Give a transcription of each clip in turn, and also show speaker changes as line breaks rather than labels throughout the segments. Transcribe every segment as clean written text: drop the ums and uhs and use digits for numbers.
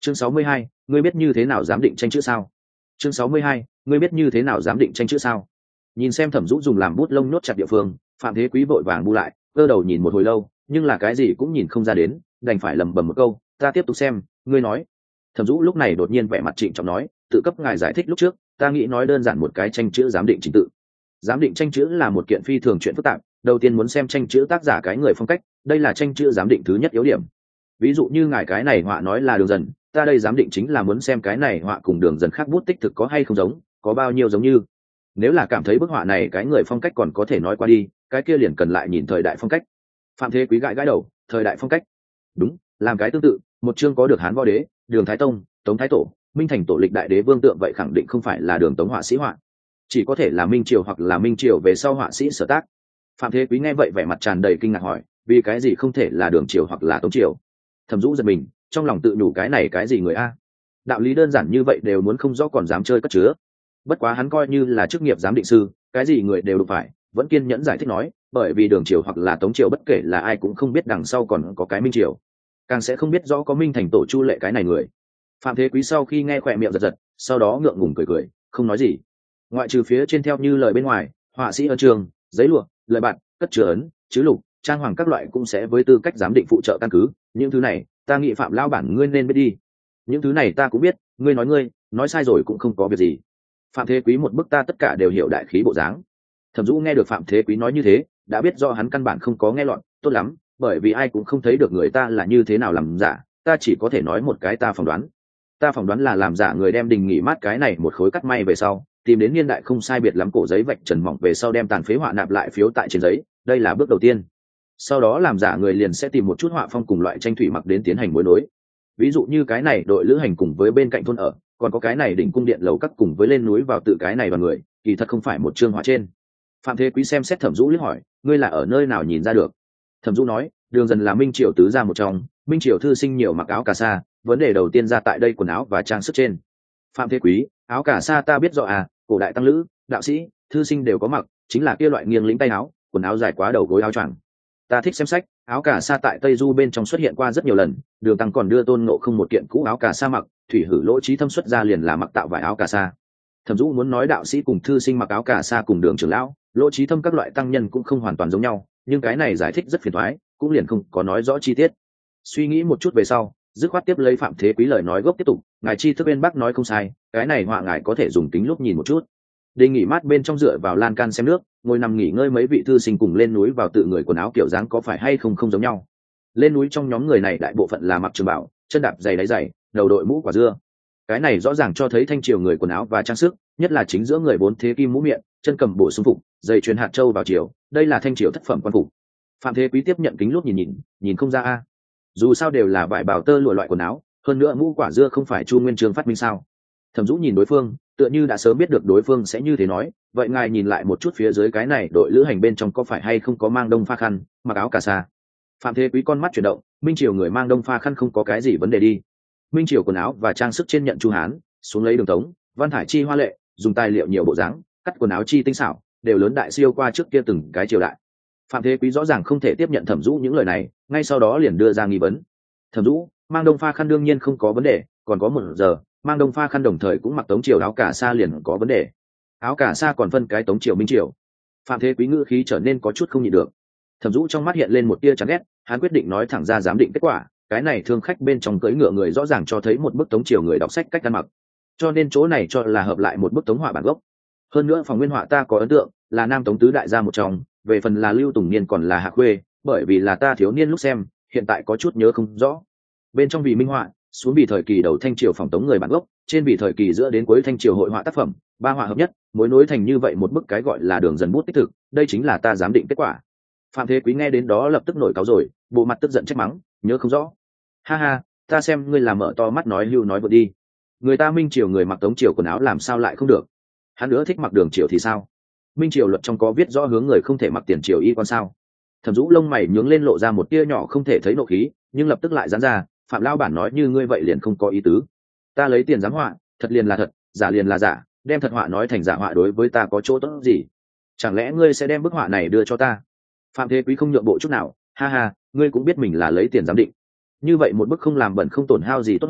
Chương 62, ngươi biết như thế nào giám định tranh chữ sao? Chương 62, ngươi biết như thế nào giám định tranh chữ sao? Nhìn xem Thẩm Dũ dùng làm bút lông nốt chặt địa phương, Phạm Thế Quý vội vàng bu lại, cơ đầu nhìn một hồi lâu, nhưng là cái gì cũng nhìn không ra đến, đành phải lẩm bẩm một câu, ta tiếp tục xem, ngươi nói. Thẩm Dũ lúc này đột nhiên vẻ mặt trịnh trọng nói, tự cấp ngài giải thích lúc trước, ta nghĩ nói đơn giản một cái tranh chữ giám định trình tự. Giám định tranh chữ là một kiện phi thường chuyện phức tạp, đầu tiên muốn xem tranh chữ tác giả cái người phong cách, đây là tranh chữ giám định thứ nhất yếu điểm. Ví dụ như ngài cái này họa nói là Đường Dần, ta đây giám định chính là muốn xem cái này họa cùng Đường Dần khác bút tích thực có hay không giống, có bao nhiêu giống như. Nếu là cảm thấy bức họa này cái người phong cách còn có thể nói qua đi, cái kia liền cần lại nhìn thời đại phong cách. Phạm Thế Quý gãi gãi đầu, thời đại phong cách. Đúng, làm cái tương tự, một chương có được Hán Võ Đế, Đường Thái Tông, Tống Thái Tổ, Minh Thành Tổ lịch đại đế vương tượng, vậy khẳng định không phải là Đường Tống họa sĩ họa, chỉ có thể là Minh Triều hoặc là Minh Triều về sau họa sĩ sở tác. Phạm Thế Quý nghe vậy vẻ mặt tràn đầy kinh ngạc hỏi, vì cái gì không thể là Đường Triều hoặc là Tống Triều? Thẩm Dũ giật mình, trong lòng tự nhủ cái này cái gì người a? Đạo lý đơn giản như vậy đều muốn không rõ còn dám chơi cất chứa. Bất quá hắn coi như là chức nghiệp giám định sư, cái gì người đều đụng phải, vẫn kiên nhẫn giải thích nói, bởi vì Đường Triều hoặc là Tống Triều bất kể là ai cũng không biết đằng sau còn có cái Minh Triều, càng sẽ không biết rõ có Minh Thành Tổ Chu Lệ cái này người. Phạm Thế Quý sau khi nghe khỏe miệng giật giật, sau đó ngượng ngùng cười cười, không nói gì. Ngoại trừ phía trên theo như lời bên ngoài, họa sĩ ấn trường, giấy lụa, lời bạn, cất chứa ấn, chữ lục, trang hoàng các loại cũng sẽ với tư cách giám định phụ trợ căn cứ. Những thứ này, ta nghĩ Phạm lão bản ngươi nên biết đi. Những thứ này ta cũng biết, ngươi nói sai rồi cũng không có việc gì. Phạm Thế Quý một bức ta tất cả đều hiểu đại khí bộ dáng. Thẩm Dũ nghe được Phạm Thế Quý nói như thế, đã biết do hắn căn bản không có nghe lọt, tốt lắm, bởi vì ai cũng không thấy được người ta là như thế nào làm giả, ta chỉ có thể nói một cái ta phỏng đoán. Ta phỏng đoán là làm giả người đem Đình Nghỉ Mát cái này một khối cắt may về sau, tìm đến niên đại không sai biệt lắm cổ giấy vạch trần mỏng về sau đem tàn phế họa nạp lại phiếu tại trên giấy, đây là bước đầu tiên. Sau đó làm giả người liền sẽ tìm một chút họa phong cùng loại tranh thủy mặc đến tiến hành mối nối. Ví dụ như cái này đội lữ hành cùng với bên cạnh thôn ở, còn có cái này đỉnh cung điện lầu các cùng với lên núi vào tự cái này đoàn người, kỳ thật không phải một chương họa trên. Phạm Thế Quý xem xét Thẩm Dũ liếc hỏi, ngươi là ở nơi nào nhìn ra được? Thẩm Dũ nói, Đường Dần là Minh Triều tứ gia một trong, Minh Triều thư sinh nhiều mặc áo cà sa, vấn đề đầu tiên ra tại đây quần áo và trang sức trên. Phạm Thế Quý, áo cà sa ta biết rõ à, cổ đại tăng lữ, đạo sĩ, thư sinh đều có mặc, chính là kia loại nghiêng lĩnh tay áo, quần áo dài quá đầu gối áo choàng. Ta thích xem sách, áo cà sa tại Tây Du bên trong xuất hiện qua rất nhiều lần, Đường Tăng còn đưa Tôn Ngộ Không một kiện cũ áo cà sa mặc, Thủy Hử Lỗ Trí Thâm xuất ra liền là mặc tạo vải áo cà sa. Thẩm Dũ muốn nói đạo sĩ cùng thư sinh mặc áo cà sa cùng Đường trưởng lão, Lỗ Trí Thâm các loại tăng nhân cũng không hoàn toàn giống nhau, nhưng cái này giải thích rất phiền toái, cũng liền không có nói rõ chi tiết. Suy nghĩ một chút về sau, dứt khoát tiếp lấy Phạm Thế Quý lời nói gốc tiếp tục, ngài tri thức bên Bắc nói không sai, cái này họa ngài có thể dùng kính lúc nhìn một chút. Đình Nghỉ Mát bên trong dựa vào lan can xem nước, ngồi nằm nghỉ ngơi mấy vị thư sinh cùng lên núi vào tự người quần áo kiểu dáng có phải hay không không giống nhau. Lên núi trong nhóm người này đại bộ phận là mặc trường bảo, chân đạp giày đáy giày, đầu đội mũ quả dưa. Cái này rõ ràng cho thấy thanh triều người quần áo và trang sức, nhất là chính giữa người 4 thế kim mũ miệng, chân cầm bổ sung phục, giày truyền hạt châu vào triều, đây là thanh triều thất phẩm quan phục. Phạm Thế Quý tiếp nhận kính lúc nhìn không ra a. Dù sao đều là vải bào tơ lụa loại quần áo, hơn nữa mũ quả dưa không phải Chu Nguyên Chương phát minh sao? Thẩm Dũ nhìn đối phương, tựa như đã sớm biết được đối phương sẽ như thế nói, vậy ngài nhìn lại một chút phía dưới cái này đội lữ hành bên trong có phải hay không có mang đông pha khăn, mặc áo cà sa. Phạm Thế Quý con mắt chuyển động, Minh Triều người mang đông pha khăn không có cái gì vấn đề đi. Minh Triều quần áo và trang sức trên nhận Chu Hán, xuống lấy Đường Tống, văn thải chi hoa lệ, dùng tài liệu nhiều bộ dáng, cắt quần áo chi tinh xảo, đều lớn đại siêu qua trước kia từng cái triều đại. Phạm Thế Quý rõ ràng không thể tiếp nhận Thẩm Dũ những lời này, ngay sau đó liền đưa ra nghi vấn. Thẩm Dũ, mang đông pha khăn đương nhiên không có vấn đề, còn có 1 giờ, mang đông pha khăn đồng thời cũng mặc Tống Triều áo cà sa liền có vấn đề. Áo cà sa còn phân cái Tống Triều Minh Triều. Phạm Thế Quý ngữ khí trở nên có chút không nhịn được. Thẩm Dũ trong mắt hiện lên một tia chán ghét, hắn quyết định nói thẳng ra giám định kết quả, cái này thương khách bên trong cưỡi ngựa người rõ ràng cho thấy một bức Tống Triều người đọc sách cách ăn mặc, cho nên chỗ này cho là hợp lại một bức Tống họa bản gốc. Hơn nữa phòng nguyên họa ta có ấn tượng là Nam Tống tứ đại gia một trong, về phần là Lưu Tùng Niên còn là Hạ Khuê, bởi vì là ta thiếu niên lúc xem, hiện tại có chút nhớ không rõ. Bên trong vì minh họa, xuống vì thời kỳ đầu thanh triều phòng Tống người bản gốc, trên vì thời kỳ giữa đến cuối thanh triều hội họa tác phẩm, 3 họa hợp nhất, mối nối thành như vậy một bức cái gọi là Đường Dần bút tích thực, đây chính là ta giám định kết quả. Phạm Thế Quý nghe đến đó lập tức nổi cáu rồi, bộ mặt tức giận trách mắng, nhớ không rõ. Ha ha, ta xem ngươi làm mở to mắt nói hưu nói vượt đi. Người ta Minh Triều người mặc Tống Triều quần áo làm sao lại không được? Hắn nữa thích mặc Đường Triều thì sao? Minh Triều luật trong có viết rõ hướng người không thể mặc tiền triều y quan sao? Thẩm Dũ lông mày nhướng lên lộ ra một tia nhỏ không thể thấy nộ khí, nhưng lập tức lại giãn ra, Phạm lão bản nói như ngươi vậy liền không có ý tứ. Ta lấy tiền giám họa, thật liền là thật, giả liền là giả, đem thật họa nói thành giả họa đối với ta có chỗ tốt gì? Chẳng lẽ ngươi sẽ đem bức họa này đưa cho ta? Phạm Thế Quý không nhượng bộ chút nào, ha ha, ngươi cũng biết mình là lấy tiền giám định, như vậy một bức không làm bẩn không tổn hao gì tốt họa,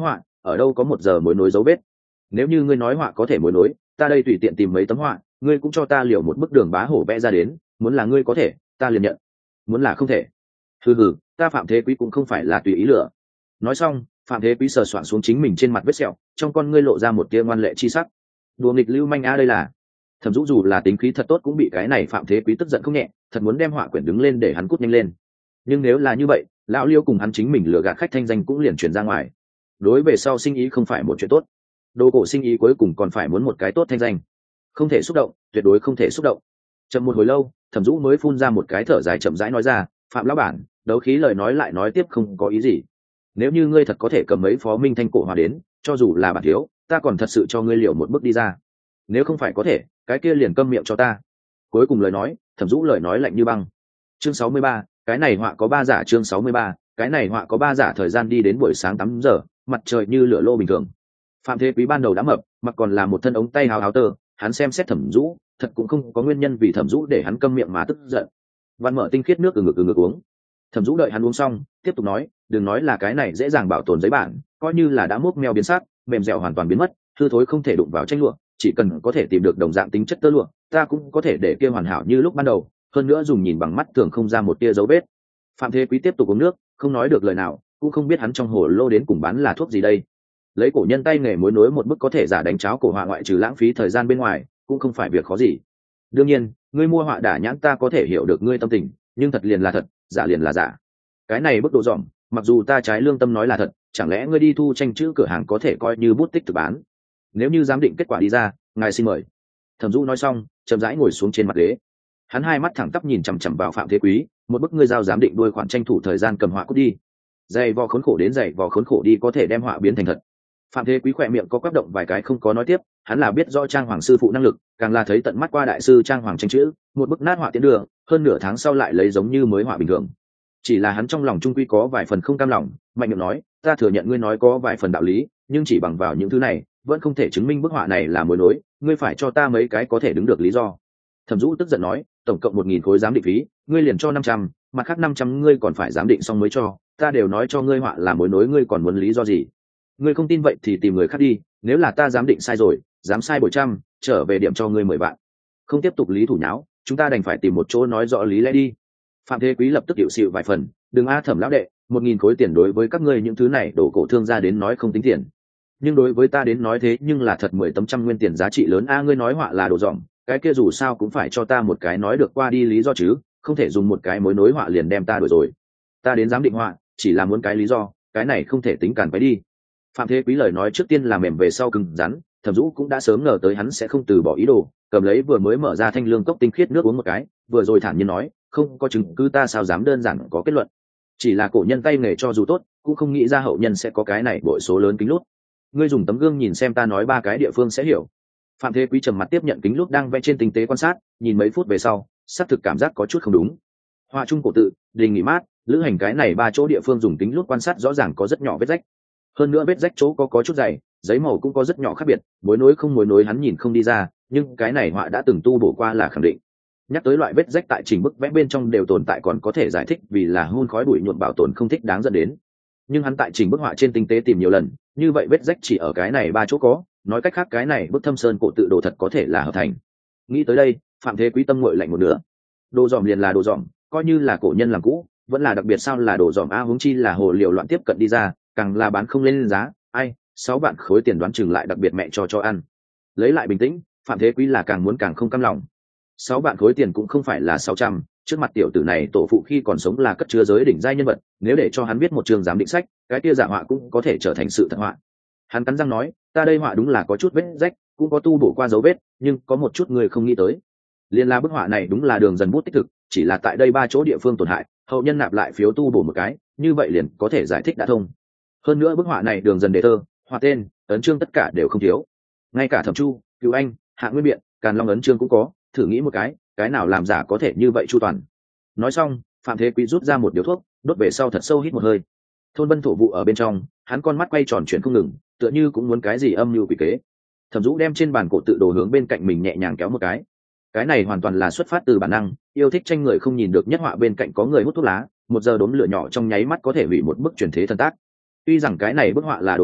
ở đâu có một giờ mối nối dấu vết. Nếu như ngươi nói họa có thể mối nối, ta đây tùy tiện tìm mấy tấm họa, ngươi cũng cho ta liều một bức Đường Bá Hổ vẽ ra đến, muốn là ngươi có thể, ta liền nhận, muốn là không thể. Hừ, ta Phạm Thế Quý cũng không phải là tùy ý lựa. Nói xong, Phạm Thế Quý sờ soạng xuống chính mình trên mặt vết sẹo, trong con ngươi lộ ra một tia ngoan lệ chi sắc. Đùa nghịch lưu manh a đây là. Thẩm Dũ dù là tính khí thật tốt cũng bị cái này Phạm Thế Quý tức giận không nhẹ, thật muốn đem họa quyển đứng lên để hắn cút nhanh lên. Nhưng nếu là như vậy, lão Liêu cùng hắn chính mình lừa gạt khách thanh danh cũng liền truyền ra ngoài. Đối về sau sinh ý không phải một chuyện tốt. Đồ cổ sinh ý cuối cùng còn phải muốn một cái tốt thanh danh. Không thể xúc động, tuyệt đối không thể xúc động. Chậm một hồi lâu, Thẩm Dũ mới phun ra một cái thở dài chậm rãi nói ra, "Phạm lão bản, đấu khí lời nói lại nói tiếp không có ý gì. Nếu như ngươi thật có thể cầm mấy phó minh thanh cổ hòa đến, cho dù là bản thiếu, ta còn thật sự cho ngươi liều một bước đi ra. Nếu không phải có thể, cái kia liền câm miệng cho ta." Cuối cùng lời nói, Thẩm Dũ lời nói lạnh như băng. Chương 63, cái này họa có 3 giả. Chương 63, cái này họa có 3 giả. Thời gian đi đến buổi sáng 8 giờ, mặt trời như lửa lô bình thường. Phạm Thế Quý ban đầu đã mập, mặc còn là một thân ống tay háo tơ, hắn xem xét Thẩm Dũ, thật cũng không có nguyên nhân vì Thẩm Dũ để hắn câm miệng mà tức giận. Văn mở tinh khiết nước từ ngực uống. Thẩm Dũ đợi hắn uống xong, tiếp tục nói, đừng nói là cái này dễ dàng bảo tồn giấy bản, coi như là đã mốc meo biến sắc, mềm dẻo hoàn toàn biến mất, hư thối không thể đụng vào tranh lụa, chỉ cần có thể tìm được đồng dạng tính chất tơ lụa, ta cũng có thể để kia hoàn hảo như lúc ban đầu, hơn nữa dùng nhìn bằng mắt thường không ra một tia dấu vết. Phạm Thế Quý tiếp tục uống nước, không nói được lời nào, cũng không biết hắn trong hồ lô đến cùng bán là thuốc gì đây. Lấy cổ nhân tay nghề mối nối một bức có thể giả đánh cháo cổ họa ngoại trừ lãng phí thời gian bên ngoài, cũng không phải việc khó gì. Đương nhiên, ngươi mua họa đả nhãn ta có thể hiểu được ngươi tâm tình, nhưng thật liền là thật, giả liền là giả. Cái này bức độ dỏm, mặc dù ta trái lương tâm nói là thật, chẳng lẽ ngươi đi thu tranh chữ cửa hàng có thể coi như bút tích thực bán? Nếu như giám định kết quả đi ra, ngài xin mời. Thẩm Dũ nói xong, chậm rãi ngồi xuống trên mặt ghế. Hắn hai mắt thẳng tắp nhìn chằm chằm vào Phạm Thế Quý, một bức ngươi giao giám định đuôi khoản tranh thủ thời gian cầm họa cút đi. Dày vò khốn khổ đến dày vò khốn khổ đi có thể đem họa biến thành thật. Phạm Thế Quý khỏe miệng có quắc động vài cái không có nói tiếp, hắn là biết rõ Trang Hoàng sư phụ năng lực, càng là thấy tận mắt qua đại sư Trang Hoàng tranh chữ, một bức nát họa tiến đường, hơn nửa tháng sau lại lấy giống như mới họa bình thường. Chỉ là hắn trong lòng trung quy có vài phần không cam lòng, mạnh miệng nói, ta thừa nhận ngươi nói có vài phần đạo lý, nhưng chỉ bằng vào những thứ này, vẫn không thể chứng minh bức họa này là mối nối, ngươi phải cho ta mấy cái có thể đứng được lý do. Thẩm Dũ tức giận nói, tổng cộng 1000 khối giám định phí, ngươi liền cho 500, mặt khác 500 ngươi còn phải giám định xong mới cho, ta đều nói cho ngươi họa là mối nối ngươi còn muốn lý do gì? Ngươi không tin vậy thì tìm người khác đi, nếu là ta giám định sai rồi, dám sai bội trăm, trở về điểm cho ngươi 10 vạn. Không tiếp tục lý thủ nháo, chúng ta đành phải tìm một chỗ nói rõ lý lẽ đi. Phạm Thế Quý lập tức hiệu xịu vài phần, đừng a Thẩm lão đệ, 1000 khối tiền đối với các ngươi những thứ này đổ cổ thương gia đến nói không tính tiền, nhưng đối với ta đến nói thế nhưng là thật 10 tấm trăm nguyên tiền giá trị lớn a. Ngươi nói họa là đồ dỏm, cái kia dù sao cũng phải cho ta một cái nói được qua đi lý do chứ, không thể dùng một cái mối nối họa liền đem ta đuổi rồi. Ta đến giám định họa chỉ là muốn cái lý do, cái này không thể tính cản quấy đi. Phạm Thế Quý lời nói trước tiên là mềm về sau cứng rắn, Thẩm Dũ cũng đã sớm ngờ tới hắn sẽ không từ bỏ ý đồ, cầm lấy vừa mới mở ra thanh lương cốc tinh khiết nước uống một cái, vừa rồi thản nhiên nói, không có chứng cứ ta sao dám đơn giản có kết luận. Chỉ là cổ nhân tay nghề cho dù tốt, cũng không nghĩ ra hậu nhân sẽ có cái này bội số lớn kính lút. Ngươi dùng tấm gương nhìn xem ta nói 3 cái địa phương sẽ hiểu. Phạm Thế Quý trầm mặt tiếp nhận kính lút đang vẽ trên tinh tế quan sát, nhìn mấy phút về sau, xác thực cảm giác có chút không đúng. Họa trung cổ tự, đình nghỉ mát, lữ hành cái này 3 chỗ địa phương dùng kính lút quan sát rõ ràng có rất nhỏ vết rách. Hơn nữa vết rách chỗ có chút dày, giấy màu cũng có rất nhỏ khác biệt, mối nối không mối nối hắn nhìn không đi ra, nhưng cái này họa đã từng tu bổ qua là khẳng định. Nhắc tới loại vết rách tại trình bức vẽ bên trong đều tồn tại còn có thể giải thích vì là hun khói bụi nhuộm bảo tồn không thích đáng dẫn đến. Nhưng hắn tại trình bức họa trên tinh tế tìm nhiều lần, như vậy vết rách chỉ ở cái này 3 chỗ có, nói cách khác cái này bức Thâm Sơn cổ tự đồ thật có thể là hợp thành. Nghĩ tới đây, Phạm Thế Quý tâm nguội lạnh một nửa. Đồ dòm liền là đồ dòm, coi như là cổ nhân làm cũ, vẫn là đặc biệt sao là đồ dòm a, huống chi là hồ liệu loạn tiếp cận đi ra, càng là bán không lên giá, ai, 6 vạn khối tiền đoán chừng lại đặc biệt mẹ cho ăn. Lấy lại bình tĩnh, Phạm Thế Quý là càng muốn càng không cam lòng. 6 vạn khối tiền cũng không phải là 600, trước mặt tiểu tử này tổ phụ khi còn sống là cất chứa giới đỉnh giai nhân vật, nếu để cho hắn biết một trường giám định sách, cái kia giả họa cũng có thể trở thành sự thật họa. Hắn cắn răng nói, ta đây họa đúng là có chút vết rách, cũng có tu bổ qua dấu vết, nhưng có một chút người không nghĩ tới. Liên la bức họa này đúng là đường dần bút tích thực, chỉ là tại đây 3 chỗ địa phương tổn hại, hậu nhân nạp lại phiếu tu bổ một cái, như vậy liền có thể giải thích đã thông. Hơn nữa bức họa này đường dần đề thơ, họa tên, ấn chương tất cả đều không thiếu. Ngay cả Thẩm Chu, Cửu Anh, Hạ Nguyên Biện, Càn Long ấn chương cũng có, thử nghĩ một cái nào làm giả có thể như vậy chu toàn. Nói xong, Phạm Thế Quý rút ra một điếu thuốc, đốt về sau thật sâu hít một hơi. Thôn Vân thổ vụ ở bên trong, hắn con mắt quay tròn chuyển không ngừng, tựa như cũng muốn cái gì âm mưu quỷ kế. Thẩm Dũ đem trên bàn cổ tự đồ hướng bên cạnh mình nhẹ nhàng kéo một cái này hoàn toàn là xuất phát từ bản năng, yêu thích tranh người không nhìn được nhất họa bên cạnh có người hút thuốc lá, 1 giờ đốm lửa nhỏ trong nháy mắt có thể hủy một bức truyền thế thần tác. Tuy rằng cái này bức họa là đồ dỏm,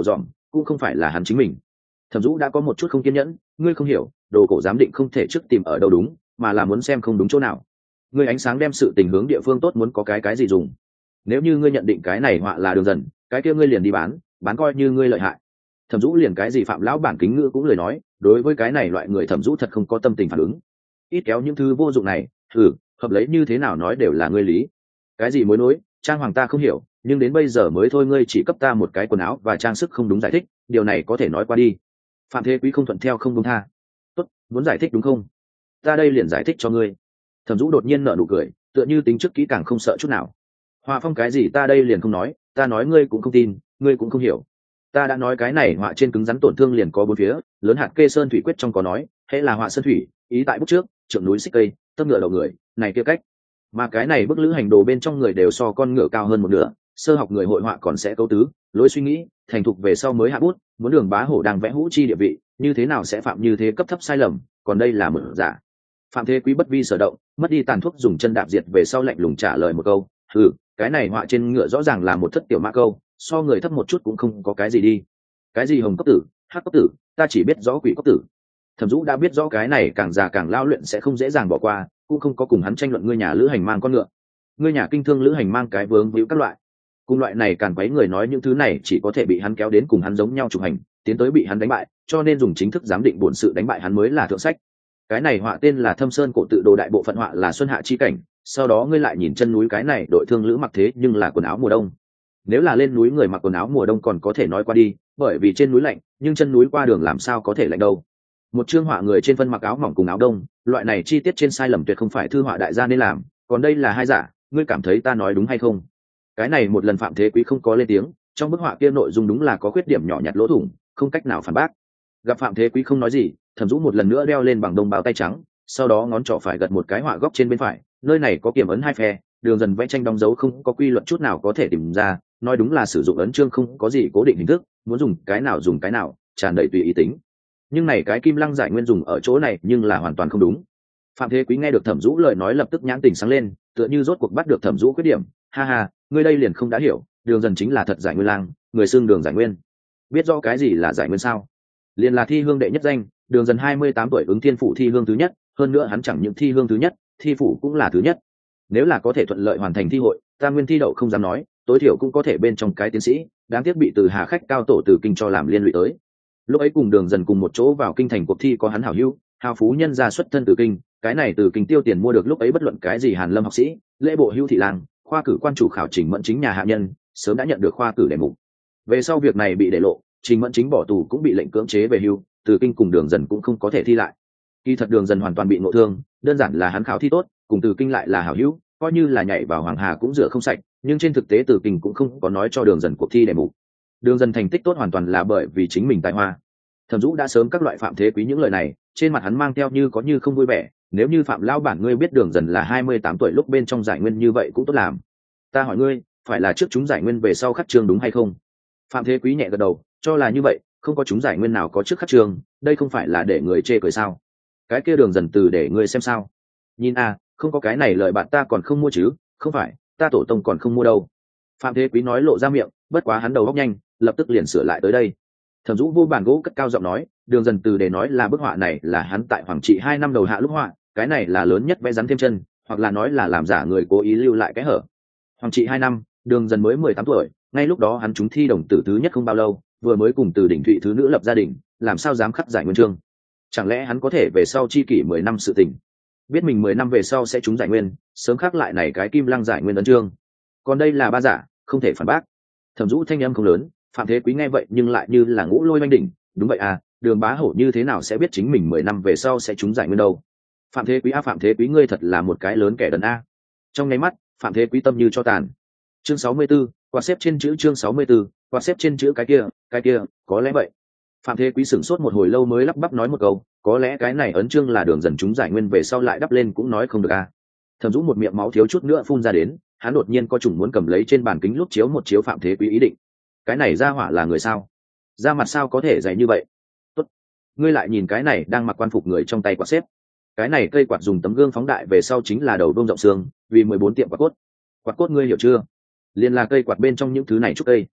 cũng không phải là hắn chính mình. Thẩm Dũ đã có một chút không kiên nhẫn, ngươi không hiểu, đồ cổ giám định không thể trước tìm ở đâu đúng, mà là muốn xem không đúng chỗ nào. Ngươi ánh sáng đem sự tình hướng địa phương tốt muốn có cái gì dùng. Nếu như ngươi nhận định cái này họa là Đường Dần, cái kia ngươi liền đi bán coi như ngươi lợi hại. Thẩm Dũ liền cái gì phạm lão bản kính ngữ cũng lời nói, đối với cái này loại người Thẩm Dũ thật không có tâm tình phản ứng. Ít kéo những thứ vô dụng này, hợp lấy như thế nào nói đều là ngươi lý. Cái gì mối nối, trang hoàng ta không hiểu, nhưng đến bây giờ mới thôi ngươi chỉ cấp ta một cái quần áo và trang sức không đúng giải thích, điều này có thể nói qua đi. Phạm Thế Quý không thuận theo không đúng tha. Tốt, muốn giải thích đúng không? Ta đây liền giải thích cho ngươi. Thẩm Dũ đột nhiên nở nụ cười, tựa như tính trước kỹ càng không sợ chút nào. Họa phong cái gì ta đây liền không nói, ta nói ngươi cũng không tin, ngươi cũng không hiểu. Ta đã nói cái này họa trên cứng rắn tổn thương liền có bốn phía, lớn hạt kê sơn thủy quyết trong có nói, hễ là họa sơn thủy, ý tại bút trước, trượng núi xích cây, tấp ngựa đầu người, này kia cách. Mà cái này bức lữ hành đồ bên trong người đều so con ngựa cao hơn một nửa, sơ học người hội họa còn sẽ cấu tứ, lối suy nghĩ, thành thục về sau mới hạ bút, muốn Đường Bá Hổ đang vẽ hũ chi địa vị, như thế nào sẽ phạm như thế cấp thấp sai lầm, còn đây là mở giả. Phạm Thế Quý bất vi sở động, mất đi tàn thuốc dùng chân đạp diệt về sau lạnh lùng trả lời một câu, cái này họa trên ngựa rõ ràng là một thất tiểu mã câu, so người thấp một chút cũng không có cái gì đi. Cái gì hồng cốc tử, hắc cốc tử, ta chỉ biết rõ quỷ cốc tử. Thẩm Dũ đã biết rõ cái này càng già càng lao luyện sẽ không dễ dàng bỏ qua, cũng không có cùng hắn tranh luận ngươi nhà lữ hành mang con ngựa, ngươi nhà kinh thương lữ hành mang cái vướng víu các loại. Cùng loại này càng quấy người nói những thứ này chỉ có thể bị hắn kéo đến cùng hắn giống nhau chụp hành, tiến tới bị hắn đánh bại, cho nên dùng chính thức giám định bổn sự đánh bại hắn mới là thượng sách. Cái này họa tên là Thâm Sơn cổ tự đồ, đại bộ phận họa là xuân hạ chi cảnh, sau đó ngươi lại nhìn chân núi cái này đội thương lữ mặc thế nhưng là quần áo mùa đông. Nếu là lên núi người mặc quần áo mùa đông còn có thể nói qua đi, bởi vì trên núi lạnh, nhưng chân núi qua đường làm sao có thể lạnh đâu. Một chương họa người trên phân mặc áo mỏng cùng áo đông, loại này chi tiết trên sai lầm tuyệt không phải thư họa đại gia nên làm, còn đây là hai giả, ngươi cảm thấy ta nói đúng hay không? Cái này một lần Phạm Thế Quý không có lên tiếng, trong bức họa kia nội dung đúng là có khuyết điểm nhỏ nhặt lỗ thủng, không cách nào phản bác. Gặp Phạm Thế Quý không nói gì, Thẩm Dũ một lần nữa đeo lên bằng đông bao tay trắng, sau đó ngón trỏ phải gật một cái họa góc trên bên phải, nơi này có kiểm ấn hai phe, Đường Dần vẽ tranh đóng dấu không có quy luật chút nào có thể tìm ra, nói đúng là sử dụng ấn chương không có gì cố định hình thức, muốn dùng cái nào dùng cái nào, tràn đầy tùy ý tính. Nhưng này cái kim lăng giải nguyên dùng ở chỗ này nhưng là hoàn toàn không đúng. Phạm Thế Quý nghe được Thẩm Dũ lời nói lập tức nhãn tình sáng lên, tựa như rốt cuộc bắt được Thẩm Dũ khuyết điểm, ha ha, ngươi đây liền không đã hiểu, Đường Dần chính là thật giải nguyên lang, người xưng Đường giải nguyên. Biết rõ cái gì là giải nguyên sao? Liền là thi hương đệ nhất danh, Đường Dần 28 tuổi ứng thiên phủ thi hương thứ nhất, hơn nữa hắn chẳng những thi hương thứ nhất, thi phủ cũng là thứ nhất. Nếu là có thể thuận lợi hoàn thành thi hội, ta nguyên thi đậu không dám nói, tối thiểu cũng có thể bên trong cái tiến sĩ, đáng tiếc bị Từ Hà khách cao tổ từ kinh cho làm liên lụy tới. Lúc ấy cùng Đường Dần cùng một chỗ vào kinh thành cuộc thi có hắn hảo hữu, hào phú nhân gia xuất thân từ kinh, cái này từ kinh tiêu tiền mua được lúc ấy bất luận cái gì Hàn Lâm học sĩ, lễ bộ hữu thị lang, khoa cử quan chủ khảo Trình Mẫn Chính nhà hạ nhân, sớm đã nhận được khoa cử đề mục. Về sau việc này bị để lộ, Trình Mẫn Chính bỏ tù cũng bị lệnh cưỡng chế về hưu, từ kinh cùng Đường Dần cũng không có thể thi lại. Kỳ thật Đường Dần hoàn toàn bị ngộ thương, đơn giản là hắn khảo thi tốt, cùng từ kinh lại là hảo hữu, coi như là nhảy vào Hoàng Hà cũng rửa không sạch, nhưng trên thực tế từ kinh cũng không có nói cho Đường Dần cuộc thi đề mục. Đường Dần thành tích tốt hoàn toàn là bởi vì chính mình tài hoa. Thẩm Dũ đã sớm các loại Phạm Thế Quý những lời này, trên mặt hắn mang theo như có như không vui vẻ, nếu như Phạm lão bản ngươi biết Đường Dần là 28 tuổi lúc bên trong giải nguyên như vậy cũng tốt làm. Ta hỏi ngươi, phải là trước chúng giải nguyên về sau khắc trường đúng hay không? Phạm Thế Quý nhẹ gật đầu, cho là như vậy, không có chúng giải nguyên nào có trước khắc trường, đây không phải là để người chê cười sao? Cái kia Đường Dần từ để ngươi xem sao? Nhìn không có cái này lời bạn ta còn không mua chứ, không phải, ta tổ tông còn không mua đâu. Phạm Thế Quý nói lộ ra miệng, bất quá hắn đầu óc nhanh, lập tức liền sửa lại tới đây. Thẩm Dũ vô bàn gỗ cất cao giọng nói, Đường Dần từ để nói là bức họa này là hắn tại Hoàng trị 2 năm đầu hạ lúc họa, cái này là lớn nhất vẽ rắn thêm chân, hoặc là nói là làm giả người cố ý lưu lại cái hở. Hoàng trị 2 năm, Đường Dần mới 18 tuổi, ngay lúc đó hắn trúng thi đồng tử thứ nhất không bao lâu, vừa mới cùng Từ Đỉnh Thụy thứ nữ lập gia đình, làm sao dám khắc giải nguyên chương? Chẳng lẽ hắn có thể về sau chi kỷ 10 năm sự tình, biết mình 10 năm về sau sẽ trúng giải nguyên, sớm khắc lại này cái kim lăng giải nguyên ấn chương? Còn đây là ba giả, không thể phản bác. Thẩm Dũ thanh âm không lớn, Phạm Thế Quý nghe vậy nhưng lại như là ngũ lôi oanh đỉnh, đúng vậy Đường Bá Hổ như thế nào sẽ biết chính mình 10 năm về sau sẽ trúng giải nguyên đâu? Phạm Thế Quý Phạm Thế Quý ngươi thật là một cái lớn kẻ đần Trong nháy mắt, Phạm Thế Quý tâm như cho tàn. Chương 64, quạt xếp trên chữ chương 64, quạt xếp trên chữ cái kia, có lẽ vậy. Phạm Thế Quý sửng sốt một hồi lâu mới lắp bắp nói một câu, có lẽ cái này ấn chương là Đường Dần trúng giải nguyên về sau lại đắp lên cũng nói không được Thẩm Dũ một miệng máu thiếu chút nữa phun ra đến, hắn đột nhiên có chủng muốn cầm lấy trên bàn kính lúc chiếu một chiếu Phạm Thế Quý ý định. Cái này ra hỏa là người sao? Ra mặt sao có thể dày như vậy? Tốt, ngươi lại nhìn cái này đang mặc quan phục người trong tay quạt xếp. Cái này cây quạt dùng tấm gương phóng đại về sau chính là đầu đôm rộng xương, vì 14 tiệm quạt cốt. Quạt cốt ngươi hiểu chưa? Liên là cây quạt bên trong những thứ này trúc cây.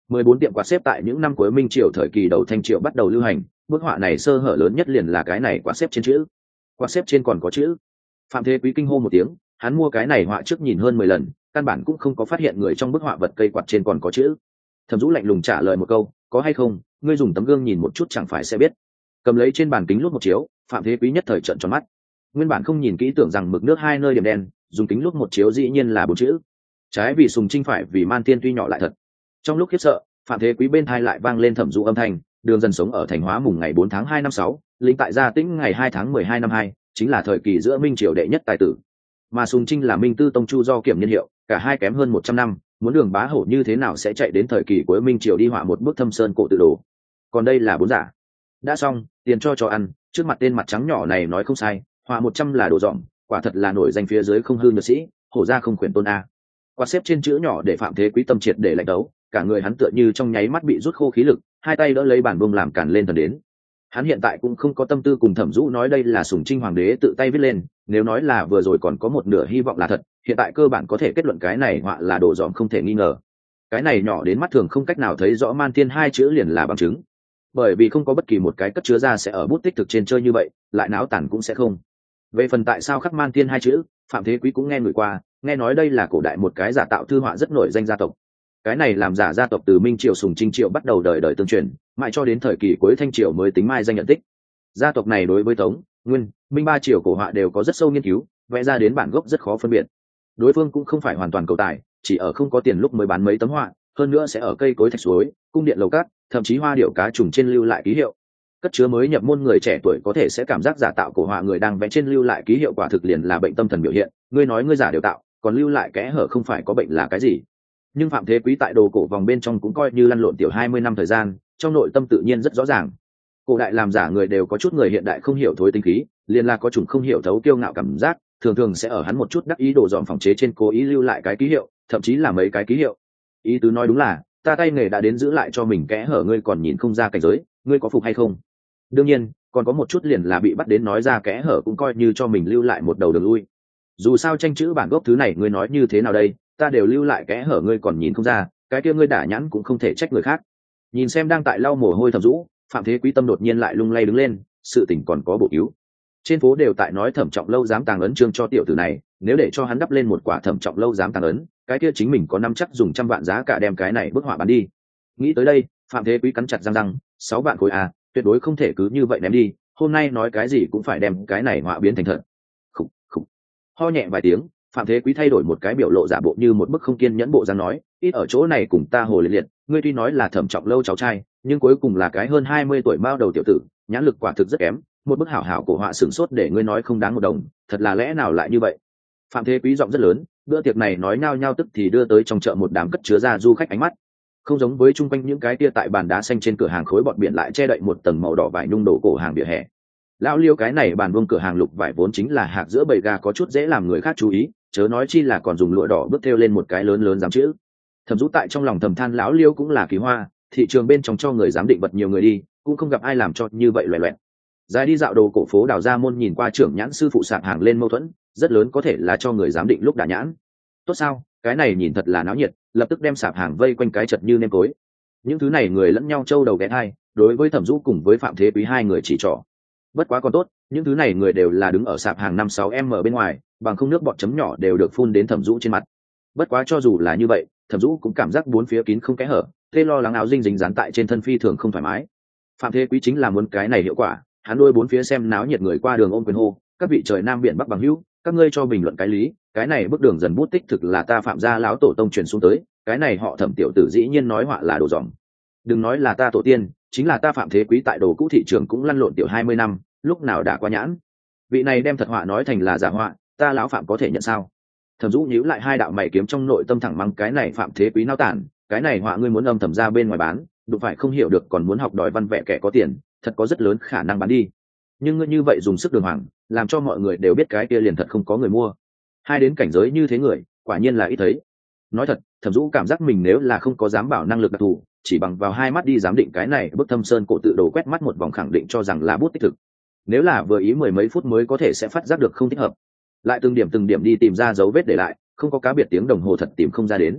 14 tiệm quạt xếp tại những năm cuối Minh Triều thời kỳ đầu Thanh Triều bắt đầu lưu hành, bức họa này sơ hở lớn nhất liền là cái này quạt xếp trên chữ. Quạt xếp trên còn có chữ. Phạm Thế Quý kinh hô một tiếng, hắn mua cái này họa trước nhìn hơn 10 lần, căn bản cũng không có phát hiện người trong bức họa vật cây quạt trên còn có chữ. Thẩm Dũ lạnh lùng trả lời một câu, có hay không, ngươi dùng tấm gương nhìn một chút chẳng phải sẽ biết. Cầm lấy trên bàn kính lúp một chiếu, Phạm Thế Quý nhất thời trợn tròn mắt. Nguyên bản không nhìn kỹ tưởng rằng mực nước hai nơi điểm đen, dùng kính lúp một chiếu dĩ nhiên là bốn chữ. Trái vì Sùng Trinh phải vì Man Tiên tuy nhỏ lại thật. Trong lúc khiếp sợ, Phạm Thế Quý bên tai lại vang lên Thẩm Dũ âm thanh, đường dần sống ở Thành Hóa mùng ngày 4 tháng 2 năm 6, lính tại Gia Tĩnh ngày 2 tháng 12 năm 2, chính là thời kỳ giữa Minh Triều đệ nhất tài tử. Mà Sùng Trinh là Minh Tư Tông Chu do kiểm niên hiệu, cả hai kém hơn 100 năm, muốn Đường Bá Hổ như thế nào sẽ chạy đến thời kỳ cuối Minh Triều đi họa một bức Thâm Sơn cổ tự đồ. Còn đây là bốn giả. Đã xong, tiền cho ăn, trước mặt tên mặt trắng nhỏ này nói không sai, họa 100 là đồ dỏng, quả thật là nổi danh phía dưới không hư nhược sĩ, hổ ra không khuyển tôn a. Quạt xếp trên chữ nhỏ để Phạm Thế Quý tâm triệt để lạnh đấu, cả người hắn tựa như trong nháy mắt bị rút khô khí lực, hai tay đỡ lấy bản bông làm cản lên thần đến. Hắn hiện tại cũng không có tâm tư cùng Thẩm Dũ nói đây là Sùng Trinh hoàng đế tự tay viết lên, nếu nói là vừa rồi còn có một nửa hy vọng là thật, hiện tại cơ bản có thể kết luận cái này họa là đồ dỏm không thể nghi ngờ. Cái này nhỏ đến mắt thường không cách nào thấy rõ Man Tiên hai chữ liền là bằng chứng, bởi vì không có bất kỳ một cái cất chứa ra sẽ ở bút tích thực trên chơi như vậy, lại náo tản cũng sẽ không. Về phần tại sao khắc Man Tiên hai chữ, Phạm Thế Quý cũng nghe người qua, nghe nói đây là cổ đại một cái giả tạo thư họa rất nổi danh gia tộc. Cái này làm giả gia tộc từ Minh Triều Sùng Trinh Triều bắt đầu đời đời tương truyền, mãi cho đến thời kỳ cuối Thanh Triều mới tính mai danh nhận tích. Gia tộc này đối với Tống, Nguyên, Minh ba triều cổ họa đều có rất sâu nghiên cứu, vẽ ra đến bản gốc rất khó phân biệt. Đối phương cũng không phải hoàn toàn cầu tài, chỉ ở không có tiền lúc mới bán mấy tấm họa, hơn nữa sẽ ở cây cối thạch suối, cung điện lầu cát, thậm chí hoa điểu cá trùng trên lưu lại ký hiệu. Cất chứa mới nhập môn người trẻ tuổi có thể sẽ cảm giác giả tạo cổ họa người đang vẽ trên lưu lại ký hiệu quả thực liền là bệnh tâm thần biểu hiện, ngươi nói ngươi giả đều tạo, còn lưu lại kẽ hở không phải có bệnh là cái gì. Nhưng Phạm Thế Quý tại đồ cổ vòng bên trong cũng coi như lăn lộn tiểu 20 năm thời gian, trong nội tâm tự nhiên rất rõ ràng. Cổ đại làm giả người đều có chút người hiện đại không hiểu thối tinh khí, liền là có chủng không hiểu thấu kiêu ngạo cảm giác, thường thường sẽ ở hắn một chút đắc ý đồ dòm phòng chế trên cố ý lưu lại cái ký hiệu, thậm chí là mấy cái ký hiệu. Ý tứ nói đúng là, ta tay nghề đã đến giữ lại cho mình kẽ hở ngươi còn nhìn không ra cảnh giới, ngươi có phục hay không? Đương nhiên, còn có một chút liền là bị bắt đến nói ra kẽ hở cũng coi như cho mình lưu lại một đầu đường lui. Dù sao tranh chữ bản gốc thứ này ngươi nói như thế nào đây, ta đều lưu lại kẽ hở ngươi còn nhìn không ra, cái kia ngươi đả nhãn cũng không thể trách người khác. Nhìn xem đang tại lau mồ hôi Thẩm Dũ, Phạm Thế Quý tâm đột nhiên lại lung lay đứng lên, sự tình còn có bổ cứu. Trên phố đều tại nói Thẩm Trọng Lâu dám tàng ấn chương cho tiểu tử này, nếu để cho hắn đắp lên một quả Thẩm Trọng Lâu dám tàng ấn, cái kia chính mình có năm chắc dùng 100 vạn giá cả đem cái này bức họa bán đi. Nghĩ tới đây, Phạm Thế Quý cắn chặt răng, 6 vạn khối à, tuyệt đối không thể cứ như vậy ném đi, hôm nay nói cái gì cũng phải đem cái này họa biến thành thật. Khục khục. Ho nhẹ vài tiếng, Phạm Thế Quý thay đổi một cái biểu lộ giả bộ như một bức không kiên nhẫn bộ dáng nói, ít ở chỗ này cùng ta hồ liệt liệt, ngươi tuy nói là Thẩm Trọng Lâu cháu trai, nhưng cuối cùng là cái hơn 20 tuổi mao đầu tiểu tử, nhãn lực quả thực rất kém, một bức hảo hảo cổ họa sửng sốt để ngươi nói không đáng một đồng, thật là lẽ nào lại như vậy? Phạm Thế Quý giọng rất lớn, bữa tiệc này nói nhao nhao tức thì đưa tới trong chợ một đám cất chứa ra du khách ánh mắt. Không giống với chung quanh những cái kia tại bàn đá xanh trên cửa hàng khối bọt biển lại che đậy một tầng màu đỏ vải nhung đổ cổ hàng vỉa hè. Lão Liêu cái này bàn vuông cửa hàng lục vải vốn chính là hạc giữa bầy gà có chút dễ làm người khác chú ý, chớ nói chi là còn dùng lụa đỏ bước theo lên một cái lớn lớn dám chữ. Thẩm Dũ tại trong lòng thầm than lão Liêu cũng là kỳ hoa, thị trường bên trong cho người dám định vật nhiều người đi, cũng không gặp ai làm cho như vậy loẹt loẹt. Dài đi dạo đồ cổ phố Đào Gia Môn nhìn qua trưởng nhãn sư phụ sạp hàng lên mâu thuẫn, rất lớn có thể là cho người giám định lúc đả nhãn. Tốt sao, cái này nhìn thật là náo nhiệt, lập tức đem sạp hàng vây quanh cái chật như nêm tối. Những thứ này người lẫn nhau trâu đầu ghé thai, đối với Thẩm Dũ cùng với Phạm Thế Quý hai người chỉ trỏ. Bất quá còn tốt, những thứ này người đều là đứng ở sạp hàng 5-6 m bên ngoài, bằng không nước bọt chấm nhỏ đều được phun đến Thẩm Dũ trên mặt. Bất quá cho dù là như vậy, Thẩm Dũ cũng cảm giác bốn phía kín không kẽ hở, tê lo lắng áo dinh dính dán tại trên thân phi thường không thoải mái. Phạm Thế Quý chính là muốn cái này hiệu quả, hắn đôi bốn phía xem náo nhiệt người qua đường ôm quyền hô, các vị trời nam biển bắc bằng hữu, các ngươi cho bình luận cái lý, cái này bức đường dần bút tích thực là ta Phạm gia lão tổ tông truyền xuống tới, cái này họ Thẩm tiểu tử dĩ nhiên nói họa là đồ dỏng. Đừng nói là ta tổ tiên, chính là ta Phạm Thế Quý tại đồ cũ thị trường cũng lăn lộn tiểu 20 năm, lúc nào đã qua nhãn. Vị này đem thật họa nói thành là giả họa, ta lão Phạm có thể nhận sao? Thẩm Dũ nhíu lại hai đạo mày kiếm trong nội tâm thẳng mắng cái này Phạm Thế Quý nao tản, cái này họa ngươi muốn âm thầm ra bên ngoài bán, đụng phải không hiểu được còn muốn học đòi văn vẽ kẻ có tiền, thật có rất lớn khả năng bán đi. Nhưng ngươi như vậy dùng sức đường hoàng, làm cho mọi người đều biết cái kia liền thật không có người mua. Hai đến cảnh giới như thế người, quả nhiên là ít thấy. Nói thật, Thẩm Dũ cảm giác mình nếu là không có dám bảo năng lực đặc thù, chỉ bằng vào hai mắt đi giám định cái này bức Thâm Sơn cổ tự đồ quét mắt một vòng khẳng định cho rằng là bút tích thực. Nếu là vừa ý mười mấy phút mới có thể sẽ phát giác được không thích hợp, lại từng điểm đi tìm ra dấu vết để lại, không có cá biệt tiếng đồng hồ thật tìm không ra đến.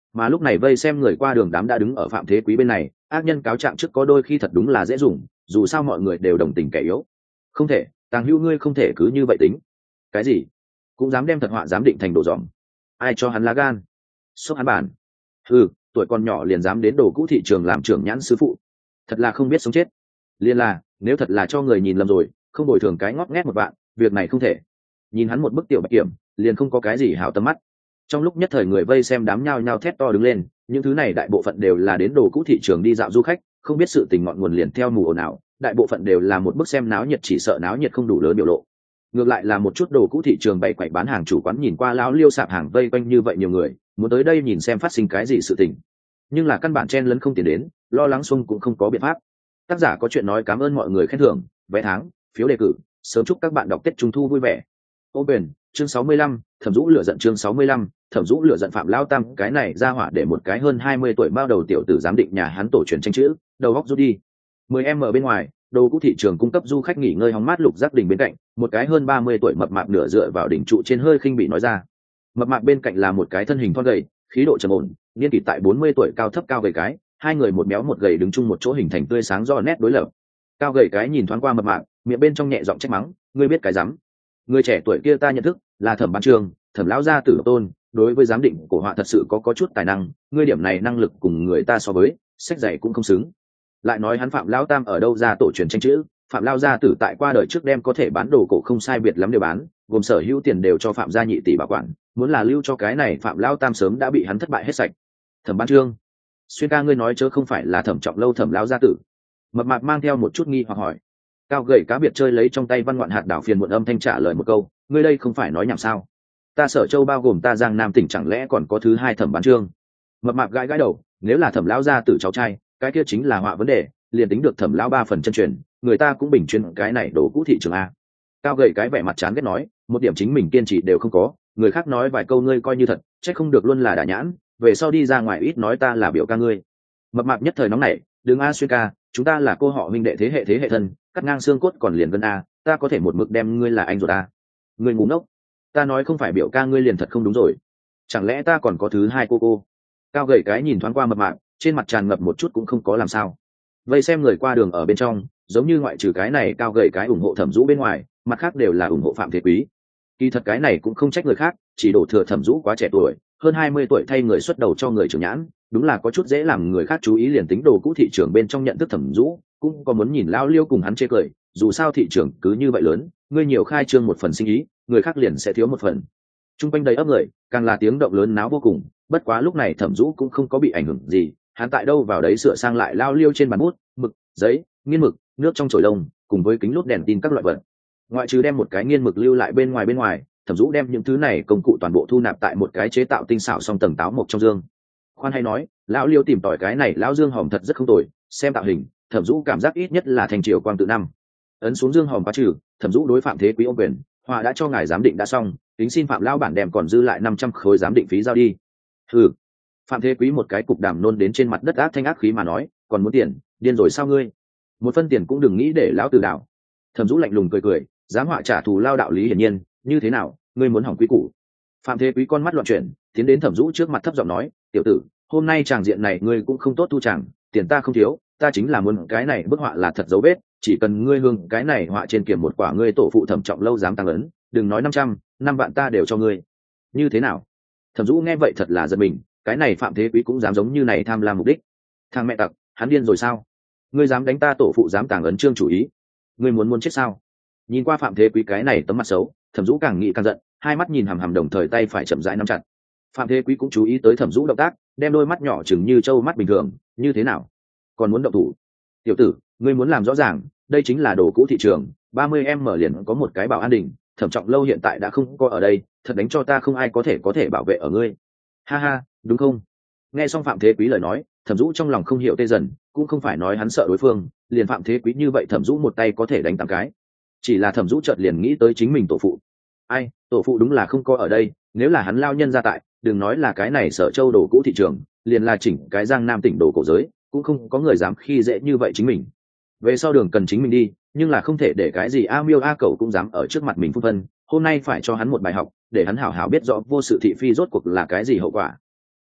mà lúc này vây xem người qua đường đám đã đứng ở Phạm Thế Quý bên này. Ác nhân cáo trạng trước có đôi khi thật đúng là dễ dùng, dù sao mọi người đều đồng tình kẻ yếu. Không thể, Tàng Hữu ngươi không thể cứ như vậy tính. Cái gì cũng dám đem thật họa giám định thành đồ dỏm, ai cho hắn lá gan? Xốc hắn bản. Tuổi còn nhỏ liền dám đến đồ cũ thị trường làm trưởng nhãn sư phụ, thật là không biết sống chết. Liên là nếu thật là cho người nhìn lầm rồi, không bồi thường cái ngót nghét một vạn, việc này không thể. Nhìn hắn một bức tiểu bạch kiểm, liền không có cái gì hảo tâm mắt. Trong lúc nhất thời người vây xem đám nhao nhao thét to đứng lên, những thứ này đại bộ phận đều là đến đồ cũ thị trường đi dạo du khách, không biết sự tình ngọn nguồn liền theo mù ồn ào, đại bộ phận đều là một bức xem náo nhiệt, chỉ sợ náo nhiệt không đủ lớn biểu lộ. Ngược lại là một chút đồ cũ thị trường bày quậy bán hàng chủ quán nhìn qua lão liêu sạp hàng vây quanh như vậy nhiều người, muốn tới đây nhìn xem phát sinh cái gì sự tình, nhưng là căn bản chen lấn không tiền đến, lo lắng xung cũng không có biện pháp. Tác giả có chuyện nói cảm ơn mọi người khen thưởng, vé tháng, phiếu đề cử, sớm chúc các bạn đọc Tết Trung thu vui vẻ. Ô quyền, chương 65, Thẩm Dũ lửa giận chương 65, Thẩm Dũ lửa giận Phạm Lao Tam cái này ra hỏa để một cái hơn 20 tuổi bao đầu tiểu tử giám định nhà hắn tổ truyền tranh chữ, đầu góc rút đi. 10m ở bên ngoài, đồ cũ thị trường cung cấp du khách nghỉ ngơi hóng mát Lục Giác Đình bên cạnh, một cái hơn 30 tuổi mập mạp nửa dựa vào đỉnh trụ trên hơi khinh bị nói ra. Mập mạp bên cạnh là một cái thân hình thon gầy, khí độ trầm ổn, niên kỷ tại 40 tuổi cao thấp cao gầy cái, hai người một béo một gầy đứng chung một chỗ hình thành tươi sáng do nét đối lập. Cao gầy cái nhìn thoáng qua mập mạp, miệng bên trong nhẹ giọng trách mắng, ngươi biết cái rắm? Người trẻ tuổi kia ta nhận thức, là Thẩm Bán Trường, Thẩm lão gia tử tôn, đối với giám định cổ họa thật sự có chút tài năng, ngươi điểm này năng lực cùng người ta so với, sách dạy cũng không xứng. Lại nói hắn Phạm lão tam ở đâu ra tổ truyền tranh chữ, Phạm lão gia tử tại qua đời trước đem có thể bán đồ cổ không sai biệt lắm đều bán, gồm sở hữu tiền đều cho Phạm gia nhị tỷ bảo quản, muốn là lưu cho cái này Phạm lão tam sớm đã bị hắn thất bại hết sạch. Thẩm Bán Trương, xuyên ca ngươi nói chớ không phải là Thẩm Trọng Lâu Thẩm lão gia tử? Mập mạp mang theo một chút nghi hoặc hỏi. Cao gầy cá biệt chơi lấy trong tay văn ngoạn hạt đảo phiền muộn âm thanh trả lời một câu, ngươi đây không phải nói nhảm sao? Ta Sở Châu bao gồm ta Giang Nam tỉnh chẳng lẽ còn có thứ hai Thẩm Bán Trương? Mập mạp gãi gãi đầu, nếu là Thẩm lão gia tử cháu trai, cái kia chính là họa vấn đề, liền tính được Thẩm lão 3 phần chân truyền, người ta cũng bình chuyên cái này đổ cũ thị trường a. Cao gầy cái vẻ mặt chán ghét nói, một điểm chính mình kiên trì đều không có, người khác nói vài câu ngươi coi như thật, trách không được luôn là đả nhãn, về sau đi ra ngoài ít nói ta là biểu ca ngươi. Mập mạp nhất thời nóng nảy, đừng a xuyên ca, chúng ta là cô họ huynh đệ thế hệ thân, cắt ngang xương cốt còn liền gân a, ta có thể một mực đem ngươi là anh ruột a. Ngươi ngu ngốc, ta nói không phải biểu ca ngươi liền thật không đúng rồi, chẳng lẽ ta còn có thứ hai cô? Cao gầy cái nhìn thoáng qua mập mạp, trên mặt tràn ngập một chút cũng không có làm sao. Vây xem người qua đường ở bên trong, giống như ngoại trừ cái này cao gầy cái ủng hộ Thẩm Dũ bên ngoài, mặt khác đều là ủng hộ Phạm Thế Quý. Kỳ thật cái này cũng không trách người khác, chỉ đổ thừa Thẩm Dũ quá trẻ tuổi, hơn 20 tuổi thay người xuất đầu cho người trưởng nhãn, đúng là có chút dễ làm người khác chú ý, liền tính đồ cũ thị trường bên trong nhận thức Thẩm Dũ, cũng có muốn nhìn lao liêu cùng hắn chê cười, dù sao thị trường cứ như vậy lớn, ngươi nhiều khai trương một phần sinh ý, người khác liền sẽ thiếu một phần. Trung quanh đầy ấp người, càng là tiếng động lớn náo vô cùng, bất quá lúc này Thẩm Dũ cũng không có bị ảnh hưởng gì, hắn tại đâu vào đấy sửa sang lại lao liêu trên bàn bút, mực, giấy, nghiên mực, nước trong chổi lông, cùng với kính lúp đèn tin các loại vật. Ngoại trừ đem một cái nghiên mực lưu lại bên ngoài, Thẩm Dũ đem những thứ này công cụ toàn bộ thu nạp tại một cái chế tạo tinh xảo song tầng táo mộc trong dương. Khoan hay nói, lão liêu tìm tỏi cái này lão dương hòm thật rất không tồi, xem tạo hình, Thẩm Dũ cảm giác ít nhất là thành triều quang tự năm. Ấn xuống dương hòm phá trừ, Thẩm Dũ đối Phạm Thế Quý ôm quyền, họa đã cho ngài giám định đã xong, tính xin Phạm lão bản đem còn dư lại 500 khối giám định phí giao đi. Phạm Thế Quý một cái cục đàm nôn đến trên mặt đất ác thanh ác khí mà nói, còn muốn tiền, điên rồi sao ngươi? Một phân tiền cũng đừng nghĩ để lão tử đảo. Thẩm Dũ lạnh lùng cười, dám họa trả thù lao đạo lý hiển nhiên, như thế nào, ngươi muốn hỏng quý củ? Phạm Thế Quý con mắt loạn chuyển, tiến đến Thẩm Dũ trước mặt thấp giọng nói, tiểu tử, hôm nay tràng diện này ngươi cũng không tốt thu tràng, tiền ta không thiếu, ta chính là muốn cái này bức họa là thật dấu vết, chỉ cần ngươi hương cái này họa trên kiểm một quả ngươi tổ phụ Thẩm Trọng Lâu dám tăng lớn, đừng nói 500, 5 vạn ta đều cho ngươi. Như thế nào? Thẩm Dũ nghe vậy thật là giật mình, cái này Phạm Thế Quý cũng dám giống như này tham lam mục đích. Thằng mẹ tặc, hắn điên rồi sao? Ngươi dám đánh ta tổ phụ dám tàng ấn trương chủ ý, ngươi muốn chết sao? Nhìn qua Phạm Thế Quý cái này tấm mặt xấu, Thẩm Dũ càng nghĩ càng giận, hai mắt nhìn hằm hằm đồng thời tay phải chậm rãi nắm chặt. Phạm Thế Quý cũng chú ý tới Thẩm Dũ động tác, đem đôi mắt nhỏ chừng như trâu mắt bình thường, như thế nào? Còn muốn động thủ? Tiểu tử, ngươi muốn làm rõ ràng, đây chính là đồ cũ thị trường, 30m liền có một cái bảo an đình, Thẩm Trọng Lâu hiện tại đã không có ở đây, thật đánh cho ta không ai có thể bảo vệ ở ngươi. Ha ha, đúng không? Nghe xong Phạm Thế Quý lời nói, Thẩm Dũ trong lòng không hiểu tê dần, cũng không phải nói hắn sợ đối phương, liền Phạm Thế Quý như vậy Thẩm Dũ một tay có thể đánh 8 cái. Chỉ là Thẩm Dũ chợt liền nghĩ tới chính mình tổ phụ. Ai, tổ phụ đúng là không có ở đây, nếu là hắn lao nhân ra tại, đừng nói là cái này Sở Châu đồ cũ thị trường, liền là chỉnh cái Giang Nam tỉnh đồ cổ giới, cũng không có người dám khi dễ như vậy chính mình. Về sau đường cần chính mình đi, nhưng là không thể để cái gì a miêu a cẩu cũng dám ở trước mặt mình phun phân, hôm nay phải cho hắn một bài học, để hắn hảo hảo biết rõ vô sự thị phi rốt cuộc là cái gì hậu quả.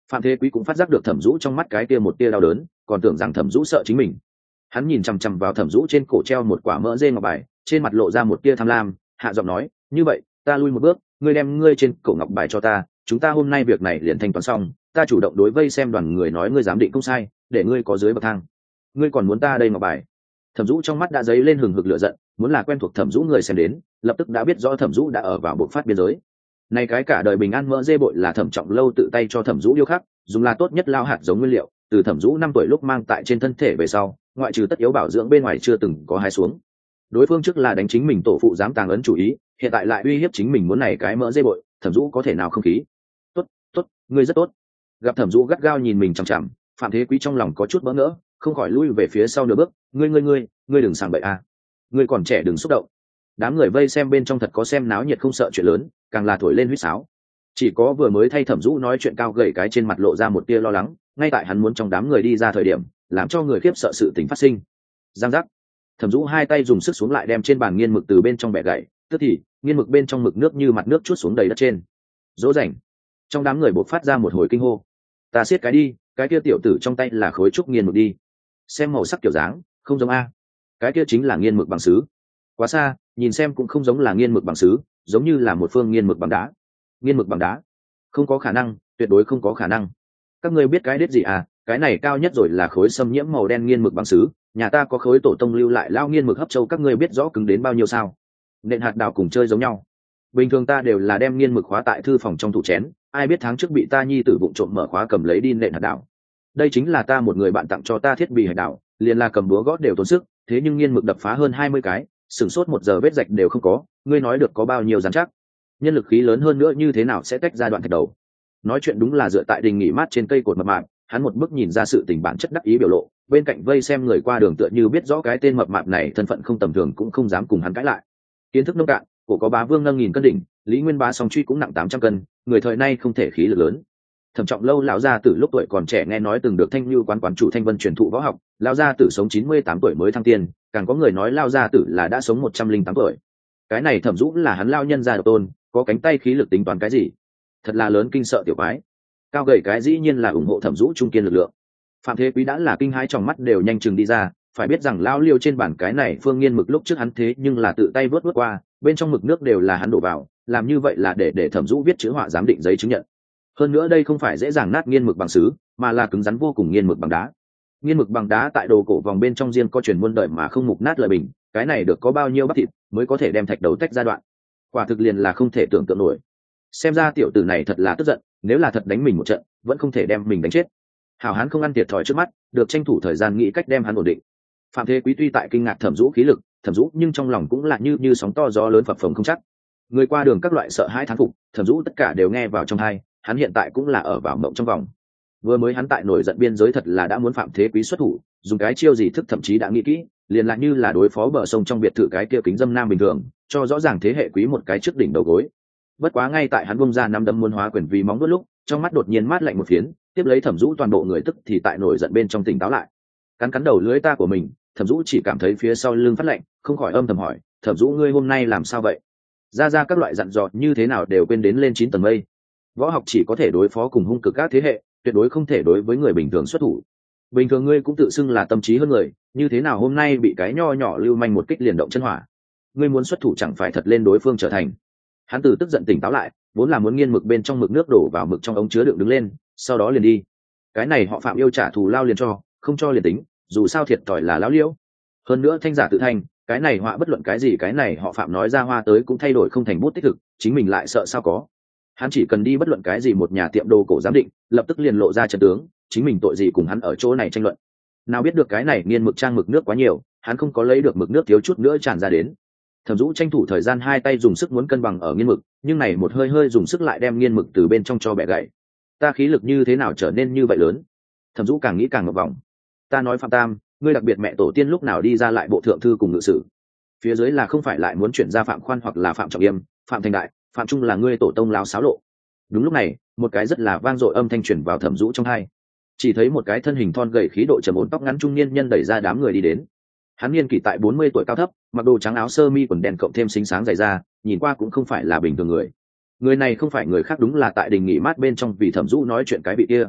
Phạm Thế Quý cũng phát giác được Thẩm Dũ trong mắt cái kia một tia đau đớn, còn tưởng rằng Thẩm Dũ sợ chính mình. Hắn nhìn chằm chằm vào Thẩm Dũ trên cổ treo một quả mỡ dê ngọc bài, trên mặt lộ ra một tia tham lam, hạ giọng nói, như vậy ta lui một bước, ngươi đem ngươi trên cổ ngọc bài cho ta, chúng ta hôm nay việc này liền thanh toán xong, ta chủ động đối vây xem đoàn người nói ngươi giám định không sai, để ngươi có dưới bậc thang. Ngươi còn muốn ta đây ngọc bài? Thẩm Dũ trong mắt đã dấy lên hừng hực lửa giận, muốn là quen thuộc Thẩm Dũ người xem đến, lập tức đã biết rõ Thẩm Dũ đã ở vào bộc phát biên giới. Này cái cả đời bình an mỡ dê bội là Thẩm Trọng Lâu tự tay cho Thẩm Dũ điêu khắc, dùng là tốt nhất lao hạt giống nguyên liệu, từ Thẩm Dũ 5 tuổi lúc mang tại trên thân thể về sau, ngoại trừ tất yếu bảo dưỡng bên ngoài chưa từng có hái xuống. Đối phương trước là đánh chính mình tổ phụ dám tàng ấn chủ ý, hiện tại lại uy hiếp chính mình muốn này cái mỡ dê bội, Thẩm Dũ có thể nào không khí. Tốt, tốt, ngươi rất tốt. Gặp Thẩm Dũ gắt gao nhìn mình chằm chằm, Phạm Thế Quý trong lòng có chút bỡ ngỡ, không khỏi lui về phía sau nửa bước, ngươi đừng sảng bậy a. Ngươi còn trẻ đừng xúc động. Đám người vây xem bên trong thật có xem náo nhiệt không sợ chuyện lớn, càng là thổi lên huýt sáo. Chỉ có vừa mới thay Thẩm Dũ nói chuyện cao gầy cái trên mặt lộ ra một tia lo lắng, ngay tại hắn muốn trong đám người đi ra thời điểm, làm cho người khiếp sợ sự tình phát sinh. Giang giác. Thẩm Dũ hai tay dùng sức xuống lại đem trên bàn nghiên mực từ bên trong bẻ gãy, tức thì nghiên mực bên trong mực nước như mặt nước chuốt xuống đầy đất trên. Dỗ rảnh. Trong đám người bộc phát ra một hồi kinh hô. Ta siết cái đi, cái kia tiểu tử trong tay là khối trúc nghiên mực đi. Xem màu sắc kiểu dáng, không giống a. Cái kia chính là nghiên mực bằng sứ. Quá xa, nhìn xem cũng không giống là nghiên mực bằng sứ, giống như là một phương nghiên mực bằng đá. Nghiên mực bằng đá? Không có khả năng, tuyệt đối không có khả năng. Các ngươi biết cái đết gì à? Cái này cao nhất rồi là khối xâm nhiễm màu đen nghiên mực bằng sứ, nhà ta có khối tổ tông lưu lại lao nghiên mực hấp châu, các ngươi biết rõ cứng đến bao nhiêu sao? Nện hạt đào cùng chơi giống nhau. Bình thường ta đều là đem nghiên mực khóa tại thư phòng trong tủ chén, ai biết tháng trước bị ta nhi tử vụng trộm mở khóa cầm lấy đi nện hạt đào. Đây chính là ta một người bạn tặng cho ta thiết bị hạt đào, liền là cầm búa gót đều tốn sức, thế nhưng nghiên mực đập phá hơn 20 cái, sửng sốt 1 giờ vết rạch đều không có, ngươi nói được có bao nhiêu rắn chắc? Nhân lực khí lớn hơn nữa như thế nào sẽ tách ra đoạn thạch đầu? Nói chuyện đúng là dựa tại đình nghỉ mát trên cây cột mập mạp, hắn một bước nhìn ra sự tình bản chất đắc ý biểu lộ, bên cạnh vây xem người qua đường tựa như biết rõ cái tên mập mạp này thân phận không tầm thường cũng không dám cùng hắn cãi lại. Kiến thức nông cạn, cổ có bá vương nâng 1000 cân đỉnh, Lý Nguyên Bá song truy cũng nặng 800 cân, người thời nay không thể khí lực lớn. Thẩm Trọng Lâu lão gia tử lúc tuổi còn trẻ nghe nói từng được Thanh Nhu quán chủ Thanh Vân truyền thụ võ học, lão gia tử sống 98 tuổi mới thăng tiên, càng có người nói lão gia tử là đã sống 108 tuổi. Cái này Thẩm Dũ là hắn lao nhân gia độc tôn, có cánh tay khí lực tính toán cái gì? Thật là lớn kinh sợ tiểu quái. Cao gầy cái dĩ nhiên là ủng hộ Thẩm Dũ trung kiên lực lượng. Phạm Thế Quý đã là kinh hãi trong mắt đều nhanh chừng đi ra, phải biết rằng lao liêu trên bản cái này phương nghiên mực lúc trước hắn thế nhưng là tự tay vớt qua, bên trong mực nước đều là hắn đổ vào, làm như vậy là để Thẩm Dũ viết chữ họa giám định giấy chứng nhận. Hơn nữa đây không phải dễ dàng nát nghiên mực bằng sứ, mà là cứng rắn vô cùng nghiên mực bằng đá. Nghiên mực bằng đá tại đồ cổ vòng bên trong riêng có truyền muôn đời mà không mục nát lời bình, cái này được có bao nhiêu bắp thịt mới có thể đem thạch đầu tách ra đoạn. Quả thực liền là không thể tưởng tượng nổi. Xem ra tiểu tử này thật là tức giận, nếu là thật đánh mình một trận, vẫn không thể đem mình đánh chết. Hảo hán không ăn thiệt thòi trước mắt, được tranh thủ thời gian nghĩ cách đem hắn ổn định. Phạm Thế Quý tuy tại kinh ngạc Thẩm Dũ khí lực, Thẩm Dũ nhưng trong lòng cũng là như sóng to gió lớn phập phồng không chắc. Người qua đường các loại sợ hãi thán phục, Thẩm Dũ tất cả đều nghe vào trong tai, hắn hiện tại cũng là ở vào mộng trong vòng. Vừa mới hắn tại nổi giận biên giới thật là đã muốn Phạm Thế Quý xuất thủ, dùng cái chiêu gì thức thậm chí đã nghĩ kỹ, liền lại như là đối phó bờ sông trong biệt thự cái kia kính dâm nam bình thường, cho rõ ràng thế hệ Quý một cái trước đỉnh đầu gối. Bất quá ngay tại hắn bung ra nắm đấm muốn hóa quyền vì móng vuốt lúc, trong mắt đột nhiên mát lạnh một phiến, tiếp lấy Thẩm Dũ toàn bộ người tức thì tại nổi giận bên trong tỉnh táo lại. Cắn đầu lưỡi ta của mình, Thẩm Dũ chỉ cảm thấy phía sau lưng phát lạnh, không khỏi âm thầm hỏi, Thẩm Dũ ngươi hôm nay làm sao vậy? Ra các loại dặn dò như thế nào đều quên đến lên 9 tầng mây. Võ học chỉ có thể đối phó cùng hung cực các thế hệ, tuyệt đối không thể đối với người bình thường xuất thủ. Bình thường ngươi cũng tự xưng là tâm trí hơn người, như thế nào hôm nay bị cái nho nhỏ lưu manh một kích liền động chân hỏa? Ngươi muốn xuất thủ chẳng phải thật lên đối phương trở thành. Hắn từ tức giận tỉnh táo lại, vốn là muốn nghiên mực bên trong mực nước đổ vào mực trong ống chứa đựng đứng lên, sau đó liền đi. Cái này họ Phạm yêu trả thù lao liền cho, không cho liền tính, dù sao thiệt thòi là lão liễu. Hơn nữa thanh giả tự thanh, cái này họa bất luận cái gì cái này họ Phạm nói ra hoa tới cũng thay đổi không thành bút tích thực, chính mình lại sợ sao có. Hắn chỉ cần đi bất luận cái gì một nhà tiệm đồ cổ giám định, lập tức liền lộ ra trận tướng, chính mình tội gì cùng hắn ở chỗ này tranh luận. Nào biết được cái này nghiên mực trang mực nước quá nhiều, hắn không có lấy được mực nước thiếu chút nữa tràn ra đến. Thẩm Dũ tranh thủ thời gian hai tay dùng sức muốn cân bằng ở nghiên mực, nhưng này một hơi dùng sức lại đem nghiên mực từ bên trong cho bẻ gãy. Ta khí lực như thế nào trở nên như vậy lớn? Thẩm Dũ càng nghĩ càng ngập vòng. Ta nói Phạm Tam, ngươi đặc biệt mẹ tổ tiên lúc nào đi ra lại bộ thượng thư cùng ngự sử? Phía dưới là không phải lại muốn chuyển ra Phạm Khoan hoặc là Phạm Trọng Yêm, Phạm Thành Đại, Phạm Trung là ngươi tổ tông láo xáo lộ. Đúng lúc này, một cái rất là vang dội âm thanh truyền vào Thẩm Dũ trong tai. Chỉ thấy một cái thân hình thon gầy khí độ trầm ổn tóc ngắn trung niên nhân đẩy ra đám người đi đến. Hắn niên kỷ tại 40 tuổi cao thấp, mặc đồ trắng áo sơ mi quần đen cộng thêm xinh sáng dày da, nhìn qua cũng không phải là bình thường người. Người này không phải người khác đúng là tại đình nghỉ mát bên trong vì Thẩm Dũ nói chuyện cái vị kia,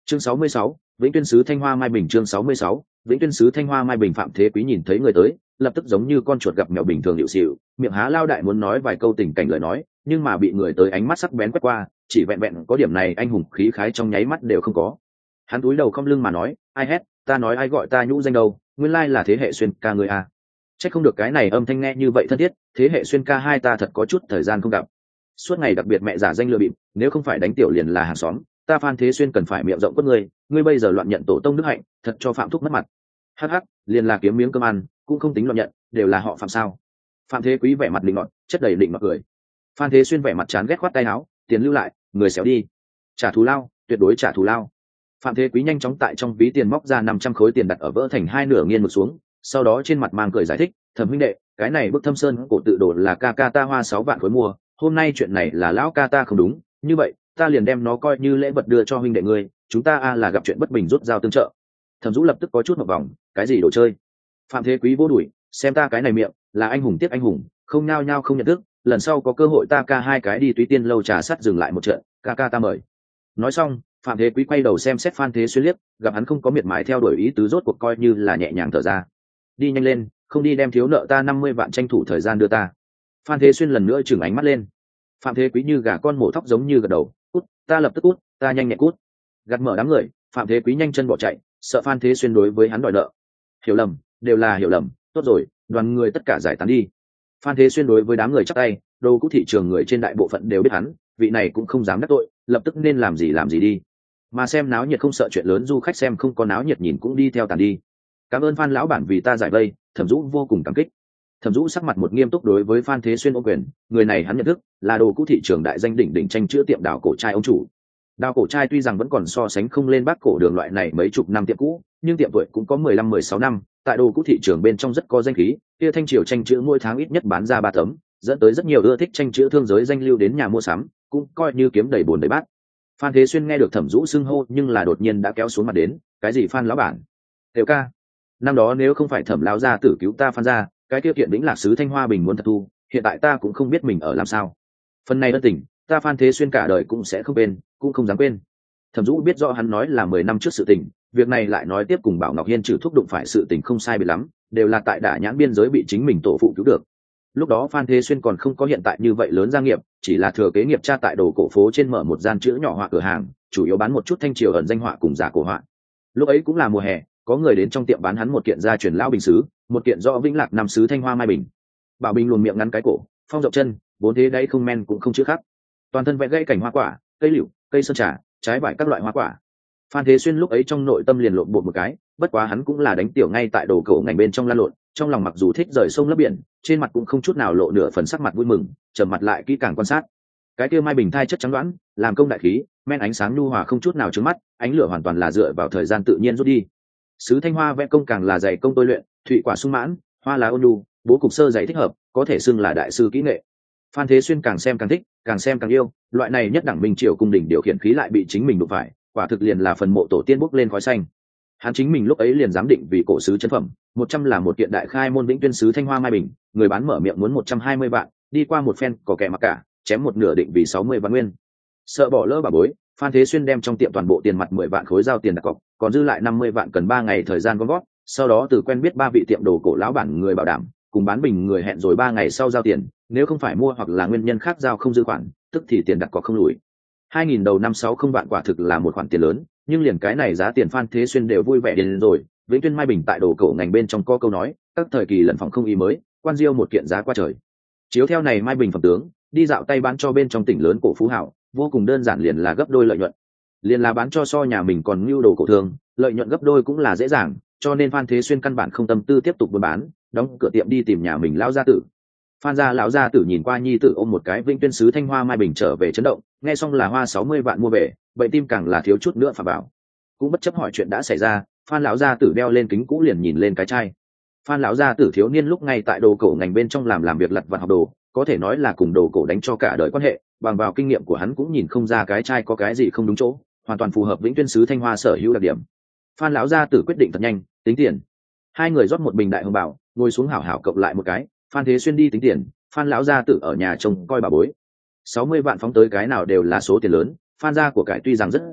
Chương 66, Vĩnh Tuyên sứ Thanh Hoa Mai Bình. Chương 66, Vĩnh Tuyên sứ Thanh Hoa Mai Bình. Phạm Thế Quý nhìn thấy người tới, lập tức giống như con chuột gặp mèo bình thường hiệu xịu, miệng há lao đại muốn nói vài câu tình cảnh lời nói, nhưng mà bị người tới ánh mắt sắc bén quét qua, chỉ vẹn vẹn có điểm này anh hùng khí khái trong nháy mắt đều không có. Hắn cúi đầu không lưng mà nói, ai hét, ta nói ai gọi ta nhũ danh đâu, nguyên lai là thế hệ xuyên ca người a. Chắc không được cái này âm thanh nghe như vậy thân thiết, thế hệ xuyên ca hai ta thật có chút thời gian không gặp. Suốt ngày đặc biệt mẹ giả danh lừa bịp, nếu không phải đánh tiểu liền là hàng xóm, ta Phan Thế Xuyên cần phải miệng rộng quất ngươi bây giờ loạn nhận tổ tông đức hạnh, thật cho Phạm thúc mất mặt. Hắc hắc, liền là kiếm miếng cơm ăn, cũng không tính loạn nhận, đều là họ Phạm sao? Phạm Thế Quý vẻ mặt định nọt, chất đầy định mặt cười. Phan Thế Xuyên vẻ mặt chán ghét khoát tay áo, tiền lưu lại, người xéo đi, trả thù lao, tuyệt đối trả thù lao. Phạm Thế Quý nhanh chóng tại trong ví tiền móc ra 500 khối tiền đặt ở vỡ thành hai nửa nghiêng một xuống, sau đó trên mặt mang cười giải thích, Thẩm huynh đệ, cái này bức Thâm Sơn cổ tự đồ là ca ca ta hoa 6 vạn khối mua, hôm nay chuyện này là lão ca ta không đúng, như vậy ta liền đem nó coi như lễ vật đưa cho huynh đệ ngươi, chúng ta là gặp chuyện bất bình rút dao tương trợ. Thẩm Dũ lập tức có chút một vòng, cái gì đồ chơi? Phạm Thế Quý vô đuổi, xem ta cái này miệng, là anh hùng tiếc anh hùng, không nhao nhao không nhận thức, lần sau có cơ hội ta ca hai cái đi Túy Tiên lâu trà sắt dừng lại một trận, ca ca ta mời. Nói xong, Phạm Thế Quý quay đầu xem xét Phan Thế Xuyên liếc, gặp hắn không có miệt mài theo đuổi ý tứ, rốt cuộc coi như là nhẹ nhàng thở ra. Đi nhanh lên, không đi đem thiếu nợ ta 50 vạn tranh thủ thời gian đưa ta. Phan Thế Xuyên lần nữa trừng ánh mắt lên. Phạm Thế Quý như gà con mổ thóc giống như gật đầu, cút, ta lập tức cút, ta nhanh nhẹn cút. Gạt mở đám người, Phạm Thế Quý nhanh chân bỏ chạy, sợ Phan Thế Xuyên đối với hắn đòi nợ. Hiểu lầm, đều là hiểu lầm, tốt rồi, đoàn người tất cả giải tán đi. Phan Thế Xuyên đối với đám người chắp tay, đồ cũ thị trường người trên đại bộ phận đều biết hắn, vị này cũng không dám đắc tội, lập tức nên làm gì đi. Mà xem náo nhiệt không sợ chuyện lớn, du khách xem không có náo nhiệt nhìn cũng đi theo tàn đi. Cảm ơn Phan lão bản vì ta giải vây, Thẩm Dũ vô cùng cảm kích. Thẩm Dũ sắc mặt một nghiêm túc đối với Phan Thế Xuyên ô quyền, người này hắn nhận thức, là đồ cũ thị trường đại danh đỉnh đỉnh tranh chữa tiệm đào cổ trai ông chủ. Đào cổ trai tuy rằng vẫn còn so sánh không lên Bắc cổ đường loại này mấy chục năm tiệm cũ, nhưng tiệm tuổi cũng có 15-16 năm, tại đồ cũ thị trường bên trong rất có danh khí, kia thanh triều tranh chữa mỗi tháng ít nhất bán ra 3 tấm, dẫn tới rất nhiều ưa thích tranh chữa thương giới danh lưu đến nhà mua sắm, cũng coi như kiếm đầy bồn đầy bát. Phan Thế Xuyên nghe được Thẩm Dũ xưng hô, nhưng là đột nhiên đã kéo xuống mặt đến, cái gì Phan lão bản? Tiểu ca, năm đó nếu không phải Thẩm lão gia tử cứu ta Phan gia, cái kia kiện Vĩnh Lạc sứ Thanh Hoa Bình muốn thật thu, hiện tại ta cũng không biết mình ở làm sao. Phần này ân tình, ta Phan Thế Xuyên cả đời cũng sẽ không quên, cũng không dám quên. Thẩm Dũ biết rõ hắn nói là 10 năm trước sự tình, việc này lại nói tiếp cùng Bảo Ngọc Hiên trừ thúc đụng phải sự tình không sai biệt lắm, đều là tại Đả Nhãn biên giới bị chính mình tổ phụ cứu được. Lúc đó Phan Thế Xuyên còn không có hiện tại như vậy lớn gia nghiệp, chỉ là thừa kế nghiệp cha tại đồ cổ phố trên mở một gian chữ nhỏ họa cửa hàng, chủ yếu bán một chút thanh triều ẩn danh họa cùng giả cổ họa. Lúc ấy cũng là mùa hè, có người đến trong tiệm bán hắn một kiện gia truyền lão bình sứ, một kiện do Vĩnh Lạc năm sứ Thanh Hoa Mai Bình. Bảo Bình luồn miệng ngắn cái cổ, phong rộng chân, bốn thế đáy không men cũng không chữ khắc, toàn thân vẽ gãy cảnh hoa quả, cây liễu, cây sơn trà, trái vải các loại hoa quả. Phan Thế Xuyên lúc ấy trong nội tâm liền lộn bột một cái, bất quá hắn cũng là đánh tiểu ngay tại đồ cổ ngành bên trong lan lộn, trong lòng mặc dù thích rời sông lấp biển, trên mặt cũng không chút nào lộ nửa phần sắc mặt vui mừng, trầm mặt lại kỹ càng quan sát. Cái kia Mai Bình thai chất trắng đoán, làm công đại khí, men ánh sáng nhu hòa không chút nào chướng mắt, ánh lửa hoàn toàn là dựa vào thời gian tự nhiên rút đi. Sứ Thanh Hoa vẽ công càng là dày công tôi luyện, thụy quả sung mãn, hoa lá ôn nhu, bố cục sơ dày thích hợp, có thể xưng là đại sư kỹ nghệ. Phan Thế Xuyên càng xem càng thích, càng xem càng yêu, loại này nhất đẳng minh triều cung đình điều khiển khí lại bị chính mình đụng phải, quả thực liền là phần mộ tổ tiên bốc lên khói xanh. Hắn chính mình lúc ấy liền giám định vì cổ sứ chân phẩm, 100 là một kiện đại khai môn Vĩnh Tuyên sứ Thanh Hoa Mai Bình, người bán mở miệng muốn 120 vạn, đi qua một phen có kẻ mặc cả, chém một nửa định vì 60 vạn nguyên. Sợ bỏ lỡ bà bối, Phan Thế Xuyên đem trong tiệm toàn bộ tiền mặt 10 vạn khối giao tiền đặt cọc, còn dư lại 50 vạn cần 3 ngày thời gian gom góp, sau đó từ quen biết 3 vị tiệm đồ cổ lão bản người bảo đảm, cùng bán bình người hẹn rồi 3 ngày sau giao tiền, nếu không phải mua hoặc là nguyên nhân khác giao không dư khoản, tức thì tiền đặt cọc không lùi. 2000 đầu năm 60 vạn quả thực là một khoản tiền lớn, nhưng liền cái này giá tiền Phan Thế Xuyên đều vui vẻ đến rồi. Vĩnh Tuyên Mai Bình tại đồ cổ ngành bên trong có câu nói, các thời kỳ lẫn phòng không ý mới, quan diêu một kiện giá qua trời. Chiếu theo này Mai Bình phẩm tướng, đi dạo tay bán cho bên trong tỉnh lớn cổ phú hảo, vô cùng đơn giản, liền là gấp đôi lợi nhuận. Liền là bán cho so nhà mình còn nhu đồ cổ thường, lợi nhuận gấp đôi cũng là dễ dàng, cho nên Phan Thế Xuyên căn bản không tâm tư tiếp tục buôn bán, đóng cửa tiệm đi tìm nhà mình lão gia tử. Phan gia lão gia tử nhìn qua nhi tử ôm một cái Vĩnh Tuyên sứ Thanh Hoa Mai Bình trở về chấn động, nghe xong là hoa 60 vạn mua về, bệnh tim càng là thiếu chút nữa phà bảo. Cũng bất chấp hỏi chuyện đã xảy ra, Phan lão gia tử đeo lên kính cũ liền nhìn lên cái chai. Phan lão gia tử thiếu niên lúc ngay tại đồ cổ ngành bên trong làm việc lặt vặt học đồ, có thể nói là cùng đồ cổ đánh cho cả đời quan hệ, bằng vào kinh nghiệm của hắn cũng nhìn không ra cái chai có cái gì không đúng chỗ, hoàn toàn phù hợp Vĩnh Tuyên sứ Thanh Hoa sở hữu đặc điểm. Phan lão gia tử quyết định thật nhanh, tính tiền. Hai người rót một bình đại hồng bảo, ngồi xuống hảo hảo cộng lại một cái. Phan Thế Xuyên đi tính tiền, Phan lão gia tử ở nhà trông coi bà bối. 60 vạn phóng tới cái nào đều là số tiền lớn. Phan gia của cải tuy rằng rất dày,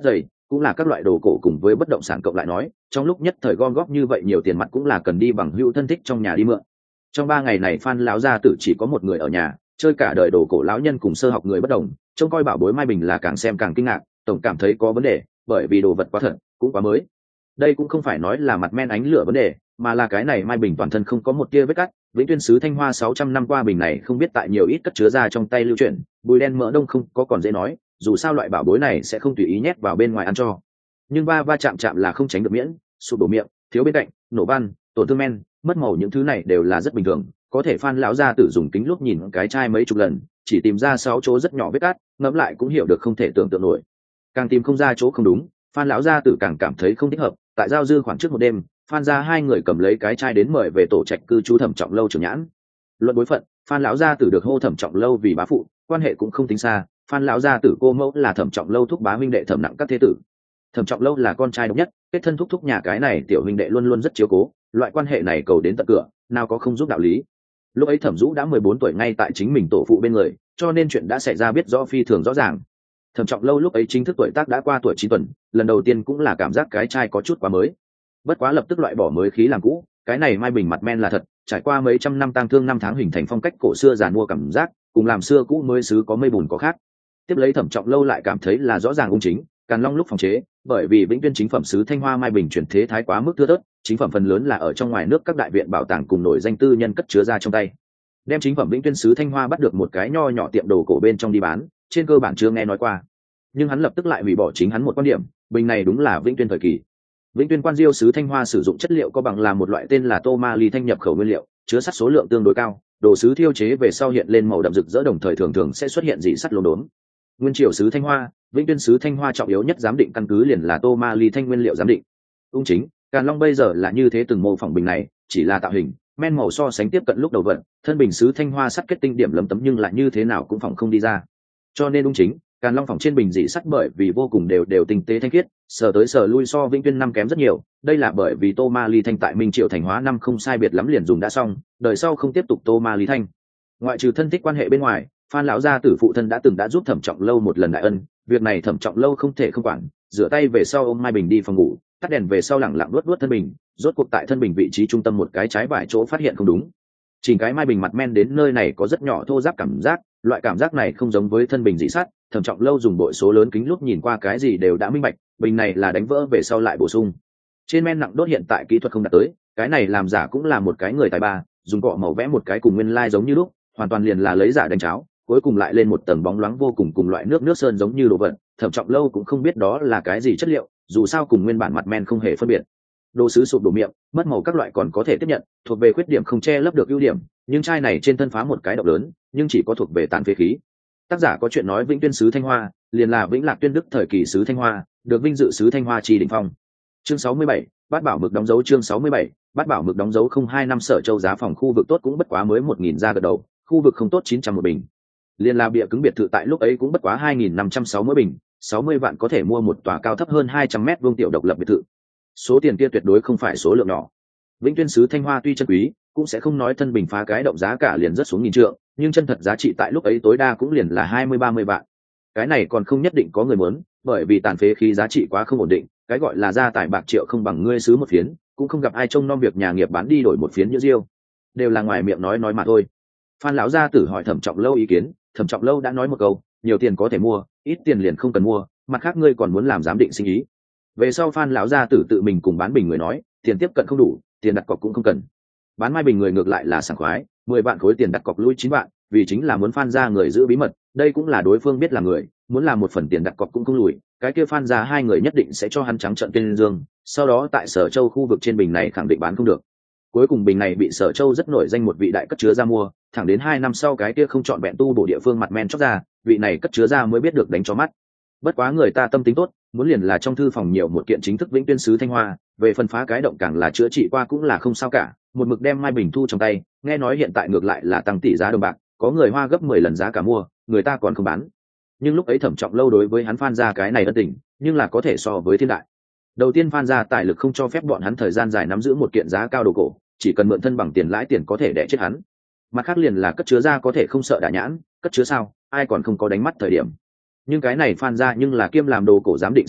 cũng là các loại đồ cổ cùng với bất động sản cộng lại nói, trong lúc nhất thời gom góp như vậy nhiều tiền mặt cũng là cần đi bằng hữu thân thích trong nhà đi mượn. Trong 3 ngày này Phan lão gia tử chỉ có một người ở nhà, chơi cả đời đồ cổ lão nhân cùng sơ học người bất đồng, trông coi bảo bối Mai Bình là càng xem càng kinh ngạc, tổng cảm thấy có vấn đề, bởi vì đồ vật quá thật, cũng quá mới. Đây cũng không phải nói là mặt men ánh lửa vấn đề, mà là cái này Mai Bình toàn thân không có một tia vết cắt, vĩnh tuyên sứ Thanh Hoa 600 năm qua bình này không biết tại nhiều ít cất chứa ra trong tay lưu chuyển, bùi đen mỡ đông không có còn dễ nói, dù sao loại bảo bối này sẽ không tùy ý nhét vào bên ngoài ăn cho. Nhưng va chạm chạm là không tránh được miễn, sụp đổ miệng, thiếu bên cạnh, nổ van, tổn thương men, mất màu những thứ này đều là rất bình thường, có thể Phan lão gia tử dùng kính lúc nhìn cái chai mấy chục lần, chỉ tìm ra 6 chỗ rất nhỏ vết cắt, ngẫm lại cũng hiểu được không thể tưởng tượng nổi. Càng tìm không ra chỗ không đúng, Phan lão gia tử càng cảm thấy không thích hợp. Tại giao dư khoảng trước một đêm, Phan gia hai người cầm lấy cái chai đến mời về tổ trạch cư trú Thẩm Trọng Lâu trưởng nhãn. Luận bối phận, Phan lão gia tử được hô Thẩm Trọng Lâu vì bá phụ, quan hệ cũng không tính xa. Phan lão gia tử cô mẫu là Thẩm Trọng Lâu thúc bá huynh đệ Thẩm Nặng các thế tử. Thẩm Trọng Lâu là con trai độc nhất, kết thân thúc nhà cái này tiểu huynh đệ luôn luôn rất chiếu cố, loại quan hệ này cầu đến tận cửa, nào có không giúp đạo lý. Lúc ấy Thẩm Dũ đã 14 tuổi ngay tại chính mình tổ phụ bên người, cho nên chuyện đã xảy ra biết rõ phi thường rõ ràng. Thẩm Trọng Lâu lúc ấy chính thức tuổi tác đã qua tuổi 9 tuần, lần đầu tiên cũng là cảm giác cái chai có chút quá mới. Bất quá lập tức loại bỏ mới khí làm cũ, cái này Mai Bình mặt men là thật, trải qua mấy trăm năm tang thương năm tháng hình thành phong cách cổ xưa giàn mua cảm giác, cùng làm xưa cũ mới xứ có mây bùn có khác. Tiếp lấy Thẩm Trọng Lâu lại cảm thấy là rõ ràng ung chính, Càn Long lúc phòng chế, bởi vì vĩnh tuyên chính phẩm sứ Thanh Hoa Mai Bình chuyển thế thái quá mức thưa thớt, chính phẩm phần lớn là ở trong ngoài nước các đại viện bảo tàng cùng nổi danh tư nhân cất chứa ra trong tay. Đem chính phẩm vĩnh tuyên sứ Thanh Hoa bắt được một cái nho nhỏ tiệm đồ cổ bên trong đi bán, trên cơ bản chưa nghe nói qua. Nhưng hắn lập tức lại hủy bỏ chính hắn một quan điểm, bình này đúng là vĩnh tuyên thời kỳ. Vĩnh tuyên quan diêu sứ Thanh Hoa sử dụng chất liệu có bằng là một loại tên là tô ma ly thanh nhập khẩu nguyên liệu, chứa sắt số lượng tương đối cao, đồ sứ thiêu chế về sau hiện lên màu đậm rực rỡ, đồng thời thường thường sẽ xuất hiện dị sắt lốm đốm. Nguyên triều sứ Thanh Hoa, vĩnh tuyên sứ Thanh Hoa trọng yếu nhất giám định căn cứ liền là tô ma ly thanh nguyên liệu giám định. Ung chính, Càn Long bây giờ là như thế từng mô phỏng bình này, chỉ là tạo hình, men màu so sánh tiếp cận lúc đầu vận, thân bình sứ Thanh Hoa sắt kết tinh điểm lấm tấm nhưng lại như thế nào cũng phỏng không đi ra. Cho nên ung chính, Càn Long phỏng trên bình dị sắt bởi vì vô cùng đều tinh tế thanh khiết, sờ tới sờ lui so vĩnh tuyên năm kém rất nhiều. Đây là bởi vì tô ma ly thanh tại Minh Triệu thành hóa năm không sai biệt lắm liền dùng đã xong, đời sau không tiếp tục tô ma ly thanh. Ngoại trừ thân thích quan hệ bên ngoài, Phan lão gia tử phụ thân đã từng đã giúp Thẩm Trọng Lâu một lần đại ân, việc này Thẩm Trọng Lâu không thể không quản, rửa tay về sau ôm Mai Bình đi phòng ngủ, tắt đèn về sau lẳng lặng luốt thân bình, rốt cuộc tại thân bình vị trí trung tâm một cái trái vải chỗ phát hiện không đúng. Chỉnh cái Mai Bình mặt men đến nơi này có rất nhỏ thô ráp cảm giác, loại cảm giác này không giống với thân bình dị sắt. Thẩm Trọng Lâu dùng bội số lớn kính lúc nhìn qua cái gì đều đã minh bạch, bình này là đánh vỡ về sau lại bổ sung. Trên men nặng đốt hiện tại kỹ thuật không đạt tới, cái này làm giả cũng là một cái người tài ba, dùng cọ màu vẽ một cái cùng nguyên lai giống như lúc, hoàn toàn liền là lấy giả đánh cháo, cuối cùng lại lên một tầng bóng loáng vô cùng cùng loại nước sơn giống như đồ vật. Thẩm Trọng Lâu cũng không biết đó là cái gì chất liệu, dù sao cùng nguyên bản mặt men không hề phân biệt. Đồ sứ sụp đổ miệng, mất màu các loại còn có thể tiếp nhận, thuộc về khuyết điểm không che lấp được ưu điểm, nhưng chai này trên thân phá một cái độc lớn, nhưng chỉ có thuộc về tàn phế khí. Tác giả có chuyện nói vĩnh tuyên sứ Thanh Hoa liền là vĩnh lạc tuyên đức thời kỳ sứ Thanh Hoa, được vinh dự sứ Thanh Hoa chi đỉnh phong. Chương 67, bát bảo mực đóng dấu. Chương 67, bát bảo mực đóng dấu. 02 năm Sở Châu giá phòng khu vực tốt cũng bất quá mới 1000 ra gật đầu, khu vực không tốt 900 một bình. Liên là bịa cứng biệt thự tại lúc ấy cũng bất quá 2560 bình, 60 vạn có thể mua một tòa cao thấp hơn 200 mét vuông tiểu độc lập biệt thự. Số tiền kia tuyệt đối không phải số lượng nhỏ. Vĩnh tuyên sứ Thanh Hoa tuy chân quý, cũng sẽ không nói thân bình phá cái động giá cả liền rất xuống nghìn trượng, nhưng chân thật giá trị tại lúc ấy tối đa cũng liền là 20-30 vạn. Cái này còn không nhất định có người muốn, bởi vì tàn phế khí giá trị quá không ổn định, cái gọi là gia tài bạc triệu không bằng ngươi sứ một phiến, cũng không gặp ai trông nom việc nhà nghiệp bán đi đổi một phiến như diêu, đều là ngoài miệng nói mà thôi. Phan lão gia tử hỏi Thẩm Trọng Lâu ý kiến, Thẩm Trọng Lâu đã nói một câu, nhiều tiền có thể mua, ít tiền liền không cần mua, mặt khác ngươi còn muốn làm giám định sinh ý. Về sau Phan lão gia tử tự mình cùng bán bình người nói, tiền tiếp cận không đủ, tiền đặt cọc cũng không cần. Bán Mai Bình người ngược lại là sảng khoái, 10 vạn khối tiền đặt cọc lui 9 vạn, vì chính là muốn Phan gia người giữ bí mật, đây cũng là đối phương biết là người, muốn làm một phần tiền đặt cọc cũng không lùi, cái kia Phan gia hai người nhất định sẽ cho hắn trắng trợn tên dương, sau đó tại Sở Châu khu vực trên bình này khẳng định bán không được. Cuối cùng bình này bị Sở Châu rất nổi danh một vị đại cất chứa ra mua, thẳng đến 2 năm sau cái kia không chọn vẹn tu bổ địa phương mặt men chóc ra, vị này cất chứa ra mới biết được đánh cho mắt. Bất quá người ta tâm tính tốt, muốn liền là trong thư phòng nhiều một kiện chính thức vĩnh tuyên sứ Thanh Hoa, về phần phá cái động càng là chữa trị qua cũng là không sao cả, một mực đem Mai Bình thu trong tay, nghe nói hiện tại ngược lại là tăng tỷ giá đồng bạc, có người hoa gấp 10 lần giá cả mua, người ta còn không bán. Nhưng lúc ấy Thẩm Trọng Lâu đối với hắn Phan gia cái này ân tình, nhưng là có thể so với thiên đại. Đầu tiên Phan gia tài lực không cho phép bọn hắn thời gian dài nắm giữ một kiện giá cao đồ cổ, chỉ cần mượn thân bằng tiền lãi tiền có thể đẻ chết hắn. Mặt khác liền là cất chứa ra có thể không sợ đả nhãn, cất chứa sao, ai còn không có đánh mắt thời điểm. Nhưng cái này Phan gia nhưng là kiêm làm đồ cổ giám định sinh ý,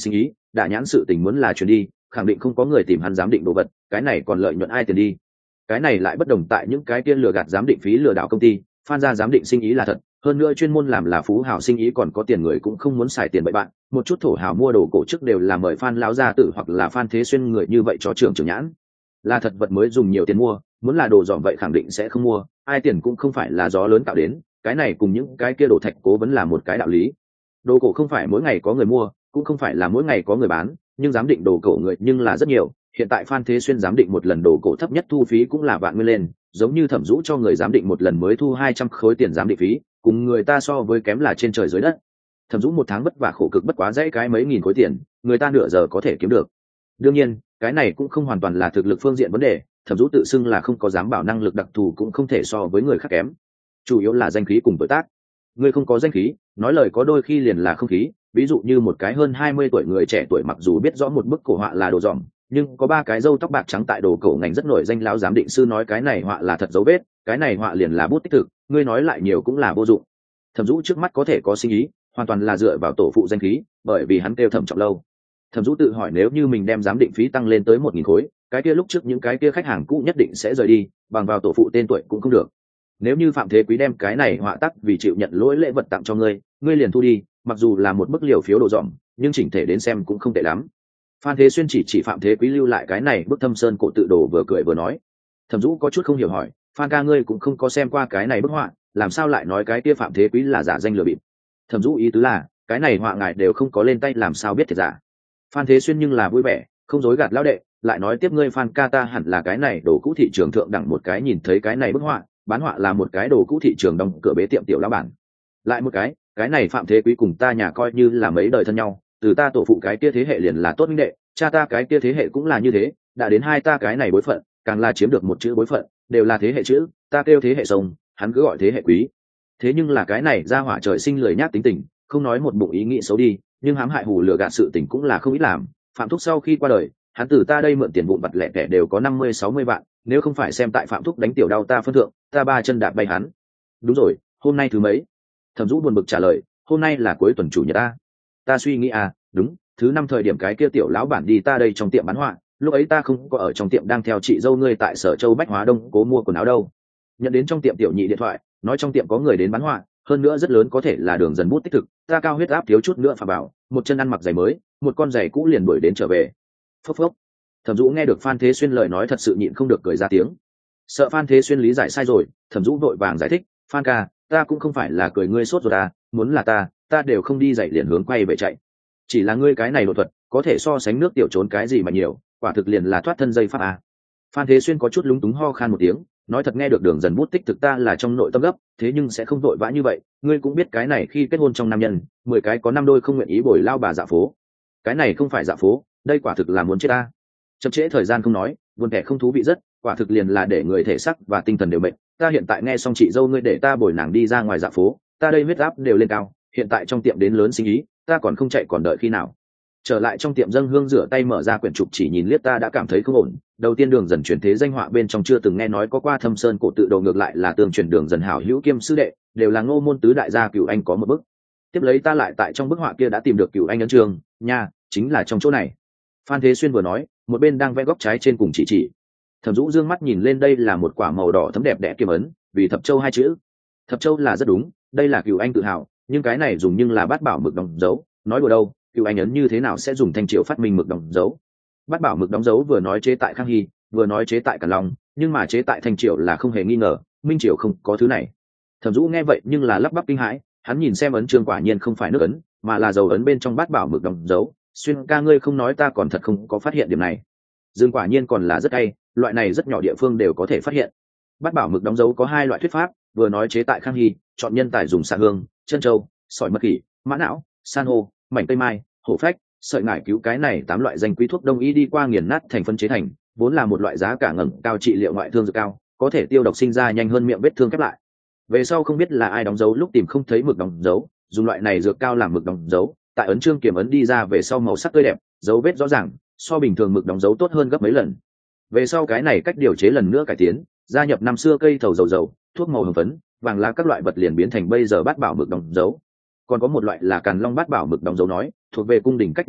đả nhãn sự tình muốn là chuyển đi khẳng định không có người tìm hắn giám định đồ vật, cái này còn lợi nhuận ai tiền đi. Cái này lại bất đồng tại những cái kia lừa gạt giám định phí lừa đảo công ty, Phan gia giám định sinh ý là thật, hơn nữa chuyên môn làm là phú hào sinh ý, còn có tiền người cũng không muốn xài tiền bậy bạn, một chút thổ hào mua đồ cổ trước đều là mời Phan lão gia tử hoặc là Phan Thế Xuyên người như vậy cho trưởng nhãn. Là thật vật mới dùng nhiều tiền mua, muốn là đồ dòm vậy khẳng định sẽ không mua, ai tiền cũng không phải là gió lớn tạo đến, cái này cùng những cái kia đồ thạch cố vẫn là một cái đạo lý. Đồ cổ không phải mỗi ngày có người mua, cũng không phải là mỗi ngày có người bán, nhưng giám định đồ cổ người nhưng là rất nhiều. Hiện tại Phan Thế Xuyên giám định một lần đồ cổ thấp nhất thu phí cũng là vạn nguyên lên, giống như Thẩm Dũ cho người giám định một lần mới thu 200 khối tiền giám định phí, cùng người ta so với kém là trên trời dưới đất. Thẩm Dũ một tháng vất vả khổ cực bất quá dãy cái mấy nghìn khối tiền, người ta nửa giờ có thể kiếm được. Đương nhiên, cái này cũng không hoàn toàn là thực lực phương diện vấn đề, Thẩm Dũ tự xưng là không có dám bảo năng lực đặc thù cũng không thể so với người khác kém. Chủ yếu là danh khí cùng tuổi tác. Người không có danh khí, nói lời có đôi khi liền là không khí, ví dụ như một cái hơn 20 tuổi người trẻ tuổi mặc dù biết rõ một bức cổ họa là đồ dỏm, nhưng có 3 cái râu tóc bạc trắng tại đồ cổ ngành rất nổi danh, lão giám định sư nói cái này họa là thật dấu vết, cái này họa liền là bút tích thực, ngươi nói lại nhiều cũng là vô dụng. Thẩm Dũ trước mắt có thể có sinh ý, hoàn toàn là dựa vào tổ phụ danh khí, bởi vì hắn kêu Thẩm Trọng Lâu. Thẩm Dũ tự hỏi nếu như mình đem giám định phí tăng lên tới 1000 khối, cái kia lúc trước những cái kia khách hàng cũ nhất định sẽ rời đi, bằng vào tổ phụ tên tuổi cũng không được. Nếu như Phạm Thế Quý đem cái này họa tắc vì chịu nhận lỗi lễ vật tặng cho ngươi, ngươi liền thu đi, mặc dù là một bức liều phiếu đồ dỏm, nhưng chỉnh thể đến xem cũng không tệ lắm. Phan Thế Xuyên chỉ Phạm Thế Quý lưu lại cái này bức Thâm Sơn cổ tự đồ vừa cười vừa nói. Thẩm Dũ có chút không hiểu hỏi, Phan ca ngươi cũng không có xem qua cái này bức họa, làm sao lại nói cái kia Phạm Thế Quý là giả danh lừa bịp? Thẩm Dũ ý tứ là, cái này họa ngài đều không có lên tay làm sao biết thiệt giả. Phan Thế Xuyên nhưng là vui vẻ, không dối gạt lão đệ, lại nói tiếp ngươi Phan ca ta hẳn là cái này đồ cũ thị trường thượng đẳng một cái nhìn thấy cái này bức họa, bán họa là một cái đồ cũ thị trường đóng cửa bế tiệm tiểu lão bản. Lại một cái này Phạm Thế Quý cùng ta nhà coi như là mấy đời thân nhau, từ ta tổ phụ cái kia thế hệ liền là tốt huynh đệ, cha ta cái kia thế hệ cũng là như thế, đã đến hai ta cái này bối phận, càng là chiếm được một chữ bối phận, đều là thế hệ chữ, ta kêu thế hệ sông, hắn cứ gọi thế hệ quý. Thế nhưng là cái này ra hỏa trời sinh lười nhác tính tình, không nói một bụng ý nghĩ xấu đi, nhưng hãm hại hù lừa gạt sự tình cũng là không ít làm. Phạm Thúc sau khi qua đời, hắn từ ta đây mượn tiền vụn vặt lẻ tẻ đều có 50-60 vạn, nếu không phải xem tại Phạm Thúc đánh tiểu đau ta phân thượng, ta 3 chân đạp bay hắn. Đúng rồi, hôm nay thứ mấy? Thẩm Dũ buồn bực trả lời, hôm nay là cuối tuần chủ nhật ta. Ta suy nghĩ đúng, thứ 5 thời điểm cái kia tiểu lão bản đi ta đây trong tiệm bán họa, lúc ấy ta không có ở trong tiệm đang theo chị dâu ngươi tại Sở Châu Bách Hóa Đông cố mua quần áo đâu. Nhận đến trong tiệm tiểu nhị điện thoại, nói trong tiệm có người đến bán họa, hơn nữa rất lớn có thể là Đường Dần bút tích thực, ta cao huyết áp thiếu chút nữa phà bảo, một chân ăn mặc giày mới, một con giày cũ liền đuổi đến trở về. Phốc phốc. Thẩm Dũ nghe được Phan Thế Xuyên lời nói thật sự nhịn không được cười ra tiếng. Sợ Phan Thế Xuyên lý giải sai rồi, Thẩm Dũ vội vàng giải thích, Phan ca, ta cũng không phải là cười ngươi sốt rồi muốn là ta đều không đi dậy liền hướng quay về chạy. Chỉ là ngươi cái này đột thuật, có thể so sánh nước tiểu trốn cái gì mà nhiều, quả thực liền là thoát thân dây pháp Phan Thế Xuyên có chút lúng túng ho khan một tiếng, nói thật nghe được Đường Dần bút tích thực ta là trong nội tâm gấp, thế nhưng sẽ không vội vã như vậy, ngươi cũng biết cái này khi kết hôn trong nam nhân, 10 cái có 5 đôi không nguyện ý bồi lao bà dạo phố. Cái này không phải dạo phố, đây quả thực là muốn chết ta. Chậm trễ thời gian không nói, buồn tẻ không thú vị rất, quả thực liền là để người thể xác và tinh thần đều mệt. Ta hiện tại nghe xong chị dâu ngươi để ta bồi nàng đi ra ngoài dạo phố, ta đây huyết áp đều lên cao, hiện tại trong tiệm đến lớn sinh ý, ta còn không chạy còn đợi khi nào. Trở lại trong tiệm dâng hương rửa tay mở ra quyển trục chỉ nhìn liếc ta đã cảm thấy không ổn. Đầu tiên Đường Dần chuyển thế danh họa bên trong chưa từng nghe nói có qua Thâm Sơn cổ tự đồ, ngược lại là tương truyền Đường Dần hảo hữu kiêm sư đệ, đều là Ngô môn tứ đại gia Cửu Anh có một bức. Tiếp lấy ta lại tại trong bức họa kia đã tìm được Cửu Anh ấn trường, nha, chính là trong chỗ này. Phan Thế Xuyên vừa nói, một bên đang vẽ góc trái trên cùng chỉ. Thẩm Dũ dương mắt nhìn lên, đây là một quả màu đỏ thấm đẹp đẽ kiêm ấn, vì Thập Châu 2 chữ. Thập Châu là rất đúng, đây là Cửu Anh tự hào, nhưng cái này dùng nhưng là bát bảo mực đóng dấu, nói đùa đâu, Cửu Anh ấn như thế nào sẽ dùng Thanh Triều phát minh mực đóng dấu? Bát bảo mực đóng dấu vừa nói chế tại Khang Hy, vừa nói chế tại Càn Long, nhưng mà chế tại Thanh Triều là không hề nghi ngờ, Minh Triều không có thứ này. Thẩm Dũ nghe vậy nhưng là lắp bắp kinh hãi, hắn nhìn xem ấn chương quả nhiên không phải nước ấn, mà là dầu ấn bên trong bát bảo mực đóng dấu. Xuyên ca ngươi không nói ta còn thật không có phát hiện điểm này. Dương quả nhiên còn là rất hay, loại này rất nhỏ địa phương đều có thể phát hiện. Bát bảo mực đóng dấu có 2 loại thuyết pháp, vừa nói chế tại Khang Hy, chọn nhân tài dùng xạ hương, chân châu, sỏi mật khỉ, mã não, san hô, mảnh tây mai, hổ phách, sợi ngải cứu, cái này 8 loại danh quý thuốc đông y đi qua nghiền nát thành phân chế thành, vốn là một loại giá cả ngẩng cao trị liệu ngoại thương dược cao, có thể tiêu độc sinh ra nhanh hơn miệng vết thương khép lại. Về sau không biết là ai đóng dấu lúc tìm không thấy mực đóng dấu, dùng loại này dược cao làm mực đóng dấu, tại ấn chương kiểm ấn đi ra về sau màu sắc tươi đẹp, dấu vết rõ ràng, so bình thường mực đóng dấu tốt hơn gấp mấy lần. Về sau cái này cách điều chế lần nữa cải tiến, gia nhập năm xưa cây thầu dầu, thuốc màu hồng phấn, vàng lá các loại vật liền biến thành bây giờ bát bảo mực đóng dấu. Còn có một loại là Càn Long bát bảo mực đóng dấu nói, thuộc về cung đình cách điều chế,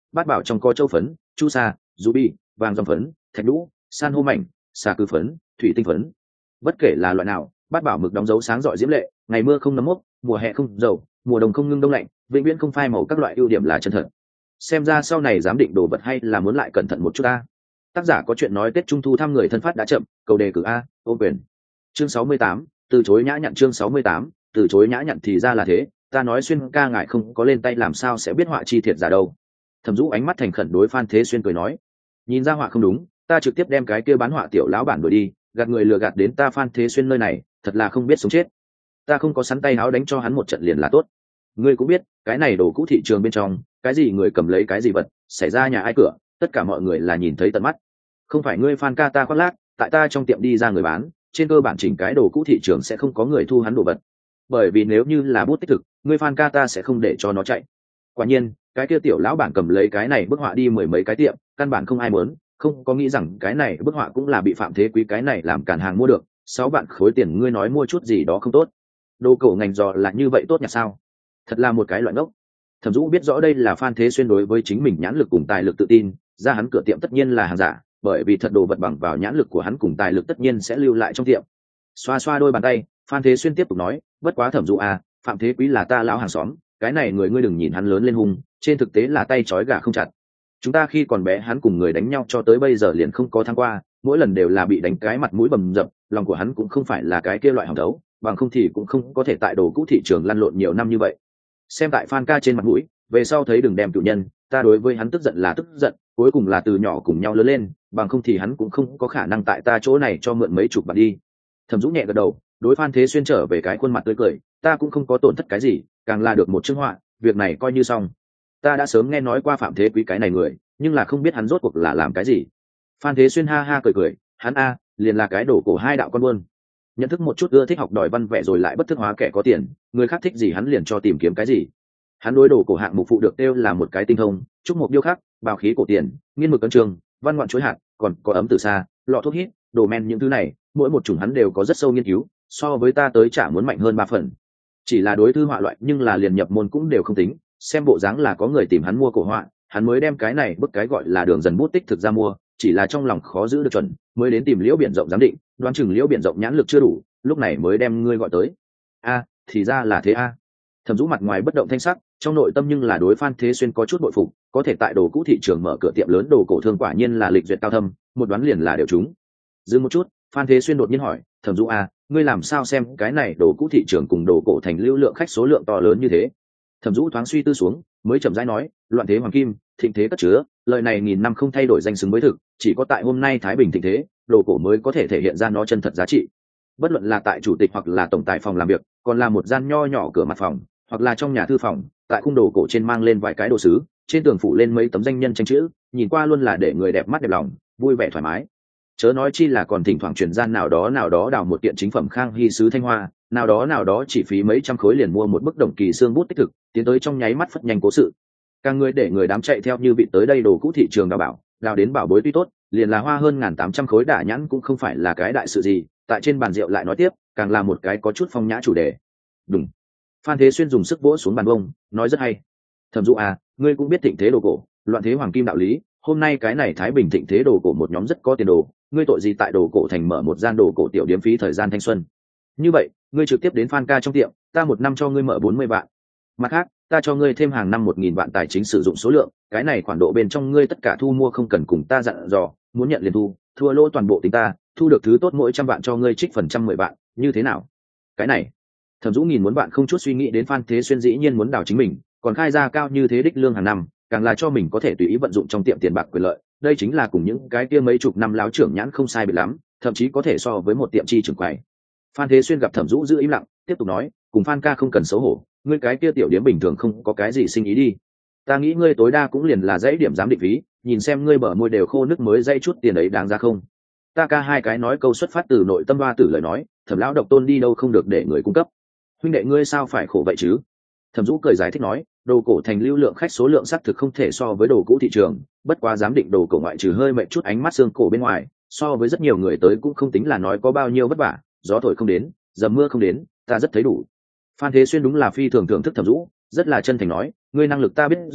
bát bảo trong có châu phấn, chu sa, ruby, vàng dòng phấn, thạch đũ, san hô mảnh, xà cư phấn, thủy tinh phấn. Bất kể là loại nào, bát bảo mực đóng dấu sáng rọi diễm lệ, ngày mưa không nấm mốc, mùa hè không dầu, mùa đông không ngưng đông lạnh, vĩnh viễn không phai màu, các loại ưu điểm là chân thật. Xem ra sau này giám định đồ vật hay là muốn lại cẩn thận một chút ta. Tác giả có chuyện nói Tết Trung thu thăm người thân phát đã chậm, cầu đề cử a, ô quyền. Chương 68, từ chối nhã nhặn. Chương 68, từ chối nhã nhặn. Thì ra là thế, ta nói Xuyên ca ngại không có lên tay làm sao sẽ biết họa chi thiệt giả đâu. Thẩm Dũ ánh mắt thành khẩn đối Phan Thế Xuyên cười nói, nhìn ra họa không đúng, ta trực tiếp đem cái kia bán họa tiểu lão bản đuổi đi, gạt người lừa gạt đến ta Phan Thế Xuyên nơi này, thật là không biết sống chết. Ta không có sắn tay áo đánh cho hắn một trận liền là tốt. Ngươi cũng biết, cái này đồ cũ thị trường bên trong, cái gì người cầm lấy cái gì vật, xảy ra nhà ai cửa, tất cả mọi người là nhìn thấy tận mắt. Không phải ngươi Phan ca ta khoác lác, tại ta trong tiệm đi ra người bán, trên cơ bản chỉnh cái đồ cũ thị trường sẽ không có người thu hắn đồ vật. Bởi vì nếu như là bút tích thực, ngươi Phan ca ta sẽ không để cho nó chạy. Quả nhiên, cái kia tiểu lão bản cầm lấy cái này bức họa đi mười mấy cái tiệm, căn bản không ai muốn, không có nghĩ rằng cái này bức họa cũng là bị Phạm Thế Quý cái này làm cản hàng mua được, 6 vạn khối tiền, ngươi nói mua chút gì đó không tốt. Đồ cổ ngành giò là như vậy tốt nhỉ sao? Thật là một cái loại ngốc. Thẩm Dũ biết rõ đây là Phan Thế Xuyên đối với chính mình nhãn lực cùng tài lực tự tin, ra hắn cửa tiệm tất nhiên là hàng giả, bởi vì thật đồ vật bằng vào nhãn lực của hắn cùng tài lực tất nhiên sẽ lưu lại trong tiệm. Xoa xoa đôi bàn tay, Phan Thế Xuyên tiếp tục nói, bất quá Thẩm Dũ à, Phạm Thế Quý là ta lão hàng xóm, cái này người ngươi đừng nhìn hắn lớn lên hung, trên thực tế là tay trói gà không chặt. Chúng ta khi còn bé hắn cùng người đánh nhau cho tới bây giờ liền không có thắng qua, mỗi lần đều là bị đánh cái mặt mũi bầm dập, lòng của hắn cũng không phải là cái kia loại hỏng đấu, bằng không thì cũng không có thể tại đồ cũ thị trường lăn lộn nhiều năm như vậy. Xem tại Phan ca trên mặt mũi, về sau thấy đừng đem cựu nhân, ta đối với hắn tức giận là tức giận, cuối cùng là từ nhỏ cùng nhau lớn lên, bằng không thì hắn cũng không có khả năng tại ta chỗ này cho mượn mấy chục bạc đi. Thẩm Dũ nhẹ gật đầu, đối Phan Thế Xuyên trở về cái khuôn mặt tươi cười, ta cũng không có tổn thất cái gì, càng là được một chương họa, việc này coi như xong. Ta đã sớm nghe nói qua Phạm Thế Quý cái này người, nhưng là không biết hắn rốt cuộc là làm cái gì. Phan Thế Xuyên ha ha cười cười, hắn a, liền là cái đổ cổ hai đạo con buôn, nhận thức một chút, ưa thích học đòi văn vẽ rồi lại bất thức hóa kẻ có tiền, người khác thích gì hắn liền cho tìm kiếm cái gì. Hắn đối đồ cổ hạng mục phụ được tiêu là một cái tinh thông, trúc mục điêu khắc, bào khí cổ tiền, nghiên mực ấn trường, văn ngoạn chối hạt, còn có ấm từ xa, lọ thuốc hít, đồ men, những thứ này mỗi một chủng hắn đều có rất sâu nghiên cứu, so với ta tới chả muốn mạnh hơn 3 phần. Chỉ là đối thư họa loại, nhưng là liền nhập môn cũng đều không tính, xem bộ dáng là có người tìm hắn mua cổ họa, hắn mới đem cái này bức cái gọi là đường dần bút tích thực ra mua, chỉ là trong lòng khó giữ được chuẩn, mới đến tìm Liễu Biển Rộng giám định, đoán chừng Liễu Biển Rộng nhãn lực chưa đủ, lúc này mới đem ngươi gọi tới. A, thì ra là thế a. Thẩm Dũ mặt ngoài bất động thanh sắc, trong nội tâm nhưng là đối Phan Thế Xuyên có chút bội phục, có thể tại đồ cũ thị trường mở cửa tiệm lớn đồ cổ thương quả nhiên là lịch duyệt cao thâm, một đoán liền là đều trúng. Dừng một chút, Phan Thế Xuyên đột nhiên hỏi, Thẩm Dũ a, ngươi làm sao xem cái này đồ cũ thị trường cùng đồ cổ thành lưu lượng khách số lượng to lớn như thế? Thẩm Dũ thoáng suy tư xuống, mới chậm rãi nói, loạn thế hoàng kim, thịnh thế cất chứa, lời này nghìn năm không thay đổi danh xứng với thực, chỉ có tại hôm nay Thái Bình thịnh thế, đồ cổ mới có thể thể hiện ra nó chân thật giá trị. Bất luận là tại chủ tịch hoặc là tổng tài phòng làm việc, còn là một gian nho nhỏ cửa mặt phòng, hoặc là trong nhà thư phòng, tại khung đồ cổ trên mang lên vài cái đồ sứ, trên tường phủ lên mấy tấm danh nhân tranh chữ, nhìn qua luôn là để người đẹp mắt đẹp lòng, vui vẻ thoải mái. Chớ nói chi là còn thỉnh thoảng truyền gian nào đó đào một kiện chính phẩm Khang Hy sứ Thanh Hoa, nào đó chỉ phí mấy trăm khối liền mua một bức đồng kỳ xương bút tích thực, tiến tới trong nháy mắt phất nhanh cố sự. Càng người để người đám chạy theo như vị tới đây đồ cũ thị trường đào bảo, đào đến bảo bối tuy tốt, liền là hoa hơn 1.800 khối đả nhãn cũng không phải là cái đại sự gì. Tại trên bàn rượu lại nói tiếp, càng là một cái có chút phong nhã chủ đề. Đúng. Phan Thế Xuyên dùng sức vỗ xuống bàn bông, nói rất hay. Thẩm Dũ à, ngươi cũng biết thịnh thế đồ cổ, loạn thế hoàng kim đạo lý, hôm nay cái này Thái Bình thịnh thế đồ cổ một nhóm rất có tiền đồ, ngươi tội gì tại đồ cổ thành mở một gian đồ cổ tiểu điếm phí thời gian thanh xuân. Như vậy, ngươi trực tiếp đến Phan ca trong tiệm, ta một năm cho ngươi mở 40 vạn. Mặt khác, ta cho ngươi thêm hàng năm 1.000 vạn tài chính sử dụng số lượng, cái này khoản độ bên trong ngươi tất cả thu mua không cần cùng ta dặn dò, muốn nhận liền thu, thua lỗ toàn bộ tính ta, thu được thứ tốt mỗi 100 vạn cho ngươi trích phần trăm 10 vạn, như thế nào? Cái này, Thẩm Dũ nghìn muốn bạn không chút suy nghĩ đến Phan Thế Xuyên dĩ nhiên muốn đào chính mình, còn khai ra cao như thế đích lương hàng năm, càng là cho mình có thể tùy ý vận dụng trong tiệm tiền bạc quyền lợi, đây chính là cùng những cái kia mấy chục năm láo trưởng nhãn không sai biệt lắm, thậm chí có thể so với một tiệm chi trưởng quầy. Phan Thế Xuyên gặp Thẩm Dũ giữ im lặng, tiếp tục nói, cùng Phan ca không cần xấu hổ, ngươi cái kia tiểu điếm bình thường không có cái gì sinh ý đi. Ta nghĩ ngươi tối đa cũng liền là dãy điểm giám định phí, nhìn xem ngươi bờ môi đều khô nước mới dãy chút tiền ấy đáng ra không? Ta ca hai cái nói câu xuất phát từ nội tâm hoa tử lời nói, Thẩm lão độc tôn đi đâu không được để người cung cấp. Huynh đệ ngươi sao phải khổ vậy chứ? Thẩm Dũ cười giải thích nói, đồ cổ thành lưu lượng khách số lượng xác thực không thể so với đồ cũ thị trường, bất quá giám định đồ cổ ngoại trừ hơi mệt chút ánh mắt xương cổ bên ngoài, so với rất nhiều người tới cũng không tính là nói có bao nhiêu vất vả, gió thổi không đến, dầm mưa không đến, ta rất thấy đủ. Phan Thế Xuyên đúng là phi thường thưởng thức Thẩm Dũ, rất là chân thành nói, ngươi năng lực ta biết rõ,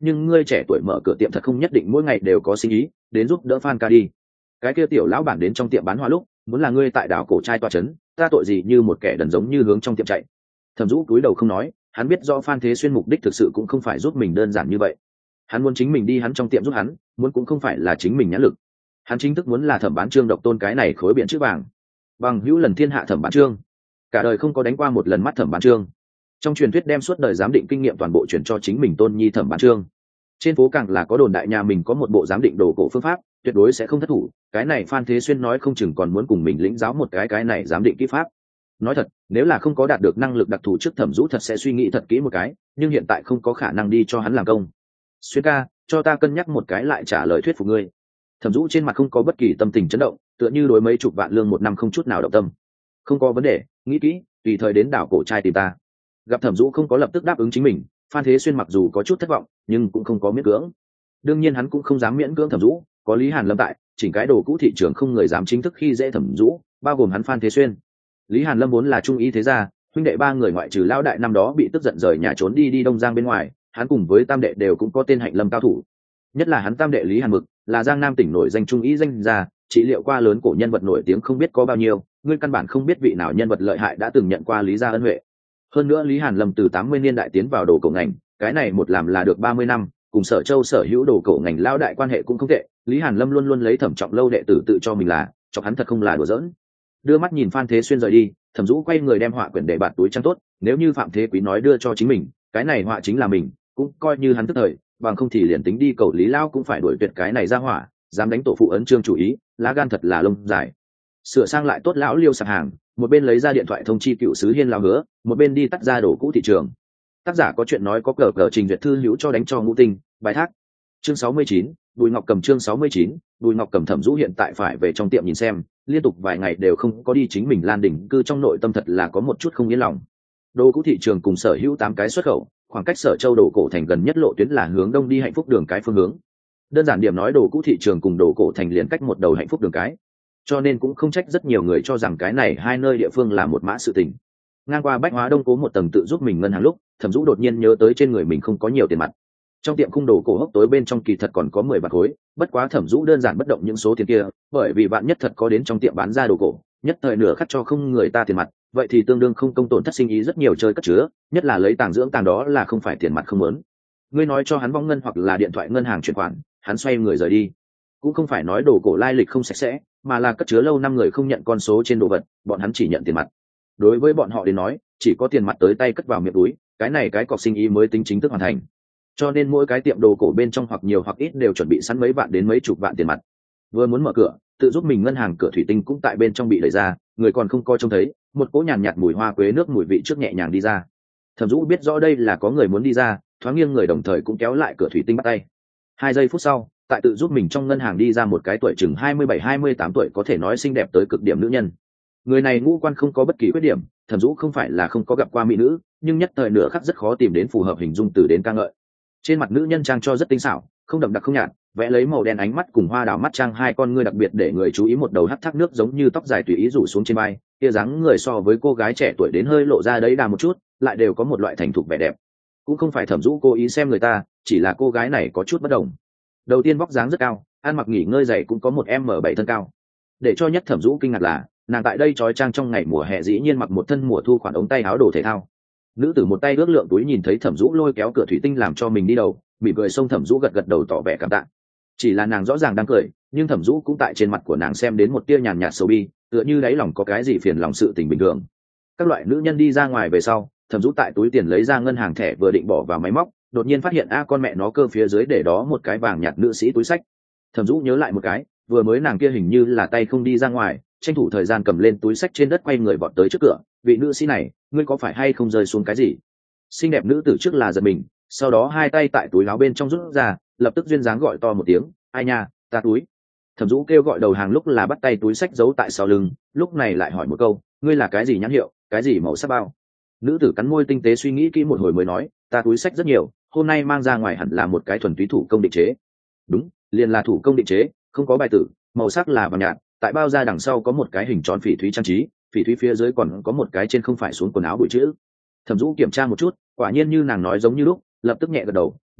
nhưng ngươi trẻ tuổi mở cửa tiệm thật không nhất định mỗi ngày đều có sinh ý, đến giúp đỡ fan ca đi. Cái kia tiểu lão bản đến trong tiệm bán hoa lúc muốn là ngươi tại đảo cổ trai toa chấn, ta tội gì như một kẻ đần giống như hướng trong tiệm chạy. Thẩm Dũ cúi đầu không nói, hắn biết do Phan Thế Xuyên mục đích thực sự cũng không phải giúp mình đơn giản như vậy. Hắn muốn chính mình đi hắn trong tiệm giúp hắn, muốn cũng không phải là chính mình nhãn lực. Hắn chính thức muốn là Thẩm Bán Trương độc tôn cái này khối biển chữ vàng. Bằng hữu lần thiên hạ Thẩm Bán Trương, cả đời không có đánh qua một lần mắt Thẩm Bán Trương. Trong truyền thuyết đem suốt đời giám định kinh nghiệm toàn bộ chuyển cho chính mình tôn nhi Thẩm Bán Trương. Trên phố càng là có đồn đại nhà mình có một bộ giám định đồ cổ phương pháp, tuyệt đối sẽ không thất thủ. Cái này Phan Thế Xuyên nói không chừng còn muốn cùng mình lĩnh giáo một cái này giám định kỹ pháp. Nói thật, nếu là không có đạt được năng lực đặc thù trước Thẩm Dũ thật sẽ suy nghĩ thật kỹ một cái, nhưng hiện tại không có khả năng đi cho hắn làm công. Xuyên ca, cho ta cân nhắc một cái lại trả lời thuyết phục ngươi. Thẩm Dũ trên mặt không có bất kỳ tâm tình chấn động, tựa như đối mấy chục vạn lương một năm không chút nào động tâm. Không có vấn đề, nghĩ kỹ, tùy thời đến đảo cổ trai tìm ta. Gặp Thẩm Dũ không có lập tức đáp ứng chính mình, Phan Thế Xuyên mặc dù có chút thất vọng, nhưng cũng không có miễn cưỡng. Đương nhiên hắn cũng không dám miễn cưỡng Thẩm Dũ, có Lý Hàn Lâm tại, chỉnh cái đồ cũ thị trường không người dám chính thức khi dễ Thẩm Dũ, bao gồm hắn Phan Thế Xuyên. Lý Hàn Lâm vốn là trung ý thế gia, huynh đệ ba người ngoại trừ lão đại năm đó bị tức giận rời nhà trốn đi Đông Giang bên ngoài, hắn cùng với tam đệ đều cũng có tên Hạnh Lâm cao thủ. Nhất là hắn tam đệ Lý Hàn Mực, là Giang Nam tỉnh nổi danh trung ý danh gia, trị liệu qua lớn cổ nhân vật nổi tiếng không biết có bao nhiêu, ngươi căn bản không biết vị nào nhân vật lợi hại đã từng nhận qua Lý gia ân huệ. Hơn nữa Lý Hàn Lâm từ 80 niên đại tiến vào đồ cổ ngành, cái này một làm là được 30 năm, cùng Sở Châu sở hữu đồ cổ ngành lão đại quan hệ cũng không tệ, Lý Hàn Lâm luôn luôn lấy Thẩm Trọng Lâu đệ tử tự cho mình là, chọc hắn thật không là đùa giỡn. Đưa mắt nhìn Phan Thế Xuyên rời đi, Thẩm Dũ quay người đem họa quyển để bạt túi trăng tốt, nếu như Phạm Thế Quý nói đưa cho chính mình, cái này họa chính là mình, cũng coi như hắn tức thời, bằng không thì liền tính đi cầu Lý Lao cũng phải đuổi tuyệt cái này ra hỏa, dám đánh tổ phụ ấn trương chủ ý, lá gan thật là lông dài. Sửa sang lại tốt lão Liêu sạp hàng, một bên lấy ra điện thoại thông chi cựu sứ Hiên Lao Hứa, một bên đi tắt ra đồ cũ thị trường. Tác giả có chuyện nói có cờ trình duyệt thư hữu cho đánh cho ngũ tinh, bài thác. Chương 69, Bùi Ngọc Cầm chương 69, Bùi Ngọc Cầm. Thẩm Dũ hiện tại phải về trong tiệm nhìn xem, liên tục vài ngày đều không có đi chính mình Lan Đỉnh cư trong nội tâm thật là có một chút không yên lòng. Đồ cũ thị trường cùng sở hữu 8 cái xuất khẩu, khoảng cách Sở Châu đồ cổ thành gần nhất lộ tuyến là hướng đông đi Hạnh Phúc đường cái phương hướng. Đơn giản điểm nói đồ cũ thị trường cùng đồ cổ thành liền cách một đầu Hạnh Phúc đường cái, cho nên cũng không trách rất nhiều người cho rằng cái này hai nơi địa phương là một mã sự tình. Ngang qua Bách Hóa Đông Cố một tầng tự giúp mình ngân hàng lúc, Thẩm Dũ đột nhiên nhớ tới trên người mình không có nhiều tiền mặt. Trong tiệm khung đồ cổ hốc tối bên trong kỳ thật còn có 10 bạc khối, bất quá Thẩm Dũ đơn giản bất động những số tiền kia, bởi vì bạn nhất thật có đến trong tiệm bán ra đồ cổ, nhất thời nửa khắc cho không người ta tiền mặt, vậy thì tương đương không công tổn thất sinh ý rất nhiều chơi cất chứa, nhất là lấy tàng dưỡng tàng đó là không phải tiền mặt không muốn. Ngươi nói cho hắn vong ngân hoặc là điện thoại ngân hàng chuyển khoản, hắn xoay người rời đi. Cũng không phải nói đồ cổ lai lịch không sạch sẽ, mà là cất chứa lâu năm người không nhận con số trên đồ vật, bọn hắn chỉ nhận tiền mặt. Đối với bọn họ đến nói, chỉ có tiền mặt tới tay cất vào miệng túi, cái này cái cọc sinh ý mới tính chính thức hoàn thành. Cho nên mỗi cái tiệm đồ cổ bên trong hoặc nhiều hoặc ít đều chuẩn bị sẵn mấy vạn đến mấy chục vạn tiền mặt. Vừa muốn mở cửa, tự giúp mình ngân hàng cửa thủy tinh cũng tại bên trong bị đẩy ra, người còn không coi trông thấy, một cỗ nhàn nhạt mùi hoa quế nước mùi vị trước nhẹ nhàng đi ra. Thẩm Dũ biết rõ đây là có người muốn đi ra, thoáng nghiêng người đồng thời cũng kéo lại cửa thủy tinh bắt tay. 2 giây phút sau, tại tự giúp mình trong ngân hàng đi ra một cái tuổi chừng 27-28 tuổi có thể nói xinh đẹp tới cực điểm nữ nhân. Người này ngũ quan không có bất kỳ khuyết điểm, Thẩm Dũ không phải là không có gặp qua mỹ nữ, nhưng nhất thời nửa khắc rất khó tìm đến phù hợp hình dung từ đến ca ngợi. Trên mặt nữ nhân trang cho rất tinh xảo, không đậm đặc không nhạt, vẽ lấy màu đen ánh mắt cùng hoa đào mắt trang hai con ngươi đặc biệt để người chú ý, một đầu hắt thác nước giống như tóc dài tùy ý rủ xuống trên vai, kia dáng người so với cô gái trẻ tuổi đến hơi lộ ra đấy đà một chút, lại đều có một loại thành thục vẻ đẹp. Cũng không phải Thẩm Dũ cố ý xem người ta, chỉ là cô gái này có chút bất đồng. Đầu tiên vóc dáng rất cao, ăn mặc nghỉ ngơi dày cũng có một m7 thân cao. Để cho nhất Thẩm Dũ kinh ngạc là, nàng tại đây trói trang trong ngày mùa hè dĩ nhiên mặc một thân mùa thu khoản ống tay áo đồ thể thao. Nữ tử một tay ước lượng túi nhìn thấy Thẩm Dũ lôi kéo cửa thủy tinh làm cho mình đi đầu, mỉm cười xông Thẩm Dũ gật gật đầu tỏ vẻ cảm tạ. Chỉ là nàng rõ ràng đang cười, nhưng Thẩm Dũ cũng tại trên mặt của nàng xem đến một tia nhàn nhạt sầu bi, tựa như đáy lòng có cái gì phiền lòng sự tình bình thường. Các loại nữ nhân đi ra ngoài về sau, Thẩm Dũ tại túi tiền lấy ra ngân hàng thẻ vừa định bỏ vào máy móc, đột nhiên phát hiện con mẹ nó cơ phía dưới để đó một cái vàng nhạt nữ sĩ túi sách. Thẩm Dũ nhớ lại một cái, vừa mới nàng kia hình như là tay không đi ra ngoài, tranh thủ thời gian cầm lên túi sách trên đất quay người vọt tới trước cửa. Vị nữ sĩ này, ngươi có phải hay không rơi xuống cái gì? Xinh đẹp nữ tử trước là giật mình, sau đó hai tay tại túi áo bên trong rút ra, lập tức duyên dáng gọi to một tiếng, ai nha, ta túi. Thẩm Dũ kêu gọi đầu hàng lúc là bắt tay túi sách giấu tại sau lưng, lúc này lại hỏi một câu, ngươi là cái gì nhãn hiệu, cái gì màu sắc bao? Nữ tử cắn môi tinh tế suy nghĩ kỹ một hồi mới nói, ta túi sách rất nhiều, hôm nay mang ra ngoài hẳn là một cái thuần túy thủ công định chế. Đúng, liền là thủ công định chế, không có bài tử, màu sắc là vàng nhạt, tại bao da đằng sau có một cái hình tròn phỉ thúy trang trí, phỉ thúy phía dưới còn có một cái trên không phải xuống quần áo bụi chữ. Thẩm Dũ kiểm tra một chút, quả nhiên như nàng nói giống như lúc, lập tức nhẹ gật đầu,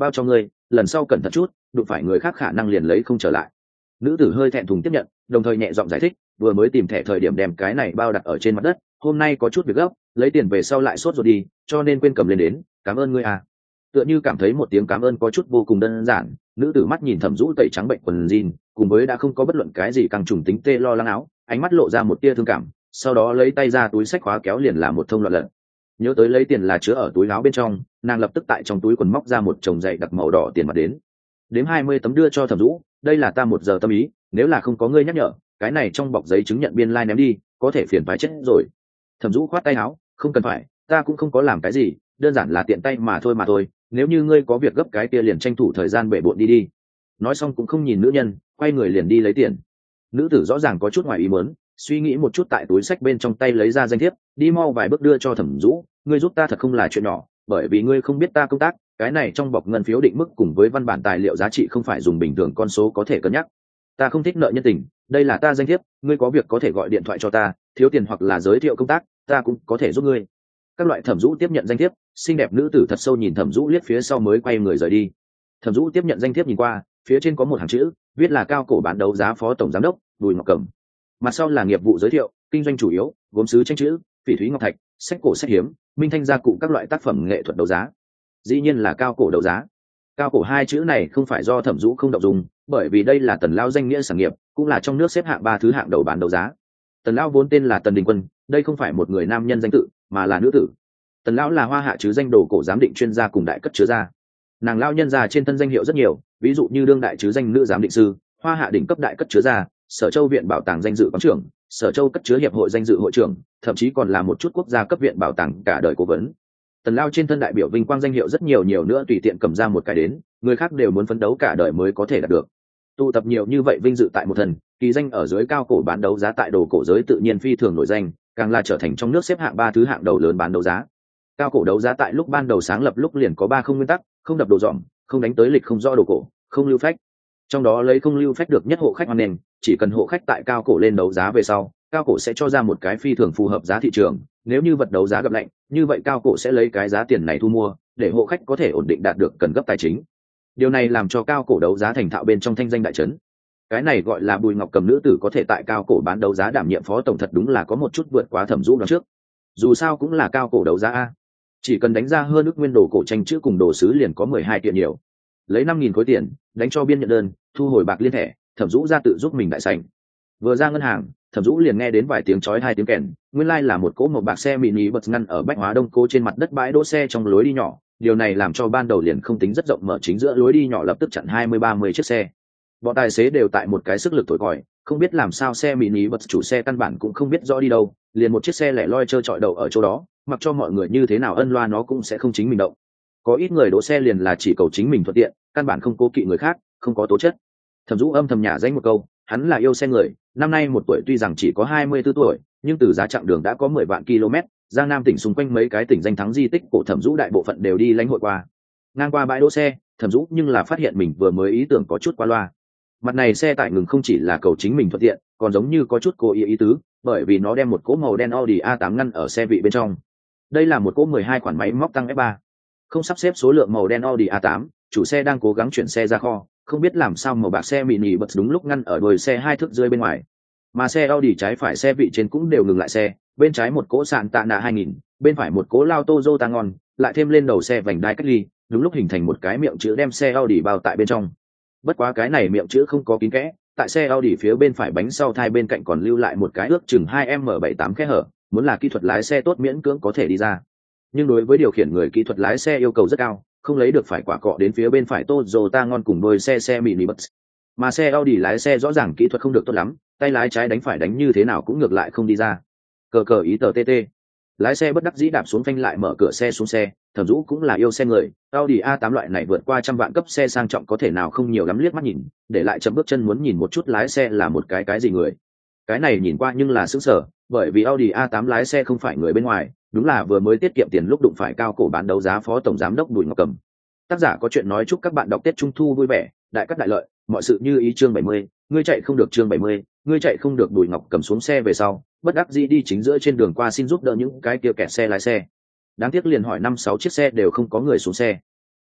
bao cho ngươi, lần sau cẩn thận chút, đụng phải người khác khả năng liền lấy không trở lại. Nữ tử hơi thẹn thùng tiếp nhận, đồng thời nhẹ giọng giải thích, vừa mới tìm thẻ thời điểm đem cái này bao đặt ở trên mặt đất, hôm nay có chút việc gấp, lấy tiền về sau lại sốt ruột đi, cho nên quên cầm lên đến, cảm ơn ngươi à. Tựa như cảm thấy một tiếng cảm ơn có chút vô cùng đơn giản, nữ tử mắt nhìn Thẩm Dũ tẩy trắng bệnh quần jean, cùng với đã không có bất luận cái gì căng trùng tính tê lo lắng áo, ánh mắt lộ ra một tia thương cảm, sau đó lấy tay ra túi xách khóa kéo liền là một thông loạn lận. Nhớ tới lấy tiền là chứa ở túi áo bên trong, nàng lập tức tại trong túi quần móc ra một chồng dày đặc màu đỏ tiền mặt đến. Đếm 20 tấm đưa cho Thẩm Dũ, đây là ta 1 giờ tâm ý, nếu là không có ngươi nhắc nhở, cái này trong bọc giấy chứng nhận biên lai ném đi, có thể phiền phải chết rồi. Thẩm Dũ khoát tay áo, không cần phải, ta cũng không có làm cái gì, đơn giản là tiện tay mà thôi, nếu như ngươi có việc gấp cái kia liền tranh thủ thời gian bể bộn đi. Nói xong cũng không nhìn nữ nhân, quay người liền đi lấy tiền. Nữ tử rõ ràng có chút ngoài ý muốn, suy nghĩ một chút tại túi xách bên trong tay lấy ra danh thiếp, đi mau vài bước đưa cho Thẩm Dũ, ngươi giúp ta thật không là chuyện nhỏ, bởi vì ngươi không biết ta công tác, cái này trong bọc ngân phiếu định mức cùng với văn bản tài liệu giá trị không phải dùng bình thường con số có thể cân nhắc. Ta không thích nợ nhân tình, đây là ta danh thiếp, ngươi có việc có thể gọi điện thoại cho ta, thiếu tiền hoặc là giới thiệu công tác, ta cũng có thể giúp ngươi. Các loại. Thẩm Dũ tiếp nhận danh thiếp, xinh đẹp nữ tử thật sâu nhìn Thẩm Dũ liếc phía sau mới quay người rời đi. Thẩm Dũ tiếp nhận danh thiếp nhìn qua, phía trên có một hàng chữ, viết là cao cổ bán đấu giá phó tổng giám đốc Bùi Ngọc Cẩm. Mặt sau là nghiệp vụ giới thiệu, kinh doanh chủ yếu, gốm sứ tranh chữ, phỉ thúy ngọc thạch, sách cổ sách hiếm, minh thanh gia cụ các loại tác phẩm nghệ thuật đấu giá. Dĩ nhiên là cao cổ đấu giá. Cao cổ 2 chữ này không phải do Thẩm Dũ không động dùng, bởi vì đây là Tần Lao danh nghĩa sản nghiệp, cũng là trong nước xếp hạng 3 thứ hạng đầu bán đấu giá. Tần Lao vốn tên là Tần Đình Quân, đây không phải một người nam nhân danh tự, mà là nữ tử. Tần Lão là Hoa Hạ chứ danh đồ cổ giám định chuyên gia cùng đại cất chứa gia. Nàng lao nhân gia trên thân danh hiệu rất nhiều, ví dụ như đương đại chứ danh nữ giám định sư, Hoa Hạ đỉnh cấp đại cất chứa gia, Sở Châu viện bảo tàng danh dự quán trưởng, Sở Châu cất chứa hiệp hội danh dự hội trưởng, thậm chí còn là một chút quốc gia cấp viện bảo tàng cả đời cố vấn. Tần Lao trên thân đại biểu vinh quang danh hiệu rất nhiều nữa, tùy tiện cầm ra một cái đến, người khác đều muốn phấn đấu cả đời mới có thể đạt được. Tụ tập nhiều như vậy vinh dự tại một thần, kỳ danh ở dưới cao cổ bán đấu giá tại đồ cổ giới tự nhiên phi thường nổi danh, càng là trở thành trong nước xếp hạng 3 thứ hạng đầu lớn bán đấu giá. Cao cổ đấu giá tại lúc ban đầu sáng lập lúc liền có 3 không nguyên tắc, không đập đồ dỏm, không đánh tới lịch không rõ đồ cổ, không lưu phách. Trong đó lấy không lưu phách được nhất hộ khách hoan nghênh, chỉ cần hộ khách tại cao cổ lên đấu giá về sau, cao cổ sẽ cho ra một cái phi thường phù hợp giá thị trường, nếu như vật đấu giá gặp lạnh, như vậy cao cổ sẽ lấy cái giá tiền này thu mua, để hộ khách có thể ổn định đạt được cần gấp tài chính. Điều này làm cho cao cổ đấu giá thành thạo bên trong thanh danh đại trấn. Cái này gọi là Bùi Ngọc Cầm nữ tử có thể tại cao cổ bán đấu giá đảm nhiệm phó tổng thật đúng là có một chút vượt quá Thẩm Dũ đoán trước. Dù sao cũng là cao cổ đấu giá a, chỉ cần đánh ra hơn ước nguyên đồ cổ tranh chữ cùng đồ sứ liền có 12 kiện nhiều. Lấy 5.000 khối tiền đánh cho biên nhận đơn, thu hồi bạc liên thẻ, Thẩm Dũ ra tự giúp mình đại sảnh. Vừa ra ngân hàng, Thẩm Dũ liền nghe đến vài tiếng chói 2 tiếng kèn, nguyên lai là một cỗ màu bạc xe mini bật ngăn ở Bách Hóa Đông Cô trên mặt đất bãi đỗ xe trong lối đi nhỏ, điều này làm cho ban đầu liền không tính rất rộng mở chính giữa lối đi nhỏ lập tức chặn 20-30 chiếc xe. Bọn tài xế đều tại một cái sức lực thổi còi, không biết làm sao xe mini bật chủ xe căn bản cũng không biết rõ đi đâu, liền một chiếc xe lẻ loi trơ trọi đậu ở chỗ đó, mặc cho mọi người như thế nào ân loa nó cũng sẽ không chính mình động. Có ít người đỗ xe liền là chỉ cầu chính mình thuận tiện, căn bản không cố kỵ người khác, không có tố chất. Thẩm Dũ âm thầm nhả danh một câu, hắn là yêu xe người, năm nay 1 tuổi tuy rằng chỉ có 24 tuổi, nhưng từ giá chặng đường đã có 10 vạn km, Giang Nam tỉnh xung quanh mấy cái tỉnh danh thắng di tích cổ Thẩm Dũ đại bộ phận đều đi lãnh hội qua. Ngang qua bãi đỗ xe, Thẩm Dũ nhưng là phát hiện mình vừa mới ý tưởng có chút quá loa. Mặt này xe tải ngừng không chỉ là cầu chính mình thuận tiện, còn giống như có chút cố ý tứ, bởi vì nó đem một cỗ màu đen Audi A8 ngăn ở xe vị bên trong. Đây là một cỗ 12 khoản máy móc tăng F3. Không sắp xếp số lượng màu đen Audi A8, chủ xe đang cố gắng chuyển xe ra kho, không biết làm sao màu bạc xe mini bật đúng lúc ngăn ở đuôi xe 2 thước rơi bên ngoài. Mà xe Audi trái phải xe vị trên cũng đều ngừng lại xe, bên trái một cỗ Santana 2000, bên phải một cỗ Lao Toyota ngon, lại thêm lên đầu xe vành đai cách ly, đúng lúc hình thành một cái miệng chữ đem xe Audi bao tại bên trong. Bất quá cái này miệng chữ không có kín kẽ, tại xe Audi phía bên phải bánh sau thai bên cạnh còn lưu lại một cái ước chừng 2m78 khe hở, muốn là kỹ thuật lái xe tốt miễn cưỡng có thể đi ra. Nhưng đối với điều khiển người kỹ thuật lái xe yêu cầu rất cao, không lấy được phải quả cọ đến phía bên phải Toyota ngon cùng đôi xe mini bus. Mà xe Audi lái xe rõ ràng kỹ thuật không được tốt lắm, tay lái trái đánh phải đánh như thế nào cũng ngược lại không đi ra. Cờ ý tờ TT. Lái xe bất đắc dĩ đạp xuống phanh lại mở cửa xe xuống xe, Thẩm Dũ cũng là yêu xe người, Audi A8 loại này vượt qua 100 vạn cấp xe sang trọng có thể nào không nhiều lắm liếc mắt nhìn, để lại chậm bước chân muốn nhìn một chút lái xe là một cái gì người. Cái này nhìn qua nhưng là sững sờ, bởi vì Audi A8 lái xe không phải người bên ngoài, đúng là vừa mới tiết kiệm tiền lúc đụng phải cao cổ bán đấu giá phó tổng giám đốc Bùi Ngọc Cầm. Tác giả có chuyện nói chúc các bạn đọc Tết Trung thu vui vẻ, đại cát đại lợi, mọi sự như ý. Chương 70, ngươi chạy không được. Chương 70, ngươi chạy không được. Bùi Ngọc Cầm xuống xe về sau, bất đắc dĩ đi chính giữa trên đường qua xin giúp đỡ những cái kia kẹt xe lái xe. Đáng tiếc liền hỏi 5-6 chiếc xe đều không có người xuống xe.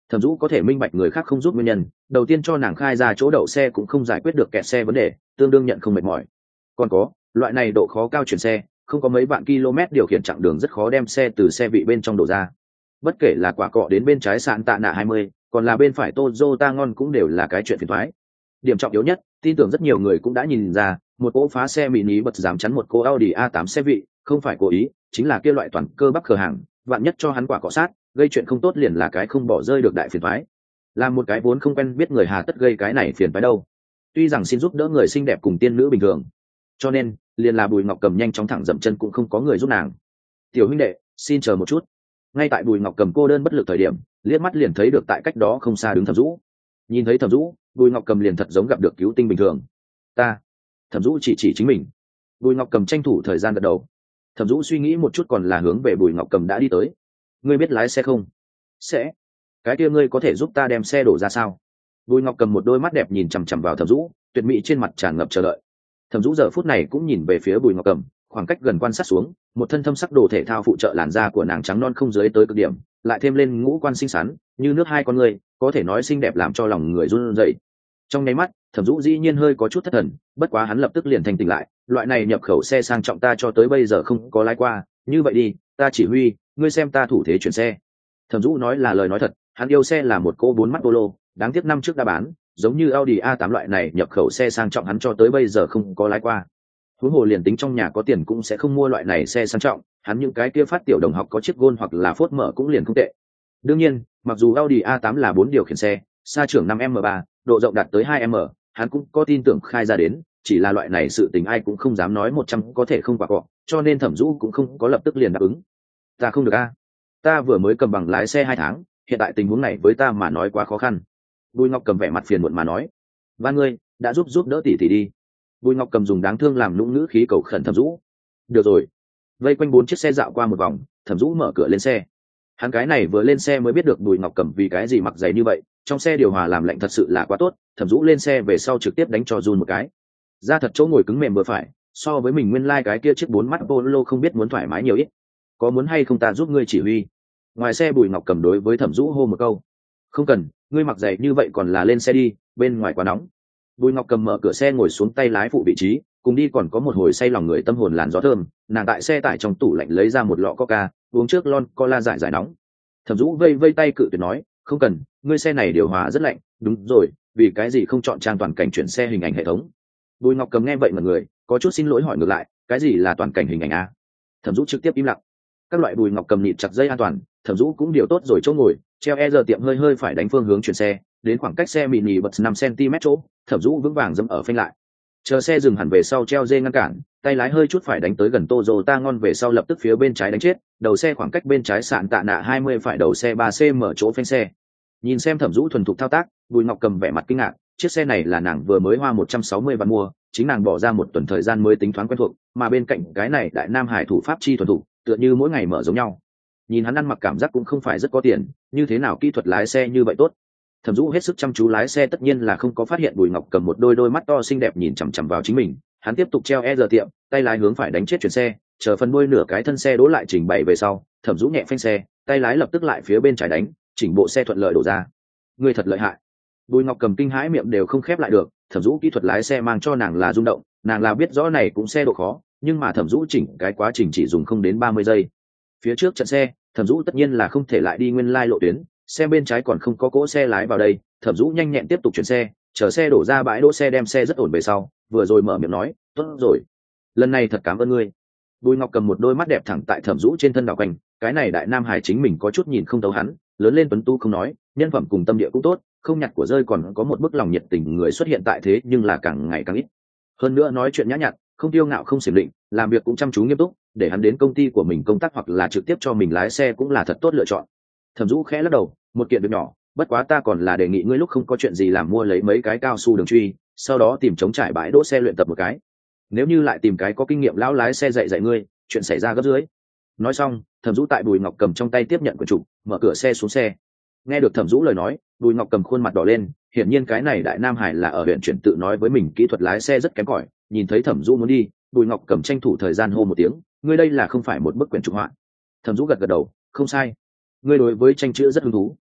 Thẩm Dũ có thể minh bạch người khác không giúp nguyên nhân, đầu tiên cho nàng khai ra chỗ đậu xe cũng không giải quyết được kẹt xe vấn đề, tương đương nhận không mệt mỏi. Còn có, loại này độ khó cao chuyển xe, không có mấy vạn km điều khiển chặng đường rất khó đem xe từ xe vị bên trong đổ ra. Bất kể là quả cọ đến bên trái sạn tạ nạ 20, còn là bên phải Toyota ngon cũng đều là cái chuyện phiền toái. Điểm trọng yếu nhất, tin tưởng rất nhiều người cũng đã nhìn ra, một cỗ phá xe mini bật dám chắn một cô Audi A8 xe vị, không phải cố ý, chính là kia loại toàn cơ bắp khờ hàng, vạn nhất cho hắn quả cọ sát, gây chuyện không tốt liền là cái không bỏ rơi được đại phiền toái. Là một cái vốn không quen biết người hà tất gây cái này phiền toái đâu. Tuy rằng xin giúp đỡ người xinh đẹp cùng tiên nữ bình thường, cho nên liền là Bùi Ngọc Cầm nhanh chóng thẳng dậm chân cũng không có người giúp nàng. Tiểu huynh đệ, xin chờ một chút. Ngay tại Bùi Ngọc Cầm cô đơn bất lực thời điểm, liếc mắt liền thấy được tại cách đó không xa đứng Thẩm Dũ. Nhìn thấy Thẩm Dũ, Bùi Ngọc Cầm liền thật giống gặp được cứu tinh bình thường. Ta. Thẩm Dũ chỉ chính mình. Bùi Ngọc Cầm tranh thủ thời gian gật đầu. Thẩm Dũ suy nghĩ một chút còn là hướng về Bùi Ngọc Cầm đã đi tới. Ngươi biết lái xe không? Sẽ. Cái kia ngươi có thể giúp ta đem xe đổ ra sao? Bùi Ngọc Cầm một đôi mắt đẹp nhìn chằm chằm vào Thẩm Dũ, tuyệt mỹ trên mặt tràn ngập chờ đợi. Thẩm Dũ giờ phút này cũng nhìn về phía Bùi Ngọc Cầm, khoảng cách gần quan sát xuống, một thân thâm sắc đồ thể thao phụ trợ làn da của nàng trắng non không dưới tới cực điểm, lại thêm lên ngũ quan xinh xắn, như nước hai con người, có thể nói xinh đẹp làm cho lòng người run rẩy. Trong nháy mắt, Thẩm Dũ dĩ nhiên hơi có chút thất thần, bất quá hắn lập tức liền thành tỉnh lại, loại này nhập khẩu xe sang trọng ta cho tới bây giờ không có lái qua, như vậy đi, ta chỉ huy, ngươi xem ta thủ thế chuyển xe. Thẩm Dũ nói là lời nói thật, hắn yêu xe là một cô bốn mắt Polo, đáng tiếc năm trước đã bán, giống như Audi A8 loại này nhập khẩu xe sang trọng hắn cho tới bây giờ không có lái qua. Huống hồ liền tính trong nhà có tiền cũng sẽ không mua loại này xe sang trọng, hắn những cái kia phát tiểu đồng học có chiếc Gôn hoặc là Ford mở cũng liền không tệ. Đương nhiên, mặc dù Audi A8 là 4 điều khiển xe, xa trưởng 5m3, độ rộng đạt tới 2m, hắn cũng có tin tưởng khai ra đến, chỉ là loại này sự tình ai cũng không dám nói 100 có thể không quả cọ, cho nên Thẩm Dũ cũng không có lập tức liền đáp ứng. Ta không được a, ta vừa mới cầm bằng lái xe 2 tháng, hiện tại tình huống này với ta mà nói quá khó khăn. Bùi Ngọc Cầm vẻ mặt phiền muộn mà nói, và ngươi đã giúp đỡ tỷ tỷ đi. Bùi Ngọc Cầm dùng đáng thương làm lũng ngữ khí cầu khẩn Thẩm Dũ. Được rồi. Vây quanh 4 chiếc xe dạo qua một vòng, Thẩm Dũ mở cửa lên xe. Hắn cái này vừa lên xe mới biết được Bùi Ngọc Cầm vì cái gì mặc giày như vậy, trong xe điều hòa làm lạnh thật sự là quá tốt. Thẩm Dũ lên xe về sau trực tiếp đánh cho run một cái. Da thật chỗ ngồi cứng mềm vừa phải, so với mình nguyên lai cái kia chiếc 4 mắt Polo không biết muốn thoải mái nhiều ít. Có muốn hay không ta giúp ngươi chỉ huy? Ngoài xe Bùi Ngọc Cầm đối với Thẩm Dũ hô một câu. Không cần, ngươi mặc giày như vậy còn là lên xe đi, bên ngoài quá nóng. Bùi Ngọc Cầm mở cửa xe ngồi xuống tay lái phụ vị trí, cùng đi còn có một hồi say lòng người tâm hồn làn gió thơm, nàng tại xe tải trong tủ lạnh lấy ra một lọ coca, uống trước lon cola giải nóng. Thẩm Dũ vây tay cự tuyệt nói, không cần, ngươi xe này điều hòa rất lạnh, đúng rồi, vì cái gì không chọn trang toàn cảnh chuyển xe hình ảnh hệ thống? Bùi Ngọc Cầm nghe vậy mà người, có chút xin lỗi hỏi ngược lại, cái gì là toàn cảnh hình ảnh a? Thẩm Dũ trực tiếp im lặng. Các loại Bùi Ngọc Cầm nhịn chặt dây an toàn, Thẩm Dũ cũng điều tốt rồi chỗ ngồi, treo giờ tiệm hơi phải đánh phương hướng chuyển xe, đến khoảng cách xe mini bật 5 cm chỗ, Thẩm Dũ vững vàng dẫm ở phanh lại. Chờ xe dừng hẳn về sau treo dê ngăn cản, tay lái hơi chút phải đánh tới gần Toyota ngon về sau lập tức phía bên trái đánh chết, đầu xe khoảng cách bên trái sạn tạ nạ 20 phải đầu xe 3cm chỗ phanh xe. Nhìn xem Thẩm Dũ thuần thục thao tác, Bùi Ngọc Cầm vẻ mặt kinh ngạc, chiếc xe này là nàng vừa mới hoa 160 vạn mua, chính nàng bỏ ra một tuần thời gian mới tính thoáng quen thuộc, mà bên cạnh cái này đại nam hải thủ pháp chi thuần thục, tựa như mỗi ngày mở giống nhau. Nhìn hắn ăn mặc cảm giác cũng không phải rất có tiền, như thế nào kỹ thuật lái xe như vậy tốt. Thẩm Dũ hết sức chăm chú lái xe tất nhiên là không có phát hiện Bùi Ngọc Cầm một đôi mắt to xinh đẹp nhìn chằm chằm vào chính mình, hắn tiếp tục treo giờ tiệm, tay lái hướng phải đánh chết chuyển xe, chờ phần đuôi nửa cái thân xe đỗ lại chỉnh bày về sau, Thẩm Dũ nhẹ phanh xe, tay lái lập tức lại phía bên trái đánh, chỉnh bộ xe thuận lợi đổ ra. Người thật lợi hại. Bùi Ngọc Cầm kinh hãi miệng đều không khép lại được, Thẩm Dũ kỹ thuật lái xe mang cho nàng là rung động, nàng là biết rõ này cũng xe độ khó, nhưng mà Thẩm Dũ chỉnh cái quá trình chỉ dùng không đến 30 giây. Phía trước trận xe, Thẩm Dũ tất nhiên là không thể lại đi nguyên lai lộ tuyến, xe bên trái còn không có cỗ xe lái vào đây, Thẩm Dũ nhanh nhẹn tiếp tục chuyển xe, chờ xe đổ ra bãi đỗ xe đem xe rất ổn về sau, vừa rồi mở miệng nói, tốt rồi, lần này thật cảm ơn ngươi. Bùi Ngọc Cầm một đôi mắt đẹp thẳng tại Thẩm Dũ trên thân đảo quanh, cái này đại nam hải chính mình có chút nhìn không thấu hắn, lớn lên tuấn tu không nói, nhân phẩm cùng tâm địa cũng tốt, không nhặt của rơi còn có một bức lòng nhiệt tình người xuất hiện tại thế nhưng là càng ngày càng ít. Hơn nữa nói chuyện nhã nhặn, không tiêu ngạo không xiểm định, làm việc cũng chăm chú nghiêm túc, để hắn đến công ty của mình công tác hoặc là trực tiếp cho mình lái xe cũng là thật tốt lựa chọn. Thẩm Dũ khẽ lắc đầu, một kiện việc nhỏ, bất quá ta còn là đề nghị ngươi lúc không có chuyện gì làm mua lấy mấy cái cao su đường truy, sau đó tìm trống trải bãi đỗ xe luyện tập một cái. Nếu như lại tìm cái có kinh nghiệm lão lái xe dạy ngươi, chuyện xảy ra gấp dưới. Nói xong, Thẩm Dũ tại Bùi Ngọc Cầm trong tay tiếp nhận quyển trục, mở cửa xe xuống xe. Nghe được Thẩm Dũ lời nói, Bùi Ngọc Cầm khuôn mặt đỏ lên, hiển nhiên cái này đại nam hải là ở huyện chuyển tự nói với mình kỹ thuật lái xe rất kém cỏi. Nhìn thấy Thẩm Dũ muốn đi, Bùi Ngọc Cầm tranh thủ thời gian hô một tiếng, ngươi đây là không phải một bức quyển trục họa? Thẩm Dũ gật gật đầu, không sai. Ngươi đối với tranh chữ rất hứng thú.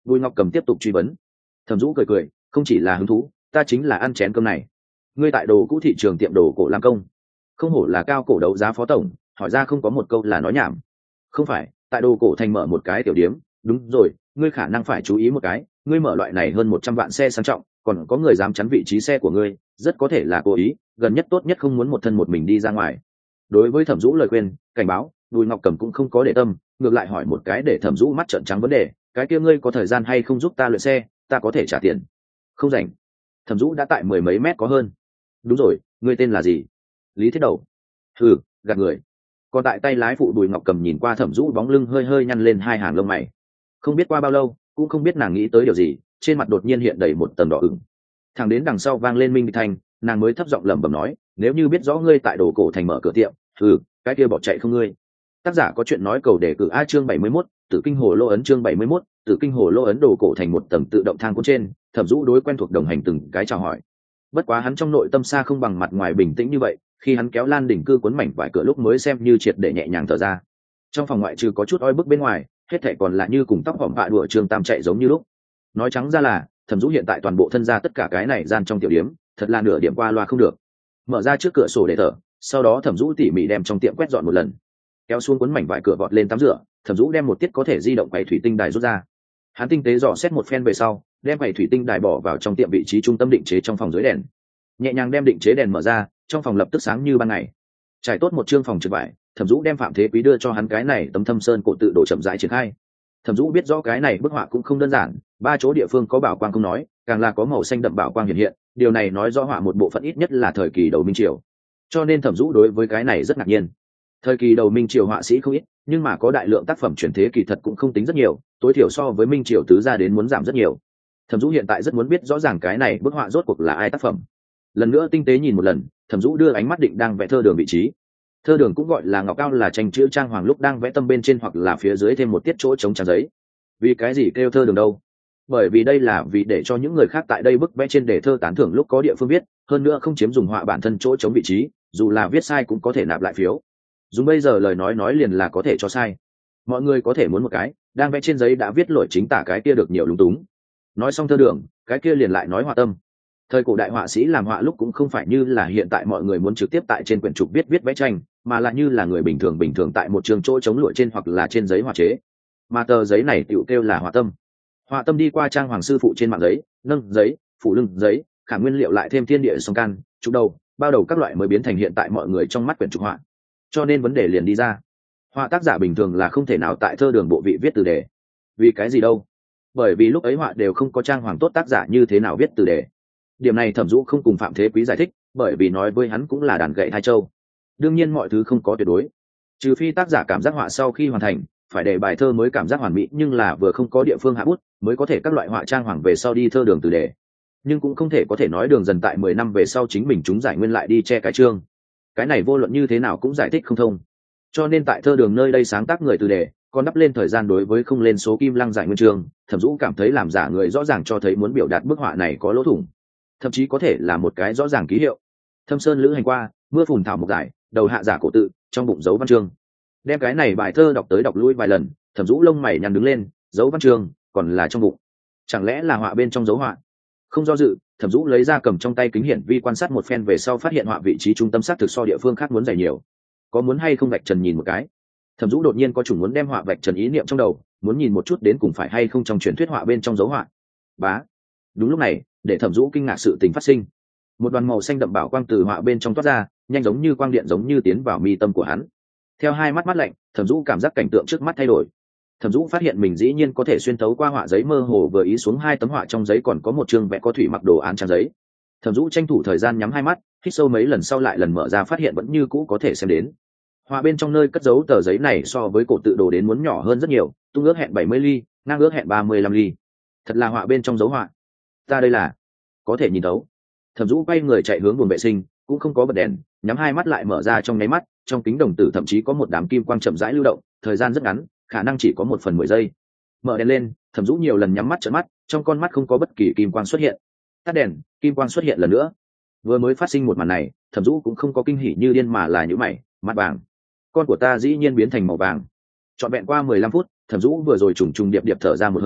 Bùi Ngọc Cầm tiếp tục truy vấn. Thẩm Dũ cười cười, không chỉ là hứng thú, ta chính là ăn chén cơm này. Ngươi tại đồ cũ thị trường tiệm đồ cổ làm công, không hổ là cao cổ đấu giá phó tổng, hỏi ra không có một câu là nói nhảm. Không phải, tại đồ cổ thành mở một cái tiểu điếm, đúng rồi, ngươi khả năng phải chú ý một cái, ngươi mở loại này hơn 100 vạn xe sang trọng, còn có người dám chắn vị trí xe của ngươi, rất có thể là cố ý, gần nhất tốt nhất không muốn một thân một mình đi ra ngoài. Đối với Thẩm Dũ lời khuyên, cảnh báo, Bùi Ngọc Cầm cũng không có để tâm, ngược lại hỏi một cái để Thẩm Dũ mắt trợn trắng vấn đề, cái kia ngươi có thời gian hay không giúp ta luyện xe, ta có thể trả tiền. Không rảnh. Thẩm Dũ đã tại mười mấy mét có hơn. Đúng rồi, ngươi tên là gì? Lý Thiết Đầu. Ừ, gạt người. Còn tại tay lái phụ Bùi Ngọc Cầm nhìn qua Thẩm Dũ bóng lưng hơi hơi nhăn lên hai hàng lông mày. Không biết qua bao lâu, cũng không biết nàng nghĩ tới điều gì, trên mặt đột nhiên hiện đầy một tầng đỏ ửng. Thằng đến đằng sau vang lên minh thanh, nàng mới thấp giọng lẩm bẩm nói, nếu như biết rõ ngươi tại đồ cổ thành mở cửa tiệm, cái kia bỏ chạy không ngươi. Tác giả có chuyện nói cầu đề cử A chương 71, Tử Kinh Hồ Lô ấn chương 71, Tử Kinh Hồ Lô ấn đồ cổ thành một tầng tự động thang cuốn trên, Thẩm Dũ đối quen thuộc đồng hành từng cái chào hỏi. Bất quá hắn trong nội tâm xa không bằng mặt ngoài bình tĩnh như vậy, khi hắn kéo Lan đỉnh cư cuốn mảnh vải cửa lúc mới xem như triệt để nhẹ nhàng thở ra. Trong phòng ngoại trừ có chút oi bức bên ngoài, hết thảy còn là như cùng tóc hỏng vạ đùa Trương Tam chạy giống như lúc. Nói trắng ra là, Thẩm Dũ hiện tại toàn bộ thân ra tất cả cái này gian trong tiểu điếm, thật là nửa điểm qua loa không được. Mở ra trước cửa sổ để thở, sau đó Thẩm Dũ tỉ mỉ đem trong tiệm quét dọn một lần, kéo xuống cuốn mảnh vải cửa vọt lên tắm rửa. Thẩm Dũ đem một tiết có thể di động quầy thủy tinh đài rút ra, hắn tinh tế dò xét một phen về sau, đem quầy thủy tinh đài bỏ vào trong tiệm vị trí trung tâm định chế trong phòng dưới đèn, nhẹ nhàng đem định chế đèn mở ra, trong phòng lập tức sáng như ban ngày. Trải tốt một chương phòng trượt vải, Thẩm Dũ đem Phạm Thế Quý đưa cho hắn cái này tấm Thâm Sơn cổ tự đồ chậm rãi triển khai. Thẩm Dũ biết rõ cái này bức họa cũng không đơn giản, ba chỗ địa phương có bảo quang không nói, càng là có màu xanh đậm bảo quang hiện hiện, điều này nói rõ họa một bộ phận ít nhất là thời kỳ đầu Minh Triều. Cho nên Thẩm Dũ đối với cái này rất ngạc nhiên. Thời kỳ đầu Minh Triều họa sĩ không ít, nhưng mà có đại lượng tác phẩm chuyển thế kỳ thật cũng không tính rất nhiều, tối thiểu so với Minh Triều tứ gia đến muốn giảm rất nhiều. Thẩm Dũ hiện tại rất muốn biết rõ ràng cái này bức họa rốt cuộc là ai tác phẩm. Lần nữa tinh tế nhìn một lần, Thẩm Dũ đưa ánh mắt định đang vẽ thơ đường vị trí. Thơ đường cũng gọi là ngọc cao, là tranh chữ trang hoàng lúc đang vẽ tâm bên trên hoặc là phía dưới thêm một tiết chỗ trống trang giấy. Vì cái gì kêu thơ đường đâu? Bởi vì đây là vì để cho những người khác tại đây bức vẽ trên đề thơ tán thưởng lúc có địa phương viết, hơn nữa không chiếm dùng họa bản thân chỗ trống vị trí, dù là viết sai cũng có thể nạp lại phiếu. Dùng bây giờ lời nói liền là có thể cho sai. Mọi người có thể muốn một cái, đang vẽ trên giấy đã viết lỗi chính tả cái kia được nhiều lúng túng. Nói xong thơ đường, cái kia liền lại nói họa tâm. Thời cổ đại họa sĩ làm họa lúc cũng không phải như là hiện tại mọi người muốn trực tiếp tại trên quyển trục viết vẽ tranh, mà là như là người bình thường tại một trường chỗ chống lụa trên hoặc là trên giấy họa chế. Mà tờ giấy này tựu kêu là họa tâm. Họa tâm đi qua trang hoàng sư phụ trên mạng giấy, nâng giấy, phủ lưng giấy, khả nguyên liệu lại thêm thiên địa song can, trục đầu, bao đầu các loại mới biến thành hiện tại mọi người trong mắt quyển trục họa. Cho nên vấn đề liền đi ra, họa tác giả bình thường là không thể nào tại thơ đường bộ vị viết từ đề. Vì cái gì đâu? Bởi vì lúc ấy họa đều không có trang hoàng tốt, tác giả như thế nào viết từ đề? Điểm này Thẩm Dũ không cùng Phạm Thế Quý giải thích, bởi vì nói với hắn cũng là đàn gậy thai châu. Đương nhiên mọi thứ không có tuyệt đối, trừ phi tác giả cảm giác họa sau khi hoàn thành phải để bài thơ mới cảm giác hoàn mỹ, nhưng là vừa không có địa phương hạ bút mới có thể các loại họa trang hoàng về sau đi thơ đường từ đề. Nhưng cũng không thể có thể nói đường dần tại 10 năm về sau chính mình chúng giải nguyên lại đi che cái chương. Cái này vô luận như thế nào cũng giải thích không thông. Cho nên tại thơ đường nơi đây sáng tác người từ đề, còn đắp lên thời gian đối với không lên số kim lăng giải nguyên chương, Thẩm Dũ cảm thấy làm giả người rõ ràng cho thấy muốn biểu đạt bức họa này có lỗ thủng, thậm chí có thể là một cái rõ ràng ký hiệu. Thâm Sơn lữ hành qua, mưa phùn thảo mộc giải, đầu hạ giả cổ tự, trong bụng dấu văn chương. Đem cái này bài thơ đọc tới đọc lui vài lần, Thẩm Dũ lông mày nhăn đứng lên, dấu văn chương còn là trong bụng, chẳng lẽ là họa bên trong dấu họa? Không do dự, Thẩm Dũ lấy ra cầm trong tay kính hiển vi quan sát một phen về sau phát hiện họa vị trí trung tâm xác thực so địa phương khác muốn dày nhiều. Có muốn hay không vạch trần nhìn một cái? Thẩm Dũ đột nhiên có chủ muốn đem họa vạch trần ý niệm trong đầu, muốn nhìn một chút đến cùng phải hay không trong truyền thuyết họa bên trong dấu họa. Bá. Đúng lúc này, để Thẩm Dũ kinh ngạc sự tình phát sinh. Một đoàn màu xanh đậm bảo quang từ họa bên trong toát ra, nhanh giống như quang điện giống như tiến vào mi tâm của hắn. Theo hai mắt lạnh, Thẩm Dũ cảm giác cảnh tượng trước mắt thay đổi. Thẩm Dũ phát hiện mình dĩ nhiên có thể xuyên thấu qua họa giấy mơ hồ vừa ý xuống hai tấm họa trong giấy còn có một chương vẽ có thủy mặc đồ án trang giấy. Thẩm Dũ tranh thủ thời gian nhắm hai mắt, hít sâu mấy lần sau lại lần mở ra phát hiện vẫn như cũ có thể xem đến. Họa bên trong nơi cất giấu tờ giấy này so với cổ tự đồ đến muốn nhỏ hơn rất nhiều, tung ước hẹn 70 ly, ngang ước hẹn 35 ly. Thật là họa bên trong dấu họa. Ta đây là có thể nhìn thấu. Thẩm Dũ quay người chạy hướng buồng vệ sinh, cũng không có bật đèn, nhắm hai mắt lại mở ra trong nháy mắt, trong kính đồng tử thậm chí có một đám kim quang chậm rãi lưu động, thời gian rất ngắn, khả năng chỉ có 1/10 giây. Mở đèn lên, Thẩm Dũ nhiều lần nhắm mắt trợn mắt, trong con mắt không có bất kỳ kim quang xuất hiện. Tắt đèn, kim quang xuất hiện lần nữa. Vừa mới phát sinh một màn này, Thẩm Dũ cũng không có kinh hỉ như điên mà là nhíu mày, mắt vàng. Con của ta dĩ nhiên biến thành màu vàng. Trọn vẹn qua 15 phút, Thẩm Dũ vừa rồi trùng trùng điệp điệp thở ra một hơi,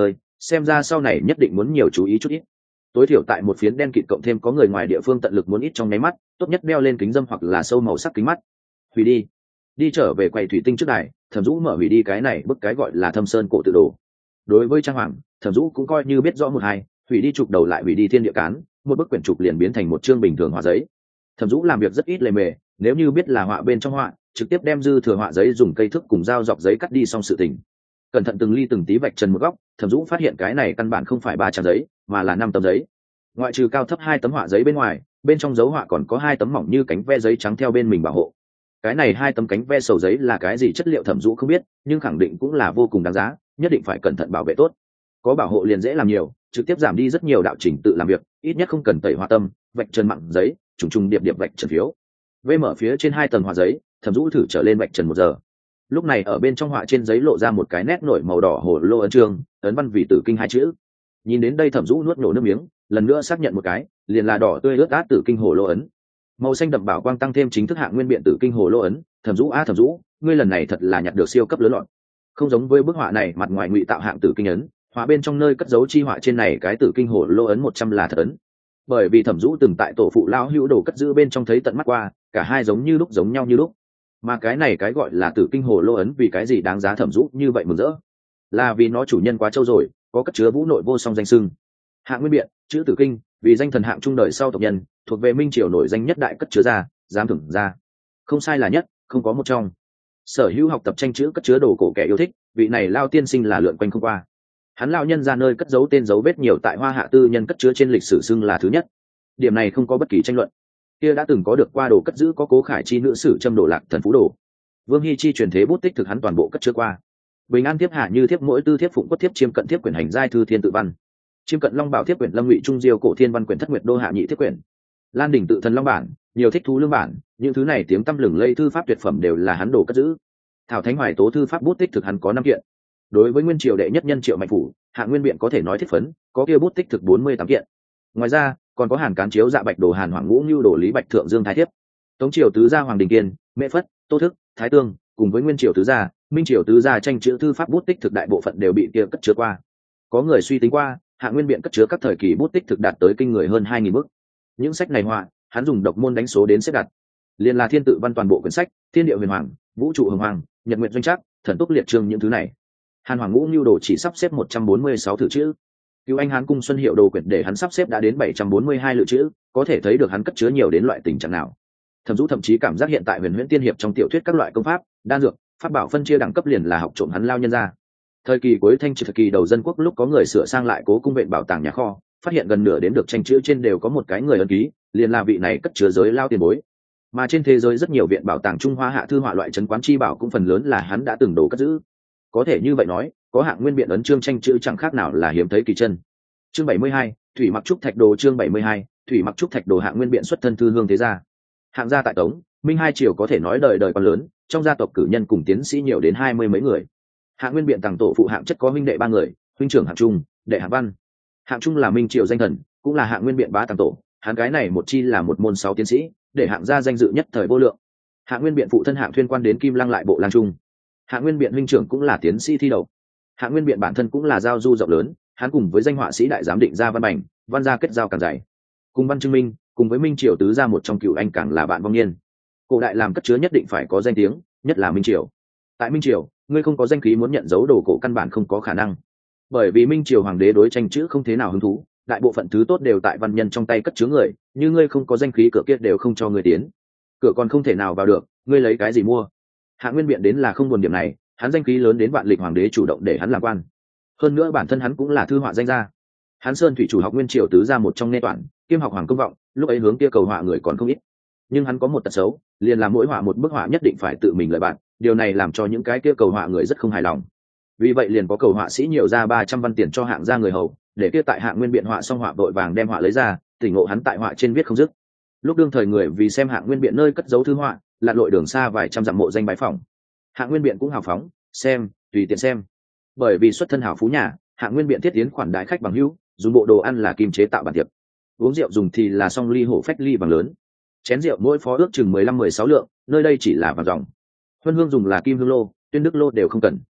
xem ra sau này nhất định muốn nhiều chú ý chút ít. Tối thiểu tại một phiến đen kịt cộng thêm có người ngoài địa phương tận lực muốn ít trong nháy mắt, tốt nhất đeo lên kính dâm hoặc là sâu màu sắc kính mắt. Hủy đi trở về quầy thủy tinh trước đài, Thẩm Dũ mở hủy đi cái này bức cái gọi là Thâm Sơn cổ tự đồ. Đối với trang hoàng, Thẩm Dũ cũng coi như biết rõ một hai, hủy đi trục đầu lại hủy đi thiên địa cán, một bức quyển trục liền biến thành một chương bình thường họa giấy. Thẩm Dũ làm việc rất ít lề mề, nếu như biết là họa bên trong họa, trực tiếp đem dư thừa họa giấy dùng cây thước cùng dao dọc giấy cắt đi xong sự tình. Cẩn thận từng ly từng tí vạch trần một góc, Thẩm Dũ phát hiện cái này căn bản không phải 3 trang giấy, mà là 5 tấm giấy. Ngoại trừ cao thấp 2 tấm họa giấy bên ngoài, bên trong dấu họa còn có 2 tấm mỏng như cánh ve giấy trắng theo bên mình bảo hộ. Cái này 2 tấm cánh ve sầu giấy là cái gì chất liệu Thẩm Dũ không biết, nhưng khẳng định cũng là vô cùng đáng giá, nhất định phải cẩn thận bảo vệ tốt. Có bảo hộ liền dễ làm nhiều, trực tiếp giảm đi rất nhiều đạo trình tự làm việc, ít nhất không cần tẩy họa tâm, vạch trần mặn giấy, trùng trùng điệp điệp vạch trần phiếu. Vê mở phía trên 2 tầng họa giấy, Thẩm Dũ thử trở lên vạch trần 1 giờ. Lúc này ở bên trong họa trên giấy lộ ra một cái nét nổi màu đỏ hồ lô ấn chương, ấn văn vì Tử Kinh 2 chữ. Nhìn đến đây Thẩm Dũ nuốt nổ nước miếng, lần nữa xác nhận một cái, liền là đỏ tươi ướt át Tử Kinh hồ lô ấn. Màu xanh đậm bảo quang tăng thêm chính thức hạng nguyên biện Tử Kinh hồ lô ấn, Thẩm Dũ, ngươi lần này thật là nhặt được siêu cấp lớn lọt. Không giống với bức họa này mặt ngoài ngụy tạo hạng Tử Kinh ấn, họa bên trong nơi cất dấu chi họa trên này cái Tử Kinh hồ lô ấn 100 là thật ấn. Bởi vì Thẩm Dũ từng tại tổ phụ lão hữu đồ cất giữ bên trong thấy tận mắt qua, cả hai giống như lúc giống nhau như lúc. Mà cái này cái gọi là Tử Kinh hồ lô ấn vì cái gì đáng giá Thẩm Dũ như vậy mừng rỡ? Là vì nó chủ nhân quá trâu rồi, có cất chứa vũ nội vô song danh xưng. Hạng nguyên biện, chữ Tử Kinh, vì danh thần hạng trung đời sau tộc nhân, thuộc về minh triều nổi danh nhất đại cất chứa gia, dám thưởng gia. Không sai là nhất, không có một trong. Sở hữu học tập tranh chữ cất chứa đồ cổ kẻ yêu thích, vị này lao tiên sinh là lượn quanh không qua. Hắn lao nhân ra nơi cất dấu tên dấu vết nhiều tại Hoa Hạ tư nhân cất chứa trên lịch sử xưng là thứ nhất. Điểm này không có bất kỳ tranh luận. Kia đã từng có được qua đồ cất giữ có Cố Khải Chi nữ sử châm đồ lạc thần phú đồ. Vương Hi Chi truyền thế bút tích thực hắn toàn bộ cất chứa qua. Bình an thiếp hạ như thiếp mỗi tư thiếp phụng quất thiếp chiêm cận thiếp quyển hành giai thư thiên tự văn. Chiêm cận long bảo thiếp quyển lâm ngụy trung diêu cổ thiên văn quyển thất nguyệt đô hạ nhị thiếp quyển. Lan đỉnh tự thần long bản, nhiều thích thú lương bản, những thứ này tiếng tăm lừng lây thư pháp tuyệt phẩm đều là hắn đồ cất giữ. Thảo Thánh Hoài Tố thư pháp bút tích thực hắn có 5 kiện. Đối với nguyên triều đệ nhất nhân Triệu Mạnh Phủ, Hạng Nguyên Biện có thể nói thiết phấn, có kia bút tích thực 48 kiện. Ngoài ra, còn có Hàn Cán chiếu dạ bạch đồ Hàn Hoàng Ngũ Nưu đồ Lý Bạch thượng Dương thái thiếp. Tống triều tứ gia Hoàng Đình Kiên, Mễ Phất, Tô Thức, Thái Tương, cùng với nguyên triều tứ gia, minh triều tứ gia tranh chữ thư pháp bút tích thực đại bộ phận đều bị kia cất chứa qua. Có người suy tính qua, Hạng Nguyên Biện cất chứa các thời kỳ bút tích thực đạt tới kinh người hơn 2000 bức. Những sách này họa, hắn dùng độc môn đánh số đến xếp đặt. Liên là thiên tự văn toàn bộ quyển sách, thiên địa huyền hoàng, vũ trụ hồng hoàng, nhật nguyệt doanh trắc, thần túc liệt chương những thứ này. Hàn Hoàng Ngũ Nưu đồ chỉ sắp xếp 146 thử chữ. Cứu Anh Hán cung Xuân Hiệu đồ quyển để hắn sắp xếp đã đến 742 lự chữ, có thể thấy được hắn cất chứa nhiều đến loại tình trạng nào. Thẩm Dũ thậm chí cảm giác hiện tại Huyền Huyễn Tiên hiệp trong tiểu thuyết các loại công pháp, đan dược, pháp bảo phân chia đẳng cấp liền là học trộm hắn lao nhân ra. Thời kỳ cuối Thanh Triều thời kỳ đầu dân quốc lúc có người sửa sang lại Cố cung viện bảo tàng nhà kho, phát hiện gần nửa đến được tranh chữ trên đều có một cái người ấn ký, liền là vị này cất chứa giới lao tiền bối. Mà trên thế giới rất nhiều viện bảo tàng Trung Hoa hạ thư họa loại trấn quán chi bảo cũng phần lớn là hắn đã từng đồ cất giữ. Có thể như vậy nói, có Hạng Nguyên Biện ấn chương tranh chữ chẳng khác nào là hiếm thấy kỳ chân. Chương 72, Thủy Mặc Trúc Thạch Đồ chương 72, Thủy Mặc Trúc Thạch Đồ Hạng Nguyên Biện xuất thân thư hương thế gia. Hạng gia tại Tống, Minh hai triều có thể nói đời đời còn lớn, trong gia tộc cử nhân cùng tiến sĩ nhiều đến 20 mấy người. Hạng Nguyên Biện tàng tổ phụ Hạng Chất có huynh đệ 3 người, huynh trưởng Hạng Trung, đệ Hạng Văn. Hạng Trung là Minh triều danh thần, cũng là Hạng Nguyên Biện bá tàng tổ, hắn cái này một chi là một môn 6 tiến sĩ, để Hạng gia danh dự nhất thời vô lượng. Hạng Nguyên Biện phụ thân Hạng Thuyên quan đến Kim Lăng lại bộ lang trung. Hạng Nguyên Biện huynh trưởng cũng là tiến sĩ thi đậu. Hạng Nguyên Biện bản thân cũng là giao du rộng lớn, hắn cùng với danh họa sĩ đại giám định gia Văn Bành, văn gia kết giao càng dày. Cùng Văn Trưng Minh, cùng với Minh triều tứ gia một trong cựu anh càng là bạn vong niên. Cổ đại làm cất chứa nhất định phải có danh tiếng, nhất là Minh triều. Tại Minh triều, ngươi không có danh khí muốn nhận dấu đồ cổ căn bản không có khả năng. Bởi vì Minh triều hoàng đế đối tranh chữ không thế nào hứng thú, đại bộ phận thứ tốt đều tại văn nhân trong tay cất chứa người, như ngươi không có danh khí cửa kia đều không cho ngươi tiến. Cửa còn không thể nào vào được, ngươi lấy cái gì mua? Hạng Nguyên Biện đến là không buồn điểm này, hắn danh khí lớn đến vạn lịch hoàng đế chủ động để hắn làm quan. Hơn nữa bản thân hắn cũng là thư họa danh gia. Hắn Sơn thủy chủ học nguyên triều tứ gia một trong Nghe Toản, kiêm học hoàng công vọng, lúc ấy hướng kia cầu họa người còn không ít. Nhưng hắn có một tật xấu, liền là mỗi họa một bức họa nhất định phải tự mình lợi bạn, điều này làm cho những cái kia cầu họa người rất không hài lòng. Vì vậy liền có cầu họa sĩ nhiều ra 300 văn tiền cho Hạng gia người hầu, để kia tại Hạng Nguyên Biện họa xong họa vội vàng đem họa lấy ra, tỉnh ngộ hắn tại họa trên viết không dứt. Lúc đương thời người vì xem Hạng Nguyên Biện nơi cất giấu thư họa, lặn lội đường xa vài trăm dặm mộ danh bái phỏng. Hạng Nguyên Biện cũng hào phóng, xem, tùy tiện xem. Bởi vì xuất thân hào phú nhà, Hạng Nguyên Biện thiết tiến khoản đái khách bằng hữu, dùng bộ đồ ăn là kim chế tạo bản tiệc. Uống rượu dùng thì là song ly hổ phách ly bằng lớn. Chén rượu mỗi phó ước chừng 15-16 lượng, nơi đây chỉ là vàng ròng. Huân hương dùng là kim hương lô, tuyên đức lô đều không cần.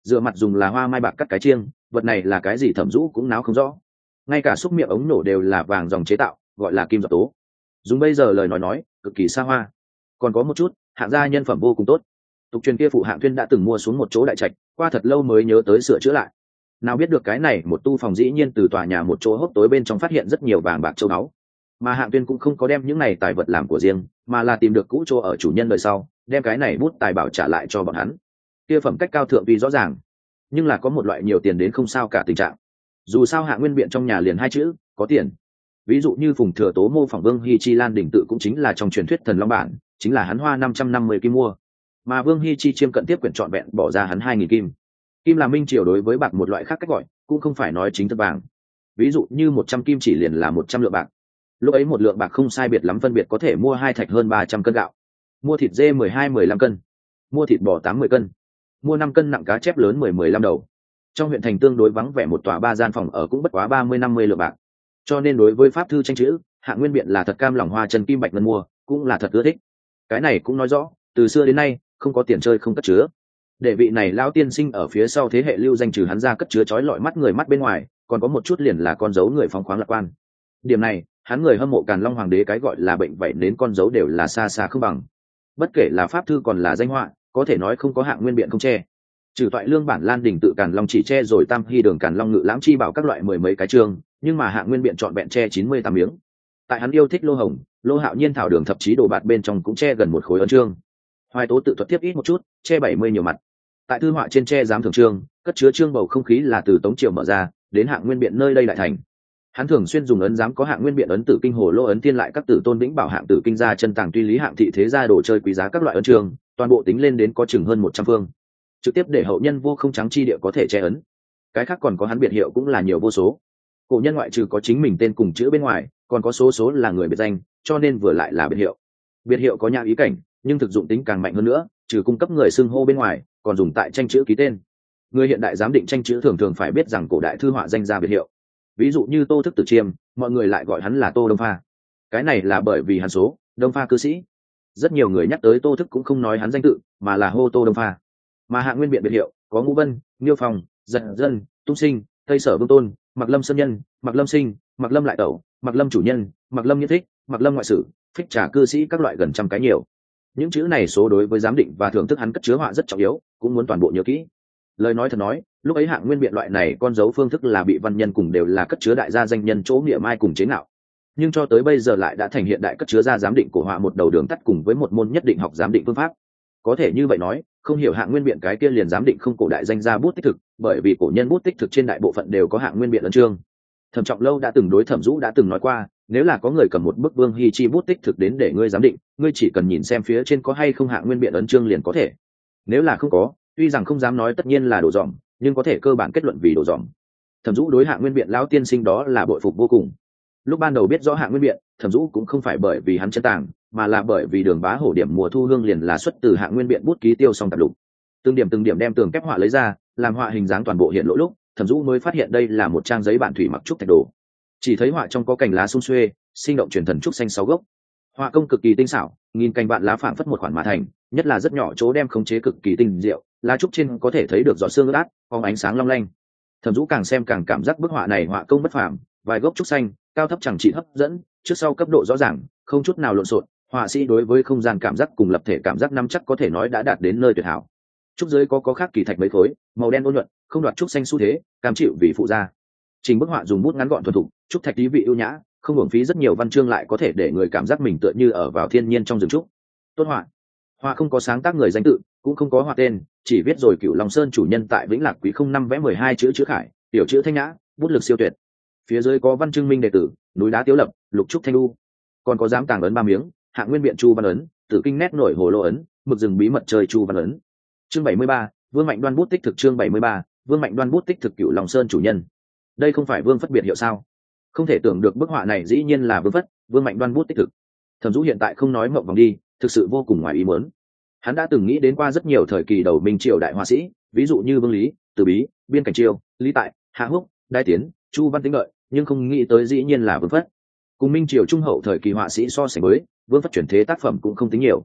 dựa mặt dùng là hoa mai bạc cắt cái chiêng, vật này là cái gì Thẩm Dũ cũng náo không rõ. Ngay cả xúc miệng ống nổ đều là vàng dòng chế tạo, gọi là kim giọt tố. Dùng bây giờ lời nói cực kỳ xa hoa. Còn có một chút, hạng gia nhân phẩm vô cùng tốt. Tục truyền kia phụ Hạng Thuyên đã từng mua xuống một chỗ đại trạch, qua thật lâu mới nhớ tới sửa chữa lại. Nào biết được cái này một tu phòng dĩ nhiên từ tòa nhà một chỗ hốc tối bên trong phát hiện rất nhiều vàng bạc châu báu. Mà Hạng Tuyên cũng không có đem những này tài vật làm của riêng, mà là tìm được cũ chỗ ở chủ nhân đời sau, đem cái này bút tài bảo trả lại cho bọn hắn. Kia phẩm cách cao thượng vì rõ ràng, nhưng là có một loại nhiều tiền đến không sao cả tình trạng. Dù sao Hạng Nguyên biện trong nhà liền hai chữ, có tiền. Ví dụ như Phùng Thừa Tố mô phỏng Vương Hi Chi Lan đỉnh tự cũng chính là trong truyền thuyết thần long bản, chính là hắn hoa 550 kim mua. Mà Vương Hi Chi chiêm cận tiếp quyển trọn vẹn bỏ ra hắn 2000 kim. Kim là minh triều đối với bạc một loại khác cách gọi, cũng không phải nói chính thức vàng. Ví dụ như 100 kim chỉ liền là 100 lượng bạc. Lúc ấy một lượng bạc không sai biệt lắm phân biệt có thể mua hai thạch hơn 300 cân gạo, mua thịt dê 12-15 cân, mua thịt bò 80 cân, mua 5 cân nặng cá chép lớn 10-15 đầu. Trong huyện thành tương đối vắng vẻ một tòa 3 gian phòng ở cũng bất quá 30-50 lượng bạc. Cho nên đối với pháp thư tranh chữ, Hạng Nguyên biện là thật cam lòng hoa chân kim bạch ngân mua, cũng là thật ưa thích. Cái này cũng nói rõ, từ xưa đến nay, không có tiền chơi không cất chứa. Để vị này lão tiên sinh ở phía sau thế hệ lưu danh trừ hắn ra cất chứa chói lọi mắt người mắt bên ngoài, còn có một chút liền là con dấu người phóng khoáng lạc quan. Điểm này, hắn người hâm mộ Càn Long hoàng đế cái gọi là bệnh vậy đến con dấu đều là xa xa không bằng. Bất kể là pháp thư còn là danh họa, có thể nói không có Hạng Nguyên biện không che. Trừ toại lương bản Lan đỉnh tự Càn Long chỉ che rồi Tam Hy đường Càn Long ngự lãm chi bảo các loại mười mấy cái chương, nhưng mà Hạng Nguyên biện chọn vẹn che 98 miếng. Tại hắn yêu thích lô hồng, lô hạo nhiên thảo đường thậm chí đồ bạt bên trong cũng che gần một khối ấn chương. Hoài Tố tự thuật tiếp ít một chút, che 70 nhiều mặt. Tại thư họa trên che giám thường chương, cất chứa chương bầu không khí là từ Tống triều mở ra, đến Hạng Nguyên biện nơi đây lại thành. Hắn thường xuyên dùng ấn giám có Hạng Nguyên biện ấn tử kinh hồ lô ấn tiên lại các tử tôn vĩnh bảo hạng tử kinh gia chân tàng tuy lý hạng thị thế gia đồ chơi quý giá các loại ấn chương, toàn bộ tính lên đến có chừng hơn 100 phương. Trực tiếp để hậu nhân vô không trắng chi địa có thể che ấn. Cái khác còn có hắn biệt hiệu cũng là nhiều vô số. Cổ nhân ngoại trừ có chính mình tên cùng chữ bên ngoài, còn có số là người biệt danh, cho nên vừa lại là biệt hiệu. Biệt hiệu có nhã ý cảnh, nhưng thực dụng tính càng mạnh hơn nữa, trừ cung cấp người xưng hô bên ngoài, còn dùng tại tranh chữ ký tên. Người hiện đại giám định tranh chữ thường thường phải biết rằng cổ đại thư họa danh ra biệt hiệu. Ví dụ như Tô Thức Tử Chiêm, mọi người lại gọi hắn là Tô Đông Pha. Cái này là bởi vì hắn số Đông Pha cư sĩ. Rất nhiều người nhắc tới Tô Thức cũng không nói hắn danh tự, mà là hô Tô Đông Pha. Mà Hạng Nguyên biện biệt hiệu có Ngũ Vân, Niêu Phong, Giật Dân, Tung Sinh, Tây Sở Vương Tôn, Mặc Lâm Sơn Nhân, Mặc Lâm Sinh, Mặc Lâm Lại Tẩu, Mặc Lâm Chủ Nhân, Mặc Lâm Nhất Thích, Mặc Lâm Ngoại Sử, Phích Trà cư sĩ các loại gần trăm cái nhiều. Những chữ này số đối với giám định và thưởng thức hắn cất chứa họa rất trọng yếu, cũng muốn toàn bộ nhớ kỹ. Lời nói thật nói, lúc ấy Hạng Nguyên biện loại này con dấu phương thức là bị văn nhân cùng đều là cất chứa đại gia danh nhân chỗ nghĩa mai cùng chế ngạo, nhưng cho tới bây giờ lại đã thành hiện đại cất chứa ra giám định cổ họa một đầu đường tắt cùng với một môn nhất định học giám định phương pháp. Có thể như vậy nói, không hiểu Hạng Nguyên biện cái kia liền giám định không cổ đại danh ra bút tích thực, bởi vì cổ nhân bút tích thực trên đại bộ phận đều có Hạng Nguyên biện ấn chương. Thẩm Trọng Lâu đã từng đối Thẩm Dũ đã từng nói qua, nếu là có người cầm một bức Vương Hi Chi bút tích thực đến để ngươi giám định, ngươi chỉ cần nhìn xem phía trên có hay không Hạng Nguyên biện ấn chương liền có thể. Nếu là không có, tuy rằng không dám nói tất nhiên là đồ dỏng, nhưng có thể cơ bản kết luận vì đồ dỏng. Thẩm Dũ đối Hạng Nguyên biện lão tiên sinh đó là bội phục vô cùng. Lúc ban đầu biết rõ Hạng Nguyên biện, Thẩm Dũ cũng không phải bởi vì hắn chân tàng, mà là bởi vì Đường Bá Hổ điểm mùa thu hương liền là xuất từ Hạng Nguyên biện bút ký tiêu xong tập lục. Từng điểm đem tường kép họa lấy ra, làm họa hình dáng toàn bộ hiện lộ lúc, Thẩm Dũ mới phát hiện đây là một trang giấy bản thủy mặc trúc thạch đồ. Chỉ thấy họa trong có cành lá sum xuê, sinh động truyền thần trúc xanh 6 gốc. Họa công cực kỳ tinh xảo, nghìn cành vạn lá phảng phất một khoản mà thành, nhất là rất nhỏ chỗ đem khống chế cực kỳ tinh diệu, lá trúc trên có thể thấy được giọt sương ướt át, phóng ánh sáng long lanh. Thẩm Dũ càng xem càng cảm giác bức họa này họa công bất phàm, vài gốc trúc xanh, cao thấp chẳng chỉ hấp dẫn, trước sau cấp độ rõ ràng, không chút nào lộn xộn. Họa sĩ đối với không gian cảm giác cùng lập thể cảm giác nắm chắc có thể nói đã đạt đến nơi tuyệt hảo. Trúc dưới có khác kỳ thạch mấy khối, màu đen ôn nhuận, không đoạt trúc xanh xu thế, cam chịu vì phụ gia. Trình bức họa dùng bút ngắn gọn thuần thục, trúc thạch tí vị ưu nhã, không hưởng phí rất nhiều văn chương lại có thể để người cảm giác mình tựa như ở vào thiên nhiên trong rừng trúc. Tốt họa. Họa không có sáng tác người danh tự, cũng không có họa tên, chỉ viết rồi Cửu Long Sơn chủ nhân tại Vĩnh Lạc Quý 05 vẽ 12 chữ chữ khải, tiểu chữ thanh nhã, bút lực siêu tuyệt. Phía dưới có văn chương minh đệ tử, núi đá tiếu lập, lục trúc thanh lu, còn có giám tàng ấn 3 miếng, Hạng Nguyên biện chu văn ấn, tử kinh nét nổi hồ lô ấn, mực rừng bí mật chơi chu văn ấn. Chương 73, Vương Mạnh Đoan bút tích thực. Chương 73, Vương Mạnh Đoan bút tích thực Cửu Long Sơn chủ nhân. Đây không phải Vương Phất biệt hiệu sao? Không thể tưởng được bức họa này dĩ nhiên là Vương Phất, Vương Mạnh Đoan bút tích thực. Thẩm Dũ hiện tại không nói mộng vòng đi, thực sự vô cùng ngoài ý muốn. Hắn đã từng nghĩ đến qua rất nhiều thời kỳ đầu Minh triều đại họa sĩ, ví dụ như Vương Lý, Từ Bí, Biên Cảnh Chiêu, Lý Tại, Hạ Húc, Đai Tiến, Chu Văn Tĩnh Lợi, nhưng không nghĩ tới dĩ nhiên là Vương Phất. Cùng Minh triều trung hậu thời kỳ họa sĩ so sánh với, Vương Phất chuyển thế tác phẩm cũng không tính nhiều.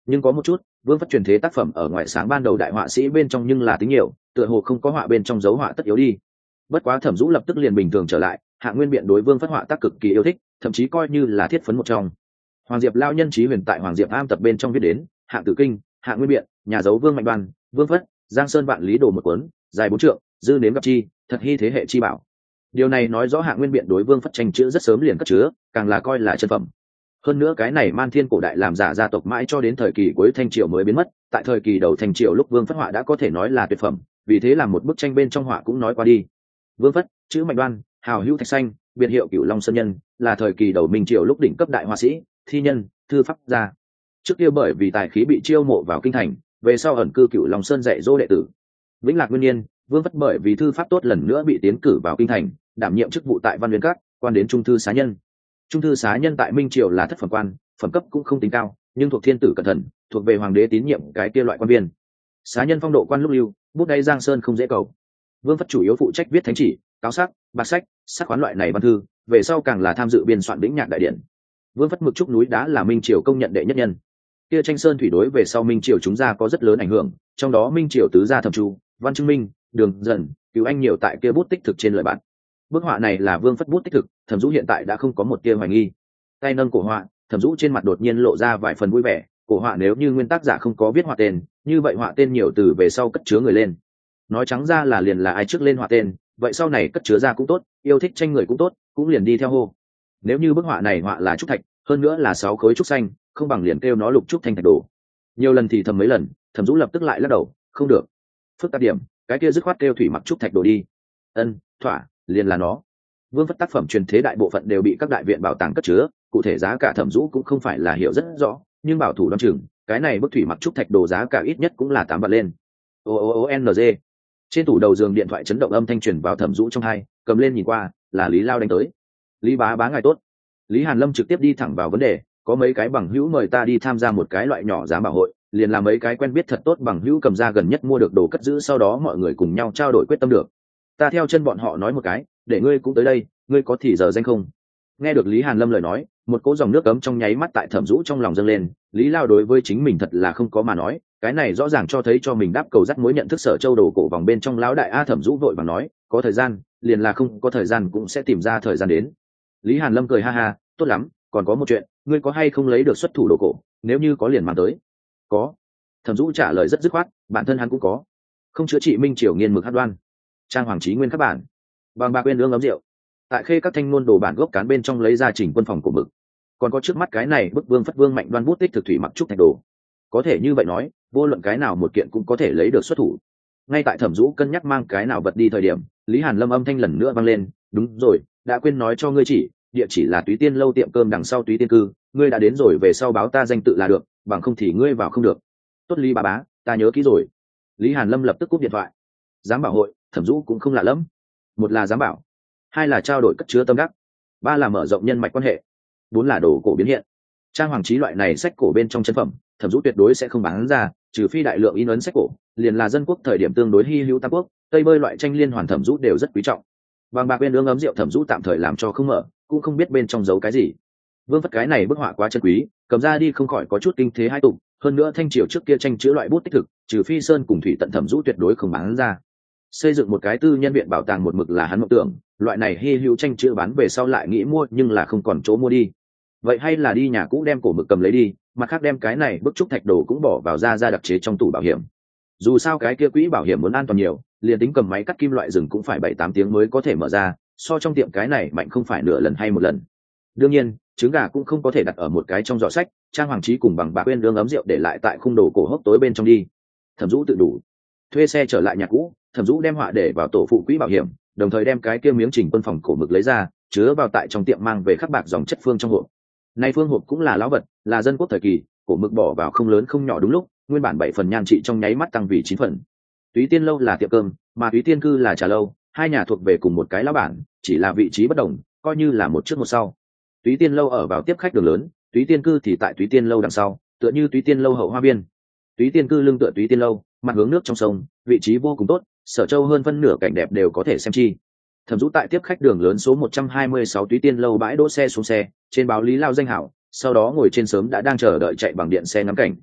nhưng có một chút, Vương Phất truyền thế tác phẩm ở ngoài sáng ban đầu đại họa sĩ bên trong nhưng là tính nhiều, tựa hồ không có họa bên trong dấu họa tất yếu đi. Bất quá Thẩm Dũ lập tức liền bình thường trở lại, Hạ Nguyên Biện đối Vương Phất họa tác cực kỳ yêu thích, thậm chí coi như là thiết phấn một trong. Hoàng Diệp lao nhân chí huyền tại Hoàng Diệp am tập bên trong viết đến, Hạng Tử Kinh, Hạ Nguyên Biện, nhà dấu Vương Mạnh Đoan, Vương Phất, Giang Sơn Vạn Lý Đồ một cuốn, dài 4 trượng, dư nếm gặp chi, thật hy thế hệ chi bảo. Điều này nói rõ Hạ Nguyên Biện đối Vương Phất tranh chữ rất sớm liền cất chứa, càng là coi là chân phẩm. Hơn nữa cái này Man Thiên cổ đại làm giả gia tộc mãi cho đến thời kỳ cuối Thanh Triều mới biến mất, tại thời kỳ đầu Thanh Triều lúc Vương Phất họa đã có thể nói là tuyệt phẩm, vì thế làm một bức tranh bên trong họa cũng nói qua đi. Vương Phất, chữ Mạnh Đoan, hào hữu thạch xanh, biệt hiệu Cửu Long Sơn Nhân, là thời kỳ đầu Minh Triều lúc đỉnh cấp đại họa sĩ, thi nhân, thư pháp gia. Trước kia bởi vì tài khí bị chiêu mộ vào kinh thành, về sau ẩn cư Cửu Long Sơn dạy dỗ đệ tử. Vĩnh Lạc nguyên niên, Vương Phất bởi vì thư pháp tốt lần nữa bị tiến cử vào kinh thành, đảm nhiệm chức vụ tại Văn Nguyên Các, quan đến trung thư xá nhân. Trung thư xá nhân tại Minh Triều là thất phẩm quan, phẩm cấp cũng không tính cao, nhưng thuộc thiên tử cẩn thận, thuộc về hoàng đế tín nhiệm cái kia loại quan viên. Xá nhân phong độ quan lúc lưu, bút đáy Giang Sơn không dễ cầu. Vương Phất chủ yếu phụ trách viết thánh chỉ, cáo sắc, bạc sách, sắc khoán loại này văn thư, về sau càng là tham dự biên soạn Vĩnh Nhạc đại điển. Vương Phất mực trúc núi đá là Minh Triều công nhận đệ nhất nhân. Kia tranh sơn thủy đối về sau Minh Triều chúng ra có rất lớn ảnh hưởng, trong đó Minh Triều tứ gia Thẩm Chu, Văn Trưng Minh, Đường Dần, Cứu Anh nhiều tại kia bút tích thực trên lợi bản. Bức họa này là Vương Phất bút tích thực, Thẩm Dũ hiện tại đã không có một tia hoài nghi. Tay nâng cổ họa, Thẩm Dũ trên mặt đột nhiên lộ ra vài phần vui vẻ. Cổ họa nếu như nguyên tác giả không có viết họa tên, như vậy họa tên nhiều từ về sau cất chứa người lên. Nói trắng ra là liền là ai trước lên họa tên, vậy sau này cất chứa ra cũng tốt, yêu thích tranh người cũng tốt, cũng liền đi theo hô. Nếu như bức họa này họa là trúc thạch, hơn nữa là 6 khối trúc xanh, không bằng liền kêu nó lục trúc thanh thạch đồ. Nhiều lần thì thầm mấy lần, Thẩm Dũ lập tức lại lắc đầu, không được. Phức tạp điểm, cái kia dứt khoát kêu thủy mặc trúc thạch đồ đi. Ân, thỏa, liền là nó. Vương Phất tác phẩm truyền thế đại bộ phận đều bị các đại viện bảo tàng cất chứa, cụ thể giá cả Thẩm Dũ cũng không phải là hiểu rất rõ, nhưng bảo thủ đoán chừng, cái này bức thủy mặc trúc thạch đồ giá cả ít nhất cũng là 8 vạn lên. ONG. Trên tủ đầu giường điện thoại chấn động âm thanh truyền vào Thẩm Dũ trong tai, cầm lên nhìn qua, là Lý Lao đánh tới. Lý bá bá ngài tốt. Lý Hàn Lâm trực tiếp đi thẳng vào vấn đề, có mấy cái bằng hữu mời ta đi tham gia một cái loại nhỏ giám bảo hội, liền là mấy cái quen biết thật tốt bằng hữu cầm ra gần nhất mua được đồ cất giữ, sau đó mọi người cùng nhau trao đổi quyết tâm được. Ta theo chân bọn họ nói một cái, để ngươi cũng tới đây, ngươi có thì giờ danh không? Nghe được Lý Hàn Lâm lời nói, một cỗ dòng nước ấm trong nháy mắt tại Thẩm Dũ trong lòng dâng lên. Lý Lao đối với chính mình thật là không có mà nói, cái này rõ ràng cho thấy cho mình đáp cầu dắt mối nhận thức Sở Châu đồ cổ vòng bên trong lão đại a. Thẩm Dũ vội vàng nói, có thời gian, liền là không có thời gian cũng sẽ tìm ra thời gian đến. Lý Hàn Lâm cười ha ha, tốt lắm, còn có một chuyện, ngươi có hay không lấy được xuất thủ đồ cổ, nếu như có liền mang tới. Có. Thẩm Dũ trả lời rất dứt khoát, bản thân hắn cũng có. Không chữa trị Minh Triều nghiên mực hát đoan, trang Hoàng Chí Nguyên các bản, bằng bạc quên ương ấm rượu, tại khê các thanh ngôn đồ bản gốc cán bên trong lấy ra chỉnh quân phòng của mực. Còn có trước mắt cái này bức Vương Phất Vương Mạnh Đoan bút tích thực thủy mặc trúc thạch đồ. Có thể như vậy nói, vô luận cái nào một kiện cũng có thể lấy được xuất thủ. Ngay tại Thẩm Dũ cân nhắc mang cái nào vật đi thời điểm, Lý Hàn Lâm âm thanh lần nữa vang lên, đúng rồi, đã quên nói cho ngươi chỉ, địa chỉ là Túy Tiên lâu tiệm cơm đằng sau Túy Tiên cư, ngươi đã đến rồi về sau báo ta danh tự là được, bằng không thì ngươi vào không được. Tốt Lý bá bá, ta nhớ kỹ rồi. Lý Hàn Lâm lập tức cúp điện thoại. Giám bảo hội, Thẩm Dũ cũng không lạ lắm. Một là giám bảo, hai là trao đổi cất chứa tâm đắc, ba là mở rộng nhân mạch quan hệ, bốn là đồ cổ biến hiện. Trang Hoàng Chí loại này sách cổ bên trong chân phẩm, Thẩm Dũ tuyệt đối sẽ không bán ra, trừ phi đại lượng in ấn sách cổ, liền là dân quốc thời điểm tương đối hi hữu tam quốc, tây bơi loại tranh liên hoàn Thẩm Dũ đều rất quý trọng. Vàng bạc bên ương ấm rượu Thẩm Dũ tạm thời làm cho không mở, cũng không biết bên trong giấu cái gì. Vương Phất cái này bức họa quá chân quý, cầm ra đi không khỏi có chút kinh thế hai tục, hơn nữa Thanh Triều trước kia tranh chữ loại bút tích thực, trừ phi sơn cùng thủy tận Thẩm Dũ tuyệt đối không bán ra. Xây dựng một cái tư nhân viện bảo tàng một mực là hắn mộng tưởng, loại này hi hữu tranh chữ bán về sau lại nghĩ mua nhưng là không còn chỗ mua đi. Vậy hay là đi nhà cũ đem cổ mực cầm lấy đi, mặt khác đem cái này bức trúc thạch đồ cũng bỏ vào ra đặc chế trong tủ bảo hiểm. Dù sao cái kia quỹ bảo hiểm muốn an toàn nhiều, liền tính cầm máy cắt kim loại rừng cũng phải 7-8 tiếng mới có thể mở ra, so trong tiệm cái này mạnh không phải nửa lần hay một lần. Đương nhiên, trứng gà cũng không có thể đặt ở một cái trong giỏ sách, Trang Hoàng Chí cùng bằng bạc quên ương ấm rượu để lại tại khung đồ cổ hốc tối bên trong đi. Thẩm Dũ tự đủ. Thuê xe trở lại nhà cũ, Thẩm Dũ đem họa để vào tổ phụ quỹ bảo hiểm, đồng thời đem cái kia miếng trình quân phòng cổ mực lấy ra, chứa vào tại trong tiệm mang về khắc bạc dòng chất phương trong hộp. Nay phương hộp cũng là lão vật, là dân quốc thời kỳ, cổ mực bỏ vào không lớn không nhỏ đúng lúc, nguyên bản 7 phần nhan trị trong nháy mắt tăng vì 9 phần. Túy Tiên lâu là tiệm cơm, mà Túy Tiên cư là trà lâu, hai nhà thuộc về cùng một cái lão bản, chỉ là vị trí bất đồng, coi như là một trước một sau. Túy Tiên lâu ở vào tiếp khách đường lớn, Túy Tiên cư thì tại Túy Tiên lâu đằng sau, tựa như Túy Tiên lâu hậu hoa biên. Túy Tiên cư lưng tựa Túy Tiên lâu, mặt hướng nước trong sông, vị trí vô cùng tốt, Sở Châu hơn phân nửa cảnh đẹp đều có thể xem chi. Thẩm Dũ tại tiếp khách đường lớn số 126 Túy Tiên lâu bãi đỗ xe xuống xe, trên báo Lý Lao danh hảo, sau đó ngồi trên sớm đã đang chờ đợi chạy bằng điện xe ngắm cảnh.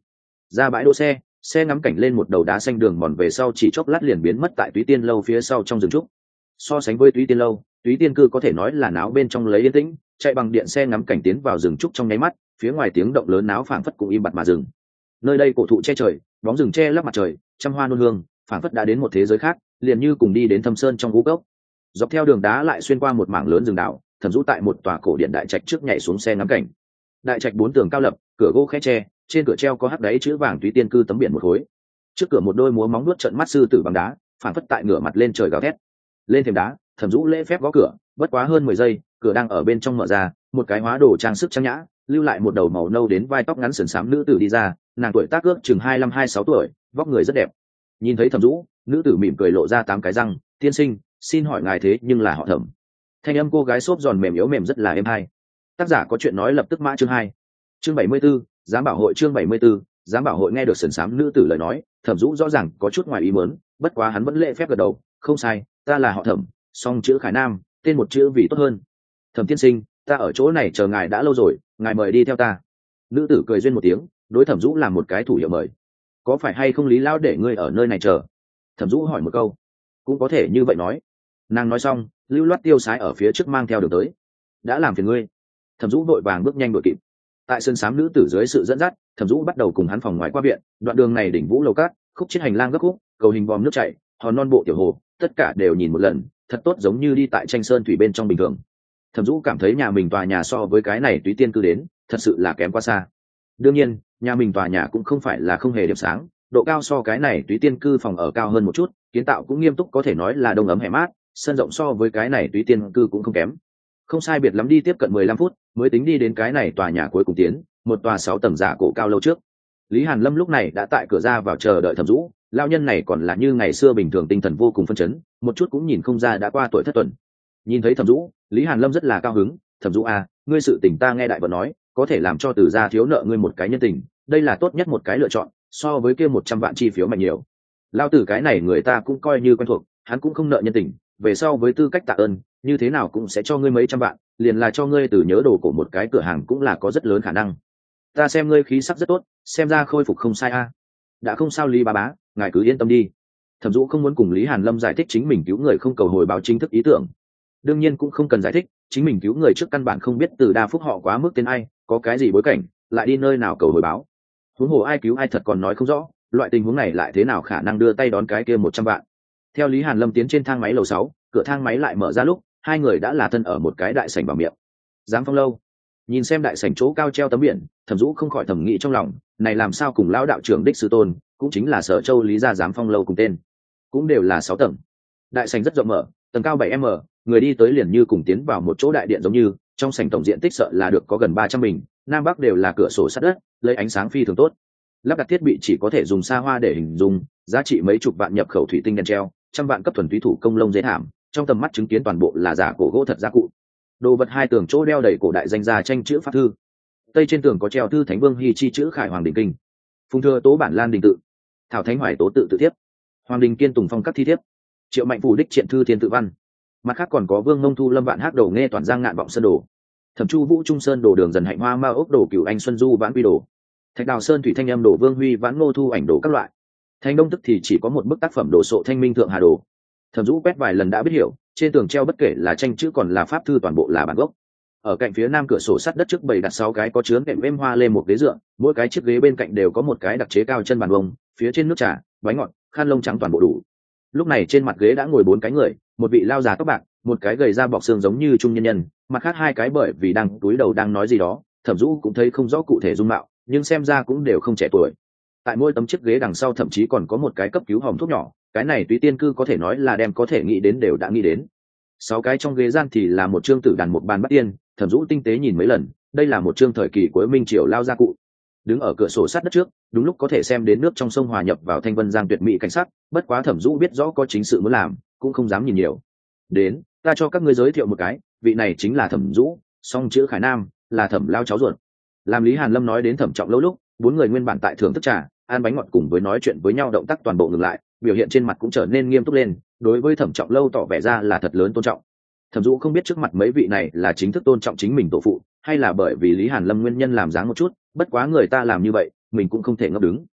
ra bãi đỗ xe, xe ngắm cảnh lên một đầu đá xanh đường mòn về sau chỉ chốc lát liền biến mất tại Túy Tiên lâu phía sau trong rừng trúc. So sánh với Túy Tiên lâu, Túy Tiên cư có thể nói là náo bên trong lấy yên tĩnh, chạy bằng điện xe ngắm cảnh tiến vào rừng trúc trong nháy mắt, phía ngoài tiếng động lớn náo phảng phất cũng im bặt mà dừng. Nơi đây cổ thụ che trời, bóng rừng che lấp mặt trời, trăm hoa nôn hương, phảng phất đã đến một thế giới khác, liền như cùng đi đến thâm sơn trong vũ cốc. Dọc theo đường đá lại xuyên qua một mảng lớn rừng đạo, Thẩm Dũ tại một tòa cổ điện đại trạch trước nhảy xuống xe ngắm cảnh. Đại trạch 4 tường cao lập, cửa gỗ khẽ tre, trên cửa treo có hắc đáy chữ vàng Túy Tiên cư tấm biển một khối. Trước cửa một đôi múa móng vuốt trợn mắt sư tử bằng đá, phảng phất tại ngửa mặt lên trời gào thét. Lên thềm đá, Thẩm Dũ lễ phép gõ cửa, bất quá hơn 10 giây, cửa đang ở bên trong mở ra, một cái hóa đồ trang sức trang nhã, lưu lại một đầu màu nâu đến vai tóc ngắn sườn xám nữ tử đi ra, nàng tuổi tác ước chừng 25-26 tuổi, vóc người rất đẹp. Nhìn thấy Thẩm Dũ, nữ tử mỉm cười lộ ra 8 cái răng, "Tiên sinh, xin hỏi ngài thế nhưng là họ Thẩm?" Thanh âm cô gái xốp giòn mềm yếu mềm rất là êm hay. Tác giả có chuyện nói lập tức mã chương 2. Chương 74, giám bảo hội chương 74, giám bảo hội nghe được sườn xám nữ tử lời nói, Thẩm Dũ rõ ràng có chút ngoài ý muốn, bất quá hắn vẫn lễ phép gật đầu, "Không sai, ta là họ Thẩm, song chữ Khải Nam, tên một chữ vì tốt hơn. Thẩm tiên sinh, ta ở chỗ này chờ ngài đã lâu rồi, ngài mời đi theo ta." Nữ tử cười duyên một tiếng, đối Thẩm Dũ làm một cái thủ hiệu mời. "Có phải hay không Lý lão để ngươi ở nơi này chờ?" Thẩm Dũ hỏi một câu. "Cũng có thể như vậy nói." Nàng nói xong, lưu loát tiêu sái ở phía trước mang theo đường tới. "Đã làm phiền ngươi." Thẩm Dũ vội vàng bước nhanh đuổi kịp. Tại sân xám nữ tử dưới sự dẫn dắt, Thẩm Dũ bắt đầu cùng hắn phòng ngoài qua viện, đoạn đường này đỉnh vũ lầu cát, khúc chết hành lang gấp khúc, cầu hình vòm nước chảy, hòn non bộ tiểu hồ, tất cả đều nhìn một lần, thật tốt giống như đi tại tranh sơn thủy bên trong bình thường. Thẩm Dũ cảm thấy nhà mình tòa nhà so với cái này Túy Tiên cư đến, thật sự là kém quá xa. Đương nhiên, nhà mình tòa nhà cũng không phải là không hề điểm sáng, độ cao so cái này Túy Tiên cư phòng ở cao hơn một chút, kiến tạo cũng nghiêm túc có thể nói là đông ấm hè mát, sân rộng so với cái này Túy Tiên cư cũng không kém. Không sai biệt lắm đi tiếp cận 15 phút, mới tính đi đến cái này tòa nhà cuối cùng tiến, một tòa 6 tầng giả cổ cao lâu trước. Lý Hàn Lâm lúc này đã tại cửa ra vào chờ đợi Thẩm Dũ, lão nhân này còn là như ngày xưa bình thường, tinh thần vô cùng phấn chấn, một chút cũng nhìn không ra đã qua tuổi thất tuần. Nhìn thấy Thẩm Dũ, Lý Hàn Lâm rất là cao hứng, "Thẩm Dũ à, ngươi sự tình ta nghe đại vận nói, có thể làm cho Từ gia thiếu nợ ngươi một cái nhân tình, đây là tốt nhất một cái lựa chọn, so với kia 100 vạn chi phiếu mạnh nhiều. Lão tử cái này người ta cũng coi như quen thuộc, hắn cũng không nợ nhân tình, về sau với tư cách tạ ơn, như thế nào cũng sẽ cho ngươi mấy trăm vạn, liền là cho ngươi từ nhớ đồ của một cái cửa hàng cũng là có rất lớn khả năng. Ta xem ngươi khí sắc rất tốt, xem ra khôi phục không sai a." "Đã không sao Lý bá bá, ngài cứ yên tâm đi." Thẩm Dũ không muốn cùng Lý Hàn Lâm giải thích chính mình cứu người không cầu hồi báo chính thức ý tưởng. Đương nhiên cũng không cần giải thích, chính mình cứu người trước căn bản không biết Từ Đa Phúc họ quá mức tên ai, có cái gì bối cảnh, lại đi nơi nào cầu hồi báo. Huống hồ ai cứu ai thật còn nói không rõ, loại tình huống này lại thế nào khả năng đưa tay đón cái kia 100 vạn. Theo Lý Hàn Lâm tiến trên thang máy lầu 6, cửa thang máy lại mở ra lúc, hai người đã là thân ở một cái đại sảnh vào miệng. Giám Phong lâu. Nhìn xem đại sảnh chỗ cao treo tấm biển, Thẩm Dũ không khỏi thầm nghĩ trong lòng, này làm sao cùng lão đạo trưởng đích sư tôn, cũng chính là Sở Châu Lý gia Giám Phong lâu cùng tên, cũng đều là 6 tầng. Đại sảnh rất rộng mở, tầng cao 7m, người đi tới liền như cùng tiến vào một chỗ đại điện giống như, trong sảnh tổng diện tích sợ là được có gần 300 bình, nam bắc đều là cửa sổ sắt đất, lấy ánh sáng phi thường tốt. Lắp đặt thiết bị chỉ có thể dùng xa hoa để hình dung, giá trị mấy chục vạn nhập khẩu thủy tinh đèn treo, trăm vạn cấp thuần túy thủ công lông dễ thảm, trong tầm mắt chứng kiến toàn bộ là giả cổ gỗ thật giá cụ. Đồ vật hai tường chỗ đeo đầy cổ đại danh gia tranh chữ pháp thư. Tây trên tường có treo thư Thánh Vương Hy chi chữ Khải Hoàng Đình Kinh, Phùng Thừa Tố bản Lan Đình tự, Thảo Thánh Hoài Tố tự tự thiếp, Hoàng Đình Kiên Tùng Phong các thi thiếp, Triệu Mạnh Phủ đích triện thư thiên tự văn. Mặt khác còn có Vương Mông Thu Lâm Vạn Hắc Đồ nghe toàn giang ngạn vọng sơn đồ, Thẩm Chu Vũ Trung Sơn đồ đường dần hạnh hoa ma ốc đồ Cửu Anh Xuân Du vãn quy đồ, Thạch Đào Sơn thủy thanh âm đồ Vương Huy vãn ngô thu ảnh đồ các loại. Thành Đông tức thì chỉ có một bức tác phẩm đồ sộ thanh minh thượng hà đồ. Thẩm Dũ quét vài lần đã biết hiểu, trên tường treo bất kể là tranh chữ còn là pháp thư toàn bộ là bản gốc. Ở cạnh phía nam cửa sổ sắt đất trước bày đặt 6 cái có chứa nệm êm hoa lê một ghế dựa, mỗi cái chiếc ghế bên cạnh đều có một cái đặc chế cao chân bàn bông, phía trên nước trà, bánh ngọt, khăn lông trắng toàn bộ đủ. Lúc này trên mặt ghế đã ngồi 4 cái người, một vị lao già tóc bạc, một cái gầy da bọc xương giống như trung nhân nhân, mặt khác 2 cái bởi vì đang túi đầu đang nói gì đó, Thẩm Dũ cũng thấy không rõ cụ thể dung mạo, nhưng xem ra cũng đều không trẻ tuổi. Tại mỗi tấm chiếc ghế đằng sau thậm chí còn có một cái cấp cứu hòm thuốc nhỏ, cái này Túy Tiên cư có thể nói là đem có thể nghĩ đến đều đã nghĩ đến. 6 cái trong ghế gian thì là một chương tử đàn một bàn bắt tiên, Thẩm Dũ tinh tế nhìn mấy lần, đây là một chương thời kỳ cuối Minh Triều lao gia cụ. Đứng ở cửa sổ sát đất trước, đúng lúc có thể xem đến nước trong sông hòa nhập vào thanh vân giang tuyệt mỹ cảnh sắc, bất quá Thẩm Dũ biết rõ có chính sự muốn làm, cũng không dám nhìn nhiều. "Đến, ta cho các ngươi giới thiệu một cái, vị này chính là Thẩm Dũ, song chữ Khải Nam, là Thẩm lao cháu ruột." Làm Lý Hàn Lâm nói đến Thẩm Trọng Lâu lúc, 4 người nguyên bản tại thưởng thức trà, ăn bánh ngọt cùng với nói chuyện với nhau động tác toàn bộ ngừng lại, biểu hiện trên mặt cũng trở nên nghiêm túc lên, đối với Thẩm Trọng Lâu tỏ vẻ ra là thật lớn tôn trọng. Thẩm Dũ không biết trước mặt mấy vị này là chính thức tôn trọng chính mình tổ phụ, hay là bởi vì Lý Hàn Lâm nguyên nhân làm dáng một chút, bất quá người ta làm như vậy, mình cũng không thể ngấp đứng.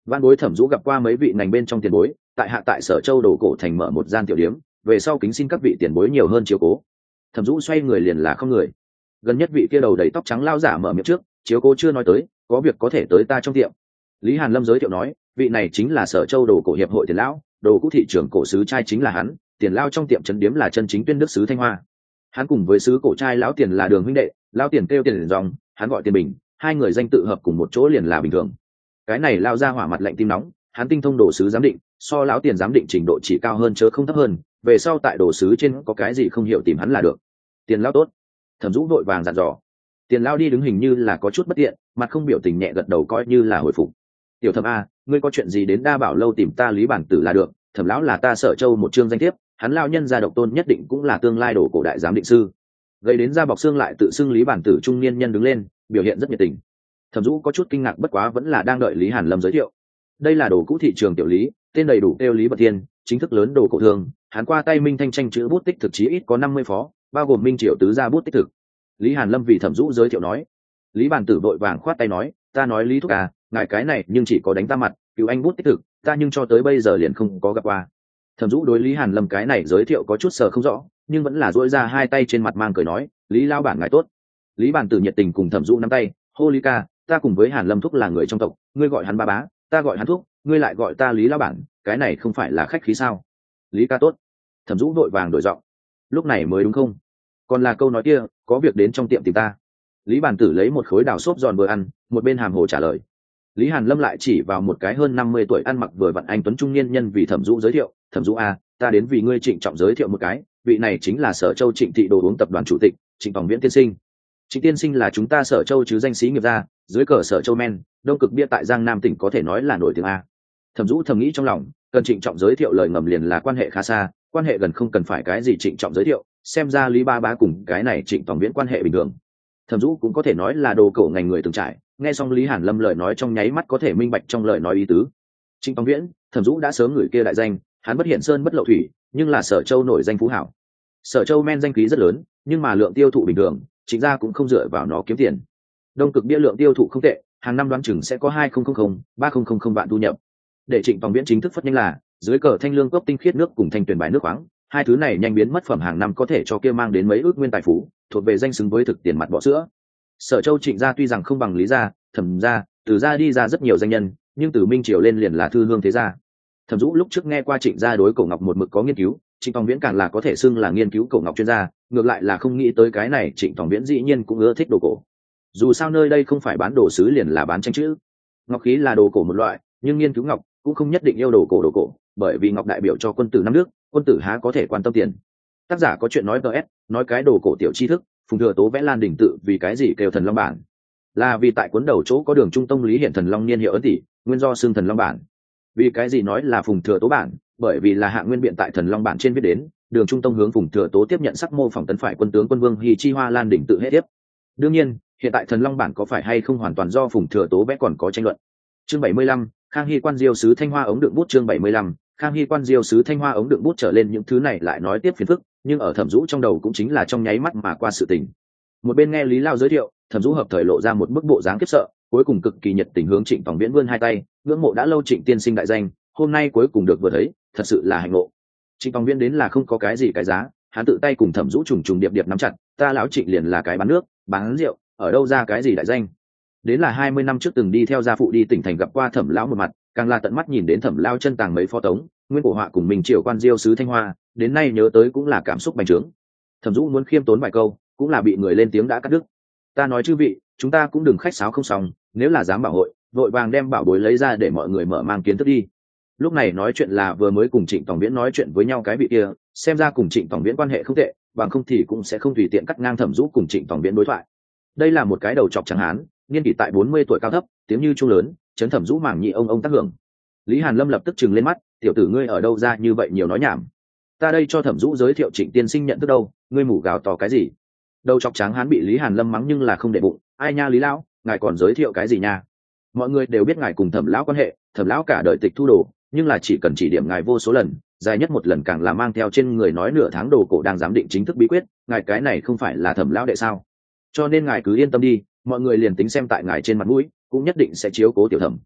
Văn bối Thẩm Dũ gặp qua mấy vị ngành bên trong tiền bối, tại hạ tại Sở Châu Đồ Cổ thành mở một gian tiểu điếm, về sau kính xin các vị tiền bối nhiều hơn chiếu cố. Thẩm Dũ xoay người liền là không người. Gần nhất vị kia đầu đầy tóc trắng lao giả mở miệng trước, chiếu cố chưa nói tới, có việc có thể tới ta trong tiệm. Lý Hàn Lâm giới thiệu nói, vị này chính là Sở Châu Đồ Cổ hiệp hội tiền lão, đồ cũ thị trường cổ sứ trai chính là hắn, tiền lao trong tiệm trấn điếm là chân chính tuyên đức sứ Thanh Hoa. Hắn cùng với sứ cổ trai lão tiền là đường huynh đệ, lão tiền kêu tiền dòng, hắn gọi tiền bình, hai người danh tự hợp cùng một chỗ liền là bình thường. Cái này lao ra hỏa mặt lạnh tim nóng, hắn tinh thông đồ sứ giám định, so lão tiền giám định trình độ chỉ cao hơn chớ không thấp hơn, về sau tại đồ sứ trên có cái gì không hiểu tìm hắn là được. Tiền lão tốt. Thẩm Dũ vội vàng dặn dò. Tiền lão đi đứng hình như là có chút bất tiện, mặt không biểu tình nhẹ gật đầu coi như là hồi phục. Tiểu Thẩm a, ngươi có chuyện gì đến Đa Bảo lâu tìm ta Lý bản tử là được, Thẩm lão là ta Sở Châu một chương danh thiếp, hắn lao nhân gia độc tôn nhất định cũng là tương lai đồ cổ đại giám định sư. Gây đến da bọc xương lại tự xưng Lý bản tử trung niên nhân đứng lên, biểu hiện rất nhiệt tình. Thẩm Dũ có chút kinh ngạc bất quá vẫn là đang đợi Lý Hàn Lâm giới thiệu. Đây là đồ cũ thị trường tiểu Lý, tên đầy đủ kêu Lý Bật Thiên, chính thức lớn đồ cổ thương, hắn qua tay Minh Thanh tranh chữ bút tích thực chí ít có 50 phó, bao gồm Minh Triệu tứ gia bút tích thực. Lý Hàn Lâm vì Thẩm Dũ giới thiệu nói. Lý bản tử vội vàng khoát tay nói, ta nói Lý thúc à, ngài cái này nhưng chỉ có đánh ta mặt, cứu anh bút tích thực, ta nhưng cho tới bây giờ liền không có gặp qua. Thẩm Dũ đối Lý Hàn Lâm cái này giới thiệu có chút sờ không rõ, nhưng vẫn là duỗi ra hai tay trên mặt mang cười nói, Lý lao bản ngài tốt. Lý bản tử nhiệt tình cùng Thẩm Dũ nắm tay, hô Lý ca, ta cùng với Hàn Lâm thúc là người trong tộc, ngươi gọi hắn ba bá, ta gọi hắn thúc, ngươi lại gọi ta Lý lao bản, cái này không phải là khách khí sao? Lý ca tốt. Thẩm Dũ vội vàng đổi giọng, lúc này mới đúng không? Còn là câu nói kia, có việc đến trong tiệm tìm ta. Lý bản tử lấy một khối đào xốp giòn vừa ăn, một bên hàm hồ trả lời. Lý Hàn Lâm lại chỉ vào một cái hơn 50 tuổi ăn mặc vừa vặn anh tuấn trung niên nhân vì Thẩm Dũ giới thiệu, Thẩm Dũ a, ta đến vì ngươi trịnh trọng giới thiệu một cái, vị này chính là Sở Châu Trịnh Thị đồ uống tập đoàn chủ tịch, Trịnh Tòng Viễn tiên sinh. Trịnh tiên sinh là chúng ta Sở Châu chứ danh sĩ nghiệp gia, dưới cờ Sở Châu Men, đông cực bia tại Giang Nam tỉnh có thể nói là nổi tiếng a. Thẩm Dũ thầm nghĩ trong lòng, cần trịnh trọng giới thiệu lời ngầm liền là quan hệ khá xa, quan hệ gần không cần phải cái gì trịnh trọng giới thiệu, xem ra Lý ba bá cùng cái này Trịnh Tòng Viễn quan hệ bình thường. Thẩm Dũ cũng có thể nói là đồ cổ ngành người từng trải, nghe xong Lý Hàn Lâm lời nói trong nháy mắt có thể minh bạch trong lời nói ý tứ. Trịnh Tòng Viễn, Thẩm Dũ đã sớm người kia đại danh, hắn bất hiện sơn bất lộ thủy, nhưng là Sở Châu nổi danh phú hảo. Sở Châu Men danh khí rất lớn, nhưng mà lượng tiêu thụ bình thường, chính ra cũng không dựa vào nó kiếm tiền. Đông cực bia lượng tiêu thụ không tệ, hàng năm đoán chừng sẽ có 2000-3000 vạn thu nhập. Để Trịnh Tòng Viễn chính thức phất nhanh là, dưới cờ thanh lương cốc tinh khiết nước cùng thanh tuyền bài nước khoáng, hai thứ này nhanh biến mất phẩm hàng năm có thể cho kia mang đến mấy ước nguyên tài phú, thuộc về danh xứng với thực tiền mặt bỏ sữa. Sở Châu Trịnh gia tuy rằng không bằng Lý gia, Thẩm gia, Từ gia đi ra rất nhiều danh nhân, nhưng từ Minh Triều lên liền là thư hương thế gia. Thẩm Dũ lúc trước nghe qua Trịnh gia đối cổ ngọc một mực có nghiên cứu, Trịnh Tòng Viễn càng là có thể xưng là nghiên cứu cổ ngọc chuyên gia, ngược lại là không nghĩ tới cái này Trịnh Tòng Viễn dĩ nhiên cũng ưa thích đồ cổ. Dù sao nơi đây không phải bán đồ sứ liền là bán tranh chữ. Ngọc khí là đồ cổ một loại, nhưng nghiên cứu ngọc cũng không nhất định yêu đồ cổ, bởi vì ngọc đại biểu cho quân tử năm nước, quân tử há có thể quan tâm tiền. Tác giả có chuyện nói ts, nói cái đồ cổ tiểu tri thức, Phùng Thừa Tố vẽ Lan Đình tự vì cái gì kêu thần long bản, là vì tại cuốn đầu chỗ có đường trung tông lý hiện thần long niên hiệu ấn tỷ, nguyên do xương thần long bản. Vì cái gì nói là Phùng Thừa Tố bản, bởi vì là Hạ Nguyên biện tại thần long bản trên viết đến, đường trung tông hướng Phùng Thừa Tố tiếp nhận sắc mô phỏng tấn phải quân tướng quân vương Hy Chi Hoa Lan Đình tự hết tiếp. Đương nhiên, hiện tại thần long bản có phải hay không hoàn toàn do Phùng Thừa Tố vẽ còn có tranh luận. Chương 75, Khang Hy quan diêu sứ Thanh Hoa ống đựng bút. Chương 75, Khang Hy quan diêu sứ Thanh Hoa ống đựng bút. Trở lên những thứ này lại nói tiếp phiền phức, nhưng ở Thẩm Dũ trong đầu cũng chính là trong nháy mắt mà qua sự tình. Một bên nghe Lý Lao giới thiệu, Thẩm Dũ hợp thời lộ ra một bức bộ dáng khiếp sợ, cuối cùng cực kỳ nhiệt tình hướng Trịnh Tòng Viễn vươn hai tay, ngưỡng mộ đã lâu Trịnh tiên sinh đại danh, hôm nay cuối cùng được vừa thấy, thật sự là hạnh ngộ. Trịnh Tòng Viễn đến là không có cái gì cái giá, hắn tự tay cùng Thẩm Dũ trùng trùng điệp điệp nắm chặt, ta lão Trịnh liền là cái bán nước, bán rượu, ở đâu ra cái gì đại danh. Đến là 20 năm trước từng đi theo gia phụ đi tỉnh thành gặp qua Thẩm lão một mặt, càng là tận mắt nhìn đến Thẩm lão chân tàng mấy pho tống, nguyên cổ họa cùng mình triều quan diêu sứ Thanh Hoa, đến nay nhớ tới cũng là cảm xúc bành trướng. Thẩm Dũ muốn khiêm tốn vài câu, cũng là bị người lên tiếng đã cắt đứt. Ta nói chư vị, chúng ta cũng đừng khách sáo không xong, nếu là dám bảo hội, vội vàng đem bảo bối lấy ra để mọi người mở mang kiến thức đi. Lúc này nói chuyện là vừa mới cùng Trịnh Tòng Viễn nói chuyện với nhau cái vị kia, xem ra cùng Trịnh Tòng Viễn quan hệ không tệ, bằng không thì cũng sẽ không tùy tiện cắt ngang Thẩm Dũ cùng Trịnh Tòng Viễn đối thoại. Đây là một cái đầu chọc trắng hán, niên kỷ tại 40 tuổi cao thấp, tiếng như chuông lớn, chấn Thẩm Dũ mảng nhị ông tác hưởng. Lý Hàn Lâm lập tức trừng lên mắt, tiểu tử ngươi ở đâu ra như vậy nhiều nói nhảm. Ta đây cho Thẩm Dũ giới thiệu Trịnh tiên sinh nhận thức đâu, ngươi mủ gào to cái gì? Đầu chọc trắng hán bị Lý Hàn Lâm mắng nhưng là không để bụng, ai nha Lý lão, ngài còn giới thiệu cái gì nha? Mọi người đều biết ngài cùng Thẩm lão quan hệ, Thẩm lão cả đời tịch thu đồ, nhưng là chỉ cần chỉ điểm ngài vô số lần, dài nhất một lần càng là mang theo trên người nói nửa tháng đồ cổ đang giám định chính thức bí quyết, ngài cái này không phải là Thẩm lão đệ sao? Cho nên ngài cứ yên tâm đi, mọi người liền tính xem tại ngài trên mặt mũi, cũng nhất định sẽ chiếu cố tiểu Thẩm.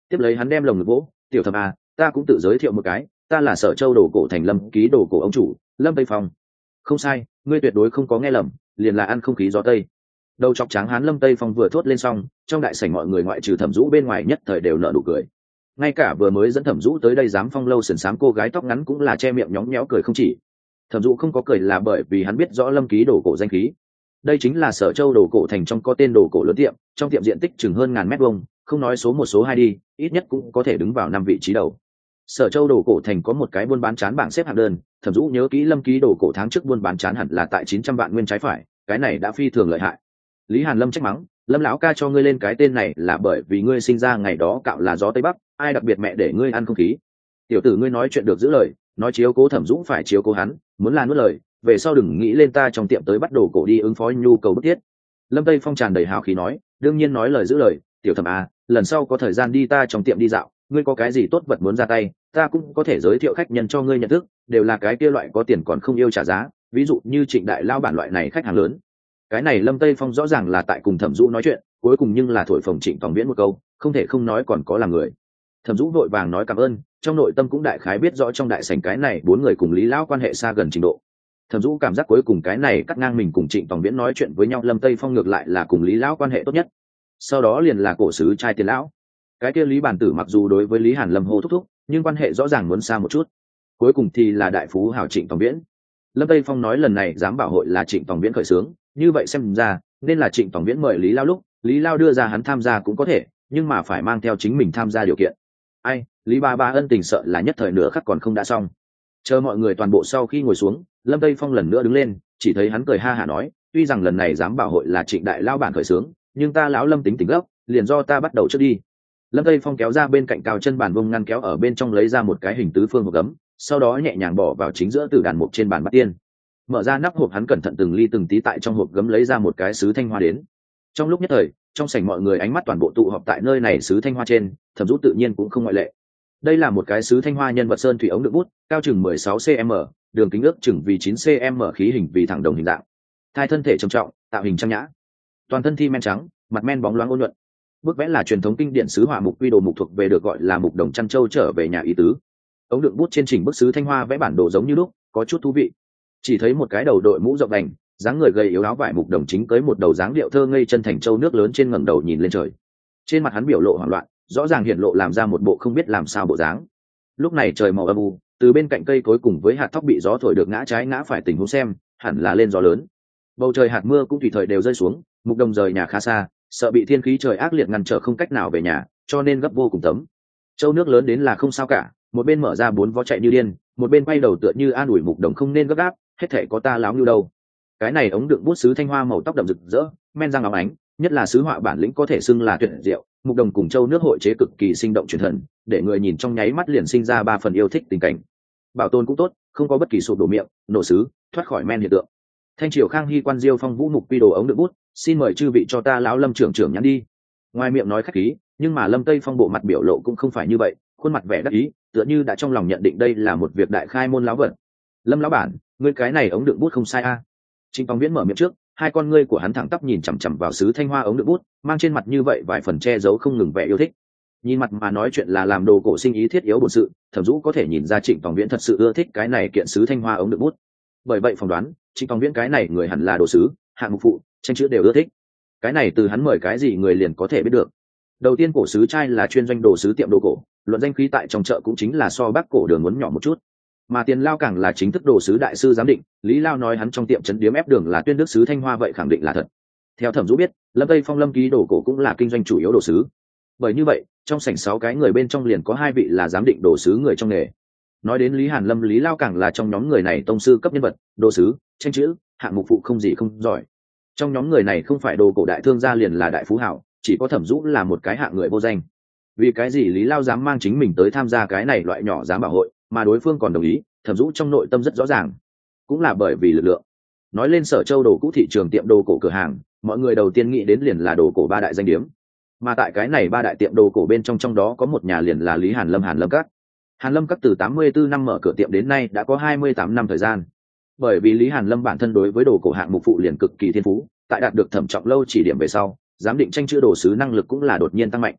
Tiếp lấy hắn đem lồng ngực vỗ, tiểu thẩm à, ta cũng tự giới thiệu một cái, ta là Sở Châu đồ cổ thành Lâm ký đồ cổ ông chủ Lâm Tây Phong. Không sai, ngươi tuyệt đối không có nghe lầm, liền là ăn không khí gió tây. Đầu chọc trắng hán Lâm Tây Phong vừa thốt lên xong, trong đại sảnh mọi người ngoại trừ Thẩm Dũ bên ngoài nhất thời đều nở nụ cười. Ngay cả vừa mới dẫn Thẩm Dũ tới đây dám phong lâu sườn xám cô gái tóc ngắn cũng là che miệng nhóng nhéo cười không chỉ. Thẩm Dũ không có cười là bởi vì hắn biết rõ Lâm ký đồ cổ danh khí. Đây chính là Sở Châu đồ cổ thành trong có tên đồ cổ lớn tiệm, trong tiệm diện tích chừng hơn 1000 mét vuông, không nói số 1 số 2 đi, ít nhất cũng có thể đứng vào 5 vị trí đầu. Sở Châu đồ cổ thành có một cái buôn bán chán bảng xếp hạng đơn, Thẩm Dũ nhớ kỹ Lâm ký đồ cổ tháng trước buôn bán chán hẳn là tại 900 vạn nguyên trái phải, cái này đã phi thường lợi hại. Lý Hàn Lâm trách mắng, Lâm lão ca cho ngươi lên cái tên này là bởi vì ngươi sinh ra ngày đó cạo là gió tây bắc, ai đặc biệt mẹ để ngươi ăn không khí. Tiểu tử ngươi nói chuyện được giữ lời, nói chiếu cố Thẩm Dũ phải chiếu cố hắn, muốn là nuốt lời, về sau đừng nghĩ lên ta trong tiệm tới bắt đồ cổ đi ứng phó nhu cầu bức thiết. Lâm Tây Phong tràn đầy hào khí nói, đương nhiên nói lời giữ lời, tiểu thẩm à, lần sau có thời gian đi ta trong tiệm đi dạo, ngươi có cái gì tốt vật muốn ra tay, ta cũng có thể giới thiệu khách nhân cho ngươi nhận thức, đều là cái kia loại có tiền còn không yêu trả giá, ví dụ như Trịnh đại lao bản loại này khách hàng lớn. Cái này Lâm Tây Phong rõ ràng là tại cùng Thẩm Dũ nói chuyện, cuối cùng nhưng là thổi phồng Trịnh Tòng Viễn một câu, không thể không nói còn có làm người. Thẩm Dũ vội vàng nói cảm ơn, trong nội tâm cũng đại khái biết rõ trong đại sảnh cái này 4 người cùng Lý lão quan hệ xa gần trình độ. Thẩm Dũ cảm giác cuối cùng cái này cắt ngang mình cùng Trịnh Tòng Viễn nói chuyện với nhau, Lâm Tây Phong ngược lại là cùng Lý lão quan hệ tốt nhất. Sau đó liền là cổ sứ trai Tiền lão. Cái kia Lý bản tử mặc dù đối với Lý Hàn Lâm hô thúc thúc, nhưng quan hệ rõ ràng muốn xa một chút. Cuối cùng thì là đại phú hào Trịnh Tòng Viễn. Lâm Tây Phong nói lần này dám bảo hội là Trịnh Tòng Viễn khởi xướng, như vậy xem ra nên là Trịnh Tòng Viễn mời Lý Lao lúc, Lý Lao đưa ra hắn tham gia cũng có thể, nhưng mà phải mang theo chính mình tham gia điều kiện. Ai, Lý ba ba ân tình sợ là nhất thời nửa khắc còn không đã xong. Chờ mọi người toàn bộ sau khi ngồi xuống, Lâm Tây Phong lần nữa đứng lên, chỉ thấy hắn cười ha hả nói, tuy rằng lần này dám bảo hội là Trịnh đại lao bản khởi xướng, nhưng ta lão Lâm tính gấp, liền do ta bắt đầu trước đi. Lâm Tây Phong kéo ra bên cạnh cao chân bàn vông ngăn kéo ở bên trong lấy ra một cái hình tứ phương hộp gấm, sau đó nhẹ nhàng bỏ vào chính giữa từ đàn mục trên bàn bát tiên. Mở ra nắp hộp, hắn cẩn thận từng ly từng tí tại trong hộp gấm lấy ra một cái sứ thanh hoa đến. Trong lúc nhất thời, trong sảnh mọi người ánh mắt toàn bộ tụ họp tại nơi này sứ thanh hoa trên, Thẩm Dũ tự nhiên cũng không ngoại lệ. Đây là một cái sứ thanh hoa nhân vật sơn thủy ống đựng bút, cao chừng 16 cm, đường kính ước chừng vì 9 cm, khí hình vì thẳng đồng hình dạng. Thai thân thể trầm trọng, tạo hình trang nhã. Toàn thân thi men trắng, mặt men bóng loáng ôn nhuận. Bức vẽ là truyền thống kinh điển sứ họa mục quy đồ mục thuộc về được gọi là mục đồng chăn châu trở về nhà ý tứ. Ống đựng bút trên chỉnh bức sứ thanh hoa vẽ bản đồ giống như lúc, có chút thú vị. Chỉ thấy một cái đầu đội mũ rộng đành, dáng người gầy yếu, áo vải mục đồng chính cưới một đầu dáng điệu thơ ngây chân thành châu nước lớn trên ngẩng đầu nhìn lên trời. Trên mặt hắn biểu lộ hoảng loạn, rõ ràng hiện lộ làm ra một bộ không biết làm sao bộ dáng. Lúc này trời màu âm u, từ bên cạnh cây cối cùng với hạt thóc bị gió thổi được ngã trái ngã phải, tình huống xem hẳn là lên gió lớn. Bầu trời hạt mưa cũng tùy thời đều rơi xuống, mục đồng rời nhà khá xa, sợ bị thiên khí trời ác liệt ngăn trở không cách nào về nhà, cho nên gấp vô cùng tấm. Châu nước lớn đến là không sao cả, một bên mở ra 4 vó chạy như điên, một bên quay đầu tựa như an ủi mục đồng không nên gấp gáp, hết thể có ta láo như đâu. Cái này ống đựng bút sứ thanh hoa màu tóc đậm rực rỡ, men răng óng ánh, nhất là sứ họa bản lĩnh có thể xưng là tuyệt diệu, mục đồng cùng châu nước hội chế cực kỳ sinh động truyền thần, để người nhìn trong nháy mắt liền sinh ra 3 phần yêu thích tình cảnh. Bảo tồn cũng tốt, không có bất kỳ sụp đổ miệng, nổ sứ, thoát khỏi men hiện tượng. Thanh triều Khang Hy quan diêu phong vũ mục quy đồ ống đựng bút, xin mời chư vị cho ta lão Lâm trưởng trưởng nhắn đi. Ngoài miệng nói khách khí, nhưng mà Lâm Tây Phong bộ mặt biểu lộ cũng không phải như vậy, khuôn mặt vẻ đắc ý, tựa như đã trong lòng nhận định đây là một việc đại khai môn lão vật. Lâm lão bản, ngươi cái này ống đựng bút không sai a. Trịnh Tòng Viễn mở miệng trước, hai con ngươi của hắn thẳng tắp nhìn chằm chằm vào sứ thanh hoa ống đựng bút, mang trên mặt như vậy vài phần che giấu không ngừng vẻ yêu thích. Nhìn mặt mà nói chuyện là làm đồ cổ sinh ý thiết yếu bổn sự, Thẩm Dũ có thể nhìn ra Trịnh Tòng Viễn thật sự ưa thích cái này kiện sứ thanh hoa ống đựng bút. Bởi vậy phỏng đoán, Trịnh Tòng Viễn cái này người hẳn là đồ sứ, hạng mục phụ, tranh chữ đều ưa thích. Cái này từ hắn mời cái gì người liền có thể biết được. Đầu tiên cổ sứ trai là chuyên doanh đồ sứ tiệm đồ cổ, luận danh khí tại trong chợ cũng chính là so Bắc cổ đường muốn nhỏ một chút. Mà Tiền Lao càng là chính thức đồ sứ đại sư giám định, Lý Lao nói hắn trong tiệm trấn điếm ép đường là tuyên đức sứ thanh hoa, vậy khẳng định là thật. Theo Thẩm Dũ biết, Lâm Tây Phong Lâm ký đồ cổ cũng là kinh doanh chủ yếu đồ sứ. Bởi như vậy, trong sảnh 6 cái người bên trong liền có 2 vị là giám định đồ sứ người trong nghề. Nói đến Lý Hàn Lâm, Lý Lao càng là trong nhóm người này tông sư cấp nhân vật, đồ sứ, tranh chữ, hạng mục phụ không gì không giỏi. Trong nhóm người này không phải đồ cổ đại thương gia liền là đại phú hảo, chỉ có Thẩm Dũ là một cái hạng người vô danh. Vì cái gì Lý Lao dám mang chính mình tới tham gia cái này loại nhỏ dám bảo hội, mà đối phương còn đồng ý? Thẩm Dũ trong nội tâm rất rõ ràng, cũng là bởi vì lực lượng. Nói lên Sở Châu đồ cũ thị trường tiệm đồ cổ cửa hàng, mọi người đầu tiên nghĩ đến liền là đồ cổ 3 đại danh điếm, mà tại cái này 3 đại tiệm đồ cổ bên trong đó có một nhà liền là Lý Hàn Lâm, Hàn Lâm Các. Hàn Lâm Các từ 84 năm mở cửa tiệm đến nay đã có 28 năm thời gian. Bởi vì Lý Hàn Lâm bản thân đối với đồ cổ hạng mục phụ liền cực kỳ thiên phú, tại đạt được Thẩm Trọng Lâu chỉ điểm về sau, giám định tranh chữ đồ sứ năng lực cũng là đột nhiên tăng mạnh.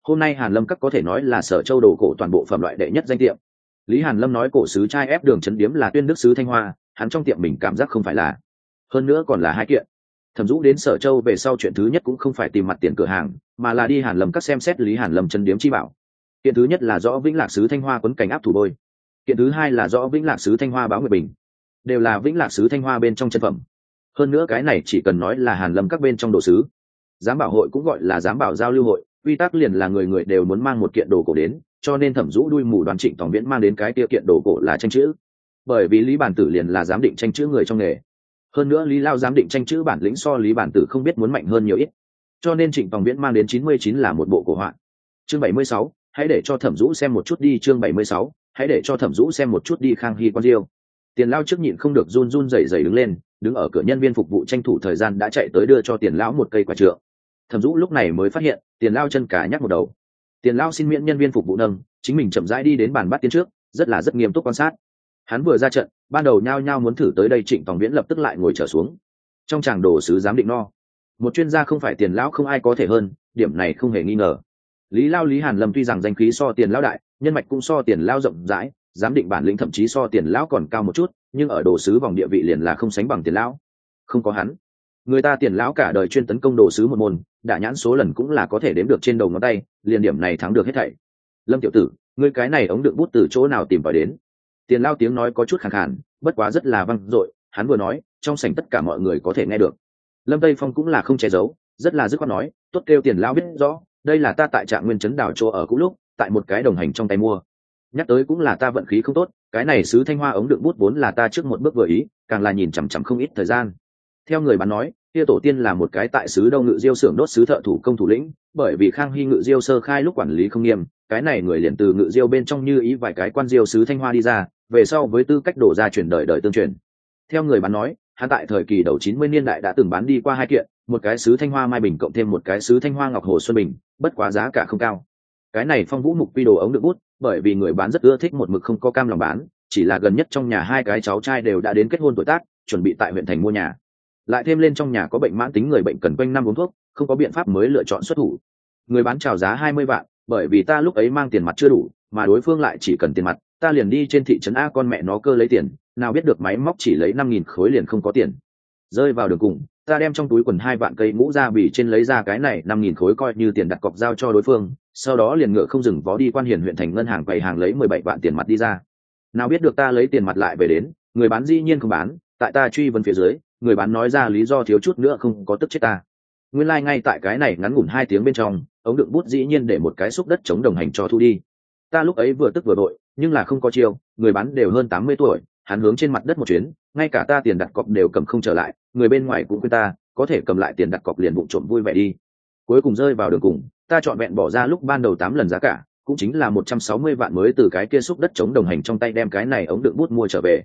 Hôm nay Hàn Lâm các có thể nói là Sở Châu đồ cổ toàn bộ phẩm loại đệ nhất danh tiệm. Lý Hàn Lâm nói cổ sứ trai ép đường trấn điếm là Tuyên Đức sứ Thanh Hoa, hắn trong tiệm mình cảm giác không phải là. Hơn nữa còn là hai kiện. Thẩm Dũ đến Sở Châu về sau chuyện thứ nhất cũng không phải tìm mặt tiền cửa hàng, mà là đi Hàn Lâm các xem xét Lý Hàn Lâm trấn điếm chi bảo. Kiện thứ nhất là rõ Vĩnh Lạc sứ Thanh Hoa quấn cảnh áp thủ bôi. Kiện thứ hai là rõ Vĩnh Lạc sứ Thanh Hoa báo nguyệt bình. Đều là Vĩnh Lạc sứ Thanh Hoa bên trong chân phẩm. Hơn nữa cái này chỉ cần nói là Hàn Lâm các bên trong đồ sứ. Giám bảo hội cũng gọi là giám bảo giao lưu hội, quy tắc liền là người người đều muốn mang một kiện đồ cổ đến, cho nên Thẩm Dũ đuôi mù Đoàn Trịnh Tòng Viễn mang đến cái kia kiện đồ cổ là tranh chữ. Bởi vì Lý Bản Tử liền là giám định tranh chữ người trong nghề. Hơn nữa Lý Lao giám định tranh chữ bản lĩnh so Lý Bản Tử không biết muốn mạnh hơn nhiều ít. Cho nên Trịnh Tòng Viễn mang đến 99 là một bộ cổ họa. Chương 76, hãy để cho Thẩm Dũ xem một chút đi, chương 76, hãy để cho Thẩm Dũ xem một chút đi. Khang Hy Quan Diêu. Tiền Lao trước nhịn không được run run rẩy rẩy đứng lên, đứng ở cửa nhân viên phục vụ tranh thủ thời gian đã chạy tới đưa cho Tiền lão một cây quả trượng. Thẩm Dũ lúc này mới phát hiện, Tiền Lao chân cả nhắc một đầu. Tiền Lao xin miễn nhân viên phục vụ nâng, chính mình chậm rãi đi đến bàn bát tiên trước, rất nghiêm túc quan sát. Hắn vừa ra trận, ban đầu nhao nhao muốn thử tới đây, Trịnh Tòng Viễn lập tức lại ngồi trở xuống. Trong tràng đồ sứ giám định no, một chuyên gia không phải Tiền lão không ai có thể hơn, điểm này không hề nghi ngờ. Lý Hàn Lâm tuy rằng danh khí so Tiền lão đại, nhân mạch cũng so Tiền lão rộng rãi, giám định bản lĩnh thậm chí so Tiền lão còn cao một chút, nhưng ở đồ sứ vòng địa vị liền là không sánh bằng Tiền lão. Không có hắn, người ta Tiền lão cả đời chuyên tấn công đồ sứ một môn, đã nhãn số lần cũng là có thể đếm được trên đầu ngón tay, liền điểm này thắng được hết thảy. Lâm tiểu tử, ngươi cái này ống đựng bút từ chỗ nào tìm vào đến? Tiền Lao tiếng nói có chút khàn khàn, bất quá rất là vang dội, hắn vừa nói, trong sảnh tất cả mọi người có thể nghe được. Lâm Tây Phong cũng là không che giấu, rất là dứt khoát nói, tốt, kêu Tiền Lao biết rõ, đây là ta tại Trạng Nguyên trấn đảo chỗ ở cũ lúc, tại một cái đồng hành trong tay mua. Nhắc tới cũng là ta vận khí không tốt, cái này sứ Thanh Hoa ống đựng bút vốn là ta trước một bước vừa ý, càng là nhìn chằm chằm không ít thời gian. Theo người bán nói, kia tổ tiên là một cái tại sứ Đông Ngự Diêu xưởng đốt sứ thợ thủ công thủ lĩnh, bởi vì Khang Hy Ngự Diêu sơ khai lúc quản lý không nghiêm, cái này người liền từ Ngự Diêu bên trong như ý vài cái quan diêu sứ Thanh Hoa đi ra, về sau với tư cách đổ ra chuyển đời đời tương truyền. Theo người bán nói, hắn tại thời kỳ đầu 90 niên đại đã từng bán đi qua hai kiện, một cái sứ Thanh Hoa Mai Bình cộng thêm một cái sứ Thanh Hoa Ngọc Hồ Xuân Bình, bất quá giá cả không cao. Cái này Phong Vũ Mục quy đồ ống đựng bút, bởi vì người bán rất ưa thích một mực không có cam lòng bán, chỉ là gần nhất trong nhà hai cái cháu trai đều đã đến kết hôn tuổi tác, chuẩn bị tại huyện thành mua nhà. Lại thêm lên trong nhà có bệnh mãn tính người bệnh cần quanh năm uống thuốc, không có biện pháp mới lựa chọn xuất thủ. Người bán chào giá 20 vạn, bởi vì ta lúc ấy mang tiền mặt chưa đủ, mà đối phương lại chỉ cần tiền mặt, ta liền đi trên thị trấn A con mẹ nó cơ lấy tiền, nào biết được máy móc chỉ lấy 5.000 khối liền không có tiền. Rơi vào đường cùng, ta đem trong túi quần 2 vạn cây mũ ra bì trên lấy ra cái này 5.000 khối coi như tiền đặt cọc giao cho đối phương, sau đó liền ngựa không dừng vó đi Quan Hiền huyện thành ngân hàng quầy hàng lấy 17 vạn tiền mặt đi ra. Nào biết được ta lấy tiền mặt lại về đến, người bán dĩ nhiên không bán, tại ta truy vấn phía dưới, người bán nói ra lý do thiếu chút nữa không có tức chết ta. Nguyên lai ngay tại cái này ngắn ngủn 2 tiếng bên trong, ống đựng bút dĩ nhiên để một cái xúc đất chống đồng hành cho thu đi. Ta lúc ấy vừa tức vừa đội, nhưng là không có chiêu, người bán đều hơn 80 tuổi, hắn hướng trên mặt đất một chuyến, ngay cả ta tiền đặt cọc đều cầm không trở lại, người bên ngoài cũng khuyên ta, có thể cầm lại tiền đặt cọc liền bụng trộm vui vẻ đi. Cuối cùng rơi vào đường cùng, ta chọn vẹn bỏ ra lúc ban đầu 8 lần giá cả, cũng chính là 160 vạn mới từ cái kia xúc đất chống đồng hành trong tay đem cái này ống đựng bút mua trở về.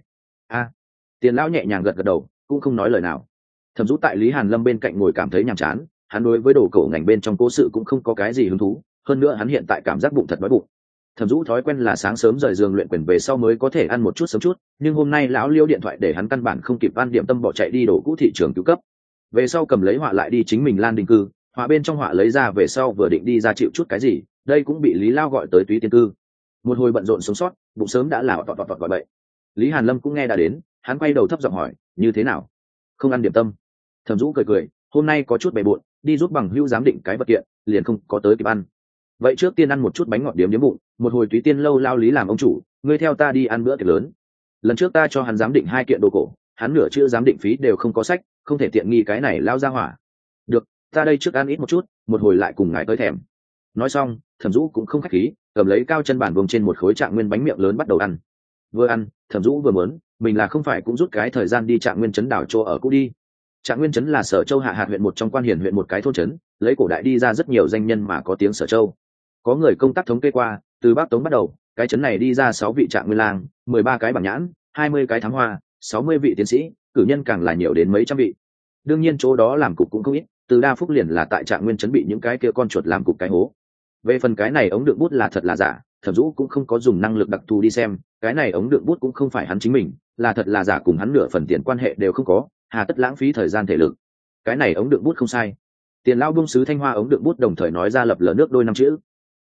Tiền lão nhẹ nhàng gật gật đầu, cũng không nói lời nào. Thẩm Dũ tại Lý Hàn Lâm bên cạnh ngồi cảm thấy nhàm chán, hắn đối với đồ cổ ngành bên trong cố sự cũng không có cái gì hứng thú, hơn nữa hắn hiện tại cảm giác bụng thật đói bụng. Thẩm Dũ thói quen là sáng sớm rời giường luyện quyền về sau mới có thể ăn một chút sớm chút, nhưng hôm nay lão Liêu điện thoại để hắn căn bản không kịp ăn điểm tâm bỏ chạy đi đồ cũ thị trường cứu cấp. Về sau cầm lấy họa lại đi chính mình Lan Đình cư, họa bên trong họa lấy ra về sau vừa định đi ra chịu chút cái gì, đây cũng bị Lý Lao gọi tới Túy Tiên cư. Một hồi bận rộn sống sót, bụng sớm đã là tọt gọi bậy. Lý Hàn Lâm cũng nghe đã đến, hắn quay đầu thấp giọng hỏi, như thế nào? Không ăn điểm tâm? Thẩm Dũ cười, hôm nay có chút bề bộn, đi giúp bằng hữu giám định cái vật kiện, liền không có tới kịp ăn. Vậy trước tiên ăn một chút bánh ngọt điếm bụng, một hồi Túy Tiên lâu Lao Lý làm ông chủ, ngươi theo ta đi ăn bữa tiệc lớn. Lần trước ta cho hắn giám định 2 kiện đồ cổ, hắn nửa chữ giám định phí đều không có sách, không thể tiện nghi cái này lao ra hỏa. Được, ta đây trước ăn ít một chút, một hồi lại cùng ngài tới thèm. Nói xong, Thẩm Dũ cũng không khách khí, cầm lấy cao chân bàn vùng trên một khối Trạng Nguyên bánh miệng lớn bắt đầu ăn. Vừa ăn, Thẩm Dũ vừa muốn, mình là không phải cũng rút cái thời gian đi Trạng Nguyên trấn đảo chỗ ở cũ đi. Trạng Nguyên trấn là Sở Châu hạ hạt huyện một trong Quan Hiền huyện một cái thôn trấn, lấy cổ đại đi ra rất nhiều danh nhân mà có tiếng Sở Châu. Có người công tác thống kê qua, từ Bắc Tống bắt đầu, cái trấn này đi ra 6 vị Trạng Nguyên lang, 13 cái bảng nhãn, 20 cái thám hoa, 60 vị tiến sĩ, cử nhân càng là nhiều đến mấy trăm vị. Đương nhiên chỗ đó làm cục cũng không ít, từ Đa Phúc liền là tại Trạng Nguyên trấn bị những cái kia con chuột làm cục cái hố. Về phần cái này ống đựng bút là thật là giả, Thẩm Dũ cũng không có dùng năng lực đặc thù đi xem, cái này ống đựng bút cũng không phải hắn chính mình, là thật là giả cùng hắn nửa phần tiền quan hệ đều không có, hà tất lãng phí thời gian thể lực. Cái này ống đựng bút không sai. Tiền lão buông sứ Thanh Hoa ống đựng bút đồng thời nói ra lập lờ nước đôi năm chữ.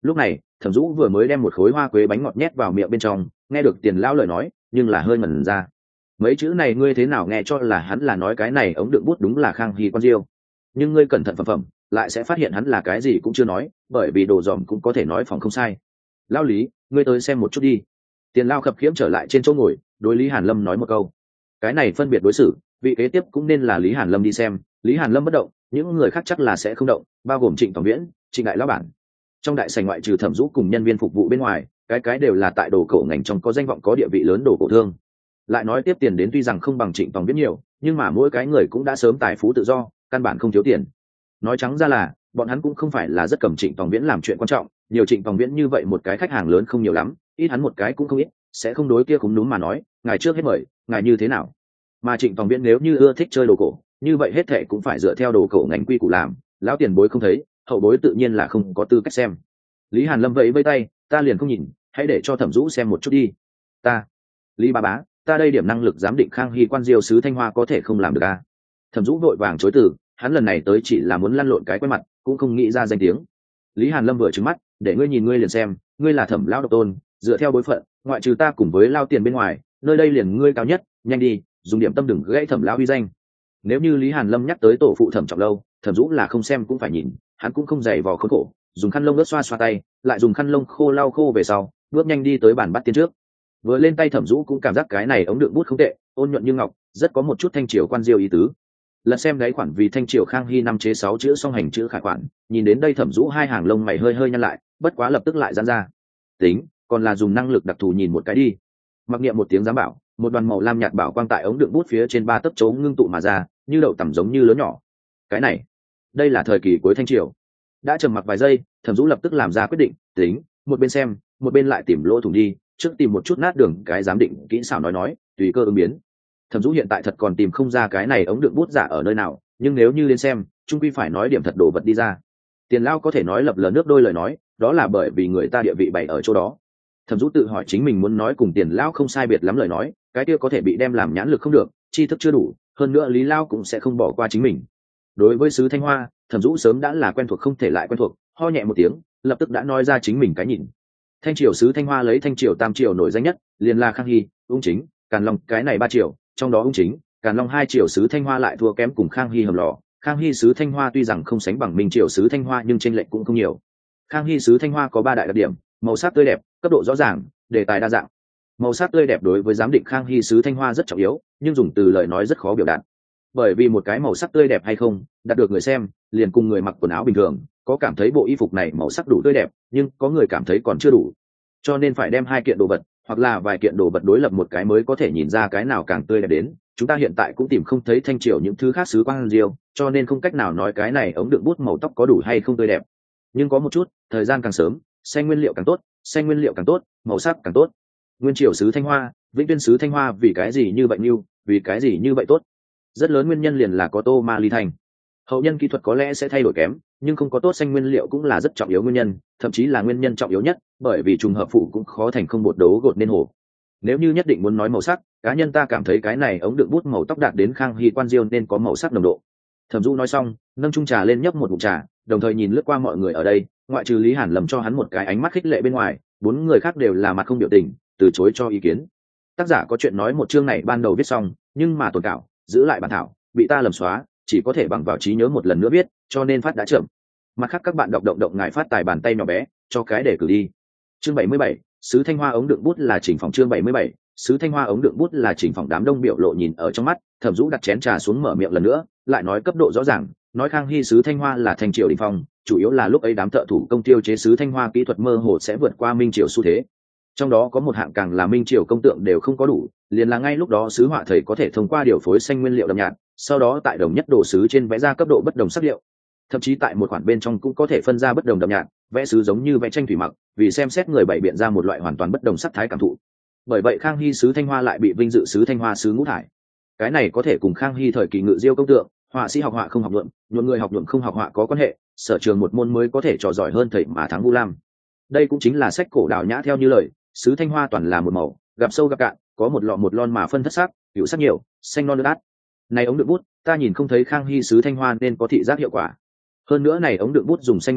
Lúc này Thẩm Dũ vừa mới đem một khối hoa quế bánh ngọt nhét vào miệng bên trong, nghe được Tiền lão lời nói nhưng là hơi ngẩn ra. Mấy chữ này ngươi thế nào nghe cho là hắn là nói cái này ống đựng bút đúng là Khang Hy Quan Diêu, nhưng ngươi cẩn thận phẩm lại sẽ phát hiện hắn là cái gì cũng chưa nói, bởi vì đồ dòm cũng có thể nói phòng không sai. Lão Lý, ngươi tới xem một chút đi. Tiền lão khập khiễng trở lại trên chỗ ngồi, đối Lý Hàn Lâm nói một câu. Cái này phân biệt đối xử, vị kế tiếp cũng nên là Lý Hàn Lâm đi xem. Lý Hàn Lâm bất động, những người khác chắc là sẽ không động, bao gồm Trịnh Tổng Viễn, Trịnh đại lão bản. Trong đại sảnh ngoại trừ Thẩm Dũ cùng nhân viên phục vụ bên ngoài, cái đều là tại đồ cổ ngành trong có danh vọng có địa vị lớn đồ cổ thương. Lại nói tiếp tiền đến tuy rằng không bằng Trịnh Tổng Viễn nhiều, nhưng mà mỗi cái người cũng đã sớm tài phú tự do, căn bản không thiếu tiền. Nói trắng ra là bọn hắn cũng không phải là rất cầm Trịnh Tổng Viễn làm chuyện quan trọng, nhiều Trịnh Tổng Viễn như vậy một cái khách hàng lớn không nhiều lắm, ít hắn một cái cũng không ít, sẽ không đối kia cũng đúng mà nói, ngài trước hết mời, ngài như thế nào? Mà Trịnh Tổng Viễn nếu như ưa thích chơi đồ cổ, như vậy hết thệ cũng phải dựa theo đồ cổ ngành quy củ làm, lão tiền bối không thấy, hậu bối tự nhiên là không có tư cách xem. Lý Hàn Lâm vẫy vẫy tay, ta liền không nhìn, hãy để cho Thẩm Dũ xem một chút đi. Ta, Lý bá bá, ta đây điểm năng lực giám định Khang Hy Quan Diêu sứ Thanh Hoa có thể không làm được à? Thẩm Dũ vội vàng chối từ, hắn lần này tới chỉ là muốn lăn lộn cái quen mặt, cũng không nghĩ ra danh tiếng. Lý Hàn Lâm vừa trừng mắt, để ngươi nhìn ngươi liền xem, ngươi là Thẩm lão độc tôn, dựa theo bối phận, ngoại trừ ta cùng với lao tiền bên ngoài, nơi đây liền ngươi cao nhất, nhanh đi, dùng điểm tâm đừng gãy Thẩm lão uy danh. Nếu như Lý Hàn Lâm nhắc tới tổ phụ Thẩm Trọng Lâu, Thẩm Dũ là không xem cũng phải nhìn, hắn cũng không dày vò khốn khổ, dùng khăn lông ướt xoa xoa tay, lại dùng khăn lông khô lau khô về sau, bước nhanh đi tới bàn bắt tiên trước. Vừa lên tay Thẩm Dũ cũng cảm giác cái này ống đựng bút không tệ, ôn nhuận như ngọc, rất có một chút thanh triều quan diêu ý tứ. Lật xem đáy khoản vì thanh triều Khang Hy năm chế 6 chữ song hành chữ khải khoản, nhìn đến đây Thẩm Dũ hai hàng lông mày hơi nhăn lại, bất quá lập tức lại giãn ra. Tính, còn là dùng năng lực đặc thù nhìn một cái đi. Mặc niệm một tiếng giám bảo, một đoàn màu lam nhạt bảo quang tại ống đựng bút phía trên 3 tấc chấu ngưng tụ mà ra, như đậu tằm giống như lớn nhỏ. Cái này, đây là thời kỳ cuối thanh triều. Đã trầm mặc vài giây, Thẩm Dũ lập tức làm ra quyết định, tính, một bên xem, một bên lại tìm lỗ thủng đi, trước tìm một chút nát đường cái giám định kỹ xảo nói, tùy cơ ứng biến. Thẩm Dũ hiện tại thật còn tìm không ra cái này ống đựng bút giả ở nơi nào, nhưng nếu như đến xem, chung quy phải nói điểm thật đồ vật đi ra. Tiền Lao có thể nói lập lờ nước đôi lời nói, đó là bởi vì người ta địa vị bày ở chỗ đó. Thẩm Dũ tự hỏi chính mình muốn nói cùng Tiền Lao không sai biệt lắm lời nói, cái kia có thể bị đem làm nhãn lực không được, tri thức chưa đủ, hơn nữa Lý Lao cũng sẽ không bỏ qua chính mình. Đối với sứ Thanh Hoa, Thẩm Dũ sớm đã là quen thuộc không thể lại quen thuộc, ho nhẹ một tiếng, lập tức đã nói ra chính mình cái nhìn. Thanh triều sứ Thanh Hoa lấy thanh triều tam triều nổi danh nhất, liền là Khang Hy, Ung Chính, Càn Long, cái này 3 triều, trong đó Ung Chính, Càn Long 2 triều sứ Thanh Hoa lại thua kém cùng Khang Hy hầm lò. Khang Hy sứ Thanh Hoa tuy rằng không sánh bằng Minh triều sứ Thanh Hoa nhưng chênh lệch cũng không nhiều. Khang Hy sứ Thanh Hoa có 3 đại đặc điểm: màu sắc tươi đẹp, cấp độ rõ ràng, đề tài đa dạng. Màu sắc tươi đẹp đối với giám định Khang Hy sứ Thanh Hoa rất trọng yếu, nhưng dùng từ lời nói rất khó biểu đạt. Bởi vì một cái màu sắc tươi đẹp hay không, đạt được người xem, liền cùng người mặc quần áo bình thường, có cảm thấy bộ y phục này màu sắc đủ tươi đẹp, nhưng có người cảm thấy còn chưa đủ. Cho nên phải đem 2 kiện đồ vật, hoặc là vài kiện đồ vật đối lập một cái mới có thể nhìn ra cái nào càng tươi đẹp đến. Chúng ta hiện tại cũng tìm không thấy thanh triều những thứ khác sứ Quang Diêu, cho nên không cách nào nói cái này ống đựng bút màu tóc có đủ hay không tươi đẹp. Nhưng có một chút, thời gian càng sớm, xanh nguyên liệu càng tốt, xanh nguyên liệu càng tốt, màu sắc càng tốt. Nguyên triều sứ Thanh Hoa, Vĩnh Tuyên sứ Thanh Hoa vì cái gì như vậy nhiêu, vì cái gì như vậy tốt? Rất lớn nguyên nhân liền là có tô ma ly thành. Hậu nhân kỹ thuật có lẽ sẽ thay đổi kém, nhưng không có tốt xanh nguyên liệu cũng là rất trọng yếu nguyên nhân, thậm chí là nguyên nhân trọng yếu nhất, bởi vì trùng hợp phụ cũng khó thành không bột đấu gột nên hồ. Nếu như nhất định muốn nói màu sắc, cá nhân ta cảm thấy cái này ống đựng bút màu tóc đạt đến Khang Hy Quan Diêu nên có màu sắc nồng độ. Thẩm Dũ nói xong, nâng chung trà lên nhấp một ngụm trà, đồng thời nhìn lướt qua mọi người ở đây, ngoại trừ Lý Hàn Lâm cho hắn một cái ánh mắt khích lệ bên ngoài, 4 người khác đều là mặt không biểu tình, từ chối cho ý kiến. Tác giả có chuyện nói một chương này ban đầu viết xong, nhưng mà tồn cảo, giữ lại bản thảo, bị ta lầm xóa, chỉ có thể bằng vào trí nhớ một lần nữa viết, cho nên phát đã chậm. Mặt khác các bạn đọc động ngài phát tài bàn tay nhỏ bé, cho cái để cử đi. Chương 77, sứ Thanh Hoa ống đựng bút là chỉnh phòng. Chương 77, sứ Thanh Hoa ống đựng bút là chỉnh phòng. Đám đông biểu lộ nhìn ở trong mắt, Thẩm Dũ đặt chén trà xuống mở miệng lần nữa, lại nói cấp độ rõ ràng, nói Khang Hy sứ Thanh Hoa là thanh triều đỉnh phong, chủ yếu là lúc ấy đám thợ thủ công tiêu chế sứ Thanh Hoa kỹ thuật mơ hồ sẽ vượt qua Minh triều xu thế. Trong đó có một hạng càng là Minh triều công tượng đều không có đủ, liền là ngay lúc đó sứ họa thầy có thể thông qua điều phối xanh nguyên liệu đậm nhạt, sau đó tại đồng nhất đồ sứ trên vẽ ra cấp độ bất đồng sắc liệu, thậm chí tại một khoản bên trong cũng có thể phân ra bất đồng đậm nhạt, vẽ sứ giống như vẽ tranh thủy mặc, vì xem xét người bày biện ra một loại hoàn toàn bất đồng sắc thái cảm thụ. Bởi vậy Khang Hy sứ Thanh Hoa lại bị vinh dự sứ Thanh Hoa sứ ngũ thải. Cái này có thể cùng Khang Hy thời kỳ Ngự Diêu công tượng, họa sĩ học họa không học nhuộm, nhuộm người học nhuộm không học họa có quan hệ, sở trường một môn mới có thể trò giỏi hơn thầy mà thắng Vu Lam. Đây cũng chính là sách cổ Đào Nhã theo như lời, sứ Thanh Hoa toàn là một màu, gặp sâu gặp cạn, có một lọ một lon mà phân thất sắc, hữu sắc nhiều, xanh non đắt. Này ống đựng bút, ta nhìn không thấy Khang Hy sứ Thanh Hoa nên có thị giác hiệu quả. Hơn nữa này ống đựng bút dùng xanh nguyên liệu,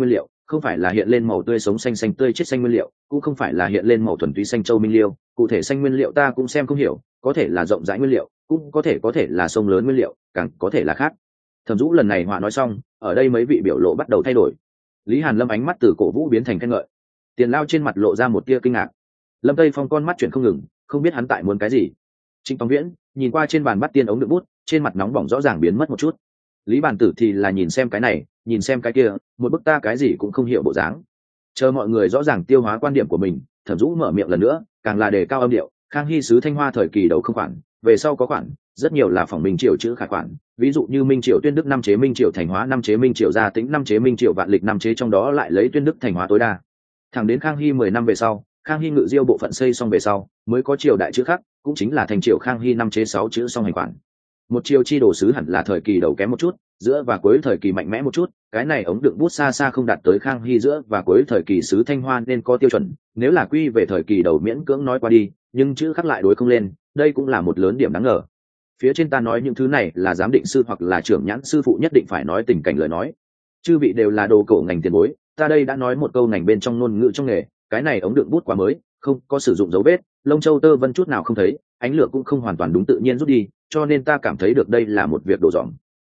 không phải là hiện lên màu tươi sống xanh xanh tươi chết xanh nguyên liệu, cũng không phải là hiện lên màu thuần túy xanh châu minh liêu, cụ thể xanh nguyên liệu ta cũng xem không hiểu, có thể là rộng rãi nguyên liệu, cũng có thể là sông lớn nguyên liệu, càng có thể là khác. Thẩm Dũ lần này họa nói xong, ở đây mấy vị biểu lộ bắt đầu thay đổi. Lý Hàn Lâm ánh mắt từ cổ vũ biến thành khen ngợi. Tiền Lao trên mặt lộ ra một tia kinh ngạc. Lâm Tây Phong con mắt chuyển không ngừng, không biết hắn tại muốn cái gì. Trịnh Tòng Viễn nhìn qua trên bàn bắt tiên ống đựng bút, trên mặt nóng bỏng rõ ràng biến mất một chút. Lý Bàn Tử thì là nhìn xem cái này, nhìn xem cái kia, một bức ta cái gì cũng không hiểu bộ dáng. Chờ mọi người rõ ràng tiêu hóa quan điểm của mình, Thẩm Dũ mở miệng lần nữa, càng là đề cao âm điệu. Khang Hy sứ Thanh Hoa thời kỳ đầu không khoản, về sau có khoản, rất nhiều là phỏng Minh Triều chữ khải khoản, ví dụ như Minh Triều Tuyên Đức năm chế Minh Triều Thành Hóa năm chế Minh Triều Gia Tĩnh năm chế Minh Triều Vạn Lịch năm chế, trong đó lại lấy Tuyên Đức Thành Hóa tối đa. Thẳng đến Khang Hy 10 năm về sau, Khang Hy ngự diêu bộ phận xây xong về sau, mới có triều đại chữ khác, cũng chính là thành triều Khang Hy năm chế 6 chữ song hành khoản. Một triều chi đồ sứ hẳn là thời kỳ đầu kém một chút, giữa và cuối thời kỳ mạnh mẽ một chút, cái này ống đựng bút xa xa không đạt tới Khang Hy giữa và cuối thời kỳ sứ Thanh Hoa nên có tiêu chuẩn, nếu là quy về thời kỳ đầu miễn cưỡng nói qua đi, nhưng chữ khắc lại đối không lên, đây cũng là một lớn điểm đáng ngờ. Phía trên ta nói những thứ này là giám định sư hoặc là trưởng nhãn sư phụ nhất định phải nói tình cảnh lời nói. Chư vị đều là đồ cổ ngành tiền bối, ta đây đã nói một câu ngành bên trong ngôn ngữ trong nghề, cái này ống đựng bút quá mới, không có sử dụng dấu vết, lông châu tơ vân chút nào không thấy, ánh lửa cũng không hoàn toàn đúng tự nhiên rút đi, cho nên ta cảm thấy được đây là một việc đồ dỏm.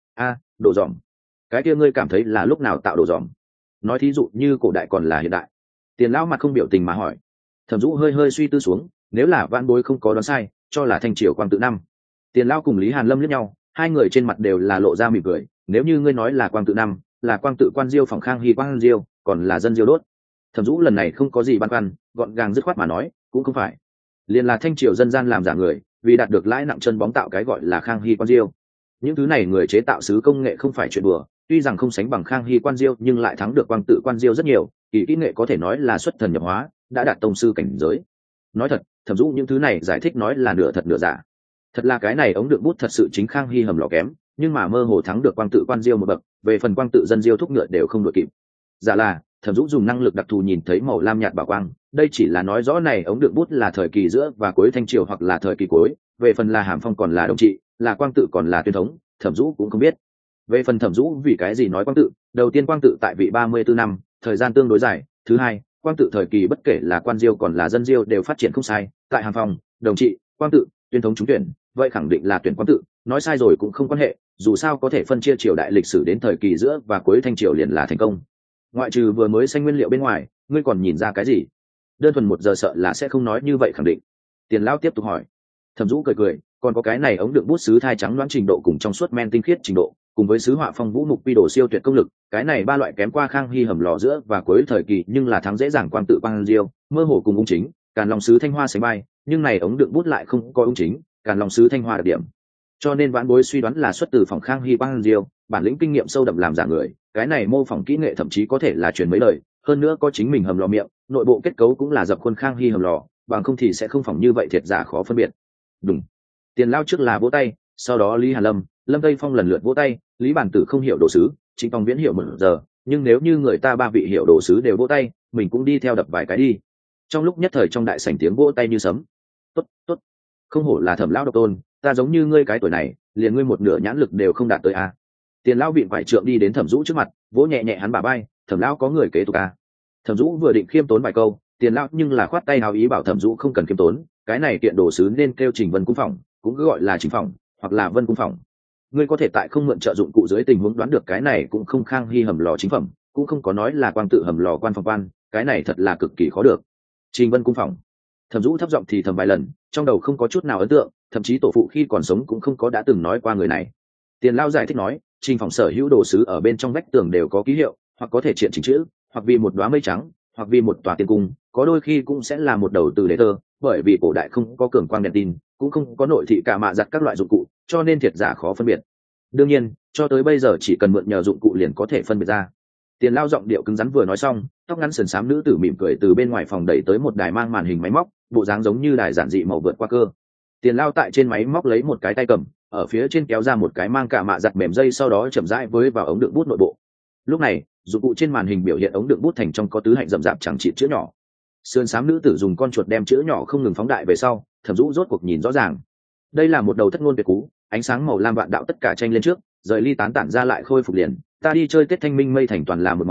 Đồ dỏm? Cái kia ngươi cảm thấy là lúc nào tạo đồ dỏm? Nói thí dụ như cổ đại còn là hiện đại. Tiền lão mặt không biểu tình mà hỏi. Thẩm Dũ hơi hơi suy tư xuống, nếu là vãn bối không có đoán sai, cho là thanh triều quang tự năm. Tiền lão cùng Lý Hàn Lâm liếc nhau, hai người trên mặt đều là lộ ra mỉm cười. Nếu như ngươi nói là quang tự năm, là quang tự quan diêu phòng Khang Hy quang diêu, còn là dân diêu đốt. Thẩm Dũ lần này không có gì băn khoăn, gọn gàng dứt khoát mà nói, cũng không phải. Liền là thanh triều dân gian làm giả người, vì đạt được lãi nặng chân bóng tạo cái gọi là Khang Hy quan diêu. Những thứ này người chế tạo sứ công nghệ không phải chuyện đùa, tuy rằng không sánh bằng Khang Hy quan diêu nhưng lại thắng được quang tự quan diêu rất nhiều, kỹ nghệ có thể nói là xuất thần nhập hóa, đã đạt tông sư cảnh giới. Nói thật, Thẩm Dũ những thứ này giải thích nói là nửa thật nửa giả. Thật là cái này ống đựng bút thật sự chính Khang Hy hầm lò kém, nhưng mà mơ hồ thắng được quang tự quan diêu một bậc, về phần quang tự dân diêu thúc ngựa đều không đội kịp. Giả là Thẩm Dũ dùng năng lực đặc thù nhìn thấy màu lam nhạt bảo quang, đây chỉ là nói rõ này ống đựng bút là thời kỳ giữa và cuối thanh triều hoặc là thời kỳ cuối, về phần là Hàm Phong còn là đồng trị, là quang tự còn là tuyên thống, Thẩm Dũ cũng không biết. Về phần Thẩm Dũ vì cái gì nói quang tự, đầu tiên quang tự tại vị 34 năm, thời gian tương đối dài, thứ hai, quang tự thời kỳ bất kể là quan diêu còn là dân diêu đều phát triển không sai, tại Hàm Phong, đồng trị, quang tự, tuyên thống trúng tuyển, vậy khẳng định là tuyển quang tự, nói sai rồi cũng không quan hệ, dù sao có thể phân chia triều đại lịch sử đến thời kỳ giữa và cuối thanh triều liền là thành công. Ngoại trừ vừa mới xanh nguyên liệu bên ngoài, ngươi còn nhìn ra cái gì? Đơn thuần một giờ sợ là sẽ không nói như vậy khẳng định. Tiền lão tiếp tục hỏi. Thẩm Dũ cười cười, còn có cái này ống đựng bút sứ thai trắng loãng trình độ cùng trong suốt men tinh khiết trình độ, cùng với sứ họa phong vũ mục quy đồ siêu tuyệt công lực, cái này ba loại kém qua Khang Hy hầm lò giữa và cuối thời kỳ nhưng là thắng dễ dàng quang tự quang diêu, mơ hồ cùng ung chính, Càn Long sứ Thanh Hoa sánh bay, nhưng này ống đựng bút lại không có ung chính, Càn Long sứ Thanh Hoa đặc điểm. Cho nên vãn bối suy đoán là xuất từ phòng Khang Hy quang diêu, bản lĩnh kinh nghiệm sâu đậm làm giả người, cái này mô phỏng kỹ nghệ thậm chí có thể là truyền mấy lời, hơn nữa có chính mình hầm lò miệng, nội bộ kết cấu cũng là dập khuôn Khang Hy hầm lò, bằng không thì sẽ không phỏng như vậy thiệt giả khó phân biệt. Đúng. Tiền lao trước là vỗ tay, sau đó Lý Hàn Lâm, Lâm Tây Phong lần lượt vỗ tay, Lý Bản Tử không hiểu đồ sứ, Trịnh Tòng Viễn hiểu một giờ, nhưng nếu như người ta ba vị hiểu đồ sứ đều vỗ tay, mình cũng đi theo đập vài cái đi. Trong lúc nhất thời trong đại sảnh tiếng vỗ tay như sấm. Tốt, tốt. Không hổ là Thẩm lão độc tôn, ta giống như ngươi cái tuổi này, liền ngươi một nửa nhãn lực đều không đạt tới a. Tiền lão vịn quải trượng đi đến Thẩm Dũ trước mặt, vỗ nhẹ nhẹ hắn bả vai, Thẩm lão có người kế tục a. Thẩm Dũ vừa định khiêm tốn vài câu, Tiền lão nhưng là khoát tay hào ý bảo Thẩm Dũ không cần khiêm tốn, cái này kiện đồ sứ nên kêu Trình Vân cung phòng, cũng cứ gọi là Trình phòng, hoặc là Vân cung phòng. Ngươi có thể tại không mượn trợ dụng cụ dưới tình huống đoán được cái này cũng không Khang Hy hầm lò chính phẩm, cũng không có nói là quang tự hầm lò quan phòng quan, cái này thật là cực kỳ khó được. Trình Vân cung phòng. Thẩm Dũ thấp giọng thì thầm vài lần, trong đầu không có chút nào ấn tượng, thậm chí tổ phụ khi còn sống cũng không có đã từng nói qua người này. Tiền Lao giải thích nói, Trình phòng sở hữu đồ sứ ở bên trong vách tường đều có ký hiệu, hoặc có thể triện chỉnh chữ, hoặc vì một đóa mây trắng, hoặc vì một tòa tiên cung, có đôi khi cũng sẽ là một đầu từ đế tơ, bởi vì cổ đại không có cường quang đèn tin, cũng không có nội thị cả mạ giặt các loại dụng cụ, cho nên thiệt giả khó phân biệt. Đương nhiên, cho tới bây giờ chỉ cần mượn nhờ dụng cụ liền có thể phân biệt ra. Tiền Lao giọng điệu cứng rắn vừa nói xong, tóc ngắn sườn xám nữ tử mỉm cười từ bên ngoài phòng đẩy tới một đài mang màn hình máy móc, bộ dáng giống như đài giản dị màu vượt qua cơ. Tiền Lao tại trên máy móc lấy một cái tay cầm, ở phía trên kéo ra một cái mang cả mạ giặt mềm dây, sau đó chậm rãi với vào ống đựng bút nội bộ. Lúc này, dụng cụ trên màn hình biểu hiện ống đựng bút thành trong có tứ hạnh rậm rạp chẳng chịt chữ nhỏ. Sườn xám nữ tử dùng con chuột đem chữ nhỏ không ngừng phóng đại về sau, Thẩm Dũ rốt cuộc nhìn rõ ràng. Đây là một đầu thất ngôn tuyệt cú, ánh sáng màu lam vạn đạo tất cả tranh lên trước, rời ly tán tản ra lại khôi phục liền. Ta đi chơi Tết Thanh Minh mây thành toàn là một màu,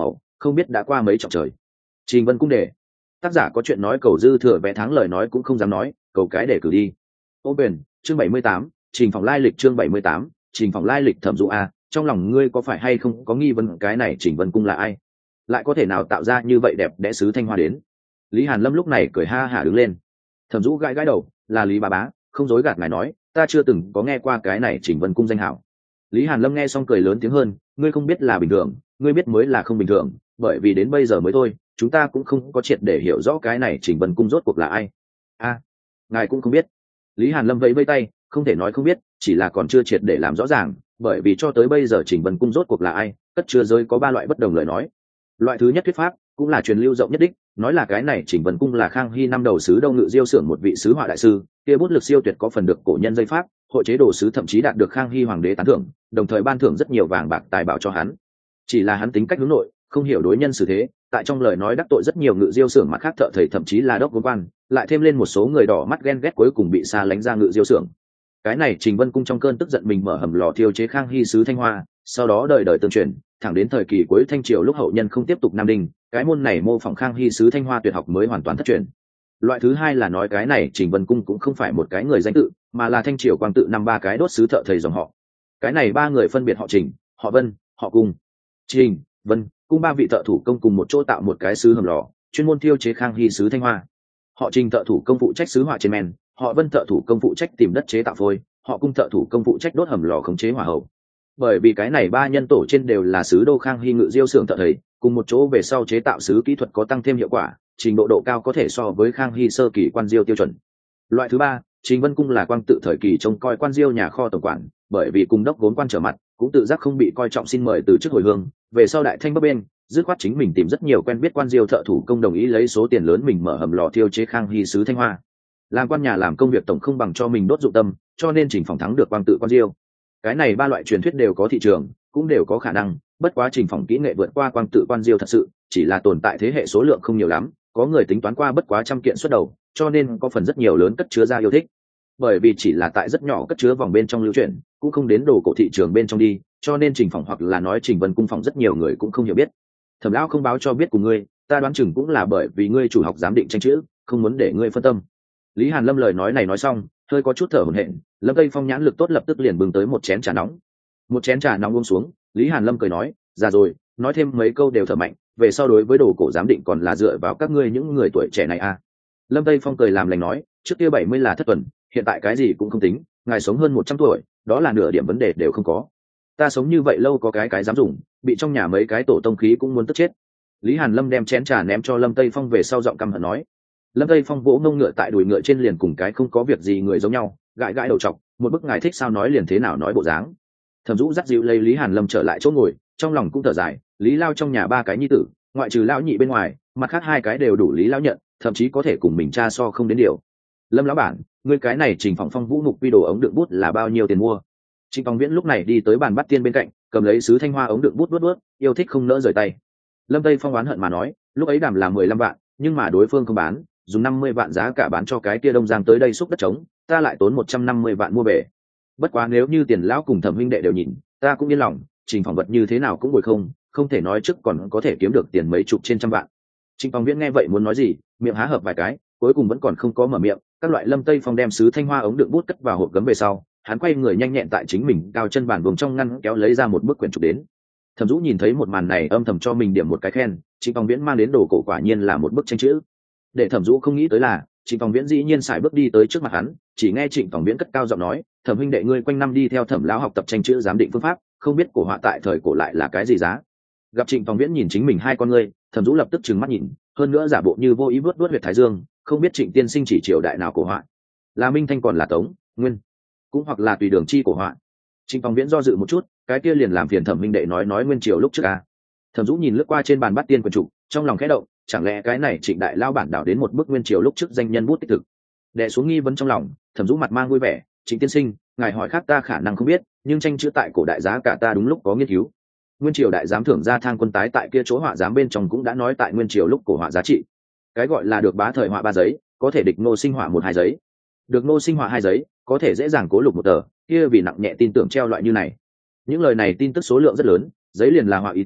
không biết đã qua mấy trọng trời. Trình Vân cung đề. Tác giả có chuyện nói cầu dư thừa vẽ thắng lời nói cũng không dám nói, cầu cái để cử đi. Ô bền, chương 78, Trình Phòng lai lịch chương 78, Trình Phòng lai lịch Thẩm Dụ a, trong lòng ngươi có phải hay không có nghi vấn cái này Trình Vân cung là ai? Lại có thể nào tạo ra như vậy đẹp đẽ sứ thanh hoa đến? Lý Hàn Lâm lúc này cười ha hả đứng lên. Thẩm Dụ gãi gãi đầu, là Lý bà bá, không dối gạt ngài nói, ta chưa từng có nghe qua cái này Trình Vân cung danh hảo. Lý Hàn Lâm nghe xong cười lớn tiếng hơn, ngươi không biết là bình thường, ngươi biết mới là không bình thường, bởi vì đến bây giờ mới thôi, chúng ta cũng không có triệt để hiểu rõ cái này Trình Vân cung rốt cuộc là ai. A, ngài cũng không biết. Lý Hàn Lâm vẫy vẫy tay, không thể nói không biết, chỉ là còn chưa triệt để làm rõ ràng, bởi vì cho tới bây giờ Trình Vân cung rốt cuộc là ai, cất chứa giới có ba loại bất đồng lời nói. Loại thứ nhất thuyết pháp, cũng là truyền lưu rộng nhất đích, nói là cái này Trình Vân cung là Khang Hy năm đầu sứ Đông Ngự Diêu xưởng một vị sứ họa đại sư, kia bút lực siêu tuyệt có phần được cổ nhân dây pháp, hội chế đồ sứ thậm chí đạt được Khang Hy hoàng đế tán thưởng, đồng thời ban thưởng rất nhiều vàng bạc tài bảo cho hắn. Chỉ là hắn tính cách hướng nội, không hiểu đối nhân xử thế, tại trong lời nói đắc tội rất nhiều Ngự Diêu xưởng mặt khác thợ thầy thậm chí là đốc quân quan, lại thêm lên một số người đỏ mắt ghen ghét cuối cùng bị xa lánh ra Ngự Diêu xưởng. Cái này Trình Vân cung trong cơn tức giận mình mở hầm lò thiêu chế Khang Hy sứ Thanh Hoa, sau đó đời đời tương truyền, thẳng đến thời kỳ cuối Thanh triều lúc hậu nhân không tiếp tục Nam Đinh, cái môn này mô phỏng Khang Hy sứ Thanh Hoa tuyệt học mới hoàn toàn thất truyền. Loại thứ hai là nói cái này Trình Vân cung cũng không phải một cái người danh tự, mà là Thanh triều quang tự năm ba cái đốt sứ thợ thầy dòng họ. Cái này ba người phân biệt họ Trình, họ Vân, họ Cung. Trình, Vân, Cung ba vị thợ thủ công cùng một chỗ tạo một cái sứ hầm lò, chuyên môn thiêu chế Khang Hy sứ Thanh Hoa. Họ Trình thợ thủ công phụ trách sứ họa trên men, họ Vân thợ thủ công phụ trách tìm đất chế tạo phôi, họ Cung thợ thủ công phụ trách đốt hầm lò khống chế hỏa hậu. Bởi vì cái này ba nhân tổ trên đều là sứ đô Khang Hy Ngự Diêu xưởng thợ thầy, cùng một chỗ về sau chế tạo sứ kỹ thuật có tăng thêm hiệu quả, trình độ độ cao có thể so với Khang Hy sơ kỳ quan diêu tiêu chuẩn. Loại thứ ba, Trình Vân cung là quang tự thời kỳ trông coi quan diêu nhà kho tổng quản, bởi vì cung đốc vốn quan trở mặt, cũng tự giác không bị coi trọng xin mời từ chức hồi hương, về sau đại thanh bấp bên, dứt khoát chính mình tìm rất nhiều quen biết quan diêu thợ thủ công đồng ý lấy số tiền lớn mình mở hầm lò thiêu chế Khang Hy sứ Thanh Hoa. Làm quan nhà làm công việc tổng không bằng cho mình đốt dụng tâm, cho nên Trình Phòng thắng được quang tự quan diêu. Cái này ba loại truyền thuyết đều có thị trường, cũng đều có khả năng, bất quá Trình Phòng kỹ nghệ vượt qua quang tự quan diêu thật sự, chỉ là tồn tại thế hệ số lượng không nhiều lắm, có người tính toán qua bất quá trăm kiện xuất đầu, cho nên có phần rất nhiều lớn cất chứa ra yêu thích. Bởi vì chỉ là tại rất nhỏ cất chứa vòng bên trong lưu chuyển, cũng không đến đồ cổ thị trường bên trong đi, cho nên Trình Phòng hoặc là nói Trình Vân cung phòng rất nhiều người cũng không hiểu biết. Thẩm lão không báo cho biết của ngươi, ta đoán chừng cũng là bởi vì ngươi chủ học giám định tranh chữ, không muốn để ngươi phân tâm. Lý Hàn Lâm lời nói này nói xong, hơi có chút thở hổn hển, Lâm Tây Phong nhãn lực tốt lập tức liền bưng tới một chén trà nóng. Một chén trà nóng uống xuống, Lý Hàn Lâm cười nói, già rồi, nói thêm mấy câu đều thở mạnh, về sau đối với đồ cổ giám định còn là dựa vào các ngươi những người tuổi trẻ này à. Lâm Tây Phong cười làm lành nói, trước kia 70 là thất tuần, hiện tại cái gì cũng không tính, ngài sống hơn 100 tuổi, đó là nửa điểm vấn đề đều không có. Ta sống như vậy lâu có cái dám dùng, bị trong nhà mấy cái tổ tông khí cũng muốn tức chết. Lý Hàn Lâm đem chén trà ném cho Lâm Tây Phong về sau giọng căm hận nói. Lâm Tây Phong vỗ mông ngựa tại đùi ngựa trên liền cùng cái không có việc gì người giống nhau, gãi gãi đầu trọc, một bức ngài thích sao nói liền thế nào nói bộ dáng. Thẩm Dũ dắt dịu lấy Lý Hàn Lâm trở lại chỗ ngồi, trong lòng cũng thở dài, Lý Lao trong nhà ba cái nhi tử, ngoại trừ lão nhị bên ngoài, mặt khác hai cái đều đủ Lý Lao nhận, thậm chí có thể cùng mình cha so không đến điều. Lâm lão bản, ngươi cái này Trình Phòng Phong Vũ mục vi đồ ống đựng bút là bao nhiêu tiền mua? Trình Phong Viễn lúc này đi tới bàn bắt tiên bên cạnh, cầm lấy sứ Thanh Hoa ống đựng bút vuốt, yêu thích không nỡ rời tay. Lâm Tây Phong oán hận mà nói, lúc ấy đàm là 15 vạn, nhưng mà đối phương không bán, dùng 50 vạn giá cả bán cho cái kia Đông Giang tới đây xúc đất trống, ta lại tốn 150 vạn mua về. Bất quá nếu như tiền lão cùng Thẩm huynh đệ đều nhìn, ta cũng yên lòng, Trình Phòng vật như thế nào cũng bồi không thể nói trước còn có thể kiếm được tiền mấy chục trên trăm vạn. Trình Phong Viễn nghe vậy muốn nói gì, miệng há hợp vài cái, cuối cùng vẫn còn không có mở miệng. Các loại Lâm Tây Phong đem sứ Thanh Hoa ống đựng bút cất vào hộp gấm về sau, hắn quay người nhanh nhẹn tại chính mình cao chân bàn vùng trong ngăn kéo lấy ra một bức quyển trục đến. Thẩm Dũ nhìn thấy một màn này âm thầm cho mình điểm một cái khen, Trình Phong Viễn mang đến đồ cổ quả nhiên là một bức tranh chữ. Để Thẩm Dũ không nghĩ tới là, Trịnh Phong Viễn dĩ nhiên sải bước đi tới trước mặt hắn, chỉ nghe Trịnh Phong Viễn cất cao giọng nói, Thẩm huynh đệ ngươi quanh năm đi theo Thẩm lão học tập tranh chữ giám định phương pháp, không biết cổ họa tại thời cổ lại là cái gì giá. Gặp Trịnh Phong Viễn nhìn chính mình hai con ngươi, Thẩm Dũ lập tức trừng mắt nhìn, hơn nữa giả bộ như vô ý vuốt huyệt thái dương, không biết Trịnh tiên sinh chỉ triều đại nào cổ họa, là Minh Thanh còn là Tống, Nguyên, cũng hoặc là tùy đường chi cổ họa. Trịnh Phong Viễn do dự một chút, cái kia liền làm phiền Thẩm huynh đệ nói Nguyên triều lúc trước a. Thẩm Dũ nhìn lướt qua trên bàn bắt tiên quyển trục, trong lòng khẽ động, chẳng lẽ cái này Trịnh đại lao bản đảo đến một bức Nguyên triều lúc trước danh nhân bút tích thực. Đè xuống nghi vấn trong lòng, Thẩm Dũ mặt mang vui vẻ, Trịnh tiên sinh, ngài hỏi khác ta khả năng không biết, nhưng tranh chữ tại cổ đại giá cả ta đúng lúc có nghiên cứu. Nguyên triều đại giám thưởng ra thang quân tái tại kia chỗ họa giám bên trong cũng đã nói tại Nguyên triều lúc cổ họa giá trị. Cái gọi là được bá thời họa 3 giấy, có thể địch nô sinh họa 1-2 giấy. Được nô sinh họa 2 giấy, có thể dễ dàng cố lục 1 tờ, kia vì nặng nhẹ tin tưởng treo loại như này. Những lời này tin tức số lượng rất lớn, giấy liền là họa ý tứ,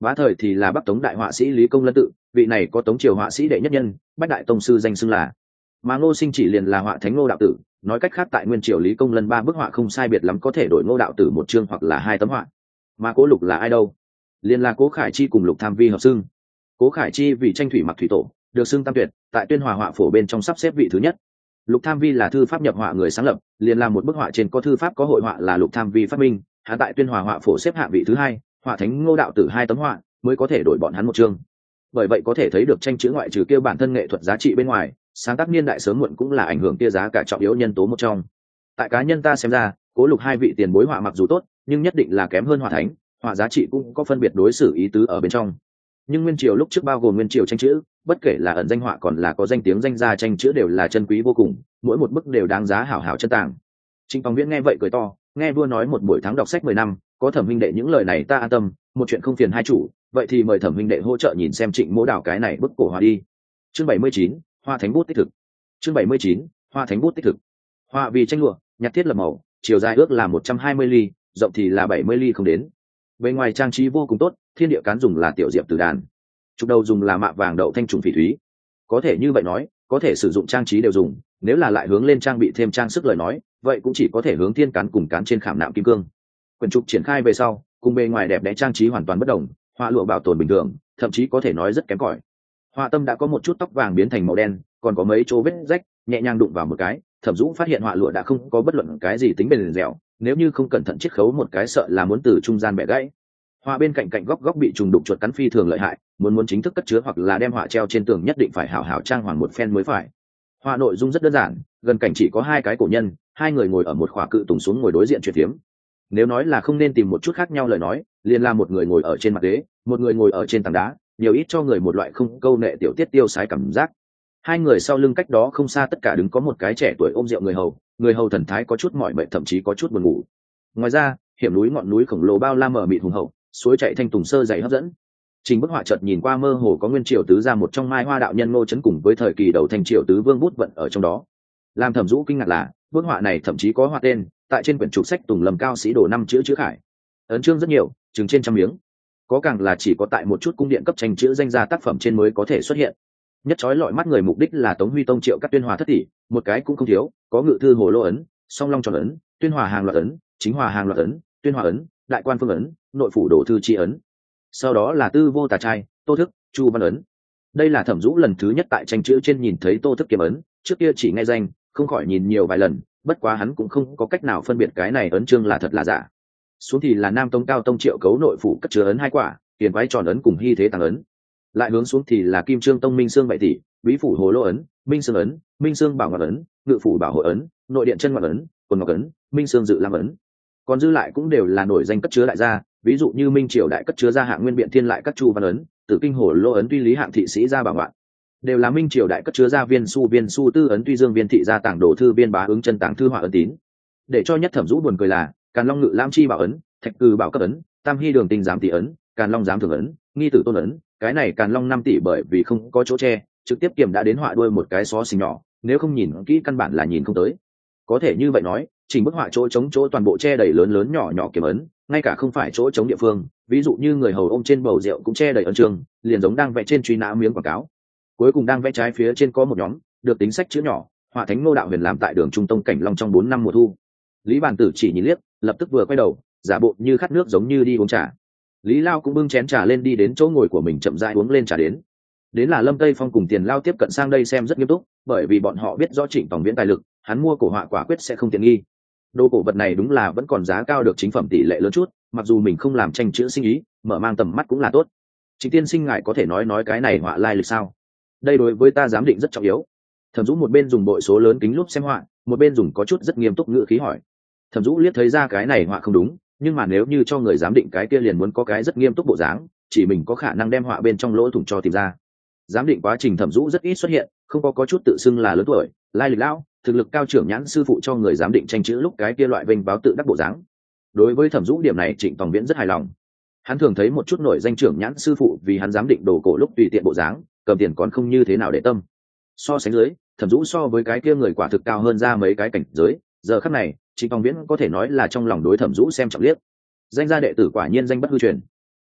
Bá thời thì là Bắc Tống đại họa sĩ Lý Công Lân tự, vị này có Tống triều họa sĩ đệ nhất nhân, Bách đại tông sư danh xưng là. Mà Ngô Sinh chỉ liền là họa thánh Ngô đạo tử, nói cách khác tại nguyên triều Lý Công Lân 3 bức họa không sai biệt lắm có thể đổi Ngô đạo tử một chương hoặc là 2 tấm họa. Mà Cố Lục là ai đâu? Liền là Cố Khải Chi cùng Lục Tham Vi hợp xưng. Cố Khải Chi vì tranh thủy mặc thủy tổ, được xưng tam tuyệt, tại Tuyên Hòa họa phổ bên trong sắp xếp vị thứ nhất. Lục Tham Vi là thư pháp nhập họa người sáng lập, liền là một bức họa trên có thư pháp có hội họa là Lục Tham Vi phát minh, hắn tại Tuyên Hòa họa phổ xếp hạng vị thứ hai, họa thánh Ngô đạo tử 2 tấm họa mới có thể đổi bọn hắn một chương. Bởi vậy có thể thấy được tranh chữ ngoại trừ kêu bản thân nghệ thuật giá trị bên ngoài, sáng tác niên đại sớm muộn cũng là ảnh hưởng kia giá cả trọng yếu nhân tố một trong. Tại cá nhân ta xem ra, Cố Lục 2 vị tiền bối họa mặc dù tốt, nhưng nhất định là kém hơn họa thánh, họa giá trị cũng có phân biệt đối xử ý tứ ở bên trong. Nhưng nguyên triều lúc trước bao gồm nguyên triều tranh chữ, bất kể là ẩn danh họa còn là có danh tiếng danh gia tranh chữ đều là chân quý vô cùng, mỗi một bức đều đáng giá hảo hảo chân tàng. Trịnh Phong Viễn nghe vậy cười to, nghe vua nói một buổi tháng đọc sách 10 năm, có Thẩm huynh đệ những lời này ta an tâm, một chuyện không phiền hai chủ, vậy thì mời Thẩm huynh đệ hỗ trợ nhìn xem Trịnh Mỗ đảo cái này bức cổ họa đi. Chương 79, Hoa Thánh bút tích thực. Chương 79, Hoa Thánh bút tích thực. Họa vì tranh lụa, nhặt thiết lập màu, chiều dài ước là 120 ly, rộng thì là 70 ly không đến. Bên ngoài trang trí vô cùng tốt, thiên địa cán dùng là tiểu diệp tử đàn, trục đầu dùng là mạ vàng đậu thanh trùng phỉ thúy. Có thể như vậy nói, có thể sử dụng trang trí đều dùng, nếu là lại hướng lên trang bị thêm trang sức lời nói, vậy cũng chỉ có thể hướng thiên cán cùng cán trên khảm nạm kim cương. Quyển trục triển khai về sau, cùng bề ngoài đẹp đẽ trang trí hoàn toàn bất đồng, họa lụa bảo tồn bình thường, thậm chí có thể nói rất kém cỏi. Họa tâm đã có một chút tóc vàng biến thành màu đen, còn có mấy chỗ vết rách, nhẹ nhàng đụng vào một cái, Thẩm Dũ phát hiện họa lụa đã không có bất luận cái gì tính bền dẻo, nếu như không cẩn thận chiết khấu một cái sợ là muốn từ trung gian bẻ gãy. Họa bên cạnh cạnh góc bị trùng đục chuột cắn phi thường lợi hại, muốn chính thức cất chứa hoặc là đem họa treo trên tường nhất định phải hảo hảo trang hoàng một phen mới phải. Họa nội dung rất đơn giản, gần cảnh chỉ có 2 cái cổ nhân, 2 người ngồi ở một khỏa cự tùng xuống ngồi đối diện chuyện phiếm. Nếu nói là không nên tìm một chút khác nhau lời nói, liền là một người ngồi ở trên mặt ghế, một người ngồi ở trên tảng đá, nhiều ít cho người một loại không câu nệ tiểu tiết tiêu sái cảm giác. 2 người sau lưng cách đó không xa tất cả đứng có một cái trẻ tuổi ôm rượu người hầu thần thái có chút mỏi mệt thậm chí có chút buồn ngủ. Ngoài ra, hiểm núi ngọn núi khổng lồ bao la mở mịt hùng hậu, suối chảy thanh tùng sơ dày hấp dẫn. Trình bức họa chợt nhìn qua mơ hồ có nguyên triều tứ ra một trong Mai Hoa đạo nhân Ngô Chấn cùng với thời kỳ đầu thành triều tứ vương bút vận ở trong đó. Làm Thẩm Dũ kinh ngạc là, bức họa này thậm chí có họa tên, tại trên quyển trục sách Tùng Lâm cao sĩ đồ 5 chữ chữ khải. Ấn chương rất nhiều, chừng trên trăm miếng. Có càng là chỉ có tại một chút cung điện cấp tranh chữ danh gia tác phẩm trên mới có thể xuất hiện. Nhất chói lọi mắt người mục đích là Tống Huy Tông Triệu các Tuyên Hòa thất tỷ, một cái cũng không thiếu, có Ngự thư hồ lô ấn, Song Long tròn ấn, Tuyên Hòa hàng loạt ấn, Chính Hòa hàng loạt ấn, Tuyên Hòa ấn, Đại Quan Phương ấn, Nội phủ đồ thư chi ấn. Sau đó là Tư Vô Tà Trai, Tô Thức, Chu Văn ấn. Đây là Thẩm Dũ lần thứ nhất tại tranh chữ trên nhìn thấy Tô Thức kiếm ấn, trước kia chỉ nghe danh, không khỏi nhìn nhiều vài lần, bất quá hắn cũng không có cách nào phân biệt cái này ấn chương là thật là giả. Xuống thì là Nam Tông Cao Tông Triệu Cấu nội phủ cất chứa ấn 2 quả, Tiền Quái tròn ấn cùng Hy Thế tàng ấn. Lại hướng xuống thì là Kim Trương Tông Minh Xương 7 tỷ, Bí phủ hồ lô ấn, Minh Xương ấn, Minh Xương bảo ngọc ấn, Ngự phủ bảo hội ấn, Nội điện chân ngọc ấn, Quần ngọc ấn, Minh Xương dự lam ấn. Còn dư lại cũng đều là nổi danh cất chứa đại gia, ví dụ như Minh Triều đại cất chứa gia hạng Nguyên Biện Thiên lại các Chu Văn ấn, Tử Kinh hồ lô ấn tuy lý hạng thị sĩ gia bảo ngoạn, đều là Minh Triều đại cất chứa gia Viên Su Tư ấn tuy Dương Viên thị gia tàng đồ thư Viên Bá ứng chân tàng thư họa ấn tín. Để cho nhất Thẩm Dũ buồn cười là Càn Long Ngự Lam chi bảo ấn, Thạch Cừ bảo cấp ấn, Tam Hy đường tinh giám tỷ ấn, Càn Long giám thường ấn, Nghi tử tôn ấn. Cái này Càn Long 5 tỷ bởi vì không có chỗ che, trực tiếp kiểm đã đến họa đuôi một cái xó xình nhỏ, nếu không nhìn kỹ căn bản là nhìn không tới. Có thể như vậy nói, chỉnh bức họa chỗ trống chỗ toàn bộ che đầy lớn lớn nhỏ nhỏ kiểm ấn, ngay cả không phải chỗ trống địa phương, ví dụ như người hầu ôm trên bầu rượu cũng che đầy ấn chương, liền giống đang vẽ trên truy nã miếng quảng cáo. Cuối cùng đang vẽ trái phía trên có một nhóm, được tính sách chữ nhỏ, họa thánh Ngô đạo huyền làm tại đường Trung Tông Cảnh Long trong 4 năm mùa thu. Lý Bản Tử chỉ nhìn liếc, lập tức vừa quay đầu, giả bộ như khát nước giống như đi uống trà. Lý Lao cũng bưng chén trà lên đi đến chỗ ngồi của mình chậm rãi uống lên trà đến là Lâm Tây Phong cùng Tiền Lao tiếp cận sang đây xem rất nghiêm túc, bởi vì bọn họ biết rõ Trịnh Tòng Viễn tài lực, hắn mua cổ họa quả quyết sẽ không tiện nghi. Đồ cổ vật này đúng là vẫn còn giá cao được chính phẩm tỷ lệ lớn chút, mặc dù mình không làm tranh chữ sinh ý, mở mang tầm mắt cũng là tốt. Trịnh tiên sinh ngài có thể nói cái này họa lai lịch sao? Đây đối với ta giám định rất trọng yếu. Thẩm Dũ một bên dùng bội số lớn kính lúp xem họa, một bên dùng có chút rất nghiêm túc ngữ khí hỏi. Thẩm Dũ liếc thấy ra cái này họa không đúng, nhưng mà nếu như cho người giám định cái kia liền muốn có cái rất nghiêm túc bộ dáng, chỉ mình có khả năng đem họa bên trong lỗ thủng cho tìm ra. Giám định quá trình Thẩm Dũ rất ít xuất hiện, không có chút tự xưng là lớn tuổi, lai lịch lão, thực lực cao trưởng nhãn sư phụ cho người giám định tranh chữ lúc cái kia loại vênh báo tự đắc bộ dáng. Đối với Thẩm Dũ điểm này Trịnh Tòng Viễn rất hài lòng. Hắn thường thấy một chút nổi danh trưởng nhãn sư phụ vì hắn giám định đồ cổ lúc tùy tiện bộ dáng, cầm tiền còn không như thế nào để tâm. So sánh dưới, Thẩm Dũ so với cái kia người quả thực cao hơn ra mấy cái cảnh giới, giờ khắc này, Trịnh Tòng Viễn có thể nói là trong lòng đối Thẩm Dũ xem trọng liếc. Danh gia đệ tử quả nhiên danh bất hư truyền.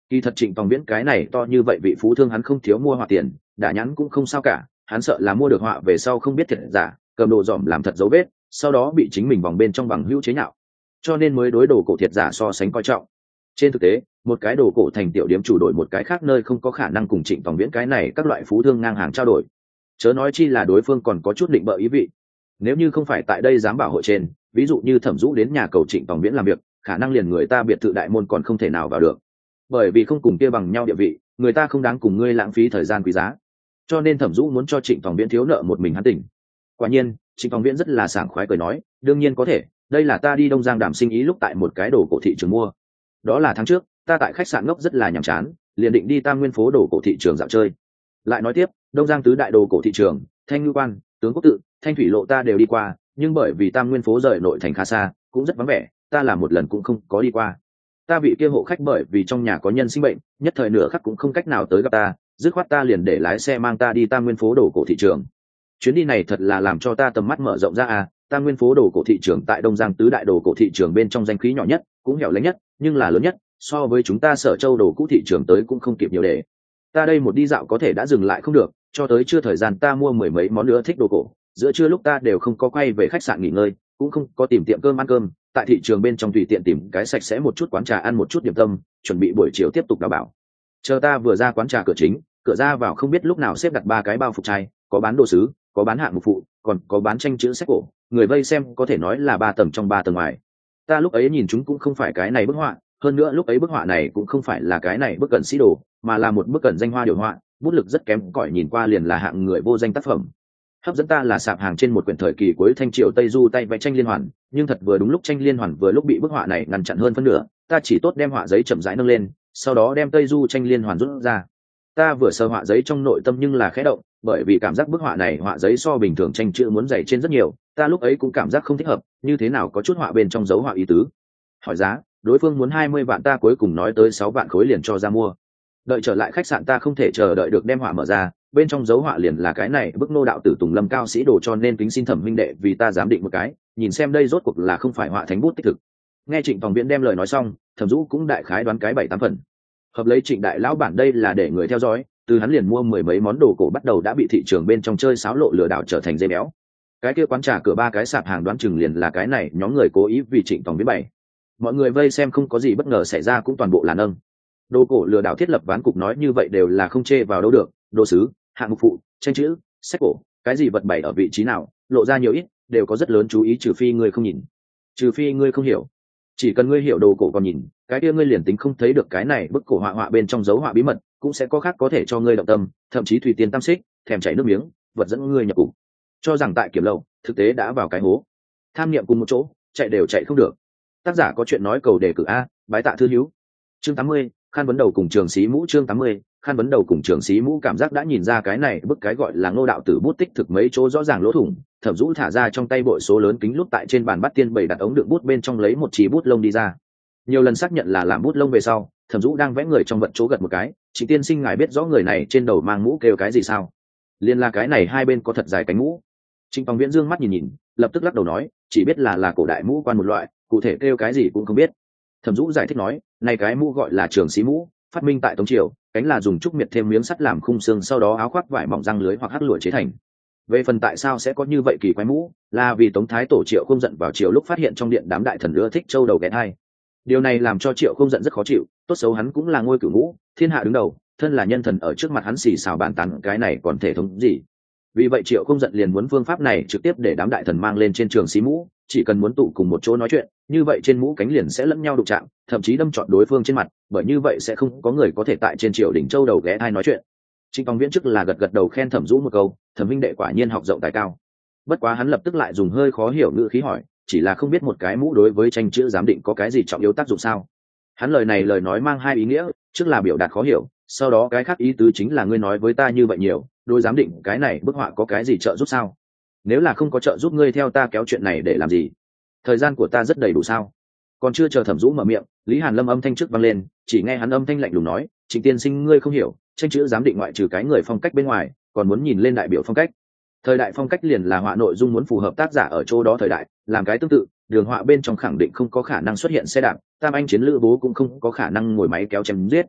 Kỳ thật Trịnh Tòng Viễn cái này to như vậy vị phú thương hắn không thiếu mua họa tiền, đã nhắn cũng không sao cả, hắn sợ là mua được họa về sau không biết thiệt giả, cầm đồ dòm làm thật dấu vết, sau đó bị chính mình vòng bên trong bằng hữu chế nhạo, cho nên mới đối đồ cổ thiệt giả so sánh coi trọng. Trên thực tế, một cái đồ cổ thành tiểu điểm chủ đổi một cái khác nơi không có khả năng cùng Trịnh Tòng Viễn cái này các loại phú thương ngang hàng trao đổi, chớ nói chi là đối phương còn có chút định bợ ý vị. Nếu như không phải tại đây dám bảo hộ trên, ví dụ như Thẩm Dũ đến nhà cầu Trịnh Tòng Viễn làm việc, khả năng liền người ta biệt thự đại môn còn không thể nào vào được, bởi vì không cùng kia bằng nhau địa vị, người ta không đáng cùng ngươi lãng phí thời gian quý giá, cho nên Thẩm Dũ muốn cho Trịnh Tòng Viễn thiếu nợ một mình hắn tỉnh. Quả nhiên Trịnh Tòng Viễn rất là sảng khoái cười nói, đương nhiên có thể, đây là ta đi Đông Giang đàm sinh ý lúc tại một cái đồ cổ thị trường mua, đó là tháng trước ta tại khách sạn ngốc rất là nhàm chán, liền định đi Tam Nguyên phố đồ cổ thị trường dạo chơi. Lại nói tiếp, Đông Giang tứ đại đồ cổ thị trường, Thanh Ngư Quan, Tướng Quốc Tự, Thanh Thủy Lộ ta đều đi qua, nhưng bởi vì Tam Nguyên phố rời nội thành khá xa, cũng rất vắng vẻ, ta là một lần cũng không có đi qua. Ta vị kia hộ khách bởi vì trong nhà có nhân sinh bệnh, nhất thời nửa khắc cũng không cách nào tới gặp ta, dứt khoát ta liền để lái xe mang ta đi Tam Nguyên phố đồ cổ thị trường. Chuyến đi này thật là làm cho ta tầm mắt mở rộng ra à. Tam Nguyên phố đồ cổ thị trường tại Đông Giang tứ đại đồ cổ thị trường bên trong danh khí nhỏ nhất, cũng hẻo lánh nhất, nhưng là lớn nhất, so với chúng ta Sở Châu đồ cũ thị trường tới cũng không kịp nhiều để. Ta đây một đi dạo có thể đã dừng lại không được, cho tới chưa thời gian ta mua mười mấy món nữa thích đồ cổ, giữa trưa lúc ta đều không có quay về khách sạn nghỉ ngơi, cũng không có tìm tiệm cơm ăn cơm, tại thị trường bên trong tùy tiện tìm cái sạch sẽ một chút quán trà ăn một chút điểm tâm, chuẩn bị buổi chiều tiếp tục đào bảo. Chờ ta vừa ra quán trà cửa chính, cửa ra vào không biết lúc nào xếp đặt ba cái bao phục chai, có bán đồ sứ, có bán hạng mục phụ, còn có bán tranh chữ sách cổ, người vây xem có thể nói là 3 tầng trong 3 tầng ngoài. Ta lúc ấy nhìn chúng cũng không phải cái này bức họa, hơn nữa lúc ấy bức họa này cũng không phải là cái này bức cận sĩ đồ, mà là một bức cận danh hoa điều họa, bút lực rất kém cỏi, nhìn qua liền là hạng người vô danh tác phẩm. Hấp dẫn ta là sạp hàng trên một quyển thời kỳ cuối Thanh Triều Tây Du tay vẽ tranh liên hoàn, nhưng thật vừa đúng lúc tranh liên hoàn vừa lúc bị bức họa này ngăn chặn hơn phân nửa, ta chỉ tốt đem họa giấy chậm rãi nâng lên, sau đó đem Tây Du tranh liên hoàn rút ra. Ta vừa sờ họa giấy trong nội tâm nhưng là khẽ động, bởi vì cảm giác bức họa này họa giấy so bình thường tranh chữ muốn dày trên rất nhiều, ta lúc ấy cũng cảm giác không thích hợp, như thế nào có chút họa bên trong dấu họa ý tứ. Hỏi giá, đối phương muốn 20 vạn, ta cuối cùng nói tới 6 vạn khối liền cho ra mua. Đợi trở lại khách sạn ta không thể chờ đợi được đem họa mở ra, bên trong dấu họa liền là cái này bức nô đạo tử Tùng Lâm cao sĩ đồ, cho nên kính xin Thẩm huynh đệ vì ta giám định một cái, nhìn xem đây rốt cuộc là không phải họa thánh bút tích thực. Nghe Trịnh Tòng Viễn đem lời nói xong, Thẩm Dũ cũng đại khái đoán cái 7-8 phần. Hợp lấy Trịnh đại lão bản đây là để người theo dõi, từ hắn liền mua mười mấy món đồ cổ bắt đầu đã bị thị trường bên trong chơi xáo lộ lừa đảo trở thành dây béo. Cái kia quán trà cửa ba cái sạp hàng đoán chừng liền là cái này nhóm người cố ý vì Trịnh Tòng Viễn bày. Mọi người vây xem không có gì bất ngờ xảy ra cũng toàn bộ là nâng. Đồ cổ lừa đảo thiết lập ván cục nói như vậy đều là không chê vào đâu được, đồ sứ, hạng mục phụ, tranh chữ, sách cổ, cái gì vật bày ở vị trí nào, lộ ra nhiều ít, đều có rất lớn chú ý, trừ phi ngươi không nhìn, trừ phi ngươi không hiểu. Chỉ cần ngươi hiểu đồ cổ còn nhìn, cái kia ngươi liền tính không thấy được cái này bức cổ họa bên trong dấu họa bí mật, cũng sẽ có khác có thể cho ngươi động tâm, thậm chí tùy tiền tam xích, thèm chảy nước miếng, vật dẫn ngươi nhập cục. Cho rằng tại kiểm lậu, thực tế đã vào cái hố. Tham niệm cùng một chỗ, chạy đều chạy không được. Tác giả có chuyện nói cầu đề cử a, bái tạ thư hữu. Chương 80, Khan vấn đầu cùng Trường Sĩ Mũ. Chương 80, Khan vấn đầu cùng Trường Sĩ Mũ. Cảm giác đã nhìn ra cái này bức cái gọi là Ngô đạo tử bút tích thực mấy chỗ rõ ràng lỗ thủng, Thẩm Dũ thả ra trong tay bội số lớn kính lúp tại trên bàn bắt tiên bày đặt ống đựng bút bên trong lấy một chí bút lông đi ra. Nhiều lần xác nhận là làm bút lông về sau, Thẩm Dũ đang vẽ người trong vận chỗ gật một cái, "Trịnh tiên sinh ngài biết rõ người này trên đầu mang mũ kêu cái gì sao?" "Liên là cái này hai bên có thật dài cánh mũ." Trịnh Tòng Viễn dương mắt nhìn nhìn, lập tức lắc đầu nói, "Chỉ biết là cổ đại mũ quan một loại, cụ thể kêu cái gì cũng không biết." Thẩm Dũ giải thích nói, "Này cái mũ gọi là Trường Sĩ Mũ, phát minh tại Tống Triều, cánh là dùng trúc miệt thêm miếng sắt làm khung xương, sau đó áo khoác vải mỏng răng lưới hoặc hắc lụa chế thành. Về phần tại sao sẽ có như vậy kỳ quái mũ, là vì Tống Thái Tổ Triệu không giận vào chiều lúc phát hiện trong điện đám đại thần ưa thích châu đầu ghé thai. Điều này làm cho Triệu không giận rất khó chịu, tốt xấu hắn cũng là ngôi cửu ngũ, thiên hạ đứng đầu, thân là nhân thần ở trước mặt hắn xì xào bàn tán cái này còn thể thống gì. Vì vậy Triệu không giận liền muốn phương pháp này trực tiếp để đám đại thần mang lên trên Trường Sĩ Mũ, chỉ cần muốn tụ cùng một chỗ nói chuyện, như vậy trên mũ cánh liền sẽ lẫn nhau đụng chạm, thậm chí đâm trọn đối phương trên mặt, bởi như vậy sẽ không có người có thể tại trên triều đỉnh châu đầu ghé thai nói chuyện." Trịnh Tòng Viễn trước là gật gật đầu khen Thẩm Dũ một câu, Thẩm huynh đệ quả nhiên học rộng tài cao. Bất quá hắn lập tức lại dùng hơi khó hiểu ngữ khí hỏi, "Chỉ là không biết một cái mũ đối với tranh chữ giám định có cái gì trọng yếu tác dụng sao?" Hắn lời này lời nói mang hai ý nghĩa, trước là biểu đạt khó hiểu, sau đó cái khác ý tứ chính là ngươi nói với ta như vậy nhiều, đối giám định cái này bức họa có cái gì trợ giúp sao? Nếu là không có trợ giúp ngươi theo ta kéo chuyện này để làm gì? Thời gian của ta rất đầy đủ sao? Còn chưa chờ Thẩm Dũ mở miệng, Lý Hàn Lâm âm thanh trước vang lên, chỉ nghe hắn âm thanh lạnh lùng nói, "Trịnh tiên sinh ngươi không hiểu, tranh chữ giám định ngoại trừ cái người phong cách bên ngoài, còn muốn nhìn lên đại biểu phong cách. Thời đại phong cách liền là họa nội dung muốn phù hợp tác giả ở chỗ đó thời đại, làm cái tương tự, đường họa bên trong khẳng định không có khả năng xuất hiện xe đạp, tam anh chiến lữ bố cũng không có khả năng ngồi máy kéo chém giết.